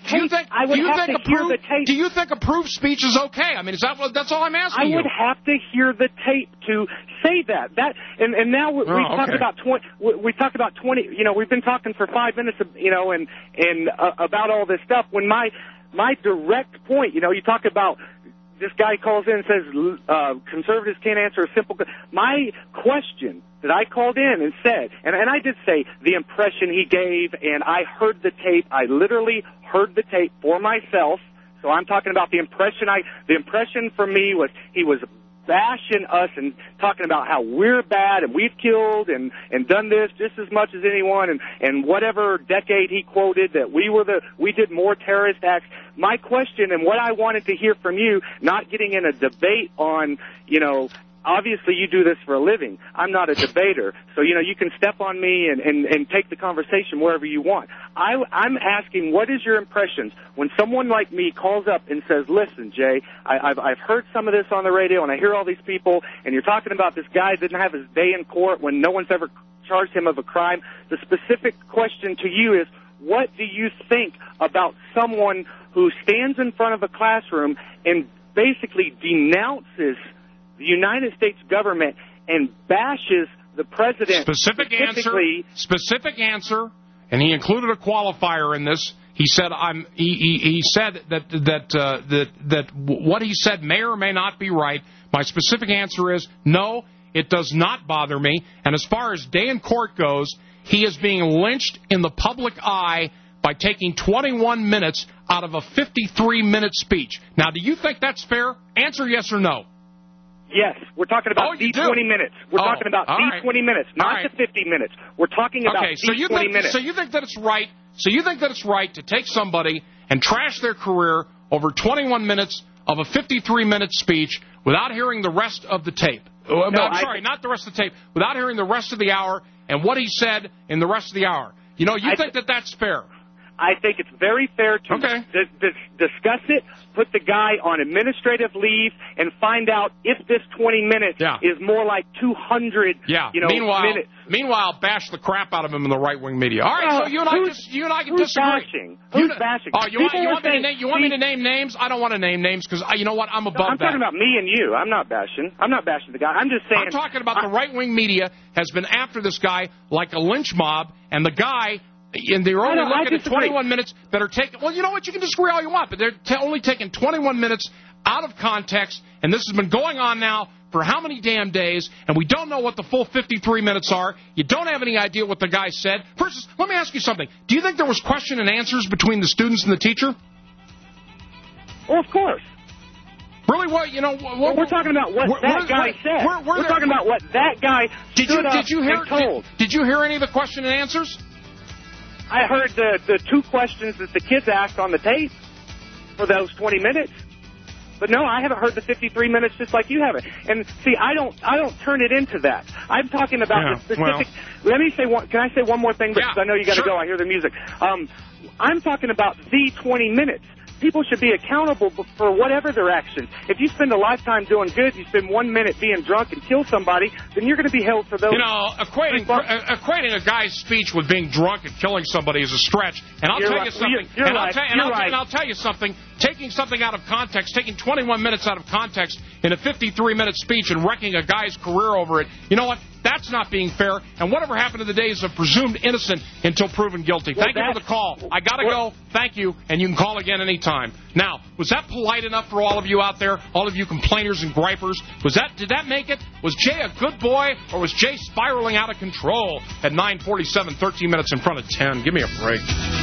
Do you think approved speech is okay? I mean, that's all I'm asking you. I would have to hear the tape to say that. And now we talked about 20. We talked about 20. We've been talking for 5 minutes. And about all this stuff. When my direct point, you talk about. This guy calls in and says conservatives can't answer a simple question. My question that I called in and said, and I did say the impression he gave, and I heard the tape. I literally heard the tape for myself. So I'm talking about the impression. The impression for me was he was bashing us and talking about how we're bad and we've killed and done this just as much as anyone and whatever decade he quoted that we did more terrorist acts. My question and what I wanted to hear from you, not getting in a debate on, obviously you do this for a living. I'm not a debater. So, you can step on me and take the conversation wherever you want. I'm asking, what is your impressions when someone like me calls up and says, listen, Jay, I've heard some of this on the radio and I hear all these people and you're talking about this guy didn't have his day in court when no one's ever charged him of a crime. The specific question to you is, what do you think about someone who stands in front of a classroom and basically denounces the United States government and bashes the president? Specific answer, and he included a qualifier in this. He said he said that what he said may or may not be right. My specific answer is no, it does not bother me. And as far as day in court goes, he is being lynched in the public eye by taking 21 minutes out of a 53-minute speech. Now, do you think that's fair? Answer yes or no. Yes, we're talking about the 20 minutes. We're talking about the 20 minutes, not the 50 minutes. We're talking about the 20 minutes. So you think that it's right? So you think that it's right to take somebody and trash their career over 21 minutes of a 53-minute speech without hearing the rest of the tape? Not the rest of the tape. Without hearing the rest of the hour and what he said in the rest of the hour. You think that that's fair? I think it's very fair to discuss it, put the guy on administrative leave, and find out if this 20 minutes is more like 200 minutes. Meanwhile, bash the crap out of him in the right-wing media. All right, so you and I can disagree. Who's bashing? Oh, you want me to name names? I don't want to name names because, you know what, I'm above that. I'm talking about me and you. I'm not bashing the guy. I'm just saying. I'm talking about the right-wing media has been after this guy like a lynch mob, and the guy... And they're only looking at 21 minutes that are taken. Well, you know what? You can disagree all you want, but they're only taking 21 minutes out of context, and this has been going on now for how many damn days, and we don't know what the full 53 minutes are. You don't have any idea what the guy said. First, let me ask you something. Do you think there was question and answers between the students and the teacher? Well, of course. Really, what, you know... What, we're talking about what that guy said. We're talking about what that guy stood up and told. Did you hear any of the question and answers? I heard the 2 questions that the kids asked on the tape for those 20 minutes. But no, I haven't heard the 53 minutes just like you haven't. And see, I don't turn it into that. I'm talking about the specific. Let me say one. Can I say one more thing? Because I know you got to go. I hear the music. I'm talking about the 20 minutes. People should be accountable for whatever their actions. If you spend a lifetime doing good, you spend 1 minute being drunk and kill somebody, then you're going to be held for those. You know, equating a guy's speech with being drunk and killing somebody is a stretch. And I'll tell you something. I'll tell you something. Taking something out of context, taking 21 minutes out of context in a 53-minute speech and wrecking a guy's career over it, you know what? That's not being fair. And whatever happened to the days of presumed innocent until proven guilty? Thank you for the call. I got to go. Thank you. And you can call again anytime. Now, was that polite enough for all of you out there, all of you complainers and gripers? Did that make it? Was Jay a good boy, or was Jay spiraling out of control at 9:47, 13 minutes in front of 10? Give me a break.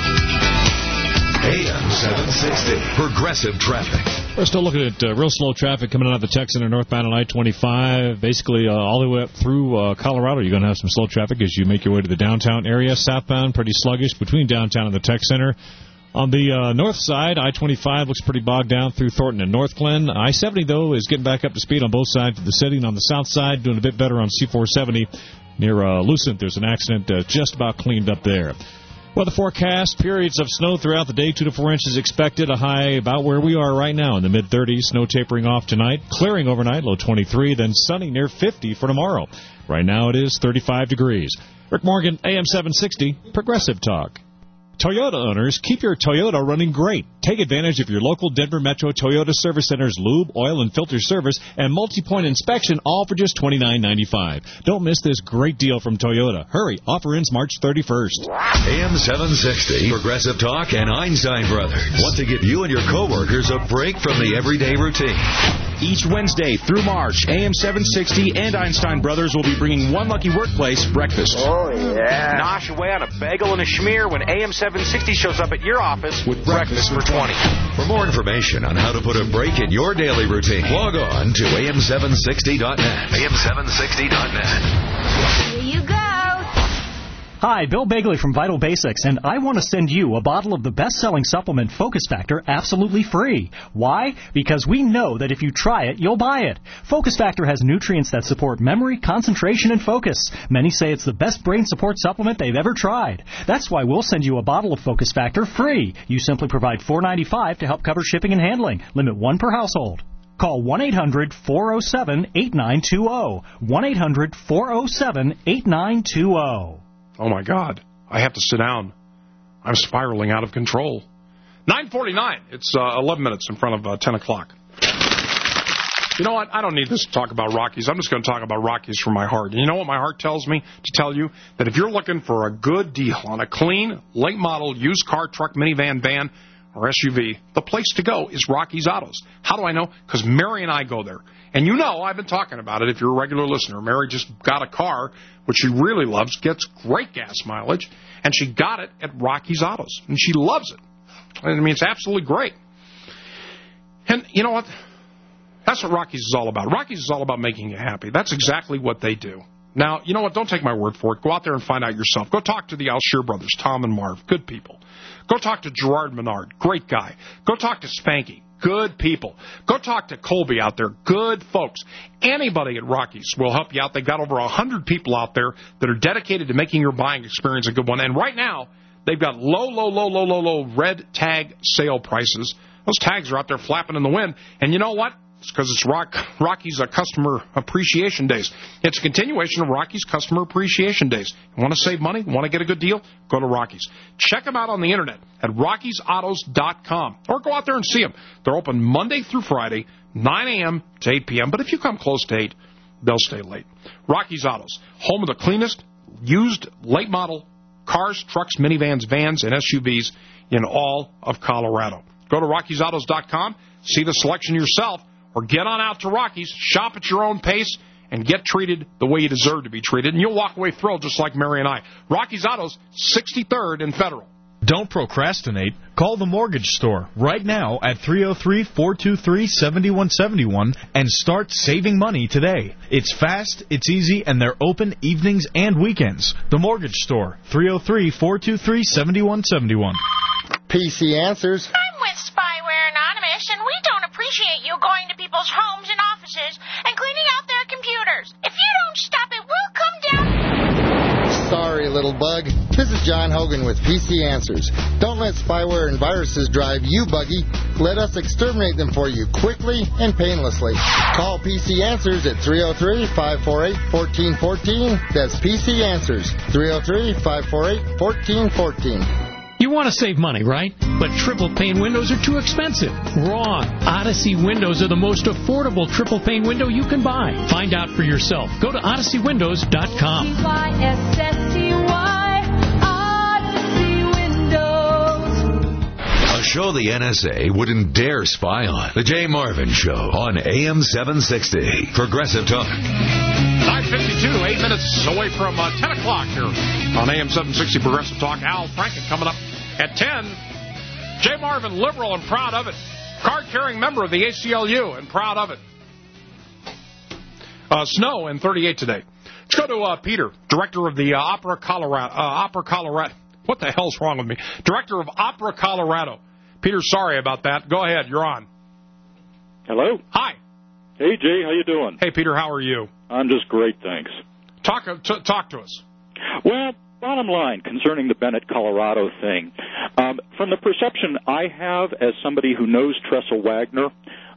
AM 760, Progressive Traffic. We're still looking at real slow traffic coming out of the Tech Center northbound on I-25. Basically, all the way up through Colorado, you're going to have some slow traffic as you make your way to the downtown area. Southbound, pretty sluggish between downtown and the Tech Center. On the north side, I-25 looks pretty bogged down through Thornton and North Glen. I-70, though, is getting back up to speed on both sides of the city. And on the south side, doing a bit better on C-470 near Lucent. There's an accident just about cleaned up there. Weather forecast, periods of snow throughout the day, 2 to 4 inches expected, a high about where we are right now in the mid-30s. Snow tapering off tonight, clearing overnight, low 23, then sunny near 50 for tomorrow. Right now it is 35 degrees. Rick Morgan, AM 760, Progressive Talk. Toyota owners, keep your Toyota running great. Take advantage of your local Denver Metro Toyota Service Center's lube, oil, and filter service and multi-point inspection, all for just $29.95. Don't miss this great deal from Toyota. Hurry, offer ends March 31st. AM 760, Progressive Talk and Einstein Brothers want to give you and your coworkers a break from the everyday routine. Each Wednesday through March, AM 760 and Einstein Brothers will be bringing one lucky workplace breakfast. Oh, yeah. Nosh away on a bagel and a schmear when AM 760 shows up at your office with breakfast for 20. For more information on how to put a break in your daily routine, log on to am760.net. am760.net. Here you go. Hi, Bill Bagley from Vital Basics, and I want to send you a bottle of the best-selling supplement Focus Factor absolutely free. Why? Because we know that if you try it, you'll buy it. Focus Factor has nutrients that support memory, concentration, and focus. Many say it's the best brain support supplement they've ever tried. That's why we'll send you a bottle of Focus Factor free. You simply provide $4.95 to help cover shipping and handling. Limit 1 per household. Call 1-800-407-8920. 1-800-407-8920. Oh, my God. I have to sit down. I'm spiraling out of control. 9:49. It's 11 minutes in front of 10 o'clock. You know what? I don't need this to talk about Rockies. I'm just going to talk about Rockies from my heart. And you know what my heart tells me to tell you? That if you're looking for a good deal on a clean, late model, used car, truck, minivan, van, or SUV, the place to go is Rocky's Autos. How do I know? Because Mary and I go there. And you know, I've been talking about it if you're a regular listener. Mary just got a car, which she really loves, gets great gas mileage, and she got it at Rocky's Autos. And she loves it. I mean, it's absolutely great. And you know what? That's what Rocky's is all about. Rocky's is all about making you happy. That's exactly what they do. Now, you know what? Don't take my word for it. Go out there and find out yourself. Go talk to the Alshear brothers, Tom and Marv. Good people. Go talk to Gerard Menard. Great guy. Go talk to Spanky. Good people. Go talk to Colby out there. Good folks. Anybody at Rocky's will help you out. They've got over 100 people out there that are dedicated to making your buying experience a good one. And right now, they've got low red tag sale prices. Those tags are out there flapping in the wind. And you know what? It's because it's Rocky's Customer Appreciation Days. It's a continuation of Rocky's Customer Appreciation Days. You want to save money? Want to get a good deal? Go to Rocky's. Check them out on the internet at Rocky'sAutos.com or go out there and see them. They're open Monday through Friday, 9 a.m. to 8 p.m. But if you come close to 8, they'll stay late. Rocky's Autos, home of the cleanest, used, late model cars, trucks, minivans, vans, and SUVs in all of Colorado. Go to Rocky'sAutos.com, see the selection yourself, or get on out to Rocky's, shop at your own pace, and get treated the way you deserve to be treated. And you'll walk away thrilled just like Mary and I. Rocky's Autos, 63rd and Federal. Don't procrastinate. Call the Mortgage Store right now at 303-423-7171 and start saving money today. It's fast, it's easy, and they're open evenings and weekends. The Mortgage Store, 303-423-7171. PC Answers. I'm with Spyware Anonymous, and we don't appreciate you going to people's homes and offices and cleaning out their computers. If you don't stop it, we'll come down. Sorry, little bug. This is John Hogan with PC Answers. Don't let spyware and viruses drive you buggy. Let us exterminate them for you quickly and painlessly. Call PC Answers at 303-548-1414. That's PC Answers, 303-548-1414. You want to save money, right? But triple pane windows are too expensive. Wrong. Odyssey Windows are the most affordable triple pane window you can buy. Find out for yourself. Go to odysseywindows.com. Odyssey Windows. A show the NSA wouldn't dare spy on. The Jay Marvin Show on AM 760. Progressive Talk. 9:52, 8 minutes away from 10 o'clock here on AM 760 Progressive Talk. Al Franken coming up at 10. Jay Marvin, liberal and proud of it. Card-carrying member of the ACLU and proud of it. Snow in 38 today. Let's go to Peter, director of the Opera Colorado. What the hell's wrong with me? Director of Opera Colorado. Peter, sorry about that. Go ahead. You're on. Hello. Hi. Hey, Jay. How you doing? Hey, Peter. How are you? I'm just great, thanks. Talk to us. Well, bottom line concerning the Bennett, Colorado thing, from the perception I have as somebody who knows Tressa Wagner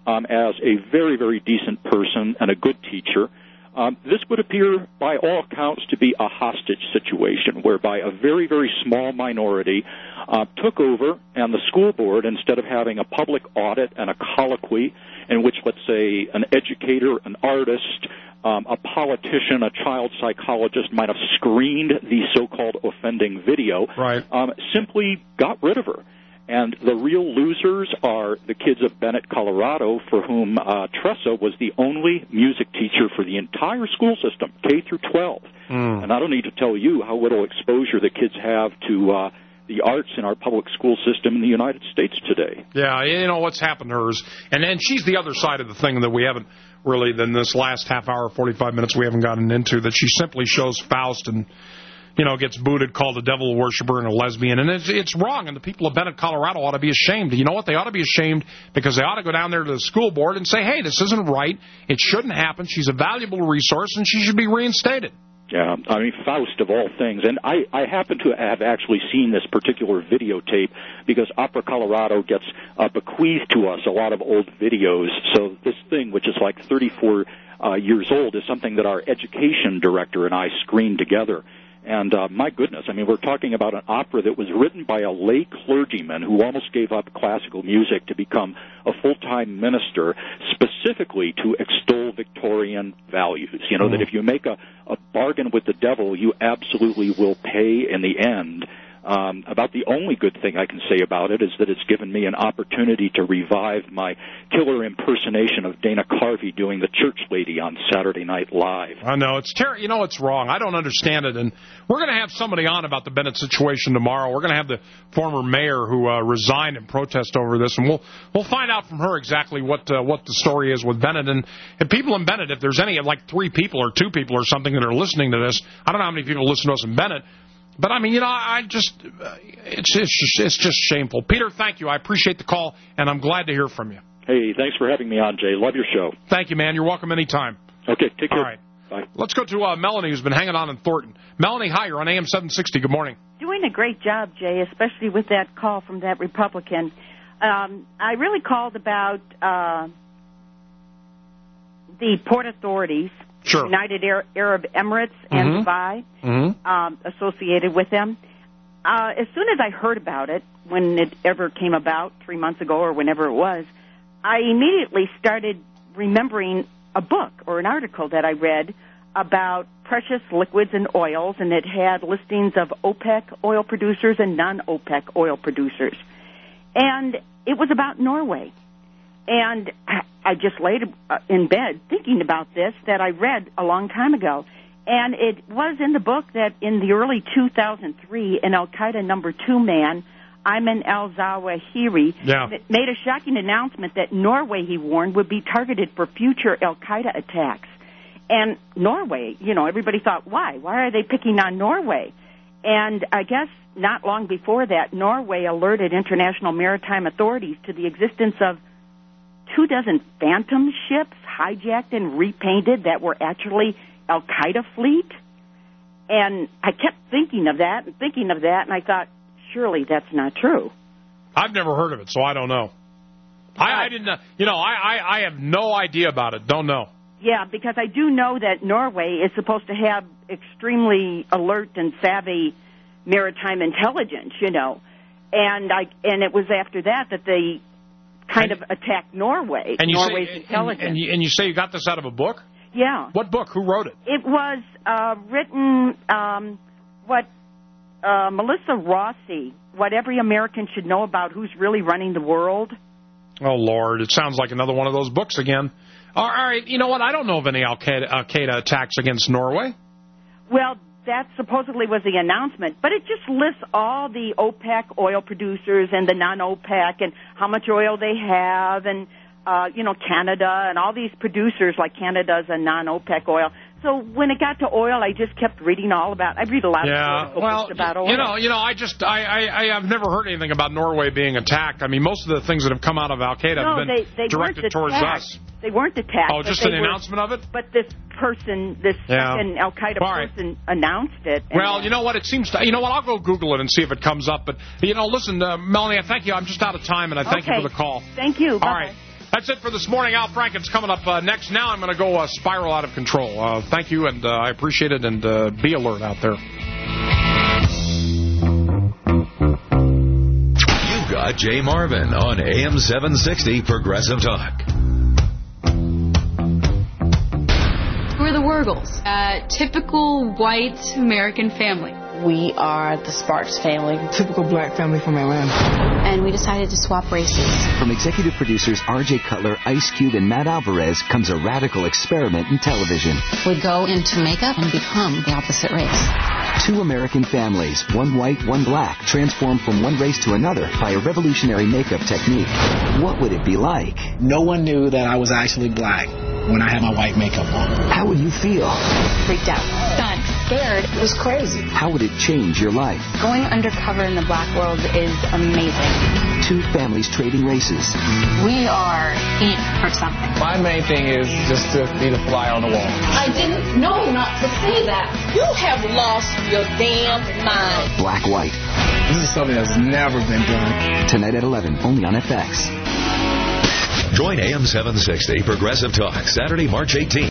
as a very, very decent person and a good teacher, this would appear, by all accounts, to be a hostage situation whereby a very, very small minority took over, and the school board, instead of having a public audit and a colloquy in which, let's say, an educator, an artist, a politician, a child psychologist might have screened the so-called offending video, right. Simply got rid of her. And the real losers are the kids of Bennett, Colorado, for whom Tressa was the only music teacher for the entire school system, K through 12. And I don't need to tell you how little exposure the kids have to the arts in our public school system in the United States today. Yeah, you know what's happened to her is, and then she's the other side of the thing that we haven't really, in this last half hour, 45 minutes, we haven't gotten into, that she simply shows Faust and, you know, gets booted, called a devil worshiper and a lesbian. And it's wrong, and the people of Bennett, Colorado ought to be ashamed. You know what? They ought to be ashamed because they ought to go down there to the school board and say, hey, this isn't right. It shouldn't happen. She's a valuable resource, and she should be reinstated. Yeah, I mean, Faust of all things. And I happen to have actually seen this particular videotape because Opera Colorado gets bequeathed to us a lot of old videos. So this thing, which is like 34 years old, is something that our education director and I screened together. And my goodness, I mean, we're talking about an opera that was written by a lay clergyman who almost gave up classical music to become a full-time minister, specifically to extol Victorian values. You know, that if you make a bargain with the devil, you absolutely will pay in the end. About the only good thing I can say about it is that it's given me an opportunity to revive my killer impersonation of Dana Carvey doing the church lady on Saturday Night Live. I know. It's you know, it's wrong. I don't understand it. And we're going to have somebody on about the Bennett situation tomorrow. We're going to have the former mayor who resigned in protest over this, and we'll find out from her exactly what the story is with Bennett. And people in Bennett, if there's any, like 3 people or 2 people or something that are listening to this, I don't know how many people listen to us in Bennett. But, I mean, you know, it's just shameful. Peter, thank you. I appreciate the call, and I'm glad to hear from you. Hey, thanks for having me on, Jay. Love your show. Thank you, man. You're welcome anytime. Okay, take care. All right. Bye. Let's go to Melanie, who's been hanging on in Thornton. Melanie, hi. You're on AM 760. Good morning. Doing a great job, Jay, especially with that call from that Republican. I really called about the Port Authorities. Sure. United Arab Emirates and Dubai associated with them. As soon as I heard about it, when it ever came about, 3 months ago or whenever it was, I immediately started remembering a book or an article that I read about precious liquids and oils, and it had listings of OPEC oil producers and non-OPEC oil producers. And it was about Norway. And I just laid in bed thinking about this that I read a long time ago. And it was in the book that in the early 2003, an Al-Qaeda number 2 man Ayman al-Zawahiri, made a shocking announcement that Norway, he warned, would be targeted for future al-Qaeda attacks. And Norway, everybody thought, why? Why are they picking on Norway? And I guess not long before that, Norway alerted international maritime authorities to the existence of 24 Phantom ships hijacked and repainted that were actually al-Qaeda fleet. And I kept thinking of that, and I thought, surely that's not true. I've never heard of it, so I don't know. I didn't, I have no idea about it. Don't know. Yeah, because I do know that Norway is supposed to have extremely alert and savvy maritime intelligence, and it was after that they kind of attacked Norway. And Norway's intelligence. And you say you got this out of a book? Yeah. What book? Who wrote it? It was written, Melissa Rossi, What Every American Should Know About Who's Really Running the World. Oh, Lord, it sounds like another one of those books again. All right, you know what? I don't know of any al-Qaeda attacks against Norway. Well, that supposedly was the announcement, but it just lists all the OPEC oil producers and the non-OPEC and how much oil they have and, Canada and all these producers, like Canada's a non-OPEC oil. So when it got to oil, I just kept reading all about. I read a lot of articles about oil. I've never heard anything about Norway being attacked. I mean, most of the things that have come out of Al-Qaeda have been directed towards us. They weren't attacked. Oh, just an announcement of it? But this person, second Al-Qaeda person announced it. Well, you know what? It seems to, I'll go Google it and see if it comes up. But, listen, Melanie, I thank you. I'm just out of time, and I thank you for the call. Thank you. All right. That's it for this morning. Al Franken's coming up next. Now I'm going to go spiral out of control. Thank you, and I appreciate it, and be alert out there. You got Jay Marvin on AM 760 Progressive Talk. We're the Wurgles, a typical white American family. We are the Sparks family. Typical black family from Atlanta. And we decided to swap races. From executive producers R.J. Cutler, Ice Cube, and Matt Alvarez comes a radical experiment in television. We go into makeup and become the opposite race. Two American families, one white, one black, transformed from one race to another by a revolutionary makeup technique. What would it be like? No one knew that I was actually black when I had my white makeup on. How would you feel? Freaked out. Stunned. Scared. It was crazy. How would it change your life? Going undercover in the black world is amazing. Two families trading races. We are in for something. My main thing is just to be the fly on the wall. I didn't know not to say that. You have lost your damn mind. Black White. This is something that's never been done. Tonight at 11, only on FX. Join AM 760 Progressive Talk Saturday, March 18th.